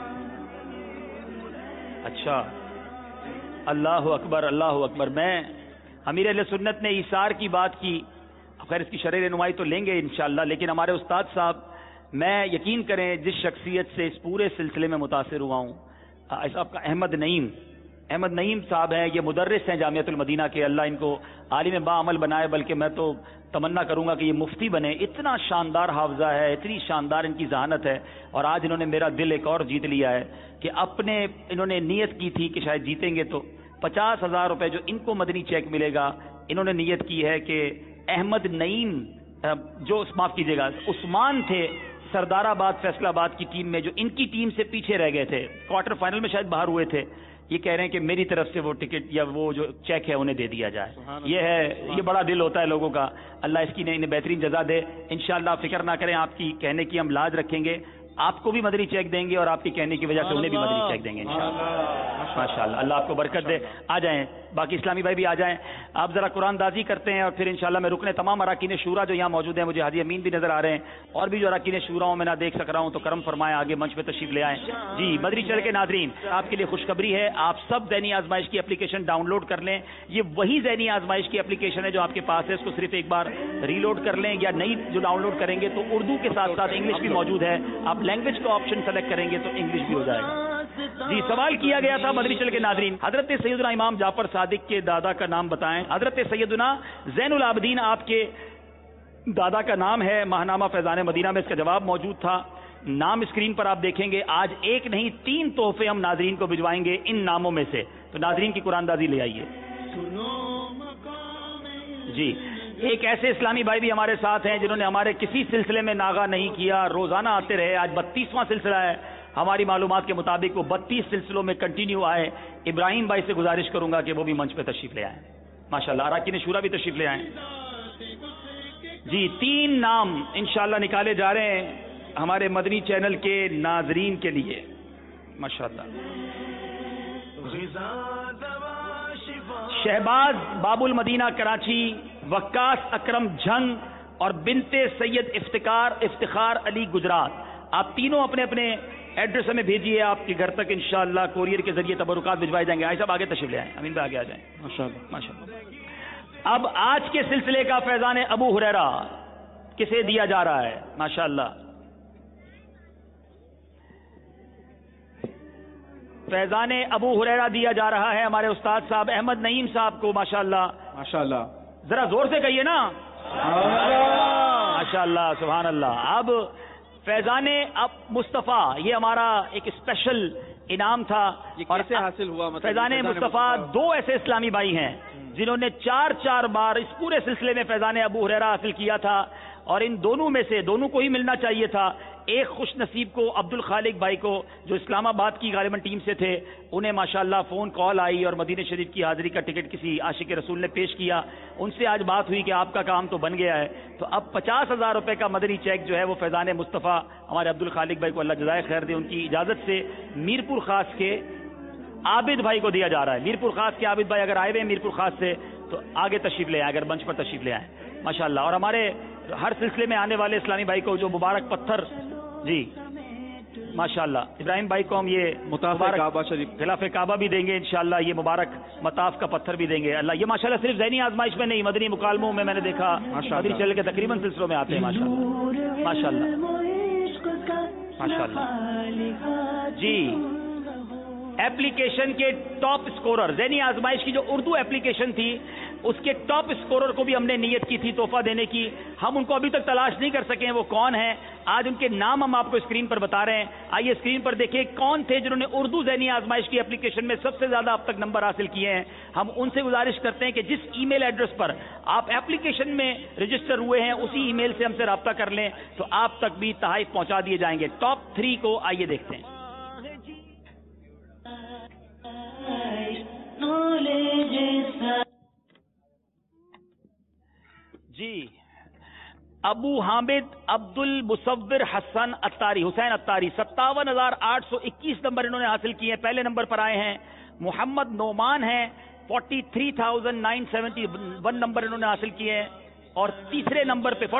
अच्छा, अल्लाह अकबर अल्लाह अकबर। मैं अमीर अहले सुन्नत ने ईसार की बात की, खैर इसकी शरह रहनुमाई तो लेंगे इंशाल्लाह, लेकिन हमारे उस्ताद साहब, मैं यकीन करें जिस शख्सियत से इस पूरे सिलसिले में मुतासिर हुआ हूँ, आपका अहमद नईम साहब हैं। ये मुदर्रिस हैं जामियतुल मदीना के। अल्लाह इनको आलिम बाअमल बनाए, बल्कि मैं तो तमन्ना करूंगा कि ये मुफ्ती बने। इतना शानदार हावजा है, इतनी शानदार इनकी जहानत है। और आज इन्होंने मेरा दिल एक और जीत लिया है कि इन्होंने नियत की थी कि शायद जीतेंगे तो 50,000 रुपए जो इनको मदनी चेक मिलेगा, इन्होंने नियत की है कि अहमद नईम जो माफ कीजिएगा उस्मान थे सरदाराबाद फैसलाबाद की टीम में, जो इनकी टीम से पीछे रह गए थे, क्वार्टर फाइनल में शायद बाहर हुए थे, ये कह रहे हैं कि मेरी तरफ से वो टिकट या वो जो चेक है उन्हें दे दिया जाए। ये बड़ा दिल होता है लोगों का। अल्लाह इसकी इन्हें बेहतरीन जजा दे। इंशाअल्लाह फिक्र ना करें, आपकी कहने की हम लाज रखेंगे آپ کو بھی مدنی چیک دیں گے اور آپ کے کہنے کی وجہ سے انہیں بھی مدنی چیک دیں گے انشاءاللہ. ماشاءاللہ, اللہ آپ کو برکت دے. آ جائیں باقی اسلامی بھائی بھی آ جائیں. آپ ذرا قرآن دازی کرتے ہیں اور پھر انشاءاللہ میں رکنے تمام اراکین شورا جو یہاں موجود ہیں, مجھے حاجی امین بھی نظر آ رہے ہیں اور بھی جو اراکین شورا ہوں میں نہ دیکھ سک رہا ہوں, تو کرم فرمائیں آگے منچ پہ تشریف لے آئیں. جی مدنی چینل کے ناظرین, آپ کے لیے خوشخبری ہے, آپ سب ذہنی آزمائش کی اپلیکیشن ڈاؤن لوڈ کر لیں. یہ وہی ذہنی آزمائش کی اپلیکیشن ہے جو آپ کے پاس ہے, اس کو صرف ایک بار ری لوڈ کر لیں, یا نئی جو ڈاؤن لوڈ کریں گے تو اردو کے ساتھ ساتھ انگلش بھی موجود ہے. آپ لینگویج کا آپشن سلیکٹ کریں گے تو انگلش بھی ہو جائے گا. جی سوال کیا گیا تھا مدنی چینل کے ناظرین, حضرت سیدنا امام جعفر صادق کے دادا کا نام بتائیں. حضرت سیدنا زین العابدین آپ کے دادا کا نام ہے. ماہنامہ فیضان مدینہ میں اس کا جواب موجود تھا. نام اسکرین پر آپ دیکھیں گے. آج ایک نہیں 3 تحفے ہم ناظرین کو بھجوائیں گے ان ناموں میں سے, تو ناظرین کی قرآن دازی لے آئیے. جی ایک ایسے اسلامی بھائی بھی ہمارے ساتھ ہیں جنہوں نے ہمارے کسی سلسلے میں ناغہ نہیں کیا, روزانہ آتے رہے. آج 32واں سلسلہ ہے, ہماری معلومات کے مطابق وہ 32 سلسلوں میں کنٹینیو آئے. ابراہیم بھائی سے گزارش کروں گا کہ وہ بھی منچ پہ تشریف لے آئیں. ماشاءاللہ اراکین شورا بھی تشریف لے آئیں. جی 3 نام انشاءاللہ نکالے جا رہے ہیں ہمارے مدنی چینل کے ناظرین کے لیے. ماشاءاللہ شہباز باب المدینہ کراچی, وقاص اکرم جھنگ اور بنت سید افتخار علی گجرات. آپ تینوں اپنے اپنے ایڈریس ہمیں بھیجیے, آپ کے گھر تک انشاءاللہ کوریئر کے ذریعے تبرکات بھجوائے جائیں گے. آئے صاحب آگے تشریف لے آئیں, امین بھائی آگے آ جائیں. ماشاءاللہ ماشاءاللہ. اب آج کے سلسلے کا فیضان ابو ہریرہ کسے دیا جا رہا ہے؟ ماشاءاللہ فیضان ابو ہریرہ دیا جا رہا ہے ہمارے استاد صاحب احمد نعیم صاحب کو. ماشاءاللہ ماشاءاللہ, ذرا زور سے کہیے نا. ماشاءاللہ سبحان اللہ. اب فیضان اب مصطفیٰ یہ ہمارا ایک اسپیشل انعام تھا. یہ کیسے حاصل ہوا؟ فیضان مصطفیٰ 2 ایسے اسلامی بھائی ہیں جنہوں نے 4 بار اس پورے سلسلے میں فیضان ابو ہریرہ حاصل کیا تھا, اور ان دونوں میں سے دونوں کو ہی ملنا چاہیے تھا. ایک خوش نصیب کو عبد الخالق بھائی کو جو اسلام آباد کی غالباً ٹیم سے تھے, انہیں ماشاءاللہ فون کال آئی اور مدینہ شریف کی حاضری کا ٹکٹ کسی عاشق رسول نے پیش کیا. ان سے آج بات ہوئی کہ آپ کا کام تو بن گیا ہے, تو اب 50,000 روپے کا مدنی چیک جو ہے وہ فیضان مصطفیٰ ہمارے عبد الخالق بھائی کو اللہ جزائے خیر دے, ان کی اجازت سے میرپور خاص کے عابد بھائی کو دیا جا رہا ہے. میرپور خاص کے عابد بھائی اگر آئے ہوئے ہیں میرپور خاص سے تو آگے تشریف لے آئیں, اگر منچ پر تشریف لے آئیں. ماشاءاللہ. اور ہمارے ہر سلسلے میں آنے والے اسلامی بھائی کو جو مبارک پتھر, جی ماشاءاللہ ابراہیم بھائی کو ہم یہ مطابق کعبہ شریف خلاف کعبہ بھی دیں گے انشاءاللہ, یہ مبارک مطاف کا پتھر بھی دیں گے. اللہ یہ ماشاءاللہ صرف ذہنی آزمائش میں نہیں, مدنی مکالموں میں نے دیکھا, مدنی چل کے تقریباً سلسلوں میں آتے ہیں. ماشاءاللہ ماشاءاللہ ماشاءاللہ. جی ایپلیکیشن کے ٹاپ اسکورر, ذہنی آزمائش کی جو اردو ایپلیکیشن تھی اس کے ٹاپ اسکورر کو بھی ہم نے نیت کی تھی تحفہ دینے کی. ہم ان کو ابھی تک تلاش نہیں کر سکے ہیں وہ کون ہیں. آج ان کے نام ہم آپ کو اسکرین پر بتا رہے ہیں. آئیے اسکرین پر دیکھیں کون تھے جنہوں نے اردو ذہنی آزمائش کی ایپلیکیشن میں سب سے زیادہ اب تک نمبر حاصل کیے ہیں. ہم ان سے گزارش کرتے ہیں کہ جس ای میل ایڈریس پر آپ ایپلیکیشن میں رجسٹر ہوئے ہیں اسی ای میل سے ہم سے رابطہ کر لیں تو آپ تک بھی تحائف پہنچا دیے جائیں گے. ٹاپ 3 کو آئیے دیکھتے ہیں. جی ابو حامد عبد المصور حسن اتاری, حسین اتاری 57,821 نمبر انہوں نے حاصل کیے ہیں. پہلے نمبر پر آئے ہیں. محمد نعمان ہیں 43,971 نمبر انہوں نے حاصل کیے ہیں, اور تیسرے نمبر پہ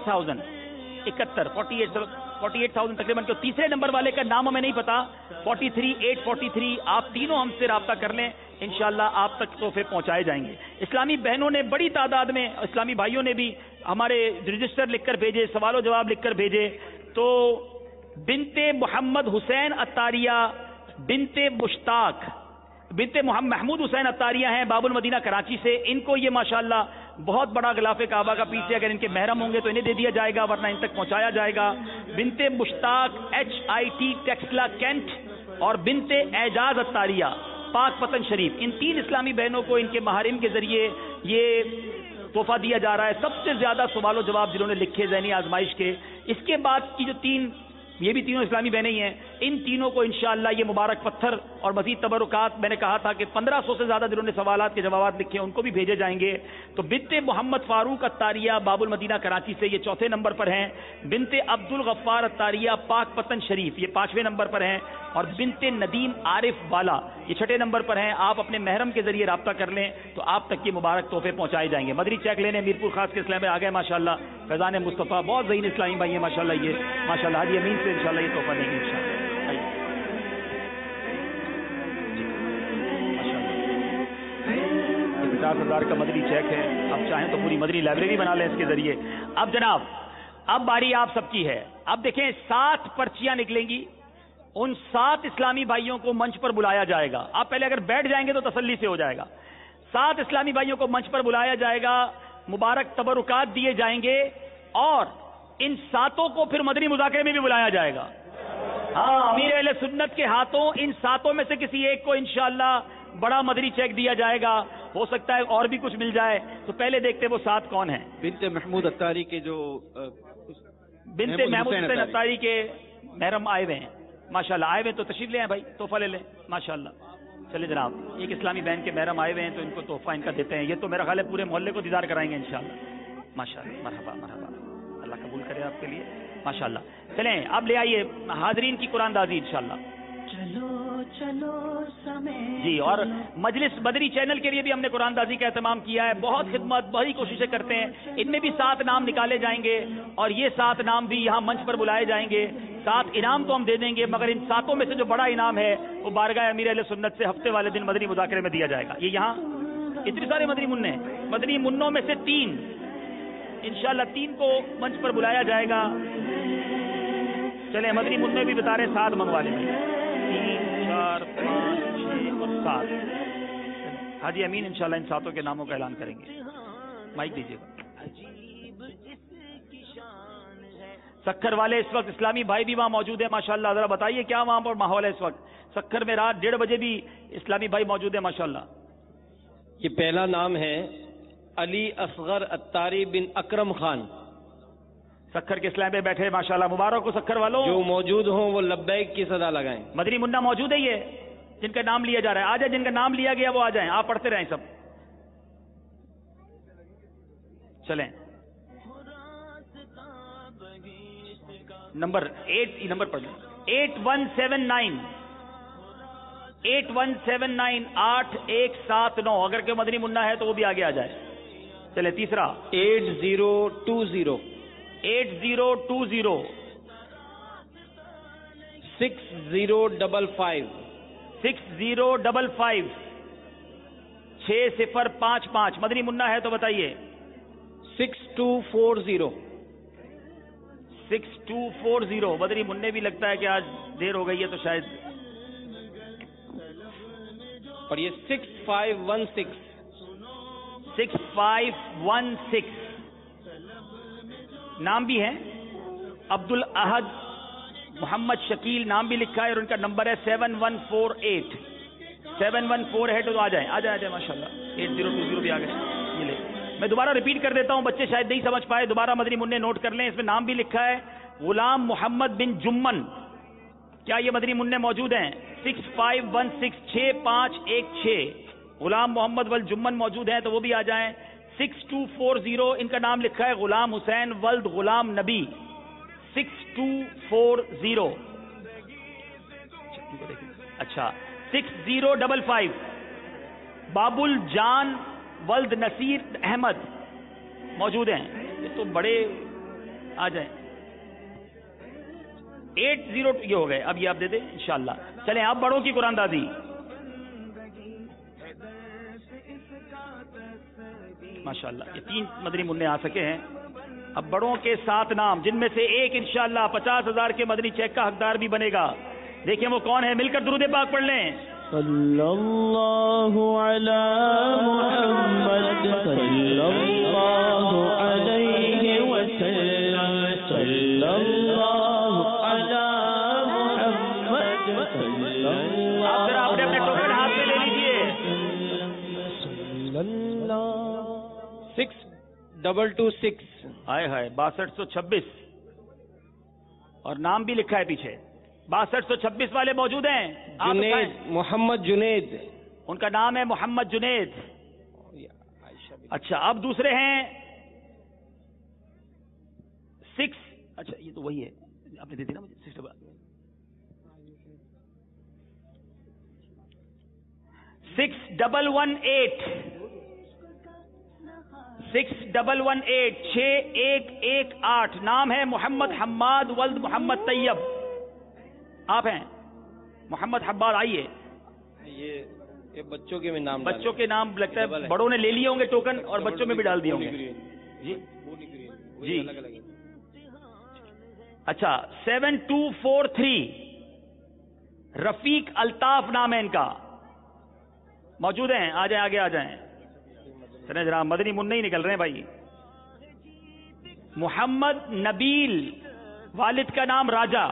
48,000 تقریباً. تیسرے نمبر والے کا نام ہمیں نہیں پتا. 43,843. آپ تینوں ہم سے رابطہ کر لیں, انشاءاللہ آپ تک تحفے پہنچائے جائیں گے. اسلامی بہنوں نے بڑی تعداد میں, اسلامی بھائیوں نے بھی ہمارے رجسٹر لکھ کر بھیجے, سوال و جواب لکھ کر بھیجے. تو بنت محمد حسین اتاریہ, بنت مشتاق, بنت محمود حسین اتاریہ ہیں باب المدینہ کراچی سے. ان کو یہ ماشاءاللہ بہت بڑا غلاف کعبہ کا پیس ہے. اگر ان کے محرم ہوں گے تو انہیں دے دیا جائے گا, ورنہ ان تک پہنچایا جائے گا. بنت مشتاق HIT ٹیکسلا کینٹ, اور بنت اعجاز اتاریہ پاک پتن شریف. ان 3 اسلامی بہنوں کو ان کے محارم کے ذریعے یہ تحفہ دیا جا رہا ہے. سب سے زیادہ سوال و جواب جنہوں نے لکھے ذہنی آزمائش کے. اس کے بعد کی جو 3, یہ بھی تینوں اسلامی بہنیں ہی ہیں. इन तीनों को इंशाअल्लाह ये मुबारक पत्थर और मजीद तबरुकात, मैंने कहा था कि 1500 से ज्यादा जिन्होंने सवालात के जवाब लिखे उनको भी भेजे जाएंगे। तो बिनते मोहम्मद फारूक अत्तारिया बाबुल मदीना कराची से ये चौथे नंबर पर हैं। बिनते अब्दुल गफ्फार अत्तारिया पाक पतन शरीफ ये 5वें नंबर पर हैं। और बिनते नदीम आरिफ वाला ये 6ठे नंबर पर हैं। आप अपने महरम के जरिए राब्ता कर लें तो आप तक ये मुबारक तोहफे पहुंचाए जाएंगे। मदरी चेक लेने मीरपुर खास के इस्लाम में आ गए माशाल्लाह। फैजान मुस्तफ़ा बहुत ज़हीन इस्लामी भाई है माशाल्लाह, ये माशाल्लाह हाजी अमीन से इंशाल्लाह ये तोहफा देंगे इंशाल्लाह। 50,000 का मदरी चेक है। अब चाहें तो पूरी मदरी लाइब्रेरी बना लें इसके जरिए। अब जनाब अब बारी आप सबकी है। अब देखें 7 पर्चियां निकलेंगी। उन 7 इस्लामी भाइयों को मंच पर बुलाया जाएगा। आप पहले अगर बैठ जाएंगे तो तसल्ली से हो जाएगा। 7 इस्लामी भाइयों को मंच पर बुलाया जाएगा, मुबारक तबरुकात दिए जाएंगे और इन 7 को फिर मदनी मुज़ाकरे में भी बुलाया जाएगा। हाँ, अमीर अहले सुन्नत के हाथों इन 7 में से किसी एक को इंशाअल्लाह बड़ा मदनी चेक दिया जाएगा। हो सकता है और भी कुछ मिल जाए। तो पहले देखते वो 7 कौन है। बिनते महमूद अत्तारी के जो बिनते महमूद हुसैन अत्तारी के महरम आए हुए हैं माशाल्लाह। आए हुए तो तशरीफ ले आए भाई, तोहफा ले लें माशाल्लाह। चले जनाब, एक इस्लामी बहन के महरम आए हुए हैं तो इनको तोहफा इनका देते हैं। ये तो मेरा ख्याल है पूरे मोहल्ले को दीदार कराएंगे इंशाल्लाह माशाल्लाह। मरहबा मरहबा, अल्लाह कबूल करे आपके लिए माशाल्लाह। चलें अब ले आइए हाजरीन की कुरानदाजी इंशाल्लाह। चलो चलो समय जी, और मजलिस बदरी चैनल के लिए भी हमने कुरानदाजी का एहतमाम किया है। बहुत खिदमत बड़ी कोशिशें करते हैं। इनमें भी 7 नाम निकाले जाएंगे और ये 7 नाम भी यहाँ मंच पर बुलाए जाएंगे। 7 इनाम तो हम दे देंगे, मगर इन 7 में से जो बड़ा इनाम है वो बारगाह अमीर अहले सुन्नत से हफ्ते वाले दिन मदनी मुज़ाकरे में दिया जाएगा। ये यहाँ इतने सारे मदनी मुन्ने हैं। मदनी मुन्नों में से 3 इंशाल्लाह 3 को मंच पर बुलाया जाएगा। चले मदनी मुन्ने भी बता रहे 7 मंगवा लें। 3, 4, 5, 6 और 7। हाजी अमीन इंशाल्लाह इन 7 के नामों का ऐलान करेंगे। माइक दीजिएगा। सक्खर वाले इस वक्त इस्लामी भाई भी वहां मौजूद है माशाल्लाह। जरा बताइए क्या वहां पर माहौल है इस वक्त। सक्खर में रात 1:30 बजे भी इस्लामी भाई मौजूद है माशाल्लाह। ये पहला नाम है अली असगर अत्तारी बिन अकरम खान। सक्खर के इस्लाम में बैठे माशाल्लाह। मुबारक हो सक्खर वालों। जो मौजूद हो वो लब्बैक की सदा लगाएं। मदनी मुन्ना मौजूद है ये जिनका नाम लिया जा रहा है। आ जाए, जिनका नाम लिया गया वो आ जाएं। आप पढ़ते रहें सब। चलें नंबर 8 नंबर पढ़ लें। 8179 8179 8179। अगर कोई मदनी मुन्ना है तो वो भी आगे आ जाए। चले तीसरा 8020 8020 6055 6055 6055। मदनी मुन्ना है तो बताइए। 6240 6240। मदनी मुन्ने भी लगता है कि आज देर हो गई है तो शायद। और ये 6516 6516 नाम भी है। अब्दुल अहद मोहम्मद शकील नाम भी लिखा है और उनका नंबर है 7148 7148। तो आ जाए आ जाए माशाल्लाह। 8020 भी आ गए। ये ले, मैं दोबारा रिपीट कर देता हूं, बच्चे शायद नहीं समझ पाए। दोबारा मदनी मुन्ने नोट कर लें। इसमें नाम भी लिखा है गुलाम मोहम्मद बिन जुम्मन। क्या ये मदनी मुन्ने मौजूद हैं? 65166516 गुलाम मोहम्मद वल जुम्मन मौजूद हैं तो वो भी आ जाएं। 6240 इनका नाम लिखा है गुलाम हुसैन वल्द गुलाम नबी। 6240। अच्छा 6055 बाबुल जान वल्द नसीर अहमद मौजूद हैं। ये तो बड़े आ जाएं। 80 ये हो गए। अब ये आप दे दें इंशाल्लाह। चलें आप बड़ों की कुरानदाजी। माशाल्लाह ये 3 मदनी मुन्ने आ सके हैं। अब बड़ों के 7 नाम जिनमें से एक इंशाल्लाह 50,000 के मदनी चेक का हकदार भी बनेगा। देखिए वो कौन है, मिलकर दुरूद पाक पढ़ लें। सल्लल्लाहु अला मुहम्मद सल्लल्लाहु अलैहि वसल्लम सल्लल्लाहु अला मुहम्मद सल्लल्लाहु। आप जरा अपने अपने टोकन हाथ में ले लीजिए। 6226 हाय हाय 6226 और नाम भी लिखा है पीछे। 6226 والے موجود ہیں؟ जुनेद, मोहम्मद जुनेद, उनका नाम है मोहम्मद जुनेद। अच्छा, अब दूसरे हैं 6, अच्छा ये तो वही है, आपने दे दी ना मुझे 6118 नाम है मोहम्मद हम्माद वल्द मोहम्मद तैयब। आप हैं मोहम्मद हम्माद, आइए। ये बच्चों के में नाम, बच्चों के नाम लगता है बड़ों ने ले लिए होंगे टोकन और बच्चों में भी डाल दिए होंगे जी जी। अच्छा, 7243 रफीक अल्ताफ नाम है इनका, मौजूद हैं? आ जाए, आगे आ जाएं। चले जरा, मदनी मुन्ने ही निकल रहे हैं भाई। मोहम्मद नबील, वालिद का नाम राजा,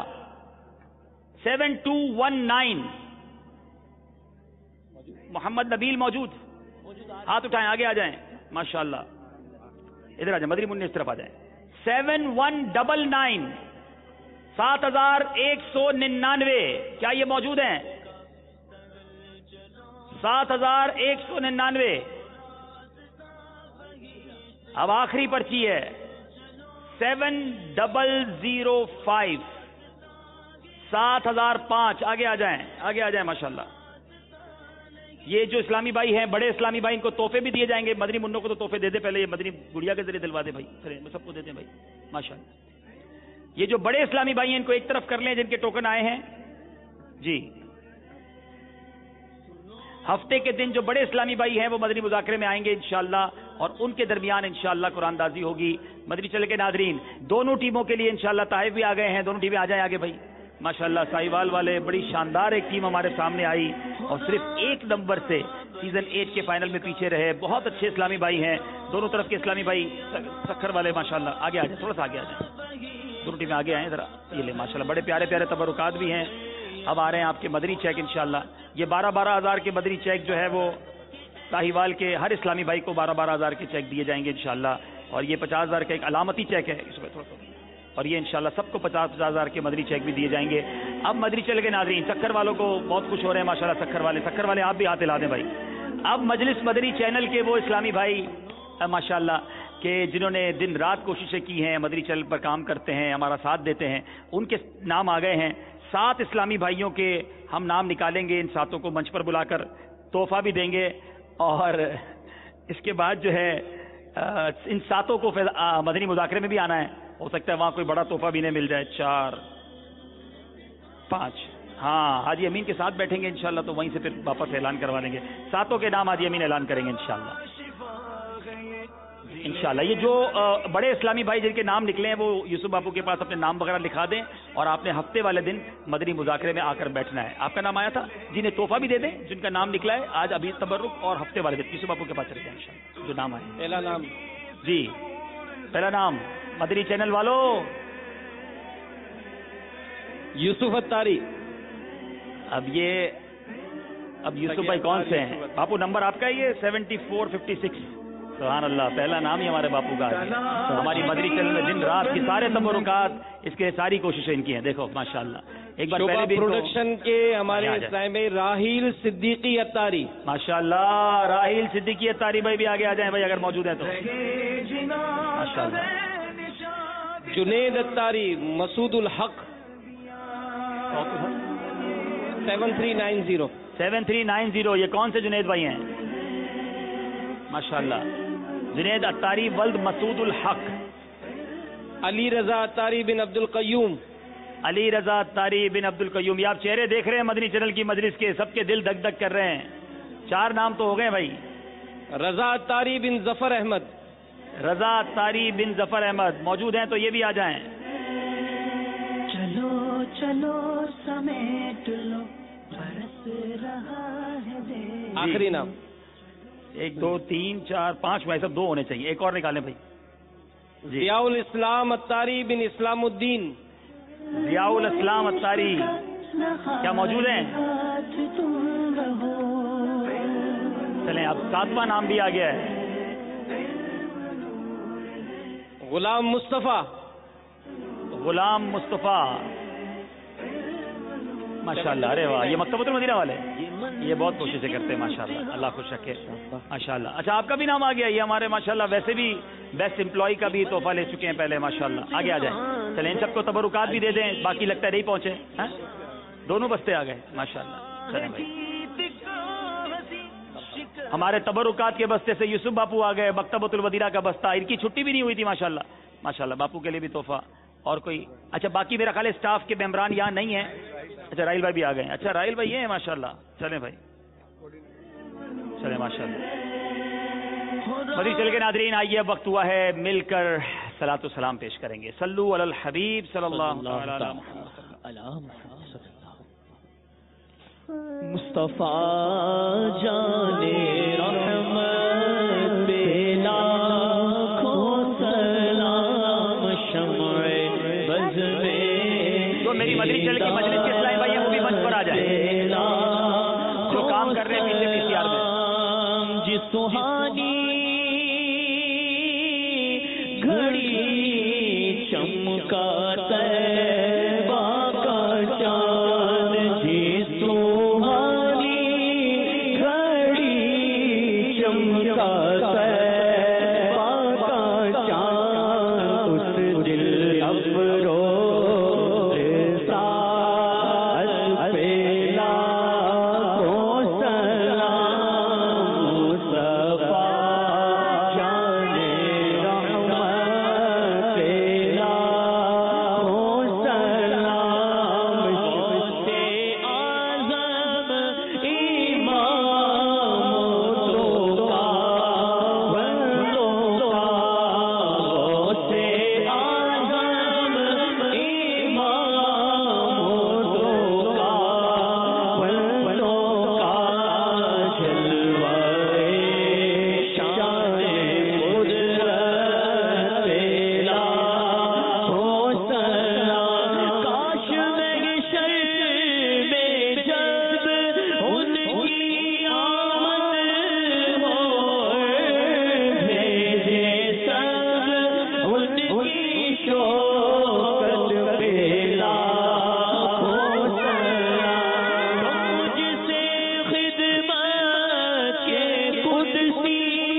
7219 मोहम्मद नबील मौजूद? हाथ उठाएं, आगे आ जाएं। माशाअल्लाह, इधर आ जाए, मदनी मुन्ने इस तरफ आ जाएं। 7199 7199, क्या ये मौजूद हैं? 7199। अब आखिरी पर्ची है 7005 7005। आगे आ जाएं, आगे आ जाएं। माशाअल्लाह, ये जो इस्लामी भाई हैं, बड़े इस्लामी भाई, इनको तोहफे भी दिए जाएंगे। मदनी मुन्नों को तो तोहफे दे दे, पहले ये मदनी गुड़िया के जरिए दिलवा दे भाई, सबको दे दें भाई। माशाअल्लाह, ये जो बड़े इस्लामी भाई हैं इनको एक तरफ कर लें, जिनके टोकन आए हैं जी। हफ्ते के दिन जो बड़े इस्लामी भाई हैं वो मदनी मुज़ाकरे में आएंगे इंशाअल्लाह, और उनके दरमियान इंशाअल्लाह कुरानदाजी होगी। मदनी चल के नादरीन, दोनों टीमों के लिए इंशाअल्लाह ताइफ भी आ गए हैं, दोनों टीमें आ जाए आगे भाई। माशाअल्लाह, साहिवाल वाले बड़ी शानदार एक टीम हमारे सामने आई और सिर्फ 1 नंबर से सीजन 8 के फाइनल में पीछे रहे। बहुत अच्छे इस्लामी भाई हैं, दोनों तरफ के इस्लामी भाई, सखर वाले। माशाअल्लाह, आगे आ जाए, थोड़ा सा आगे आ जाए, दोनों टीमें आगे आए जरा। ये ले माशाअल्लाह, बड़े प्यारे प्यारे तबरुकात भी हैं। अब आ रहे हैं आपके मदनी चेक इंशाअल्लाह। ये 12-12 हज़ार के मदनी चेक जो है वो साहिवाल के हर इस्लामी भाई को 12-12 हज़ार के चेक दिए जाएंगे इंशाअल्लाह। और ये 50 हज़ार का एक अलामती चेक है इसमें थोड़ा, और ये इंशाअल्लाह सबको 50-50 हज़ार के मदनी चेक भी दिए जाएंगे। अब मदनी चल के नाज़रीन, सखर वालों को बहुत खुश हो रहे हैं माशाअल्लाह। सखर वाले आप भी हाथ हिला दें भाई। अब मजलिस मदनी चैनल के वो इस्लामी भाई माशाअल्लाह कि जिन्होंने दिन रात कोशिशें की हैं, मदनी चैनल पर काम करते हैं, हमारा साथ देते हैं, उनके नाम आ गए हैं। 7 इस्लामी भाइयों के हम नाम निकालेंगे, इन 7 को मंच पर बुलाकर तोहफा भी देंगे, और इसके बाद जो है इन 7 को मदनी मुज़ाकरे में भी आना है। हो सकता है वहां कोई बड़ा तोहफा भी नहीं मिल जाए। 4 5, हाँ, हाजी अमीन के साथ बैठेंगे इंशाल्लाह, तो वहीं से फिर वापस ऐलान करवा देंगे। 7 के नाम हाजी अमीन ऐलान करेंगे इंशाल्लाह। ये जो बड़े इस्लामी भाई जिनके नाम निकले हैं वो यूसुफ बापू के पास अपने नाम वगैरह लिखा दें, और आपने हफ्ते वाले दिन मदनी मुज़ाकरे में आकर बैठना है। आपका नाम आया था, जिन्हें तोहफा भी दे दें, जिनका नाम निकला है आज अभी तबर्रुक, और हफ्ते वाले दिन यूसुफ बापू के पास चले जाए इंशाल्लाह। जो नाम आए, पहला नाम जी, पहला नाम मदनी चैनल वालों यूसुफ अत्तारी। अब यूसुफ भाई कौन से हैं बापू? नंबर आपका ही है 7456। सुभान अल्लाह, पहला नाम ही हमारे बापू का है। तो हमारी मदनी चैनल में दिन रात की सारे तबरुकात, इसके सारी कोशिशें इनकी हैं। देखो माशाअल्लाह, एक बार पहले भी प्रोडक्शन के हमारे में राहिल सिद्दीकी अत्तारी, माशाअल्लाह, राहिल सिद्दीकी अत्तारी भाई भी आगे आ जाएं भाई अगर मौजूद है तो। माशाअल्लाह, जुनेद अत्तारी, मसूदुल हक 7390 7390। ये कौन से जुनेद भाई हैं? माशाअल्लाह, जुनेद अत्तारी वल्द मसूदुल हक। अली रजा अत्तारी बिन अब्दुल कय्यूम, अली रजा अत्तारी बिन अब्दुल कय्यूम। ये आप चेहरे देख रहे हैं मदनी चैनल की मजलिस के, सबके दिल धक धक कर रहे हैं। 4 नाम तो हो गए भाई। रजा अत्तारी बिन जफर अहमद, रजा अत्तारी बिन जफर अहमद मौजूद हैं तो ये भी आ जाएं। चलो चलो समेट लो, बरस रहा है। आखिरी नाम 1 2 3 4 5 भाई सब 2 होने चाहिए, एक और निकालें भाई। जियाउल इस्लाम अत्तारी बिन इस्लामुद्दीन, जियाउल इस्लाम अत्तारी क्या मौजूद हैं? चलें, अब 7वां नाम भी आ गया है। गुलाम मुस्तफा, गुलाम मुस्तफा ماشاءاللہ. ارے واہ, یہ مکتبۃ المدینہ والے یہ بہت کوششیں کرتے ہیں ماشاءاللہ, اللہ خوش رکھے ماشاءاللہ. اچھا آپ کا بھی نام آ گیا, یہ ہمارے ماشاءاللہ ویسے بھی بیسٹ امپلائی کا بھی تحفہ لے چکے ہیں پہلے ماشاءاللہ. آگے آ جائیں, چلیں ان سب کو تبرکات بھی دے دیں, باقی لگتا ہے نہیں پہنچے, دونوں بستے آ گئے ماشاءاللہ. چلیں بھائی, ہمارے تبرکات کے بستے سے یوسف باپو آ گئے, مکتبۃ المدینہ کا بستہ, ان کی چھٹی بھی نہیں ہوئی تھی ماشاءاللہ ماشاءاللہ. باپو کے لیے بھی تحفہ. اور کوئی اچھا باقی میرا خیال ہے اسٹاف کے ممبران یہاں نہیں ہیں. اچھا راہیل بھائی بھی آ گئے. اچھا راہیل بھائی یہ ہیں ماشاءاللہ. چلیں بھائی, چلیں ماشاءاللہ. مدنی چل کے ناظرین, آئیے اب وقت ہوا ہے مل کر صلاۃ و سلام پیش کریں گے. صلو علی الحبیب صلی اللہ علیہ وسلم. مصطفیٰ جانے رحمت پہ لاکھوں سلام شمع بز میں. جو میری مدنی چل کی مجلس کے اسلامی بھائی ہیں وہ بھی منچ پر آ جائیں, جو کام کر رہے ہیں پیچھے پی سی آر میں. جس سہانی گھڑی چمکا طیبہ کا چاند, جس سہانی گھڑی چمکا طیبہ کا چاند, اس دل افروز ساعت پہ لاکھوں سلام. مصطفیٰ جانے رحمت پہ لاکھوں سلام. شمس اعظم امام تو کا بندوں کا, غوث اعظم امام تو کا بندوں کا, جلوہ شان قدرت پہ لاکھوں سلام. کاش محشر میں جب ان کی آمد ہو, بھیجے سب ان کی شوکت پہ لاکھوں سلام. مجھ سے خدمت کے قدسی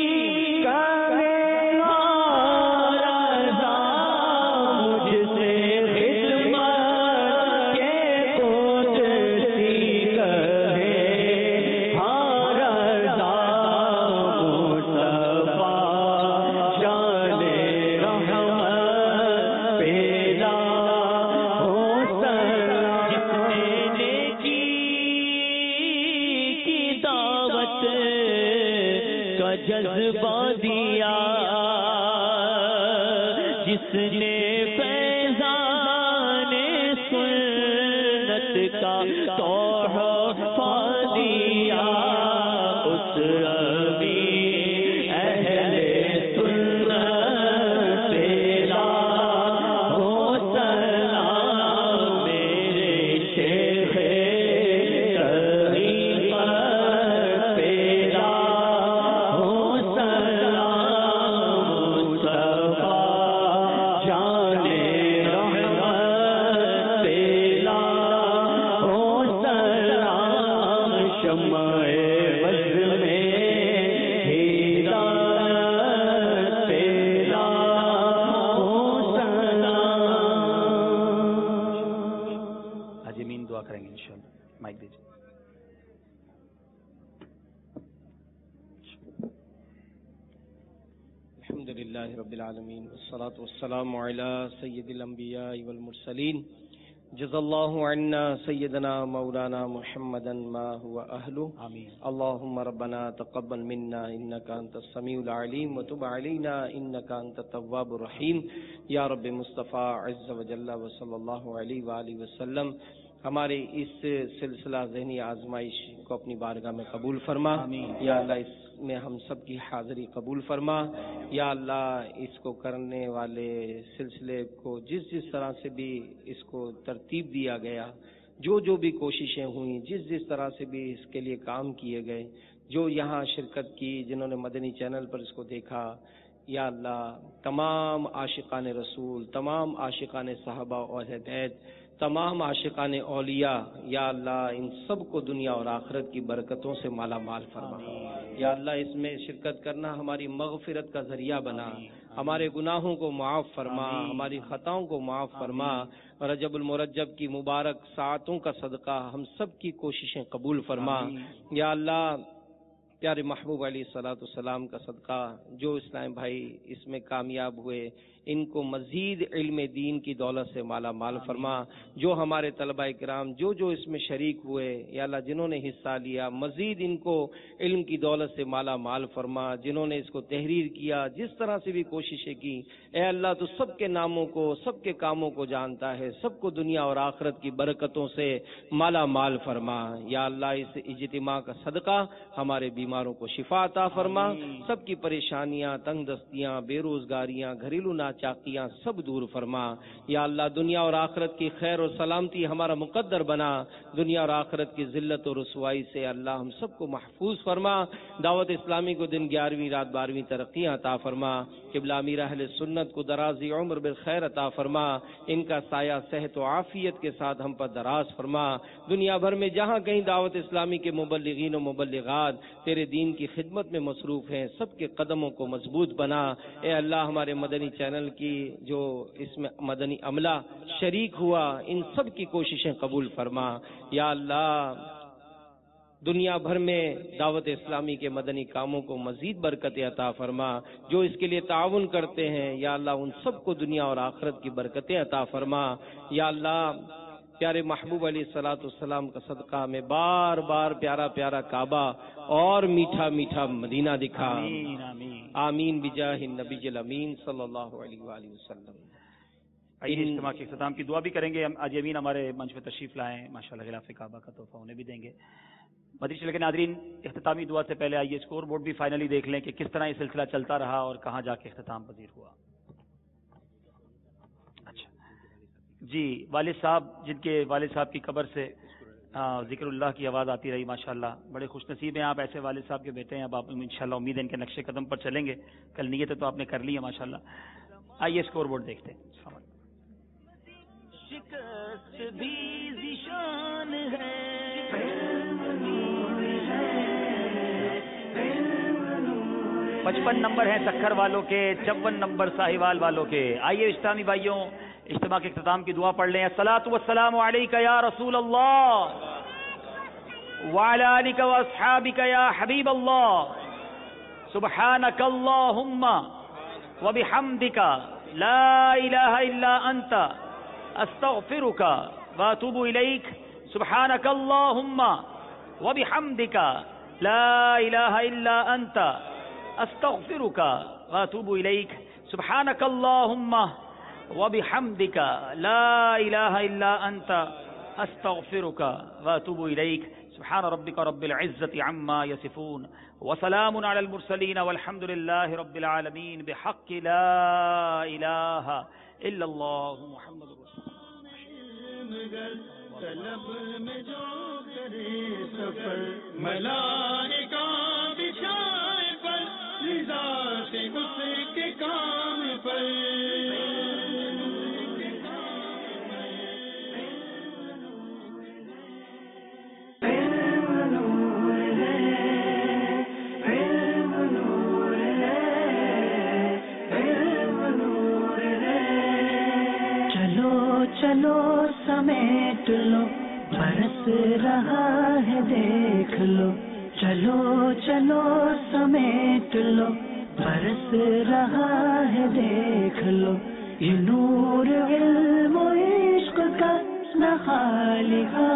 کرے رضا, مجھ سے خدمت کے قدسی کرے رضا. مصطفیٰ جانے رحمت پہ لاکھوں سلام. جس نے نیکی کی دعوت کا جذبہ دیا, جس نے فیضان سنت کا تحفہ دیا, اس امین اہل سنت پہ لاکھوں سلام. میرے شیخ طریقت پہ لاکھوں سلام. مصطفیٰ جانے رحمت پہ لاکھوں سلام. شمع بز میں ہدایت پہ لاکھوں سلام. حاجی امین دعا کریں گے انشاءاللہ. مائک دیجیے. الحمد للہ رب العالمین والصلاة والسلام علی سید الانبیاء والمرسلین. جزا اللہ عنا سیدنا مولانا محمدا ما هو اہلہ. آمین. اللہم ربنا تقبل منا انک انت السمیع العلیم وتب علینا انک انت التواب الرحیم. یا رب مصطفیٰ عز وجل وصلی اللہ علیہ وآلہ وسلم, ہمارے اس سلسلہ ذہنی آزمائش کو اپنی بارگاہ میں قبول فرما. یا اللہ اس میں ہم سب کی حاضری قبول فرما. یا اللہ اس کو کرنے والے سلسلے کو جس جس طرح سے بھی اس کو ترتیب دیا گیا, جو بھی کوششیں ہوئیں, جس طرح سے بھی اس کے لیے کام کیے گئے, جو یہاں شرکت کی, جنہوں نے مدنی چینل پر اس کو دیکھا, یا اللہ تمام عاشقان رسول, تمام عاشقان صحابہ اور اہل بیت, تمام عاشقان اولیاء یا اللہ ان سب کو دنیا اور آخرت کی برکتوں سے مالا مال فرما. یا اللہ اس میں شرکت کرنا ہماری مغفرت کا ذریعہ بنا، ہمارے گناہوں کو معاف فرما، ہماری خطاؤں کو معاف فرما. رجب المرجب کی مبارک ساعتوں کا صدقہ ہم سب کی کوششیں قبول فرما. یا اللہ پیارے محبوب علیہ الصلوۃ والسلام کا صدقہ جو اسلام بھائی اس میں کامیاب ہوئے ان کو مزید علم دین کی دولت سے مالا مال فرما. جو ہمارے طلباء کرام جو اس میں شریک ہوئے یا اللہ جنہوں نے حصہ لیا مزید ان کو علم کی دولت سے مالا مال فرما. جنہوں نے اس کو تحریر کیا جس طرح سے بھی کوششیں کی اے اللہ تو سب کے ناموں کو سب کے کاموں کو جانتا ہے، سب کو دنیا اور آخرت کی برکتوں سے مالا مال فرما. یا اللہ اس اجتماع کا صدقہ ہمارے بیماروں کو شفا عطا فرما، سب کی پریشانیاں تنگ دستیاں بے روزگاریاں گھریلو چاقیاں سب دور فرما. یا اللہ دنیا اور آخرت کی خیر اور سلامتی ہمارا مقدر بنا، دنیا اور آخرت کی ذلت اور رسوائی سے اللہ ہم سب کو محفوظ فرما. دعوت اسلامی کو دن 11ویں رات 12ویں ترقیاں عطا فرما. قبلہ امیر اہل سنت کو درازی عمر بالخیر عطا فرما، ان کا سایہ صحت و عافیت کے ساتھ ہم پر دراز فرما. دنیا بھر میں جہاں کہیں دعوت اسلامی کے مبلغین و مبلغات تیرے دین کی خدمت میں مصروف ہیں سب کے قدموں کو مضبوط بنا. اے اللہ ہمارے مدنی چینل کی جو اس میں مدنی عملہ شریک ہوا ان سب کی کوششیں قبول فرما. یا اللہ دنیا بھر میں دعوت اسلامی کے مدنی کاموں کو مزید برکت عطا فرما. جو اس کے لیے تعاون کرتے ہیں یا اللہ ان سب کو دنیا اور آخرت کی برکتیں عطا فرما. یا اللہ پیارے محبوب علیہ الصلوۃ والسلام کا صدقہ میں بار بار پیارا پیارا کعبہ اور میٹھا میٹھا مدینہ دکھا. آمین بجاہ النبی الامین صلی اللہ علیہ وآلہ وسلم. آئیے اجتماع کے اختتام کی دعا بھی کریں گے. آج امین ہمارے منچ پہ تشریف لائیں ماشاءاللہ غلاف کعبہ کا تحفہ انہیں بھی دیں گے. مدنی چینل کے ناظرین اختتامی دعا سے پہلے آئیے اسکور بورڈ بھی فائنلی دیکھ لیں کہ کس طرح یہ سلسلہ چلتا رہا اور کہاں جا کے اختتام پذیر ہوا. اچھا جی والد صاحب جن کے والد صاحب کی قبر سے ذکر اللہ کی آواز آتی رہی ماشاءاللہ بڑے خوش نصیب ہیں آپ ایسے والد صاحب کے بیٹے ہیں. اب آپ انشاءاللہ امید ہے ان کے نقش قدم پر چلیں گے. کل نیت تو آپ نے کر لی ہے ماشاءاللہ. آئیے اسکور بورڈ دیکھتے ہیں. شکست بھی ذیشان ہے 55 نمبر ہیں سکھر والوں کے 54 نمبر ساہیوال والوں کے. آئیے اسلامی بھائیوں اجتماع کے اختتام کی دعا پڑھ لیں. الصلاۃ والسلام علیک یا رسول اللہ وعلی آلک واصحابک یا حبیب اللہ. سبحانک اللہم وبحمدک لا الہ الا انت استغفرک واتوب الیک. سبحانک اللہم وبحمدک لا الہ الا انت استغفرک واتوب الیک. سبحانک اللہم وبحمدک لا الہ الا انت استغفرک واتوب الیک. سبحان ربک رب العزة عما یصفون وسلام علی المرسلین والحمد للہ رب العالمین بحق لا الہ الا اللہ محمد رسول طلب میں جو کرے سفر ملائکہ بچھائے پر رضا سے اس کے کام پر. چلو سمیٹ لو برس رہا ہے دیکھ لو. چلو چلو سمیٹ لو برس رہا ہے دیکھ لو. یہ نور علم و عشق کا نہ خالی